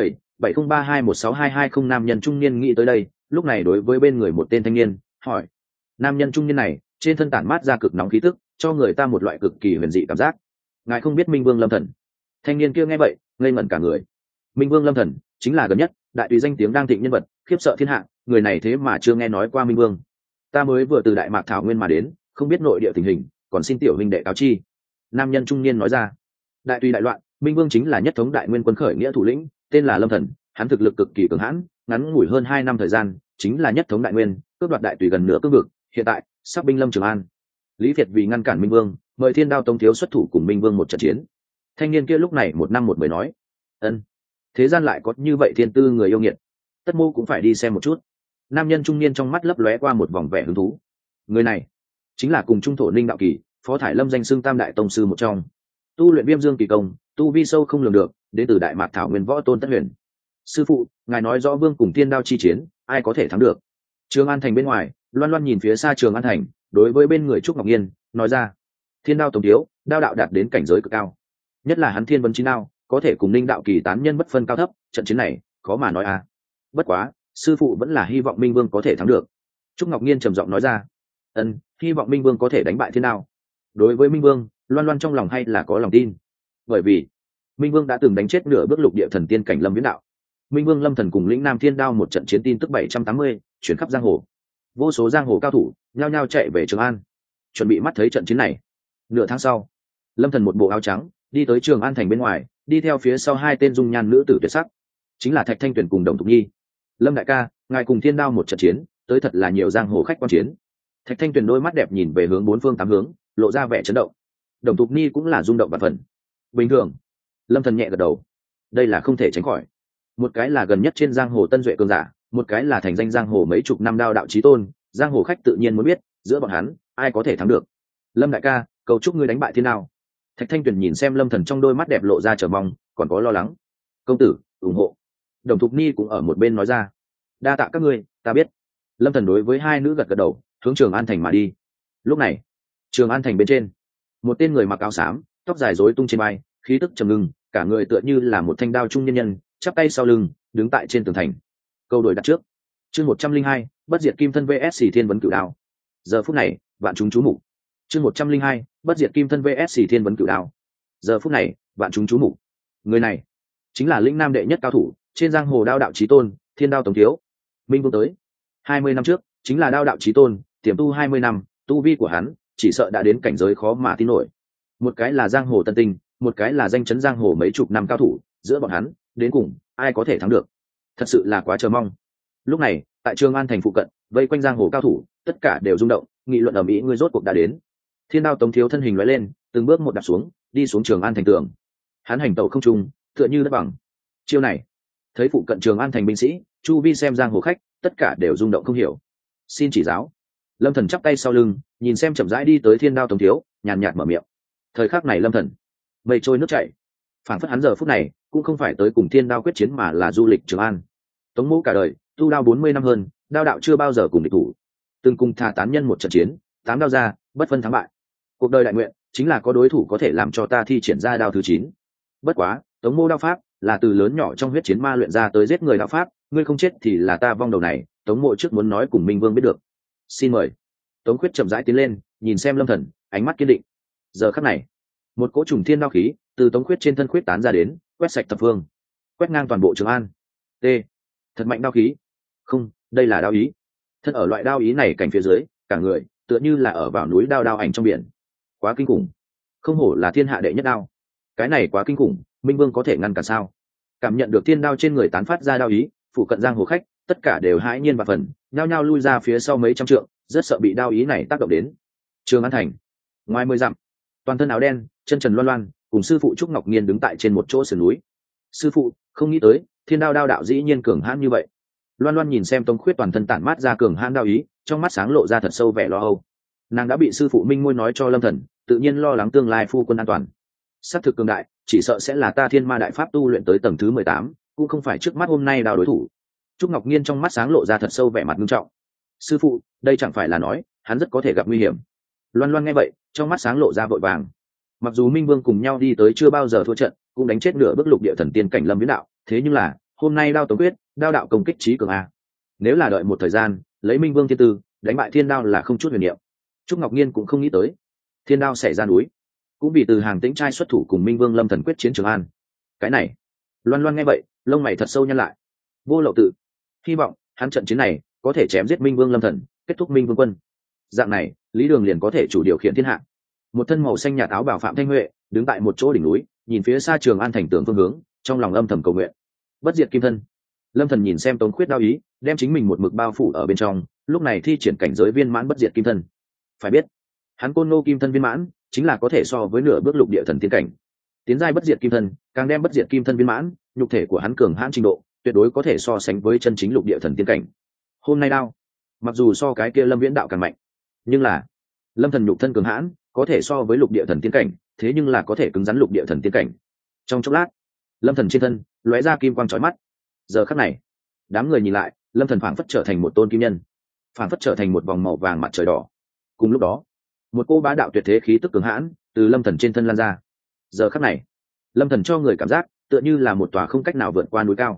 77032162220. Nam nhân trung niên nghĩ tới đây, lúc này đối với bên người một tên thanh niên hỏi. Nam nhân trung niên này trên thân tản mát ra cực nóng khí tức, cho người ta một loại cực kỳ huyền dị cảm giác. Ngài không biết Minh Vương Lâm Thần? Thanh niên kia nghe vậy, ngây ngẩn cả người. Minh Vương Lâm Thần chính là gần nhất đại tùy danh tiếng đang thịnh nhân vật, khiếp sợ thiên hạ, người này thế mà chưa nghe nói qua Minh Vương. Ta mới vừa từ Đại Mạc Thảo Nguyên mà đến, không biết nội địa tình hình, còn xin tiểu huynh đệ cáo chi. Nam nhân trung niên nói ra. Đại tùy đại loạn, Minh Vương chính là nhất thống đại nguyên quân khởi nghĩa thủ lĩnh, tên là Lâm Thần, hắn thực lực cực kỳ cường hãn, ngắn ngủi hơn 2 năm thời gian, chính là nhất thống đại nguyên, cướp đoạt đại tùy gần nửa cương vực, hiện tại sắp binh lâm Trường An. Lý Việt vì ngăn cản Minh Vương, mời Thiên Đao tông thiếu xuất thủ cùng Minh Vương một trận chiến. Thanh niên kia lúc này một năm một mười nói. Ân, thế gian lại có như vậy thiên tư người yêu nghiệt, tất mô cũng phải đi xem một chút. Nam nhân trung niên trong mắt lấp lóe qua một vòng vẻ hứng thú. Người này chính là cùng trung thổ Ninh Đạo Kỳ, Phó Thải Lâm danh xưng tam đại tông sư một trong, tu luyện Viêm Dương Kỳ công, tu vi sâu không lường được, đến từ Đại Mạc Thảo Nguyên võ tôn Tất Huyền. Sư phụ, ngài nói rõ Vương cùng Thiên Đao chi chiến, ai có thể thắng được? Trường An thành bên ngoài, Loan Loan nhìn phía xa Trường An thành, đối với bên người Trúc Ngọc Nhiên nói ra. Thiên Đao tổng thiếu, đao đạo đạt đến cảnh giới cực cao, nhất là hắn Thiên Vấn Chí Đao, có thể cùng Ninh Đạo Kỳ tán nhân bất phân cao thấp, trận chiến này khó mà nói à. Bất quá, sư phụ vẫn là hy vọng minh vương có thể thắng được. Trúc Ngọc Nhiên trầm giọng nói ra. Hy vọng minh vương có thể đánh bại thiên đao. Đối với minh vương, Loan Loan trong lòng hay là có lòng tin, bởi vì minh vương đã từng đánh chết nửa bước lục địa thần tiên cảnh Lâm Viễn Đạo. Minh vương Lâm Thần cùng lĩnh Nam Thiên Đao một trận chiến tin tức 780 chuyển khắp giang hồ, vô số giang hồ cao thủ nhao nhao chạy về Trường An, chuẩn bị mắt thấy trận chiến này. Nửa tháng sau, Lâm Thần một bộ áo trắng đi tới Trường An thành bên ngoài, đi theo phía sau hai tên dung nhan nữ tử tuyệt sắc, chính là Thạch Thanh Tuyền cùng Đồng Thục Nhi. Lâm đại ca, ngài cùng Thiên Đao một trận chiến, tới thật là nhiều giang hồ khách quan chiến. Thạch Thanh Tuyền đôi mắt đẹp nhìn về hướng bốn phương tám hướng, lộ ra vẻ chấn động. Đồng Thục Nhi cũng là rung động vạn phần. Bình thường. Lâm Thần nhẹ gật đầu. Đây là không thể tránh khỏi. Một cái là gần nhất trên giang hồ tân duệ cường giả, một cái là thành danh giang hồ mấy chục năm đao đạo chí tôn, giang hồ khách tự nhiên muốn biết, giữa bọn hắn, ai có thể thắng được. Lâm đại ca, cầu chúc ngươi đánh bại Thiên Đao. Thạch Thanh Tuyền nhìn xem Lâm Thần trong đôi mắt đẹp lộ ra chờ mong, còn có lo lắng. Công tử, ủng hộ. Đồng Thục Nhi cũng ở một bên nói ra. Đa tạ các ngươi, ta biết. Lâm Thần đối với hai nữ gật gật đầu, hướng Trường An thành mà đi. Lúc này, Trường An thành bên trên, một tên người mặc áo xám, tóc dài rối tung trên vai, khí tức trầm ngưng, cả người tựa như là một thanh đao trung nhân nhân, chắp tay sau lưng, đứng tại trên tường thành. Câu đổi đặt trước. Chương 102, bất diệt kim thân vs Thiên vấn cửu đao. Giờ phút này, vạn chúng chú mục. Chương 102, bất diệt kim thân vs Thiên vấn cửu đao. Giờ phút này, vạn chúng chú mục. Người này chính là lĩnh nam đệ nhất cao thủ, trên giang hồ đao đạo chí tôn, Thiên Đao Tống Thiếu. Minh Vương tới. 20 năm trước, chính là đao đạo chí tôn, tiềm tu 20 năm, tu vi của hắn chỉ sợ đã đến cảnh giới khó mà tin nổi. Một cái là giang hồ tân tinh, một cái là danh chấn giang hồ mấy chục năm cao thủ, giữa bọn hắn, đến cùng ai có thể thắng được? Thật sự là quá chờ mong. Lúc này, tại Trường An thành phụ cận, vây quanh giang hồ cao thủ, tất cả đều rung động, nghị luận ầm ĩ người rốt cuộc đã đến. Thiên Đao Tống Thiếu thân hình lóe lên, từng bước một đạp xuống, đi xuống Trường An thành tường. Hắn hành tẩu không trung, tựa như đất bằng. Chiêu này, thấy phụ cận Trường An thành binh sĩ, chu vi xem giang hồ khách, tất cả đều rung động không hiểu. Xin chỉ giáo. Lâm Thần chắp tay sau lưng, nhìn xem chậm rãi đi tới Thiên Đao Tống Thiếu, nhàn nhạt mở miệng. Thời khắc này Lâm Thần mây trôi nước chảy, phảng phất hắn giờ phút này cũng không phải tới cùng Thiên Đao quyết chiến mà là du lịch Trường An. Tống Mỗ cả đời tu đao 40 năm hơn, đao đạo chưa bao giờ cùng địch thủ, từng cùng thả tán nhân một trận chiến, 8 đao ra, bất phân thắng bại. Cuộc đời đại nguyện chính là có đối thủ có thể làm cho ta thi triển ra đao thứ 9. Bất quá, Tống Mỗ đao pháp là từ lớn nhỏ trong huyết chiến ma luyện ra tới giết người đao pháp, ngươi không chết thì là ta vong đầu này. Tống Mỗ trước muốn nói cùng Minh Vương biết được. Xin mời. Tống Khuyết chậm rãi tiến lên, nhìn xem Lâm Thần, ánh mắt kiên định. Giờ khắc này, một cỗ trùng thiên đao khí từ Tống Khuyết trên thân khuyết tán ra đến, quét sạch thập phương, quét ngang toàn bộ Trường An. T. Thật mạnh đao khí. Không, đây là đao ý. Thân ở loại đao ý này cảnh phía dưới, cả người tựa như là ở vào núi đao ảnh trong biển. Quá kinh khủng. Không hổ là thiên hạ đệ nhất đao. Cái này quá kinh khủng, Minh Vương có thể ngăn cản sao? Cảm nhận được thiên đao trên người tán phát ra đao ý, phụ cận giang hồ khách tất cả đều hãi nhiên và phần, nhao nhao lui ra phía sau mấy trăm trượng, rất sợ bị đao ý này tác động đến. Trường An thành, ngoài 10 dặm, toàn thân áo đen, chân trần loan loan, cùng sư phụ Trúc Ngọc Nhiên đứng tại trên một chỗ sườn núi. Sư phụ, không nghĩ tới, Thiên Đao đao đạo dĩ nhiên cường hãn như vậy. Loan loan nhìn xem Tống Khuyết toàn thân tản mát ra cường hãn đao ý, trong mắt sáng lộ ra thật sâu vẻ lo âu. Nàng đã bị sư phụ Minh Ngôi nói cho Lâm Thần, tự nhiên lo lắng tương lai phu quân an toàn. Sát thực cường đại, chỉ sợ sẽ là ta Thiên Ma đại pháp tu luyện tới tầng thứ 18, cũng không phải trước mắt hôm nay đao đối thủ. Trúc Ngọc Nhiên trong mắt sáng lộ ra thật sâu vẻ mặt nghiêm trọng. Sư phụ, đây chẳng phải là nói hắn rất có thể gặp nguy hiểm? Loan loan nghe vậy, trong mắt sáng lộ ra vội vàng. Mặc dù Minh Vương cùng nhau đi tới chưa bao giờ thua trận, cũng đánh chết nửa bước lục địa thần tiên cảnh Lâm Viễn Đạo, thế nhưng là hôm nay đao Tống Quyết, đao đạo công kích trí cường a. Nếu là đợi một thời gian, lấy Minh Vương thiên tư đánh bại Thiên Đao là không chút huyền niệm. Trúc Ngọc Nhiên cũng không nghĩ tới, Thiên Đao xảy ra núi, cũng vì từ hàng tĩnh trai xuất thủ cùng Minh Vương Lâm Thần quyết chiến Trường An. Cái này, Loan loan nghe vậy, lông mày thật sâu nhăn lại. Vô Lậu Tự, hy vọng hắn trận chiến này có thể chém giết Minh Vương Lâm Thần, kết thúc Minh Vương quân. Dạng này, Lý Đường liền có thể chủ điều khiển thiên hạ. Một thân màu xanh nhạt áo bào Phạm Thanh Huệ đứng tại một chỗ đỉnh núi, nhìn phía xa Trường An thành tường phương hướng, trong lòng âm thầm cầu nguyện. Bất diệt kim thân. Lâm Thần nhìn xem Tống Khuyết đao ý, đem chính mình một mực bao phủ ở bên trong, lúc này thi triển cảnh giới viên mãn bất diệt kim thân. Phải biết, hắn Côn Ngô kim thân viên mãn, chính là có thể so với nửa bước lục địa thần tiên cảnh. Tiến giai bất diệt kim thân, càng đem bất diệt kim thân viên mãn, nhục thể của hắn cường hãn trình độ, tuyệt đối có thể so sánh với chân chính lục địa thần tiên cảnh. Hôm nay đao, mặc dù so cái kia Lâm Viễn Đạo càng mạnh, nhưng là Lâm Thần nhục thân cường hãn, có thể so với lục địa thần tiên cảnh, thế nhưng là có thể cứng rắn lục địa thần tiên cảnh. Trong chốc lát, Lâm Thần trên thân lóe ra kim quang chói mắt. Giờ khắc này, đám người nhìn lại, Lâm Thần phảng phất trở thành một tôn kim nhân, phảng phất trở thành một vòng màu vàng mặt trời đỏ. Cùng lúc đó, một cô bá đạo tuyệt thế khí tức cường hãn từ Lâm Thần trên thân lan ra. Giờ khắc này, Lâm Thần cho người cảm giác tựa như là một tòa không cách nào vượt qua núi cao.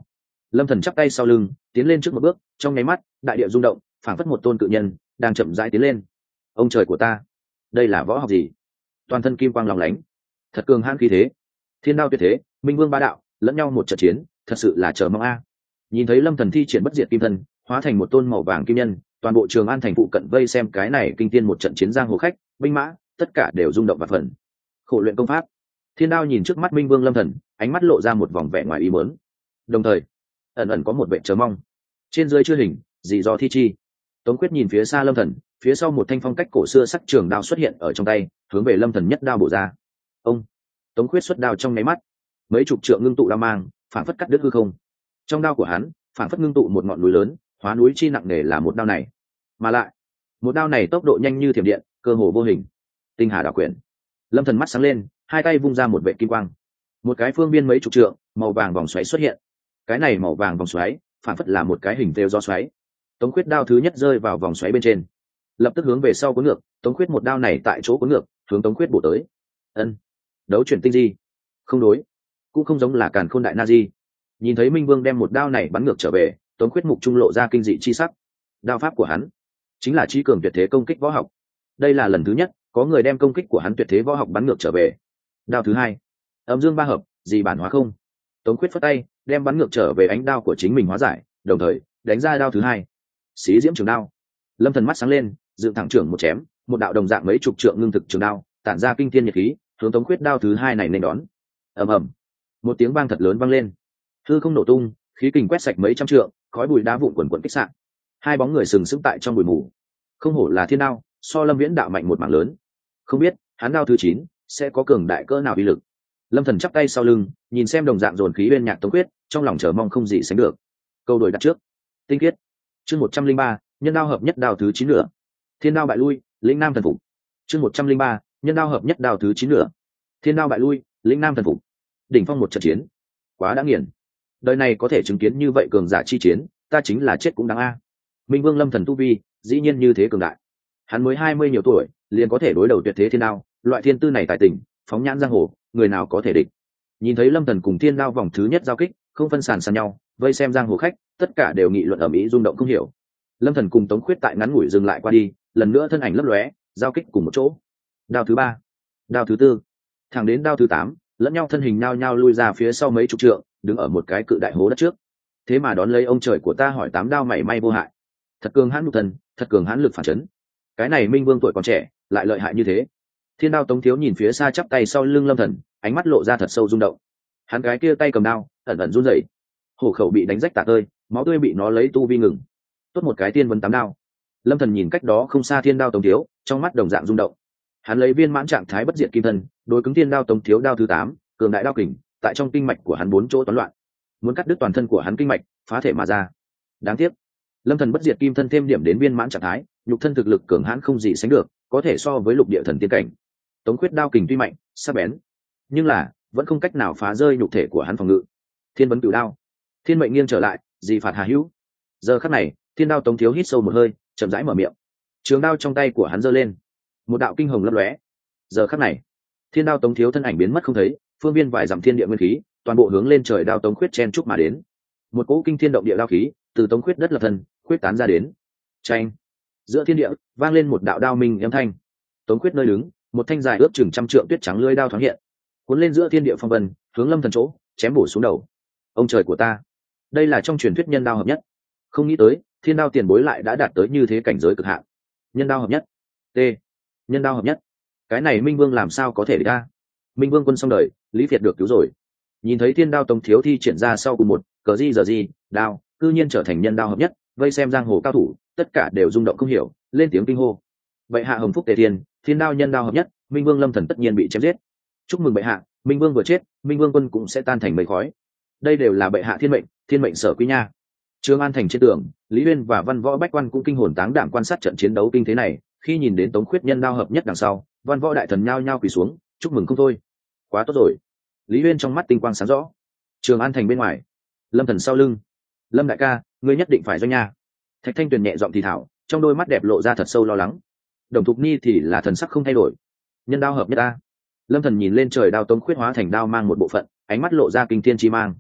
Lâm Thần chắp tay sau lưng tiến lên trước một bước, trong nháy mắt đại địa rung động, phảng phất một tôn cự nhân đang chậm rãi tiến lên. Ông trời của ta, đây là võ học gì? Toàn thân kim quang lóng lánh, thật cường hãn khí thế, thiên đao tuyệt thế, minh vương ba đạo lẫn nhau một trận chiến, thật sự là chờ mong a. Nhìn thấy Lâm Thần thi triển bất diệt kim thân, hóa thành một tôn màu vàng kim nhân, toàn bộ Trường An thành phụ cận vây xem cái này kinh thiên một trận chiến giang hồ khách, binh mã tất cả đều rung động và phần. Khổ luyện công pháp. Thiên đao nhìn trước mắt minh vương Lâm Thần, ánh mắt lộ ra một vòng vẻ ngoài ý muốn, đồng thời ẩn ẩn có một vẻ chờ mong. Trên dưới chưa hình, gì do thi chi. Tống Quyết nhìn phía xa Lâm Thần, phía sau một thanh phong cách cổ xưa sắc trường đao xuất hiện ở trong tay, hướng về Lâm Thần nhất đao bổ ra. Ông. Tống Quyết xuất đao trong nháy mắt, mấy chục trượng ngưng tụ đao mang, phản phất cắt đứt hư không. Trong đao của hắn, phản phất ngưng tụ một ngọn núi lớn, hóa núi chi nặng nề là một đao này. Mà lại, một đao này tốc độ nhanh như thiểm điện, cơ hồ vô hình. Tinh hà đảo quyển. Lâm Thần mắt sáng lên, hai tay vung ra một vệ kim quang. Một cái phương biên mấy chục trượng, màu vàng vòng xoáy xuất hiện. Cái này màu vàng vòng xoáy, phản phất là một cái hình thêu gió xoáy. Tống Quyết đao thứ nhất rơi vào vòng xoáy bên trên, lập tức hướng về sau cuốn ngược. Tống Quyết một đao này tại chỗ cuốn ngược, hướng Tống Quyết bổ tới. Ân, đấu chuyển tinh di, không đối, cũng không giống là Càn Khôn đại na di. Nhìn thấy Minh Vương đem một đao này bắn ngược trở về, Tống Quyết mục trung lộ ra kinh dị chi sắc. Đao pháp của hắn chính là trí cường tuyệt thế công kích võ học. Đây là lần thứ nhất có người đem công kích của hắn tuyệt thế võ học bắn ngược trở về. Đao thứ hai, âm dương ba hợp, gì bản hóa không. Tống Quyết phất tay, đem bắn ngược trở về ánh đao của chính mình hóa giải, đồng thời đánh ra đao thứ hai, xí diễm trường đao. Lâm Thần mắt sáng lên, dựng thẳng trưởng một chém, một đạo đồng dạng mấy chục trượng ngưng thực trường đao tản ra kinh thiên nhiệt khí, hướng Tống Quyết đao thứ hai này nên đón. Ầm ầm, một tiếng vang thật lớn vang lên, hư không nổ tung, khí kình quét sạch mấy trăm trượng, khói bụi đá vụn quần quần kích sạn. Hai bóng người sừng sững tại trong bụi mù. Không hổ là thiên đao, so Lâm Viễn đạo mạnh một mảng lớn. Không biết hắn đao thứ 9 sẽ có cường đại cỡ nào uy lực. Lâm Thần chắp tay sau lưng, nhìn xem đồng dạng dồn khí bên nhạc Tống Quyết, trong lòng chờ mong không gì sánh được. Câu đổi đặt trước, tinh khiết. Chương 103, nhân đao hợp nhất đao thứ 9 nửa. Thiên đao bại lui, lĩnh nam thần phục. Chương 103, nhân đao hợp nhất đao thứ 9 nửa. Thiên đao bại lui, lĩnh nam thần phục. Đỉnh phong một trận chiến, quá đã nghiền. Đời này có thể chứng kiến như vậy cường giả chi chiến, ta chính là chết cũng đáng a. Minh Vương Lâm Thần tu vi, dĩ nhiên như thế cường đại. Hắn mới 20 nhiều tuổi, liền có thể đối đầu tuyệt thế thiên đao, loại thiên tư này tài tình, phóng nhãn giang hồ, người nào có thể địch. Nhìn thấy Lâm Thần cùng thiên đao vòng thứ nhất giao kích, không phân sàn sàn nhau, vây xem giang hồ khách, tất cả đều nghị luận ầm ĩ rung động không hiểu. Lâm Thần cùng Tống Khuyết tại ngắn ngủi dừng lại qua đi, lần nữa thân ảnh lấp lóe, giao kích cùng một chỗ. Đao thứ 3, đao thứ 4, thẳng đến đao thứ 8, lẫn nhau thân hình nhao nhao lui ra phía sau mấy chục trượng, đứng ở một cái cự đại hố đất trước. Thế mà đón lấy ông trời của ta hỏi 8 đao mảy may vô hại. Thật cường hãn nhục thần, thật cường hãn lực phản chấn. Cái này Minh Vương tuổi còn trẻ, lại lợi hại như thế. Thiên đao Tống Thiếu nhìn phía xa chắp tay sau lưng Lâm Thần, ánh mắt lộ ra thật sâu rung động. Hắn cái kia tay cầm đao, ẩn ẩn run rẩy. Hổ khẩu bị đánh rách tả tơi, máu tươi bị nó lấy tu vi ngừng. Tốt một cái tiên vấn 8 đao. Lâm Thần nhìn cách đó không xa Thiên đao Tống Thiếu, trong mắt đồng dạng rung động. Hắn lấy viên mãn trạng thái bất diệt kim thân, đối cứng Thiên đao Tống Thiếu đao thứ 8, cường đại đao kình, tại trong kinh mạch của hắn 4 chỗ toán loạn, muốn cắt đứt toàn thân của hắn kinh mạch, phá thể mà ra. Đáng tiếc, Lâm Thần bất diệt kim thân thêm điểm đến viên mãn trạng thái, nhục thân thực lực cường hãn không gì sánh được, có thể so với lục địa thần tiên cảnh. Tống Khuyết đao kình tuy mạnh, sắc bén, nhưng là vẫn không cách nào phá rơi nhục thể của hắn phòng ngự. Thiên vấn cửu đao, thiên mệnh nghiêng trở lại, dị phạt hà hữu. Giờ khắc này, Thiên đao Tống Thiếu hít sâu một hơi, chậm rãi mở miệng. Trường đao trong tay của hắn giơ lên, một đạo kinh hồng lấp lóe. Giờ khắc này, Thiên đao Tống Thiếu thân ảnh biến mất không thấy, phương viên vài dặm thiên địa nguyên khí, toàn bộ hướng lên trời đao Tống Khuyết chen chúc mà đến. Một cỗ kinh thiên động địa đao khí, từ Tống Khuyết đất lập thân, khuyết tán ra đến. Chanh! Giữa thiên địa, vang lên một đạo đao minh âm thanh. Tống Khuyết nơi đứng, một thanh dài ước chừng trăm trượng tuyết trắng lưỡi đao thoáng hiện, cuốn lên giữa thiên địa phong vân, hướng Lâm Thần chỗ, chém bổ xuống đầu. Ông trời của ta! Đây là trong truyền thuyết nhân đao hợp nhất. Không nghĩ tới, Thiên đao tiền bối lại đã đạt tới như thế cảnh giới cực hạn. Nhân đao hợp nhất. T. Nhân đao hợp nhất. Cái này Minh Vương làm sao có thể ra? Minh Vương quân xong đời, Lý Việt được cứu rồi. Nhìn thấy Thiên đao Tống Thiếu thi triển ra sau cùng một cờ di giờ gì đao, cư nhiên trở thành nhân đao hợp nhất, vây xem giang hồ cao thủ, tất cả đều rung động không hiểu, lên tiếng kinh hô. Bệ hạ hồng phúc tề thiên, Thiên đao nhân đao hợp nhất, Minh Vương Lâm Thần tất nhiên bị chém giết. Chúc mừng bệ hạ, Minh Vương vừa chết, Minh Vương quân cũng sẽ tan thành mây khói. Đây đều là bệ hạ thiên mệnh sở quy nha. Trường An thành trên tường, Lý Uyên và Văn Võ bách quan cũng kinh hồn táng đảm quan sát trận chiến đấu kinh thế này, khi nhìn đến Tống Khuyết nhân đao hợp nhất đằng sau, Văn Võ đại thần nhao nhao quỳ xuống, chúc mừng không thôi. Quá tốt rồi. Lý Uyên trong mắt tinh quang sáng rõ. Trường An thành bên ngoài, Lâm Thần sau lưng. Lâm đại ca, ngươi nhất định phải doanh nha. Thạch Thanh Tuyền nhẹ giọng thì thảo, trong đôi mắt đẹp lộ ra thật sâu lo lắng. Đồng Thục Ni thì là thần sắc không thay đổi. Nhân đao hợp nhất a. Lâm Thần nhìn lên trời đao Tống Khuyết hóa thành đao mang một bộ phận, ánh mắt lộ ra kinh thiên chi mang.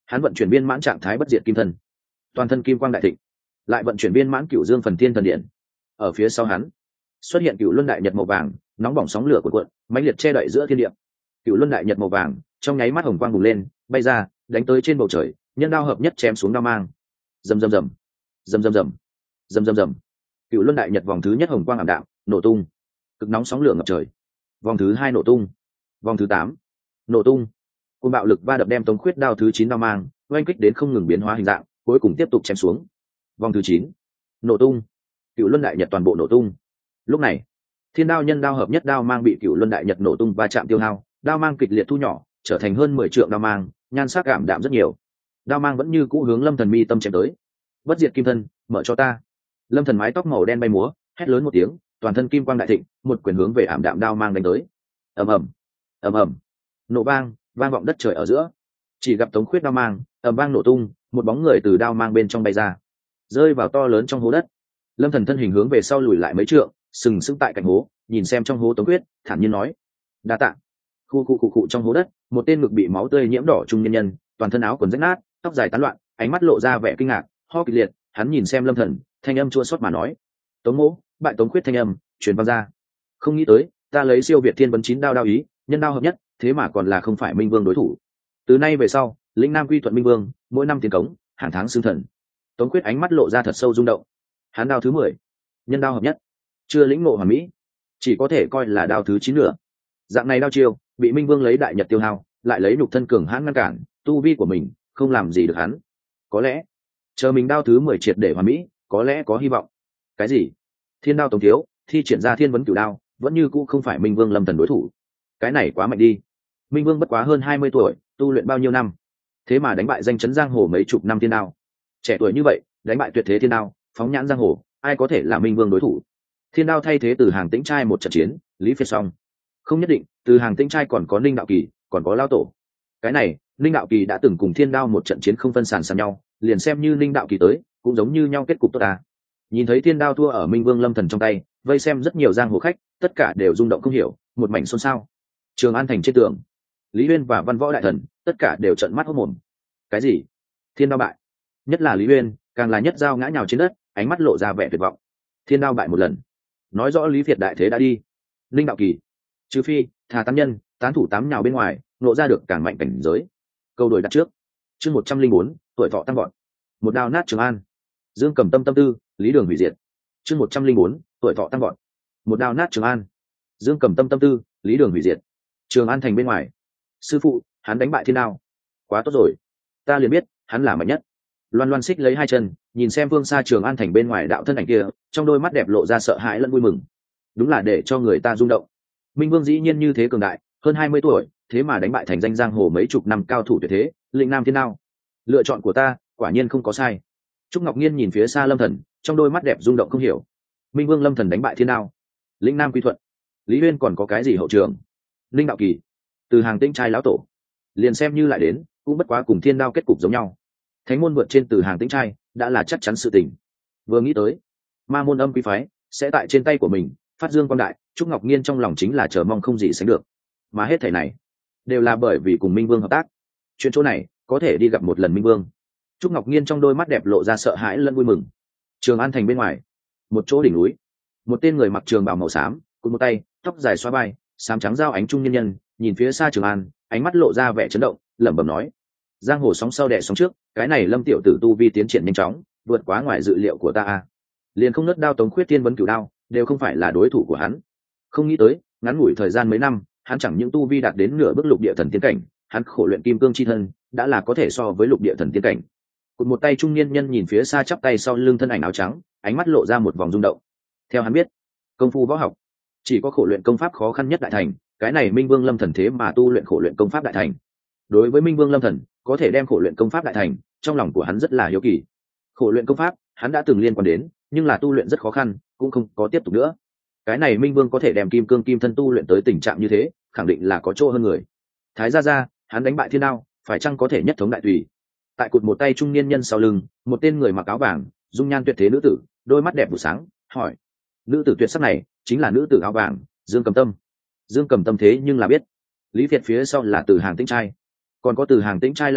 hắn vận chuyển viên mãn trạng thái bất diệt kim thân, toàn thân kim quang đại thịnh, lại vận chuyển viên mãn cửu dương phần thiên thần điện. Ở phía sau hắn xuất hiện cửu luân đại nhật màu vàng, nóng bỏng sóng lửa cuộn cuộn, mãnh liệt che đậy giữa thiên địa. Cửu luân đại nhật màu vàng trong nháy mắt hồng quang bùng lên, bay ra, đánh tới trên bầu trời, nhân đao hợp nhất chém xuống đao mang. Rầm rầm rầm, rầm rầm rầm, rầm rầm rầm. Cửu luân đại nhật vòng thứ nhất hồng quang ảm đạm, nổ tung. Cực nóng sóng lửa ngập trời. Vòng thứ hai nổ tung. Vòng thứ 8 nổ tung. Cơn bạo lực va đập đem Tống Khuyết đao thứ 9 đao mang oanh kích đến không ngừng biến hóa hình dạng, cuối cùng tiếp tục chém xuống. Vòng thứ 9 nổ tung. Cửu luân đại nhật toàn bộ nổ tung. Lúc này thiên đao nhân đao hợp nhất đao mang bị cửu luân đại nhật nổ tung va chạm tiêu hao, đao mang kịch liệt thu nhỏ, trở thành hơn 10 trượng đao mang, nhan sắc ảm đạm rất nhiều. Đao mang vẫn như cũ hướng Lâm Thần mi tâm chém tới. Bất diệt kim thân, mở cho ta. Lâm Thần mái tóc màu đen bay múa, hét lớn một tiếng, toàn thân kim quang đại thịnh, một quyền hướng về ảm đạm đao mang đánh tới. Ầm ầm, ầm ầm, nổ vang vang vọng đất trời ở giữa. Chỉ gặp Tống Khuyết đao mang ầm vang nổ tung, một bóng người từ đao mang bên trong bay ra, rơi vào to lớn trong hố đất. Lâm Thần thân hình hướng về sau lùi lại mấy trượng, sừng sững tại cạnh hố, nhìn xem trong hố Tống Khuyết, thản nhiên nói: "Đa tạ." Khu trong hố đất, một tên ngực bị máu tươi nhiễm đỏ trung nhân nhân, toàn thân áo quần rách nát, tóc dài tán loạn, ánh mắt lộ ra vẻ kinh ngạc, ho kịch liệt, hắn nhìn xem Lâm Thần, thanh âm chua xót mà nói: "Tống Mỗ, bại Tống Khuyết." Thanh âm truyền vang ra. Không nghĩ tới, ta lấy siêu việt thiên vấn 9 đao đao ý, nhân đao hợp nhất, thế mà còn là không phải Minh Vương đối thủ. Từ nay về sau, lĩnh Nam quy thuận Minh Vương, mỗi năm tiền cống, hàng tháng xưng thần. Tống Khuyết ánh mắt lộ ra thật sâu rung động. Hắn đao thứ 10, nhân đao hợp nhất, chưa lĩnh ngộ hoàn mỹ, chỉ có thể coi là đao thứ 9 nữa. Dạng này đao chiêu, bị Minh Vương lấy đại nhật tiêu hao, lại lấy nhục thân cường hãn ngăn cản, tu vi của mình không làm gì được hắn. Có lẽ, chờ mình đao thứ 10 triệt để hoàn mỹ, có lẽ có hy vọng. Cái gì? Thiên đao Tống thiếu, thi triển ra thiên vấn cửu đao, vẫn như cũ không phải Minh Vương Lâm Thần đối thủ. Cái này quá mạnh đi. Minh Vương bất quá hơn 20 tuổi, tu luyện bao nhiêu năm, thế mà đánh bại danh chấn giang hồ mấy chục năm thiên đao. Trẻ tuổi như vậy, đánh bại tuyệt thế thiên đao, phóng nhãn giang hồ, ai có thể là Minh Vương đối thủ? Thiên đao thay thế Từ Hàng Tĩnh trai một trận chiến, Lý Phiệt xong. Không nhất định, Từ Hàng Tĩnh trai còn có Ninh Đạo Kỳ, còn có Lao Tổ. Cái này, Ninh Đạo Kỳ đã từng cùng thiên đao một trận chiến không phân sàn sàn nhau, liền xem như Ninh Đạo Kỳ tới, cũng giống như nhau kết cục tốt ta. Nhìn thấy thiên đao thua ở Minh Vương Lâm Thần trong tay, vây xem rất nhiều giang hồ khách, tất cả đều rung động không hiểu, một mảnh xôn xao. Trường An thành trên tường, Lý Uyên và Văn Võ đại thần, tất cả đều trợn mắt hốt mồm. Cái gì? Thiên đao bại? Nhất là Lý Uyên, càng là nhất dao ngã nhào trên đất, ánh mắt lộ ra vẻ tuyệt vọng. Thiên đao bại một lần, nói rõ Lý Việt đại thế đã đi. Linh Đạo Kỳ, trừ phi thà tam nhân, tán thủ tám nhào bên ngoài, nộ ra được càng mạnh cảnh giới. Câu đổi đặt trước. Chương 104, tuổi thọ tăng vọt. Một đao nát Trường An. Dương Cầm Tâm tâm tư, Lý Đường hủy diệt. Chương 104, tuổi thọ tăng vọt. Một đao nát Trường An. Dương Cầm Tâm tâm tư, Lý Đường hủy diệt. Trường An thành bên ngoài. Sư phụ, hắn đánh bại thiên đao. Quá tốt rồi, ta liền biết hắn là mạnh nhất. Loan Loan xích lấy hai chân, nhìn xem phương xa Trường An thành bên ngoài đạo thân ảnh kia, trong đôi mắt đẹp lộ ra sợ hãi lẫn vui mừng. Đúng là để cho người ta rung động. Minh Vương dĩ nhiên như thế cường đại, hơn 20 tuổi, thế mà đánh bại thành danh giang hồ mấy chục năm cao thủ tuyệt thế, lĩnh Nam thiên đao. Lựa chọn của ta, quả nhiên không có sai. Trúc Ngọc Nhiên nhìn phía xa Lâm Thần, trong đôi mắt đẹp rung động không hiểu. Minh Vương Lâm Thần đánh bại thiên đao, lĩnh Nam quy thuận. Lý Uyên còn có cái gì hậu trường? Linh Đạo Kỳ, Từ Hàng Tĩnh trai lão tổ, liền xem như lại đến, cũng bất quá cùng thiên đao kết cục giống nhau. Thánh môn vượt trên Từ Hàng Tĩnh trai, đã là chắc chắn sự tình. Vừa nghĩ tới, ma môn âm quý phái sẽ tại trên tay của mình phát dương quang đại, Trúc Ngọc Nhiên trong lòng chính là chờ mong không gì sánh được. Mà hết thảy này đều là bởi vì cùng Minh Vương hợp tác. Chuyện chỗ này có thể đi gặp một lần Minh Vương. Trúc Ngọc Nhiên trong đôi mắt đẹp lộ ra sợ hãi lẫn vui mừng. Trường An thành bên ngoài, một chỗ đỉnh núi, một tên người mặc trường bào màu xám, cùng một tay tóc dài xóa vai, xám trắng giao ánh trung nhân nhân, nhìn phía xa Trường An, ánh mắt lộ ra vẻ chấn động, lẩm bẩm nói: giang hồ sóng sau đẻ sóng trước, cái này Lâm tiểu tử tu vi tiến triển nhanh chóng, vượt quá ngoài dự liệu của ta a. Liền không nứt đao Tống Khuyết thiên vấn cửu đao, đều không phải là đối thủ của hắn. Không nghĩ tới, ngắn ngủi thời gian mấy năm, hắn chẳng những tu vi đạt đến nửa bước lục địa thần tiên cảnh, hắn khổ luyện kim cương chi thân, đã là có thể so với lục địa thần tiên cảnh. Cụt một tay trung niên nhân nhìn phía xa chắp tay sau lưng thân ảnh áo trắng, ánh mắt lộ ra một vòng rung động. Theo hắn biết, công phu võ học chỉ có khổ luyện công pháp khó khăn nhất đại thành, cái này Minh Vương Lâm Thần thế mà tu luyện khổ luyện công pháp đại thành. Đối với Minh Vương Lâm Thần có thể đem khổ luyện công pháp đại thành, trong lòng của hắn rất là hiếu kỳ. Khổ luyện công pháp, hắn đã từng liên quan đến, nhưng là tu luyện rất khó khăn, cũng không có tiếp tục nữa. Cái này Minh Vương có thể đem kim cương kim thân tu luyện tới tình trạng như thế, khẳng định là có chỗ hơn người. Thái gia, hắn đánh bại thiên đao, phải chăng có thể nhất thống đại tùy? Tại cụt một tay trung niên nhân sau lưng, một tên người mặc áo vàng, dung nhan tuyệt thế nữ tử, đôi mắt đẹp vụ sáng, hỏi: nữ tử tuyệt sắc này chính là nữ tử áo vàng, Dương Cầm Tâm. Dương Cầm Tâm thế nhưng là biết, Lý Việt phía sau là Từ Hàng Tĩnh trai, còn có Từ Hàng Tĩnh trai lão tổ,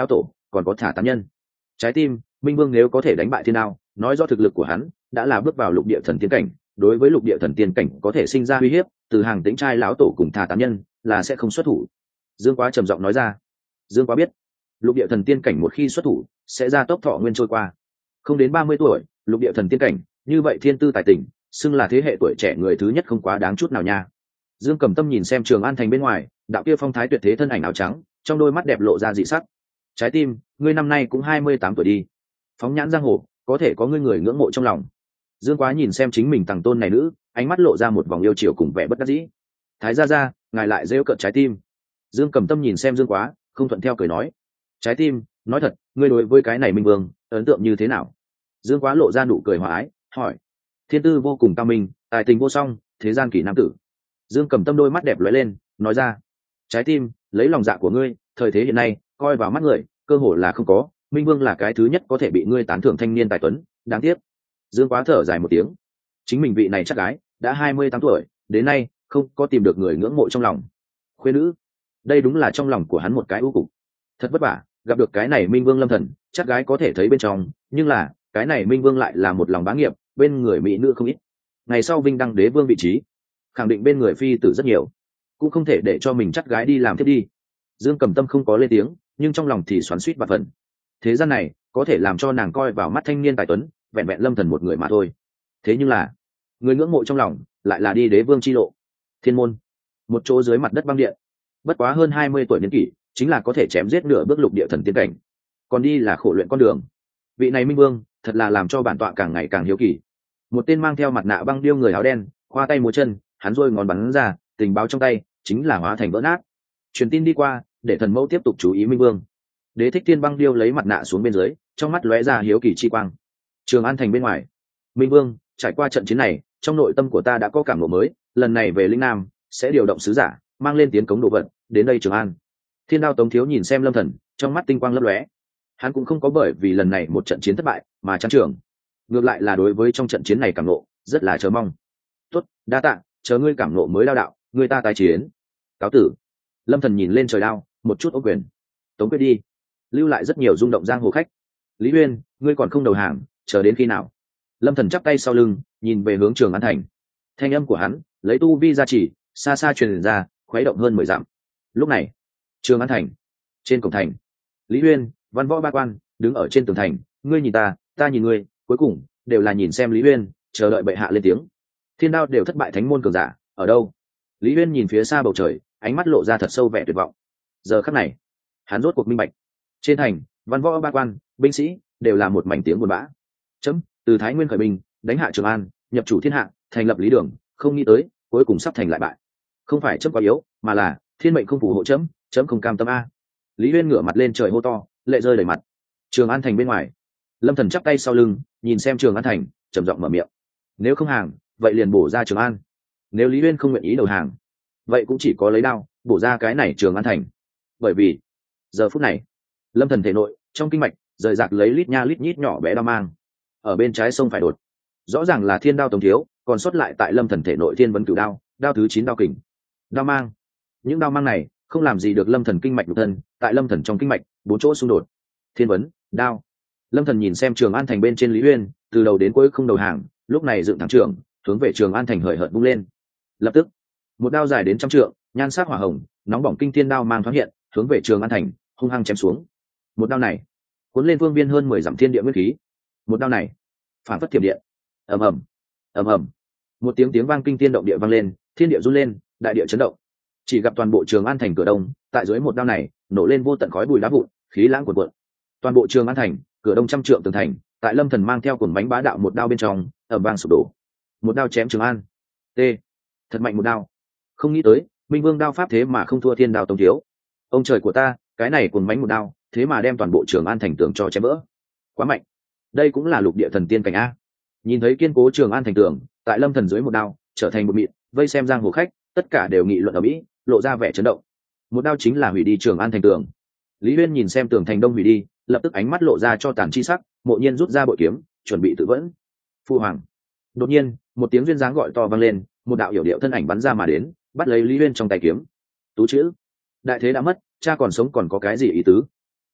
còn có thả tán nhân. Trái tim, Minh Vương nếu có thể đánh bại Thiên Đao, nói do thực lực của hắn đã là bước vào lục địa thần tiên cảnh, đối với lục địa thần tiên cảnh có thể sinh ra uy hiếp, từ hàng Tĩnh trai lão tổ cùng thả tán nhân là sẽ không xuất thủ. Dương Quá trầm giọng nói ra. Dương Quá biết, lục địa thần tiên cảnh một khi xuất thủ sẽ ra tốc thọ nguyên trôi qua, không đến 30 tuổi lục địa thần tiên cảnh, như vậy thiên tư tài tình xưng là thế hệ tuổi trẻ người thứ nhất không quá đáng chút nào nha. Dương Cầm Tâm nhìn xem Trường An thành bên ngoài đạo kia phong thái tuyệt thế thân ảnh áo trắng, trong đôi mắt đẹp lộ ra dị sắc. Trái tim, ngươi năm nay cũng 28 tuổi đi, phóng nhãn giang hồ có thể có ngươi người ngưỡng mộ trong lòng. Dương Quá nhìn xem chính mình tàng tôn này nữ, ánh mắt lộ ra một vòng yêu chiều cùng vẻ bất đắc dĩ. Thái gia ngài lại rêu cợt Trái tim. Dương Cầm Tâm nhìn xem Dương Quá, không thuận theo cười nói. Trái tim, nói thật, ngươi đối với cái này Minh Vương ấn tượng như thế nào? Dương Quá lộ ra nụ cười hòa ái, hỏi. Thiên tư vô cùng cao minh, tài tình vô song, thế gian kỳ nam tử. Dương Cầm Tâm đôi mắt đẹp lóe lên, nói ra. Trái tim, lấy lòng dạ của ngươi, thời thế hiện nay coi vào mắt người cơ hội là không có, Minh Vương là cái thứ nhất có thể bị ngươi tán thưởng thanh niên tài tuấn, đáng tiếc. Dương Quá thở dài một tiếng, chính mình vị này chắc gái đã 28 tuổi, đến nay không có tìm được người ngưỡng mộ trong lòng. Khuê nữ, đây đúng là trong lòng của hắn một cái ưu cục. Thật vất vả gặp được cái này Minh Vương lâm thần, chắc gái có thể thấy bên trong, nhưng là cái này Minh Vương lại là một lòng bá nghiệp, bên người mỹ nữ không ít. Ngày sau vinh đăng đế vương vị trí, khẳng định bên người phi tử rất nhiều, cũng không thể để cho mình chắc gái đi làm thiết đi. Dương Cầm Tâm không có lên tiếng, nhưng trong lòng thì xoắn xuýt và phần. Thế gian này có thể làm cho nàng coi vào mắt thanh niên tài tuấn vẹn vẹn lâm thần một người mà thôi, thế nhưng là người ngưỡng mộ trong lòng lại là đi đế vương chi lộ. Thiên môn, một chỗ dưới mặt đất băng điện, bất quá hơn 20 tuổi niên kỷ chính là có thể chém giết nửa bước lục địa thần tiên cảnh, còn đi là khổ luyện con đường. Vị này Minh Vương thật là làm cho bản tọa càng ngày càng hiếu kỳ. Một tên mang theo mặt nạ băng điêu người áo đen khoa tay múa chân, hắn rôi ngón bắn ra, tình báo trong tay chính là hóa thành vỡ nát. Truyền tin đi qua để thần mẫu tiếp tục chú ý Minh Vương. Đế Thích Thiên băng điêu lấy mặt nạ xuống bên dưới, trong mắt lóe ra hiếu kỳ chi quang. Trường An thành bên ngoài, Minh Vương, trải qua trận chiến này trong nội tâm của ta đã có cảm ngộ mới, lần này về Linh Nam sẽ điều động sứ giả mang lên tiến cống đồ vật đến đây Trường An. Thiên Đao Tống Thiếu nhìn xem lâm thần, trong mắt tinh quang lấp lóe. Hắn cũng không có bởi vì lần này một trận chiến thất bại mà chán trường, ngược lại là đối với trong trận chiến này cảm ngộ rất là chờ mong. Tốt, đa tạ, chờ ngươi cảm ngộ mới đao đạo, người ta tái chiến. Cáo tử. Lâm thần nhìn lên trời đao, một chút ốc quyền. Tống quyết đi, lưu lại rất nhiều rung động giang hồ khách. Lý Uyên, ngươi còn không đầu hàng, chờ đến khi nào? Lâm thần chắp tay sau lưng, nhìn về hướng Trường An thành. Thanh âm của hắn lấy tu vi gia trì, xa xa truyền ra, khuấy động hơn 10 dặm. Lúc này, Trường An thành, trên cổng thành, Lý Uyên, văn võ ba quan đứng ở trên tường thành, ngươi nhìn ta nhìn ngươi, cuối cùng đều là nhìn xem Lý Uyên, chờ đợi bệ hạ lên tiếng. Thiên Đao đều thất bại thánh môn cường giả ở đâu? Lý Uyên nhìn phía xa bầu trời, ánh mắt lộ ra thật sâu vẻ tuyệt vọng. Giờ khắc này, hắn rốt cuộc minh bạch. Trên thành, văn võ ba quan, binh sĩ đều là một mảnh tiếng buồn bã. Chấm, từ Thái Nguyên khởi binh, đánh hạ Trường An, nhập chủ thiên hạ, thành lập lý đường, không nghĩ tới, cuối cùng sắp thành lại bại. Không phải chấm quá yếu, mà là thiên mệnh không phù hộ chấm, chấm không cam tâm a. Lý Uyên ngửa mặt lên trời hô to, lệ rơi đầy mặt. Trường An thành bên ngoài, Lâm Thần chắp tay sau lưng, nhìn xem Trường An thành, trầm giọng mở miệng. Nếu không hàng, vậy liền bổ ra Trường An. Nếu Lý Uyên không nguyện ý đầu hàng, vậy cũng chỉ có lấy đao bổ ra cái này Trường An thành. Bởi vì giờ phút này, Lâm Thần thể nội trong kinh mạch rời rạc lấy lít nha lít nhít nhỏ bé đao mang. Ở bên trái sông phải đột, rõ ràng là Thiên Đao Tống Thiếu, còn sót lại tại Lâm Thần thể nội Thiên Vấn Cửu Đao, đao thứ 9 đao kình. Đao mang, những đao mang này không làm gì được Lâm Thần kinh mạch nhục thân, tại Lâm Thần trong kinh mạch 4 chỗ xung đột. Thiên Vấn, đao. Lâm Thần nhìn xem Trường An thành bên trên Lý Uyên, từ đầu đến cuối không đầu hàng, lúc này dựng thẳng trưởng, hướng về Trường An thành hời hợt vung lên. Lập tức, một đao dài đến 100 trượng, nhan sắc hỏa hồng, nóng bỏng kinh thiên đao mang thoáng hiện, hướng về Trường An thành hung hăng chém xuống. Một đao này cuốn lên vương biên hơn 10 dặm thiên địa nguyên khí. Một đao này phản phất thiểm điện, ầm ầm, ầm ầm, một tiếng vang kinh thiên động địa vang lên, thiên địa run lên, đại địa chấn động. Chỉ gặp toàn bộ Trường An thành cửa đông, tại dưới một đao này nổ lên vô tận khói bụi đá vụn, khí lãng cuồn cuộn. Toàn bộ Trường An thành, cửa đông 100 trượng tường thành, tại Lâm Thần mang theo cuồng bánh bá đạo một đao bên trong, ầm vang sụp đổ. Một đao chém Trường An. T. Thật mạnh một đao. Không nghĩ tới, Minh Vương đao pháp thế mà không thua Thiên Đao Tống Thiếu. Ông trời của ta, cái này cuồng bánh một đao, thế mà đem toàn bộ Trường An thành tường cho chém vỡ. Quá mạnh. Đây cũng là lục địa thần tiên cảnh a. Nhìn thấy kiên cố Trường An thành tường, tại Lâm Thần dưới một đao, trở thành một mịn, vây xem giang hồ khách, tất cả đều nghị luận ở mỹ, lộ ra vẻ chấn động. Một đao chính là hủy đi Trường An thành tường. Lý Uyên nhìn xem tường thành đông hủy đi, lập tức ánh mắt lộ ra cho tàn chi sắc, Mộ Nhiên rút ra bội kiếm, chuẩn bị tự vẫn. Phu hoàng. Đột nhiên, một tiếng duyên dáng gọi to vang lên, một đạo hiểu điệu thân ảnh bắn ra mà đến, bắt lấy Lý Uyên trong tay kiếm. Tú chữ. Đại thế đã mất, cha còn sống còn có cái gì ý tứ?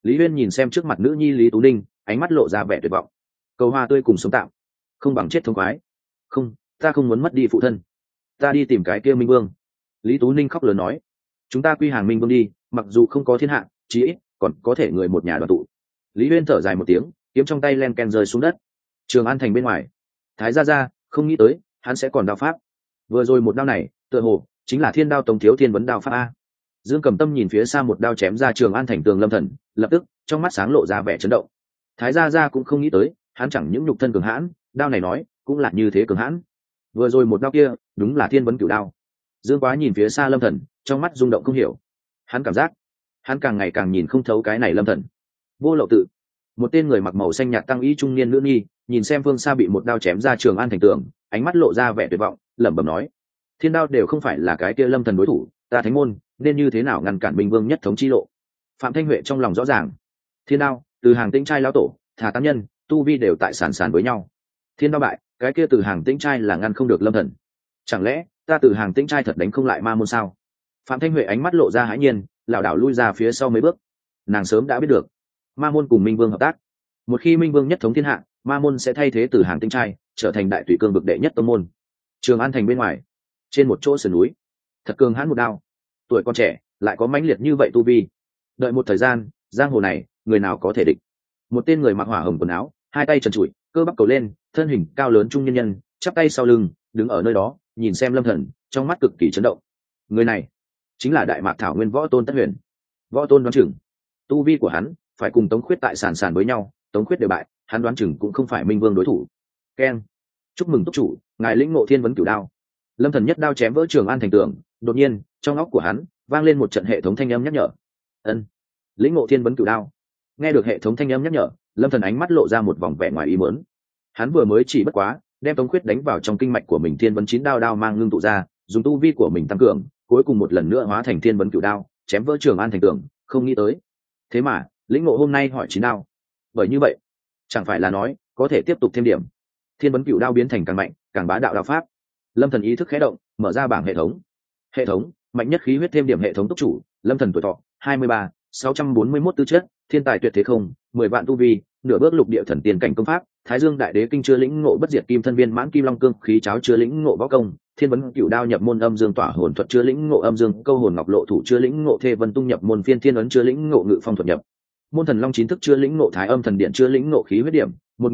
Lý Uyên nhìn xem trước mặt nữ nhi Lý Tú Ninh, ánh mắt lộ ra vẻ tuyệt vọng. Cầu hoa tươi cùng sống tạm, không bằng chết thống khoái. Không, ta không muốn mất đi phụ thân, ta đi tìm cái kia Minh Vương. Lý Tú Ninh khóc lớn nói, chúng ta quy hàng Minh Vương đi, mặc dù không có thiên hạ, chí ít còn có thể người một nhà đoàn tụ. Lý Uyên thở dài một tiếng, kiếm trong tay len ken rơi xuống đất. Trường An thành bên ngoài, Thái gia không nghĩ tới hắn sẽ còn đao pháp. Vừa rồi một đao này tựa hồ chính là thiên đao Tống Thiếu Thiên vấn đao pháp a. Dương Cầm Tâm nhìn phía xa một đao chém ra Trường An thành tường Lâm Thần, lập tức trong mắt sáng lộ ra vẻ chấn động. Thái gia cũng không nghĩ tới hắn chẳng những nhục thân cường hãn, đao này nói cũng là như thế cường hãn. Vừa rồi một đao kia đúng là thiên vấn cửu đao. Dương Quá nhìn phía xa Lâm Thần, trong mắt rung động không hiểu. Hắn cảm giác hắn càng ngày càng nhìn không thấu cái này Lâm Thần. Vô Lậu Tự, một tên người mặc màu xanh nhạt tăng y trung niên nữ nhi nhìn xem phương xa bị một đao chém ra Trường An thành tường, ánh mắt lộ ra vẻ tuyệt vọng, lẩm bẩm nói, thiên đao đều không phải là cái kia Lâm Thần đối thủ, ta thánh môn nên như thế nào ngăn cản Minh Vương nhất thống chi lộ. Phạm Thanh Huệ trong lòng rõ ràng, thiên đao từ hàng tĩnh trai lão tổ thà tam nhân tu vi đều tại sàn sàn với nhau, thiên đao bại cái kia từ hàng tĩnh trai là ngăn không được Lâm Thần. Chẳng lẽ ta từ hàng tĩnh trai thật đánh không lại ma môn sao? Phạm Thanh Huệ ánh mắt lộ ra hãi nhiên, lảo đảo lui ra phía sau mấy bước. Nàng sớm đã biết được ma môn cùng Minh Vương hợp tác, một khi Minh Vương nhất thống thiên hạ, ma môn sẽ thay thế từ hàng tĩnh trai trở thành đại tùy cương vực đệ nhất tông môn. Trường An thành bên ngoài, trên một chỗ sườn núi, thật cường hãn một đao, tuổi còn trẻ lại có mãnh liệt như vậy tu vi. Đợi một thời gian, giang hồ này người nào có thể địch. Một tên người mặc hỏa hồng quần áo, hai tay trần trụi, cơ bắp cầu lên, thân hình cao lớn trung nhân nhân chắp tay sau lưng đứng ở nơi đó nhìn xem Lâm Thần, trong mắt cực kỳ chấn động. Người này chính là Đại Mạc Thảo Nguyên Võ Tôn Tất Huyền. Võ Tôn đoán chừng tu vi của hắn phải cùng Tống Khuyết tại sàn sàn với nhau, Tống Khuyết đều bại, hắn đoán chừng cũng không phải Minh Vương đối thủ. Keng, chúc mừng túc chủ, ngài lĩnh ngộ thiên vấn cửu đao. Lâm Thần nhất đao chém vỡ Trường An thành tường, đột nhiên trong óc của hắn vang lên một trận hệ thống thanh âm nhắc nhở. Ân, lĩnh ngộ thiên vấn cửu đao. Nghe được hệ thống thanh âm nhắc nhở, Lâm Thần ánh mắt lộ ra một vòng vẻ ngoài ý muốn. Hắn vừa mới chỉ bất quá đem Tống Khuyết đánh vào trong kinh mạch của mình thiên vấn chín đao đao mang ngưng tụ ra, dùng tu vi của mình tăng cường, cuối cùng một lần nữa hóa thành thiên vấn cửu đao, chém vỡ Trường An thành tường, không nghĩ tới. Thế mà, lĩnh ngộ hôm nay hỏi chín đao. Bởi như vậy, chẳng phải là nói có thể tiếp tục thêm điểm. Thiên vấn cửu đao biến thành càng mạnh, càng bá đạo đao pháp. Lâm Thần ý thức khẽ động, mở ra bảng hệ thống. Hệ thống, mạnh nhất khí huyết thêm điểm hệ thống túc chủ, Lâm Thần tuổi thọ 23, 641 tư chất, thiên tài tuyệt thế không, 10 vạn tu vi, nửa bước lục địa thần tiên cảnh công pháp, Thái Dương Đại Đế kinh chưa lĩnh ngộ bất diệt kim thân viên mãn kim long cương khí cháo chưa lĩnh ngộ võ công, thiên vấn cửu đao nhập môn âm dương tỏa hồn thuật chưa lĩnh ngộ âm dương câu hồn ngọc lộ thủ chưa lĩnh ngộ thê vân tung nhập môn phiên thiên ấn chưa lĩnh ngộ ngự phong thuật nhập môn thần long chín thức chưa lĩnh ngộ thái âm thần điện chưa lĩnh ngộ khí huyết điểm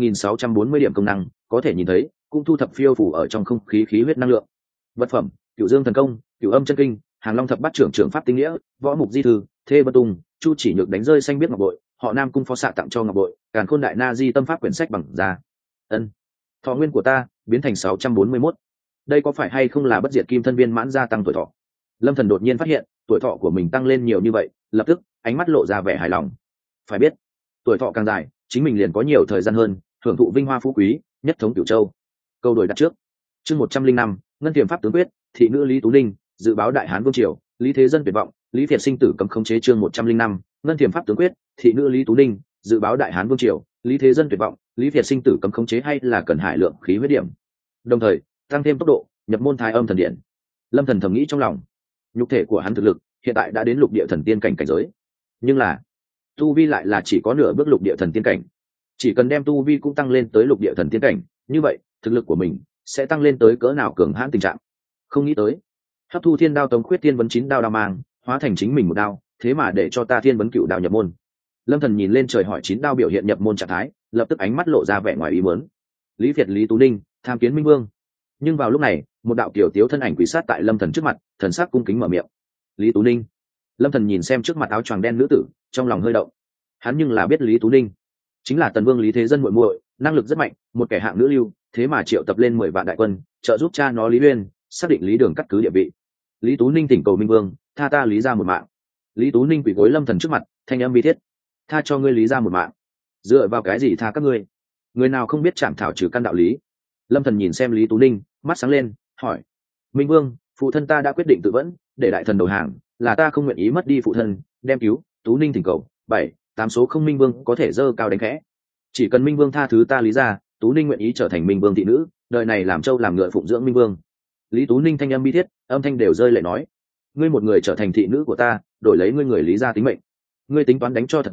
1640 điểm công năng có thể nhìn thấy, cũng thu thập phiêu phủ ở trong không khí khí huyết năng lượng. Vật phẩm, Cửu Dương thần công, Cửu Âm chân kinh, Hàng Long thập bát trưởng trưởng pháp tinh nghĩa, võ mục di thư, thê vân tung, chu chỉ nhược đánh rơi xanh biết ngọc bội, họ Nam cung phó xạ tặng cho ngọc bội, Càn Khôn đại na di tâm pháp quyển sách bằng da. Ân, thọ nguyên của ta biến thành 641. Đây có phải hay không là bất diệt kim thân viên mãn gia tăng tuổi thọ? Lâm Thần đột nhiên phát hiện tuổi thọ của mình tăng lên nhiều như vậy, lập tức ánh mắt lộ ra vẻ hài lòng. Phải biết, tuổi thọ càng dài, chính mình liền có nhiều thời gian hơn, hưởng thụ vinh hoa phú quý, nhất thống Cửu Châu. Câu đổi đặt trước. Chương 105, Ngân Tiềm pháp tướng quyết, thị nữ Lý Tú Ninh, dự báo đại hán vương triều, Lý Thế Dân tuyệt vọng, Lý Việt sinh tử cấm khống chế. Chương 105, Ngân Tiềm pháp tướng quyết, thị nữ Lý Tú Ninh, dự báo đại hán vương triều, Lý Thế Dân tuyệt vọng, Lý Việt sinh tử cấm khống chế hay là cần hải lượng khí huyết điểm. Đồng thời, tăng thêm tốc độ, nhập môn thái âm thần điện. Lâm Thần thầm nghĩ trong lòng, nhục thể của hắn thực lực hiện tại đã đến lục địa thần tiên cảnh cảnh giới, nhưng là tu vi lại là chỉ có nửa bước lục địa thần tiên cảnh. Chỉ cần đem tu vi cũng tăng lên tới lục địa thần tiên cảnh, như vậy thực lực của mình sẽ tăng lên tới cỡ nào cường hãn tình trạng. Không nghĩ tới hấp thu thiên đao Tống Khuyết thiên vấn chín đao đao mang, hóa thành chính mình một đao, thế mà để cho ta thiên vấn cửu đao nhập môn. Lâm Thần nhìn lên trời hỏi chín đao biểu hiện nhập môn trạng thái, lập tức ánh mắt lộ ra vẻ ngoài ý muốn. Lý Việt Lý Tú Ninh, tham kiến Minh Vương. Nhưng vào lúc này, một đạo kiểu tiếu thân ảnh quỳ sát tại Lâm Thần trước mặt, thần sắc cung kính mở miệng. Lý Tú Ninh. Lâm Thần nhìn xem trước mặt áo choàng đen nữ tử, trong lòng hơi động. Hắn nhưng là biết Lý Tú Ninh chính là Tần Vương Lý Thế Dân muội muội, năng lực rất mạnh, một kẻ hạng nữ lưu, thế mà triệu tập lên 10 vạn đại quân, trợ giúp cha nó Lý Uyên xác định Lý Đường cắt cứ địa vị. Lý Tú Ninh thỉnh cầu Minh Vương tha ta Lý ra một mạng. Lý Tú Ninh quỳ gối Lâm Thần trước mặt, thanh âm bi thiết. Tha cho ngươi Lý ra một mạng? Dựa vào cái gì tha các ngươi? Người nào không biết chạm thảo trừ căn đạo lý? Lâm Thần nhìn xem Lý Tú Ninh, mắt sáng lên, hỏi. Minh Vương, phụ thân ta đã quyết định tự vẫn, để đại thần đầu hàng, là ta không nguyện ý mất đi phụ thân, đem cứu. Tú Ninh thỉnh cầu 7-8 số không. Minh Vương có thể dơ cao đánh khẽ. Chỉ cần Minh Vương tha thứ ta Lý ra, Tú Ninh nguyện ý trở thành Minh Vương thị nữ, đời này làm trâu làm ngựa phụng dưỡng Minh Vương. Lý Tú Ninh thanh âm bi thiết, âm thanh đều rơi lệ nói. Ngươi một người trở thành thị nữ của ta, đổi lấy ngươi người Lý ra tính mệnh. Ngươi tính toán đánh cho thật vang,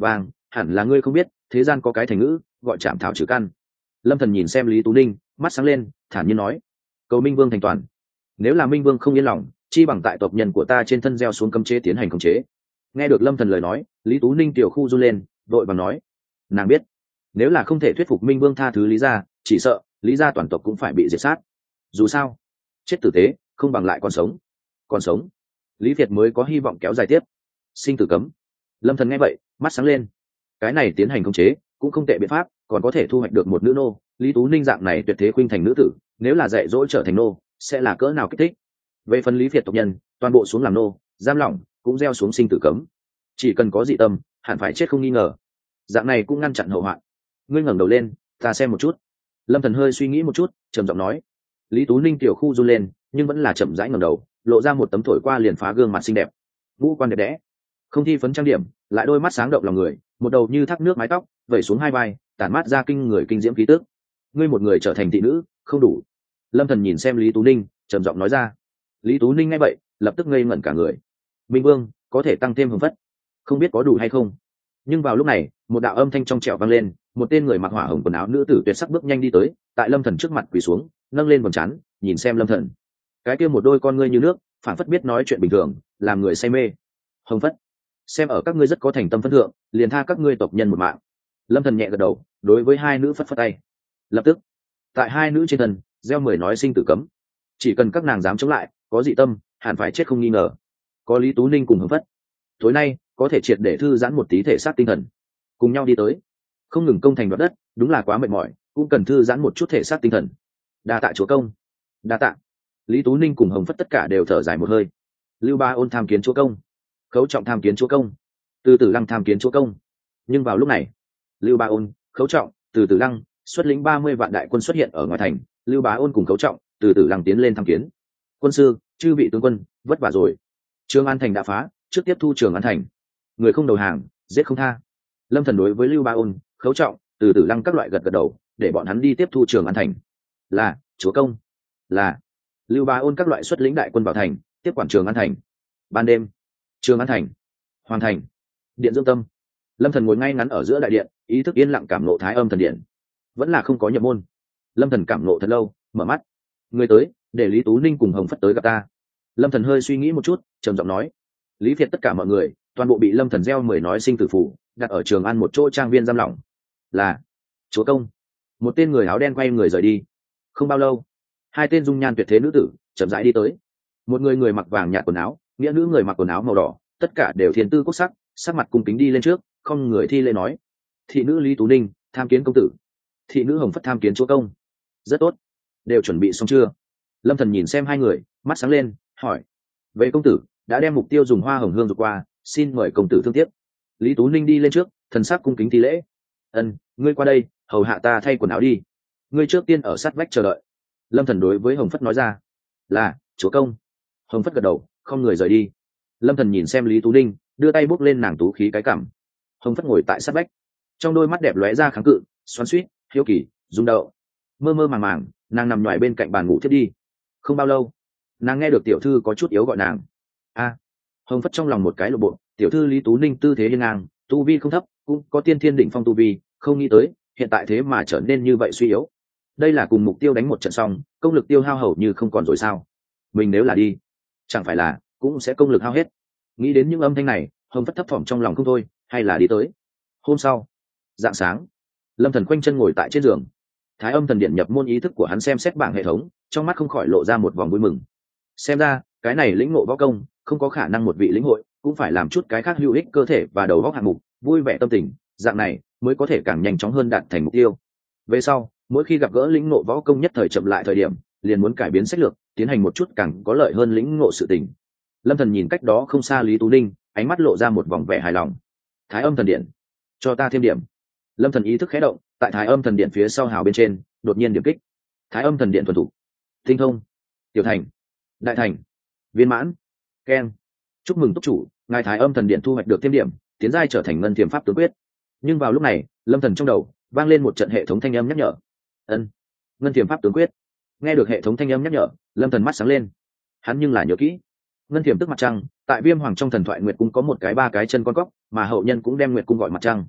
hẳn là ngươi không biết, thế gian có cái thành ngữ gọi chạm thảo trừ căn. Lâm Thần nhìn xem Lý Tú Ninh, mắt sáng lên, thản nhiên nói: cầu Minh Vương thành toàn. Nếu là Minh Vương không yên lòng, chi bằng tại tộc nhân của ta trên thân gieo xuống cấm chế tiến hành khống chế. Nghe được Lâm Thần lời nói, Lý Tú Ninh tiểu khu run lên, vội vàng nói: nàng biết, nếu là không thể thuyết phục Minh Vương tha thứ Lý gia, chỉ sợ Lý gia toàn tộc cũng phải bị diệt sát. Dù sao, chết tử tế không bằng lại còn sống. Còn sống, Lý Việt mới có hy vọng kéo dài tiếp. Sinh tử cấm. Lâm Thần nghe vậy, mắt sáng lên. Cái này tiến hành khống chế cũng không tệ biện pháp, còn có thể thu hoạch được một nữ nô. Lý Tú Ninh dạng này tuyệt thế khuynh thành nữ tử, nếu là dạy dỗ trở thành nô, sẽ là cỡ nào kích thích. Về phần Lý Việt tộc nhân, toàn bộ xuống làm nô, giam lỏng cũng gieo xuống sinh tử cấm. Chỉ cần có dị tâm, hẳn phải chết không nghi ngờ. Dạng này cũng ngăn chặn hậu hoạn. Ngươi ngẩng đầu lên, ta xem một chút. Lâm Thần hơi suy nghĩ một chút, trầm giọng nói. Lý Tú Ninh tiểu khu run lên, nhưng vẫn là chậm rãi ngẩng đầu, lộ ra một tấm thổi qua liền phá gương mặt xinh đẹp. Ngũ quan đẹp đẽ, không thi phấn trang điểm, lại đôi mắt sáng động lòng người, một đầu như thác nước mái tóc vẩy xuống hai vai, tản mát ra kinh người kinh diễm khí tức. Ngươi một người trở thành thị nữ, không đủ. Lâm Thần nhìn xem Lý Tú Ninh, trầm giọng nói ra. Lý Tú Ninh nghe vậy, lập tức ngây ngẩn cả người. Minh Vương có thể tăng thêm hưng phất, không biết có đủ hay không. Nhưng vào lúc này, một đạo âm thanh trong trẻo vang lên, một tên người mặc hỏa hồng quần áo nữ tử tuyệt sắc bước nhanh đi tới, tại Lâm Thần trước mặt quỳ xuống, nâng lên vầng trán, nhìn xem Lâm Thần. Cái kia một đôi con ngươi như nước, phản phất biết nói chuyện bình thường, làm người say mê. Hồng phất, xem ở các ngươi rất có thành tâm phân thượng, liền tha các ngươi tộc nhân một mạng. Lâm Thần nhẹ gật đầu, đối với hai nữ phất phất tay. Lập tức, tại hai nữ trên thân gieo 10 nói sinh tử cấm, chỉ cần các nàng dám chống lại, có dị tâm hẳn phải chết không nghi ngờ. Có Lý Tú Ninh cùng Hồng phất, tối nay có thể triệt để thư giãn một tí thể xác tinh thần, cùng nhau đi tới. Không ngừng công thành đoạt đất, đúng là quá mệt mỏi, cũng cần thư giãn một chút thể xác tinh thần. Đa tạ chúa công. Đa tạ. Lý Tú Ninh cùng Hồng phất tất cả đều thở dài một hơi. Lưu Ba Ôn tham kiến chúa công, Khấu Trọng tham kiến chúa công, Từ Tử Lăng tham kiến chúa công. Nhưng vào lúc này, Lưu Ba Ôn, Khấu Trọng, Từ Tử Lăng xuất lĩnh 30 vạn đại quân xuất hiện ở ngoài thành. Lưu Bá Ôn cùng Khấu Trọng, Từ Tử Lăng tiến lên tham kiến. Quân sư, chư vị tướng quân, vất vả rồi. Trường An thành đã phá, trước tiếp thu Trường An thành. Người không đầu hàng, giết không tha. Lâm Thần đối với Lưu Bá Ôn, Khấu Trọng, Từ Tử Lăng các loại gật gật đầu, để bọn hắn đi tiếp thu Trường An thành. Là chúa công. Là. Lưu Bá Ôn các loại xuất lĩnh đại quân vào thành, tiếp quản Trường An thành. Ban đêm, Trường An thành, Hoàng thành, Điện Dương Tâm. Lâm Thần ngồi ngay ngắn ở giữa đại điện, ý thức yên lặng cảm ngộ Thái Âm thần điện. Vẫn là không có nhập môn. Lâm Thần cảm ngộ thật lâu, mở mắt. Người tới, để Lý Tú Ninh cùng Hồng Phất tới gặp ta. Lâm Thần hơi suy nghĩ một chút, trầm giọng nói. Lý Việt tất cả mọi người, toàn bộ bị Lâm Thần gieo 10 nói sinh tử phù, đặt ở Trường An một chỗ trang viên giam lỏng. Là chúa công. Một tên người áo đen quay người rời đi. Không bao lâu, hai tên dung nhan tuyệt thế nữ tử chậm rãi đi tới. Một người mặc vàng nhạt quần áo, nghĩa nữ người mặc quần áo màu đỏ, tất cả đều thiên tư quốc sắc, sắc mặt cung kính đi lên trước, không người thi lễ nói. Thị nữ Lý Tú Ninh tham kiến công tử. Thị nữ Hồng Phất tham kiến chúa công. Rất tốt, đều chuẩn bị xong chưa? Lâm Thần nhìn xem hai người, mắt sáng lên, hỏi. Về công tử đã đem mục tiêu dùng hoa hồng hương dục qua, xin mời công tử thương tiếc. Lý Tú Ninh đi lên trước, thần sắc cung kính thi lễ. Ân, ngươi qua đây, hầu hạ ta thay quần áo đi. Ngươi trước tiên ở sát vách chờ đợi. Lâm Thần đối với Hồng Phất nói ra. Là chúa công. Hồng Phất gật đầu, không người rời đi. Lâm Thần nhìn xem Lý Tú Ninh, đưa tay bốc lên nàng tú khí cái cằm. Hồng Phất ngồi tại sát vách, trong đôi mắt đẹp lóe ra kháng cự, xoắn xuýt, hiếu kỳ, rung động. Mơ mơ màng màng, nàng nằm nhoài bên cạnh bàn ngủ thiết đi. Không bao lâu, nàng nghe được tiểu thư có chút yếu gọi nàng. A. Hồng Phất trong lòng một cái lộ bộ, tiểu thư Lý Tú Ninh tư thế hiên ngang, tu vi không thấp, cũng có tiên thiên đỉnh phong tu vi, không nghĩ tới hiện tại thế mà trở nên như vậy suy yếu. Đây là cùng mục tiêu đánh một trận xong, công lực tiêu hao hầu như không còn rồi sao? Mình nếu là đi, chẳng phải là cũng sẽ công lực hao hết. Nghĩ đến những âm thanh này, Hồng Phất thấp thỏm trong lòng không thôi, hay là đi tới. Hôm sau, rạng sáng, Lâm Thần khoanh chân ngồi tại trên giường. Thái Âm thần điện nhập môn ý thức của hắn xem xét bảng hệ thống, trong mắt không khỏi lộ ra một vòng vui mừng. Xem ra, cái này lĩnh ngộ võ công, không có khả năng một vị lĩnh hội, cũng phải làm chút cái khác hữu ích cơ thể và đầu óc hạng mục, vui vẻ tâm tình, dạng này mới có thể càng nhanh chóng hơn đạt thành mục tiêu. Về sau, mỗi khi gặp gỡ lĩnh ngộ võ công nhất thời chậm lại thời điểm, liền muốn cải biến sách lược, tiến hành một chút càng có lợi hơn lĩnh ngộ sự tình. Lâm Thần nhìn cách đó không xa Lý Tú Ninh, ánh mắt lộ ra một vòng vẻ hài lòng. Thái Âm thần điện, cho ta thêm điểm. Lâm Thần ý thức khẽ động, tại Thái Âm thần điện phía sau hào bên trên, đột nhiên điểm kích. Thái Âm thần điện thuần thủ, tinh thông, tiểu thành, đại thành, viên mãn, keng. Chúc mừng túc chủ, ngài Thái Âm thần điện thu hoạch được thêm điểm, tiến giai trở thành ngân thiềm pháp tướng quyết. Nhưng vào lúc này, Lâm Thần trong đầu vang lên một trận hệ thống thanh âm nhắc nhở. Ân, ngân thiềm pháp tướng quyết. Nghe được hệ thống thanh âm nhắc nhở, Lâm Thần mắt sáng lên. Hắn nhưng là nhớ kỹ, ngân thiềm tức mặt trăng, tại Viêm Hoàng trong thần thoại Nguyệt cung có một cái 3 cái chân con cóc, mà hậu nhân cũng đem Nguyệt cung gọi mặt trăng.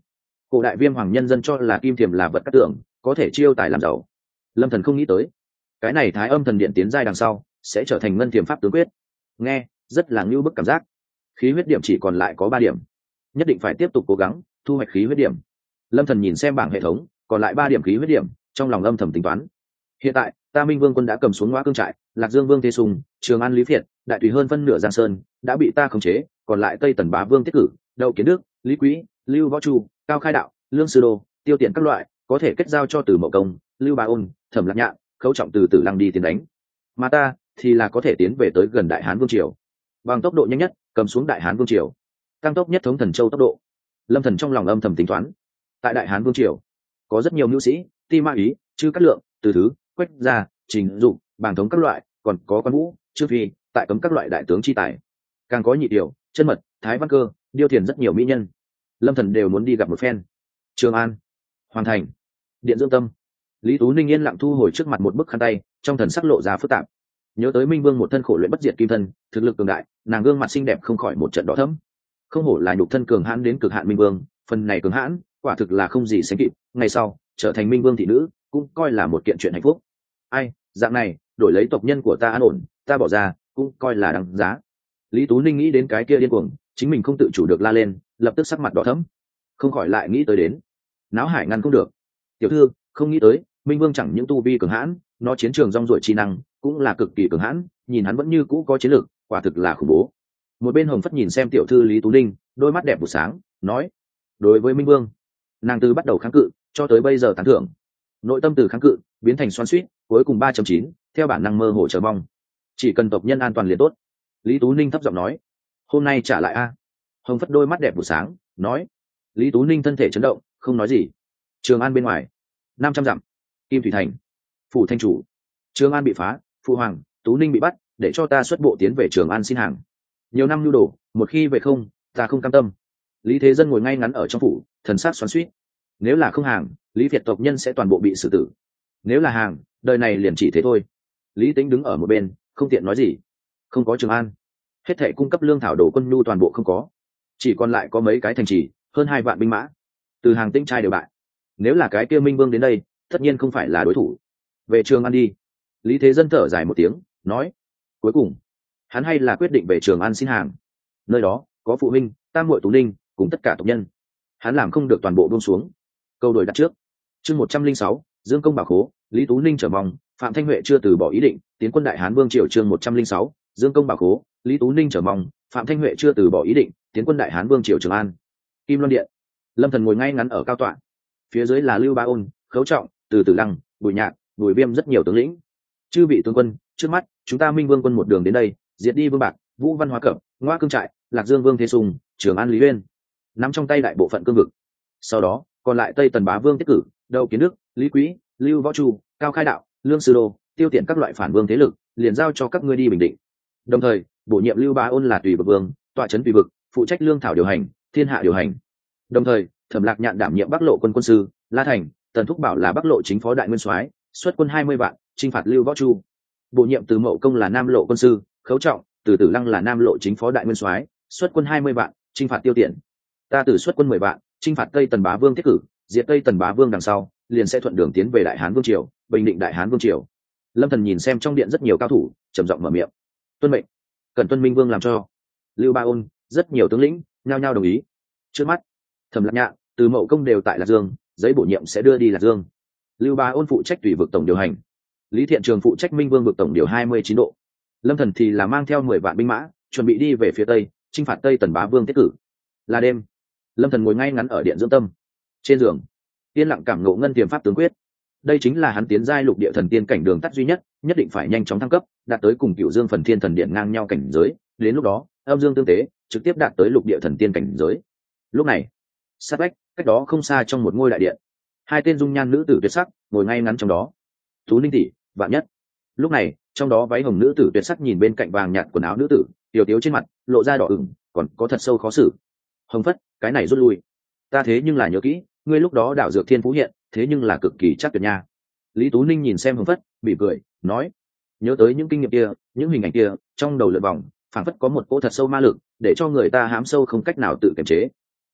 cổ đại Viêm Hoàng nhân dân cho là kim thiềm là vật cát tưởng, có thể chiêu tài làm giàu. Lâm Thần không nghĩ tới cái này Thái Âm thần điện tiến giai đằng sau sẽ trở thành ngân thiềm pháp tướng quyết, nghe rất là ngưu bức cảm giác. Khí huyết điểm chỉ còn lại có 3 điểm, nhất định phải tiếp tục cố gắng thu hoạch khí huyết điểm. Lâm Thần nhìn xem bảng hệ thống, còn lại 3 điểm khí huyết điểm, trong lòng âm thầm tính toán. Hiện tại ta Minh Vương quân đã cầm xuống Ngõa Cương trại, Lạc Dương Vương Thế Sùng, Trường An Lý Việt, đại tùy hơn phân nửa Giang Sơn đã bị ta khống chế, còn lại Tây Tần Bá Vương Tiết Cử, Đậu Kiến Đức, Lý Quý, Lưu Võ Chu, Cao Khai Đạo, Lương Sư Đô, Tiêu Tiện các loại có thể kết giao cho Từ Mậu Công, Lưu Bá Ôn, Thẩm Lạc Nhạn, Khấu Trọng từ Tử Lăng đi tiến đánh, mà ta thì là có thể tiến về tới gần Đại Hán Vương triều, bằng tốc độ nhanh nhất cầm xuống Đại Hán Vương triều, tăng tốc nhất thống Thần Châu tốc độ. Lâm Thần trong lòng âm thầm tính toán, tại Đại Hán Vương triều có rất nhiều mưu sĩ, Ti Ma Ý, Chư Cát Lượng, Từ Thứ, Quách Gia, Trình Dụng, Bàng Thống các loại, còn có Quan Vũ, Trương Phi, tại cấm các loại đại tướng chi tài, càng có Nhị Điều, Chân Mật, Thái Văn Cơ, Điêu Thiền rất nhiều mỹ nhân. Lâm Thần đều muốn đi gặp một phen. Trường An, Hoàn Thành, Điện Dưỡng Tâm. Lý Tú Ninh yên lặng thu hồi trước mặt một bức khăn tay, trong thần sắc lộ ra phức tạp. Nhớ tới Minh Vương một thân khổ luyện bất diệt kim thân, thực lực cường đại, nàng gương mặt xinh đẹp không khỏi một trận đỏ thẫm. Không hổ là nhục thân cường hãn đến cực hạn Minh Vương, phần này cường hãn, quả thực là không gì sánh kịp. Ngày sau trở thành Minh Vương thị nữ, cũng coi là một kiện chuyện hạnh phúc. Ai, dạng này, đổi lấy tộc nhân của ta an ổn, ta bỏ ra, cũng coi là đáng giá. Lý Tú Ninh nghĩ đến cái kia điên cuồng, chính mình không tự chủ được la lên, lập tức sắc mặt đỏ thẫm, không khỏi lại nghĩ tới đến, náo hải ngăn không được. Tiểu thư, không nghĩ tới, Minh Vương chẳng những tu vi cường hãn, nó chiến trường rong ruổi chi năng cũng là cực kỳ cường hãn, nhìn hắn vẫn như cũ có chiến lược, quả thực là khủng bố. Một bên Hồng Phất nhìn xem tiểu thư Lý Tú Ninh, đôi mắt đẹp buổi sáng, nói: đối với Minh Vương, nàng từ bắt đầu kháng cự cho tới bây giờ tán thưởng, nội tâm từ kháng cự biến thành xoắn xuýt, cuối cùng 3.9, theo bản năng mơ hồ chờ mong. Chỉ cần tộc nhân an toàn liền tốt. Lý Tú Ninh thấp giọng nói: hôm nay trả lại a. Hồng Phất đôi mắt đẹp buổi sáng, nói. Lý Tú Ninh thân thể chấn động, không nói gì. Trường An bên ngoài 500 dặm, Kim Thủy Thành, phủ thanh chủ. Trường An bị phá, phụ hoàng, Tú Ninh bị bắt, để cho ta xuất bộ tiến về Trường An xin hàng. Nhiều năm nhu đồ, một khi về không, ta không cam tâm. Lý Thế Dân ngồi ngay ngắn ở trong phủ, thần sắc xoắn xuýt. Nếu là không hàng, Lý Việt tộc nhân sẽ toàn bộ bị xử tử. Nếu là hàng, đời này liền chỉ thế thôi. Lý Tĩnh đứng ở một bên, không tiện nói gì. Không có Trường An, hết thảy cung cấp lương thảo đồ quân nhu toàn bộ không có, chỉ còn lại có mấy cái thành trì, hơn 2 vạn binh mã, từ hàng Tĩnh trai đều bại. Nếu là cái kia Minh Vương đến đây, tất nhiên không phải là đối thủ. Về Trường An đi. Lý Thế Dân thở dài một tiếng, nói. Cuối cùng hắn hay là quyết định về Trường An xin hàng. Nơi đó có phụ huynh, tam muội Tú Ninh cùng tất cả tộc nhân, hắn làm không được toàn bộ buông xuống. Câu đổi đặt trước. Chương 106, Dương công bảo khố. Lý Tú Ninh trở mong, Phạm Thanh Huệ chưa từ bỏ ý định tiến quân Đại Hán Vương triều. Chương 106, Dương công bảo khố. Lý Tú Ninh trở mong, Phạm Thanh Huệ chưa từ bỏ ý định tiến quân Đại Hán Vương triều Trường An. Kim Loan Điện. Lâm Thần ngồi ngay ngắn ở cao tọa, phía dưới là Lưu Bá Ôn, Khấu Trọng, Từ Tử Lăng, Bùi Nhạc, Bùi Viêm rất nhiều tướng lĩnh. Chư vị tướng quân, trước mắt chúng ta Minh Vương quân một đường đến đây, diệt đi Vương Bạc, Vũ Văn Hóa Cẩm, Ngõa Cương trại, Lạc Dương Vương Thế Sùng, Trường An Lý Uyên, nắm trong tay đại bộ phận cương vực. Sau đó còn lại Tây Tần Bá Vương Tiết Cử, Đậu Kiến Đức, Lý Quý, Lưu Võ Chu, Cao Khai Đạo, Lương Sư Đô, Tiêu Tiện các loại phản vương thế lực, liền giao cho các ngươi đi bình định. Đồng thời bổ nhiệm Lưu Bá Ôn là Tùy Vực Vương, tọa trấn Tùy Vực, phụ trách lương thảo điều hành, thiên hạ điều hành. Đồng thời Thẩm Lạc Nhạn đảm nhiệm Bắc Lộ quân quân sư, La Thành, Tần Thúc Bảo là Bắc Lộ chính phó đại nguyên soái, xuất quân 20 vạn, chinh phạt Lưu Võ Chu. Bổ nhiệm Từ Mậu Công là Nam Lộ quân sư, Khấu Trọng, Từ Tử Lăng là Nam Lộ chính phó đại nguyên soái, xuất quân 20 vạn, chinh phạt Tiêu Tiện. Ta từ xuất quân 10 vạn, chinh phạt Tây Tần Bá Vương Tiết Cử, diệt Tây Tần Bá Vương đằng sau, liền sẽ thuận đường tiến về Đại Hán Vương triều, bình định Đại Hán Vương triều. Lâm Thần nhìn xem trong điện rất nhiều cao thủ, trầm giọng mở miệng. Tuân mệnh. Cần tuân Minh Vương làm cho. Lưu Bá Ôn, rất nhiều tướng lĩnh nhao nhao đồng ý. Trước mắt Thẩm Lạc Nhạn, Từ Mậu Công đều tại Lạc Dương, giấy bổ nhiệm sẽ đưa đi Lạc Dương. Lưu Bá Ôn phụ trách Tùy Vực tổng điều hành, Lý Thiện Trường phụ trách Minh Vương vực tổng điều 29 độ. Lâm Thần thì là mang theo 10 vạn binh mã, chuẩn bị đi về phía tây, chinh phạt Tây Tần Bá Vương Tiết Cử. Là đêm, Lâm Thần ngồi ngay ngắn ở điện dưỡng tâm, trên giường yên lặng cảm ngộ ngân tiềm pháp tướng quyết. Đây chính là hắn tiến giai lục địa thần tiên cảnh đường tắt duy nhất, nhất định phải nhanh chóng thăng cấp, đạt tới cùng Cửu Dương Phần Thiên Thần Điện ngang nhau cảnh giới, đến lúc đó âm dương tương tế, trực tiếp đạt tới lục địa thần tiên cảnh giới. Lúc này sát vách cách đó không xa trong một ngôi đại điện, 2 tên dung nhan nữ tử tuyệt sắc ngồi ngay ngắn trong đó. Tú Ninh tỷ, Vạn Nhất. Lúc này trong đó váy hồng nữ tử tuyệt sắc nhìn bên cạnh vàng nhạt quần áo nữ tử, tiểu tiếu trên mặt lộ ra đỏ ửng, còn có thật sâu khó xử. Hồng Phất, cái này rút lui. Ta thế nhưng là nhớ kỹ, ngươi lúc đó đảo dược thiên phú hiện, thế nhưng là cực kỳ chắc tuyệt nha. Lý Tú Ninh nhìn xem Hồng Phất, bị cười, nói. Nhớ tới những kinh nghiệm kia, những hình ảnh kia, trong đầu lượn vòng, phảng phất có một cỗ thật sâu ma lực, để cho người ta hám sâu không cách nào tự kiềm chế.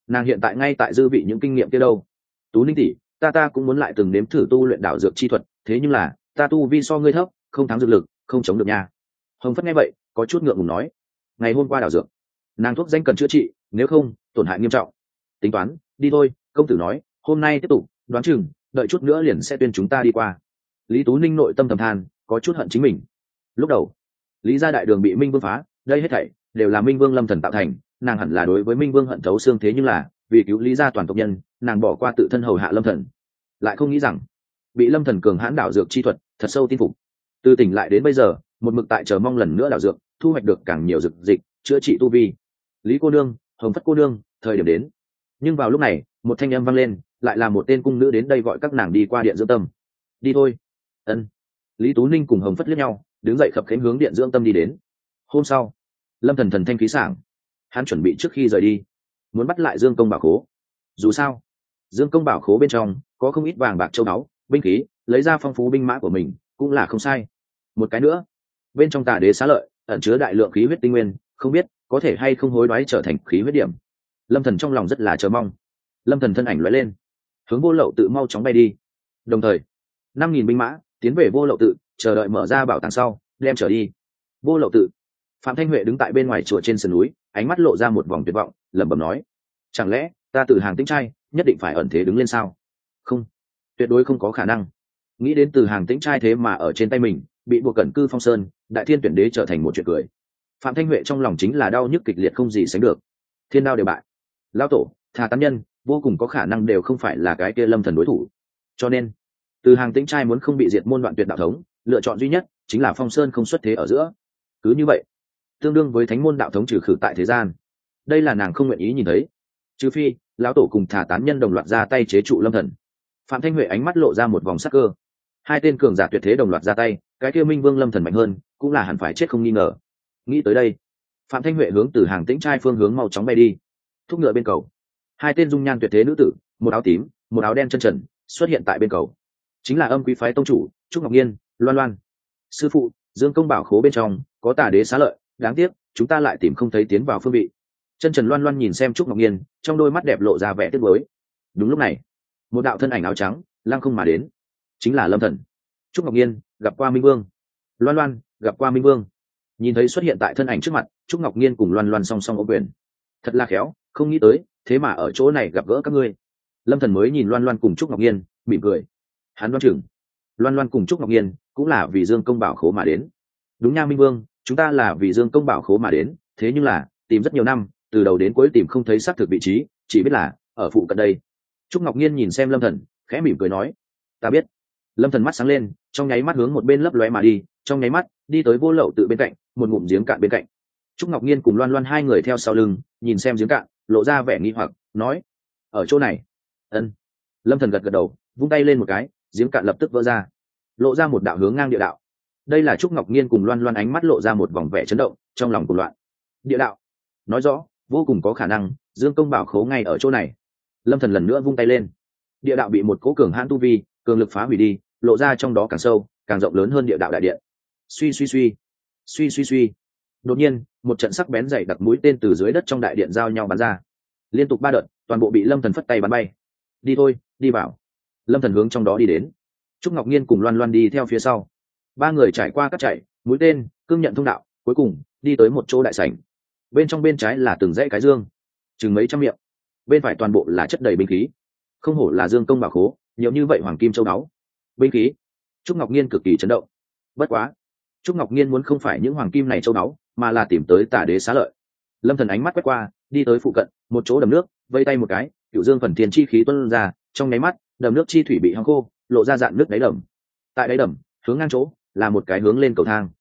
nàng hiện tại ngay tại dư vị những kinh nghiệm kia đâu. Tú Ninh tỷ, ta cũng muốn lại từng nếm thử tu luyện đảo dược chi thuật, thế nhưng là ta tu vi so ngươi thấp, không thắng dược lực, không chống được nha. Hồng Phất nghe vậy có chút ngượng ngùng nói, ngày hôm qua đảo dược nàng thuốc danh cần chữa trị, nếu không tổn hại nghiêm trọng. Tính toán đi thôi, công tử nói hôm nay tiếp tục, đoán chừng đợi chút nữa liền sẽ tuyên chúng ta đi qua. Lý Tú Ninh nội tâm thầm than, có chút hận chính mình. Lúc đầu Lý gia đại đường bị Minh Vương phá, đây hết thảy đều là Minh Vương Lâm Thần tạo thành, nàng hẳn là đối với Minh Vương hận thấu xương, thế nhưng là vì cứu Lý gia toàn tộc nhân, nàng bỏ qua tự thân hầu hạ Lâm Thần, lại không nghĩ rằng bị Lâm Thần cường hãn đảo dược chi thuật thật sâu tin phục. Từ tỉnh lại đến bây giờ, một mực tại chờ mong lần nữa đảo dược, thu hoạch được càng nhiều dược dịch, chữa trị tu vi. Lý cô nương, Hồng Phất cô nương, thời điểm đến. Nhưng vào lúc này, một thanh âm vang lên, lại là một tên cung nữ đến đây gọi các nàng đi qua điện dưỡng tâm. Đi thôi. Ân. Lý Tú Ninh cùng Hồng Phất liếc nhau, đứng dậy khập khiễng hướng điện dưỡng tâm đi đến. Hôm sau, Lâm Thần thần thanh khí sảng, hắn chuẩn bị trước khi rời đi, muốn bắt lại Dương Công Bảo Khố. Dù sao, Dương Công Bảo Khố bên trong có không ít vàng bạc châu báu, binh khí, lấy ra phong phú binh mã của mình, cũng là không sai. Một cái nữa, bên trong Tà Đế Xá Lợi ẩn chứa đại lượng khí huyết tinh nguyên, không biết có thể hay không hối đoái trở thành khí huyết điểm. Lâm Thần trong lòng rất là chờ mong. Lâm Thần thân ảnh lóe lên, hướng Vô Lậu Tự mau chóng bay đi. Đồng thời, 5.000 binh mã tiến về Vô Lậu Tự, chờ đợi mở ra bảo tàng sau, đem trở đi. Vô Lậu Tự. Phạm Thanh Huệ đứng tại bên ngoài chùa trên sườn núi, ánh mắt lộ ra một vòng tuyệt vọng, lẩm bẩm nói: chẳng lẽ ta Từ Hàng Tĩnh trai nhất định phải ẩn thế đứng lên sao? Không, tuyệt đối không có khả năng. Nghĩ đến Từ Hàng Tĩnh trai thế mà ở trên tay mình bị buộc cẩn cư Phong Sơn, Đại Thiên Tuyển Đế trở thành một chuyện cười. Phạm Thanh Huệ trong lòng chính là đau nhức kịch liệt không gì sánh được. Thiên đao đều bại, lão tổ, Thà Tán Nhân vô cùng có khả năng đều không phải là cái kia Lâm Thần đối thủ. Cho nên, Từ Hàng Tĩnh trai muốn không bị diệt môn đoạn tuyệt đạo thống, lựa chọn duy nhất chính là Phong Sơn không xuất thế ở giữa. Cứ như vậy, tương đương với thánh môn đạo thống trừ khử tại thế gian. Đây là nàng không nguyện ý nhìn thấy. Trừ phi lão tổ cùng Thà Tán Nhân đồng loạt ra tay chế trụ Lâm Thần. Phạm Thanh Huệ ánh mắt lộ ra một vòng sắc cơ. Hai tên cường giả tuyệt thế đồng loạt ra tay, cái kia Minh Vương Lâm Thần mạnh hơn, cũng là hẳn phải chết không nghi ngờ. Nghĩ tới đây, Phạm Thanh Huệ hướng Từ Hàng Tĩnh trai phương hướng mau chóng bay đi. Thúc ngựa bên cầu, hai tên dung nhan tuyệt thế nữ tử, một áo tím, một áo đen chân trần, xuất hiện tại bên cầu. Chính là Âm Quý phái tông chủ Trúc Ngọc Nhiên, Loan Loan. Sư phụ, Dương Công Bảo Khố bên trong có Tà Đế Xá Lợi, đáng tiếc chúng ta lại tìm không thấy tiến vào phương vị. Chân trần Loan Loan nhìn xem Trúc Ngọc Nhiên, trong đôi mắt đẹp lộ ra vẻ tiếc nuối. Đúng lúc này, một đạo thân ảnh áo trắng lăng không mà đến, chính là Lâm Thần. Trúc Ngọc Nhiên gặp qua Minh Vương. Loan Loan gặp qua Minh Vương. Nhìn thấy xuất hiện tại thân ảnh trước mặt, Trúc Ngọc Nhiên cùng Loan Loan song song ôm quyền. Thật là khéo, không nghĩ tới thế mà ở chỗ này gặp gỡ các ngươi. Lâm Thần mới nhìn Loan Loan cùng Trúc Ngọc Nhiên, mỉm cười. Hắn đoán chừng Loan Loan cùng Trúc Ngọc Nhiên cũng là vì Dương Công Bảo Khố mà đến. Đúng nha Minh Vương, chúng ta là vì Dương Công Bảo Khố mà đến, thế nhưng là tìm rất nhiều năm, từ đầu đến cuối tìm không thấy xác thực vị trí, chỉ biết là ở phụ cận đây. Trúc Ngọc Nhiên nhìn xem Lâm Thần, khẽ mỉm cười nói: ta biết. Lâm Thần mắt sáng lên, trong nháy mắt hướng một bên lấp lóe mà đi, trong nháy mắt đi tới Vô Lậu Tự bên cạnh, một ngụm giếng cạn bên cạnh. Trúc Ngọc Nhiên cùng Loan Loan hai người theo sau lưng, nhìn xem giếng cạn, lộ ra vẻ nghi hoặc, nói: ở chỗ này. Ân. Lâm Thần gật gật đầu, vung tay lên một cái, giếng cạn lập tức vỡ ra, lộ ra một đạo hướng ngang địa đạo. Đây là Trúc Ngọc Nhiên cùng Loan Loan ánh mắt lộ ra một vòng vẻ chấn động, trong lòng cuồng loạn. Địa đạo, nói rõ vô cùng có khả năng Dương Công Bảo Khố ngay ở chỗ này. Lâm Thần lần nữa vung tay lên, địa đạo bị một cỗ cường hãn tu vi, cường lực phá hủy đi, lộ ra trong đó càng sâu, càng rộng lớn hơn địa đạo đại điện. Suy suy suy, suy suy suy. Đột nhiên, một trận sắc bén dày đặc mũi tên từ dưới đất trong đại điện giao nhau bắn ra, liên tục 3 đợt, toàn bộ bị Lâm Thần phất tay bắn bay. Đi thôi, đi vào. Lâm Thần hướng trong đó đi đến. Trúc Ngọc Nhiên cùng Loan Loan đi theo phía sau. 3 người trải qua các chạy, mũi tên, cương nhận thông đạo, cuối cùng đi tới một chỗ đại sảnh. Bên trong bên trái là từng dãy cái dương, chừng mấy trăm miệng. Bên phải toàn bộ là chất đầy binh khí. Không hổ là Dương Công Bảo Khố, nhiều như vậy hoàng kim châu báu. Binh khí. Trúc Ngọc Nhiên cực kỳ chấn động. Bất quá, Trúc Ngọc Nhiên muốn không phải những hoàng kim này châu báu, mà là tìm tới Tà Đế Xá Lợi. Lâm Thần ánh mắt quét qua, đi tới phụ cận, một chỗ đầm nước, vây tay một cái, Cửu Dương phần thiên chi khí tuôn ra, trong nháy mắt, đầm nước chi thủy bị hong khô, lộ ra dạn nước đáy đầm. Tại đáy đầm, hướng ngang chỗ, là một cái hướng lên cầu thang.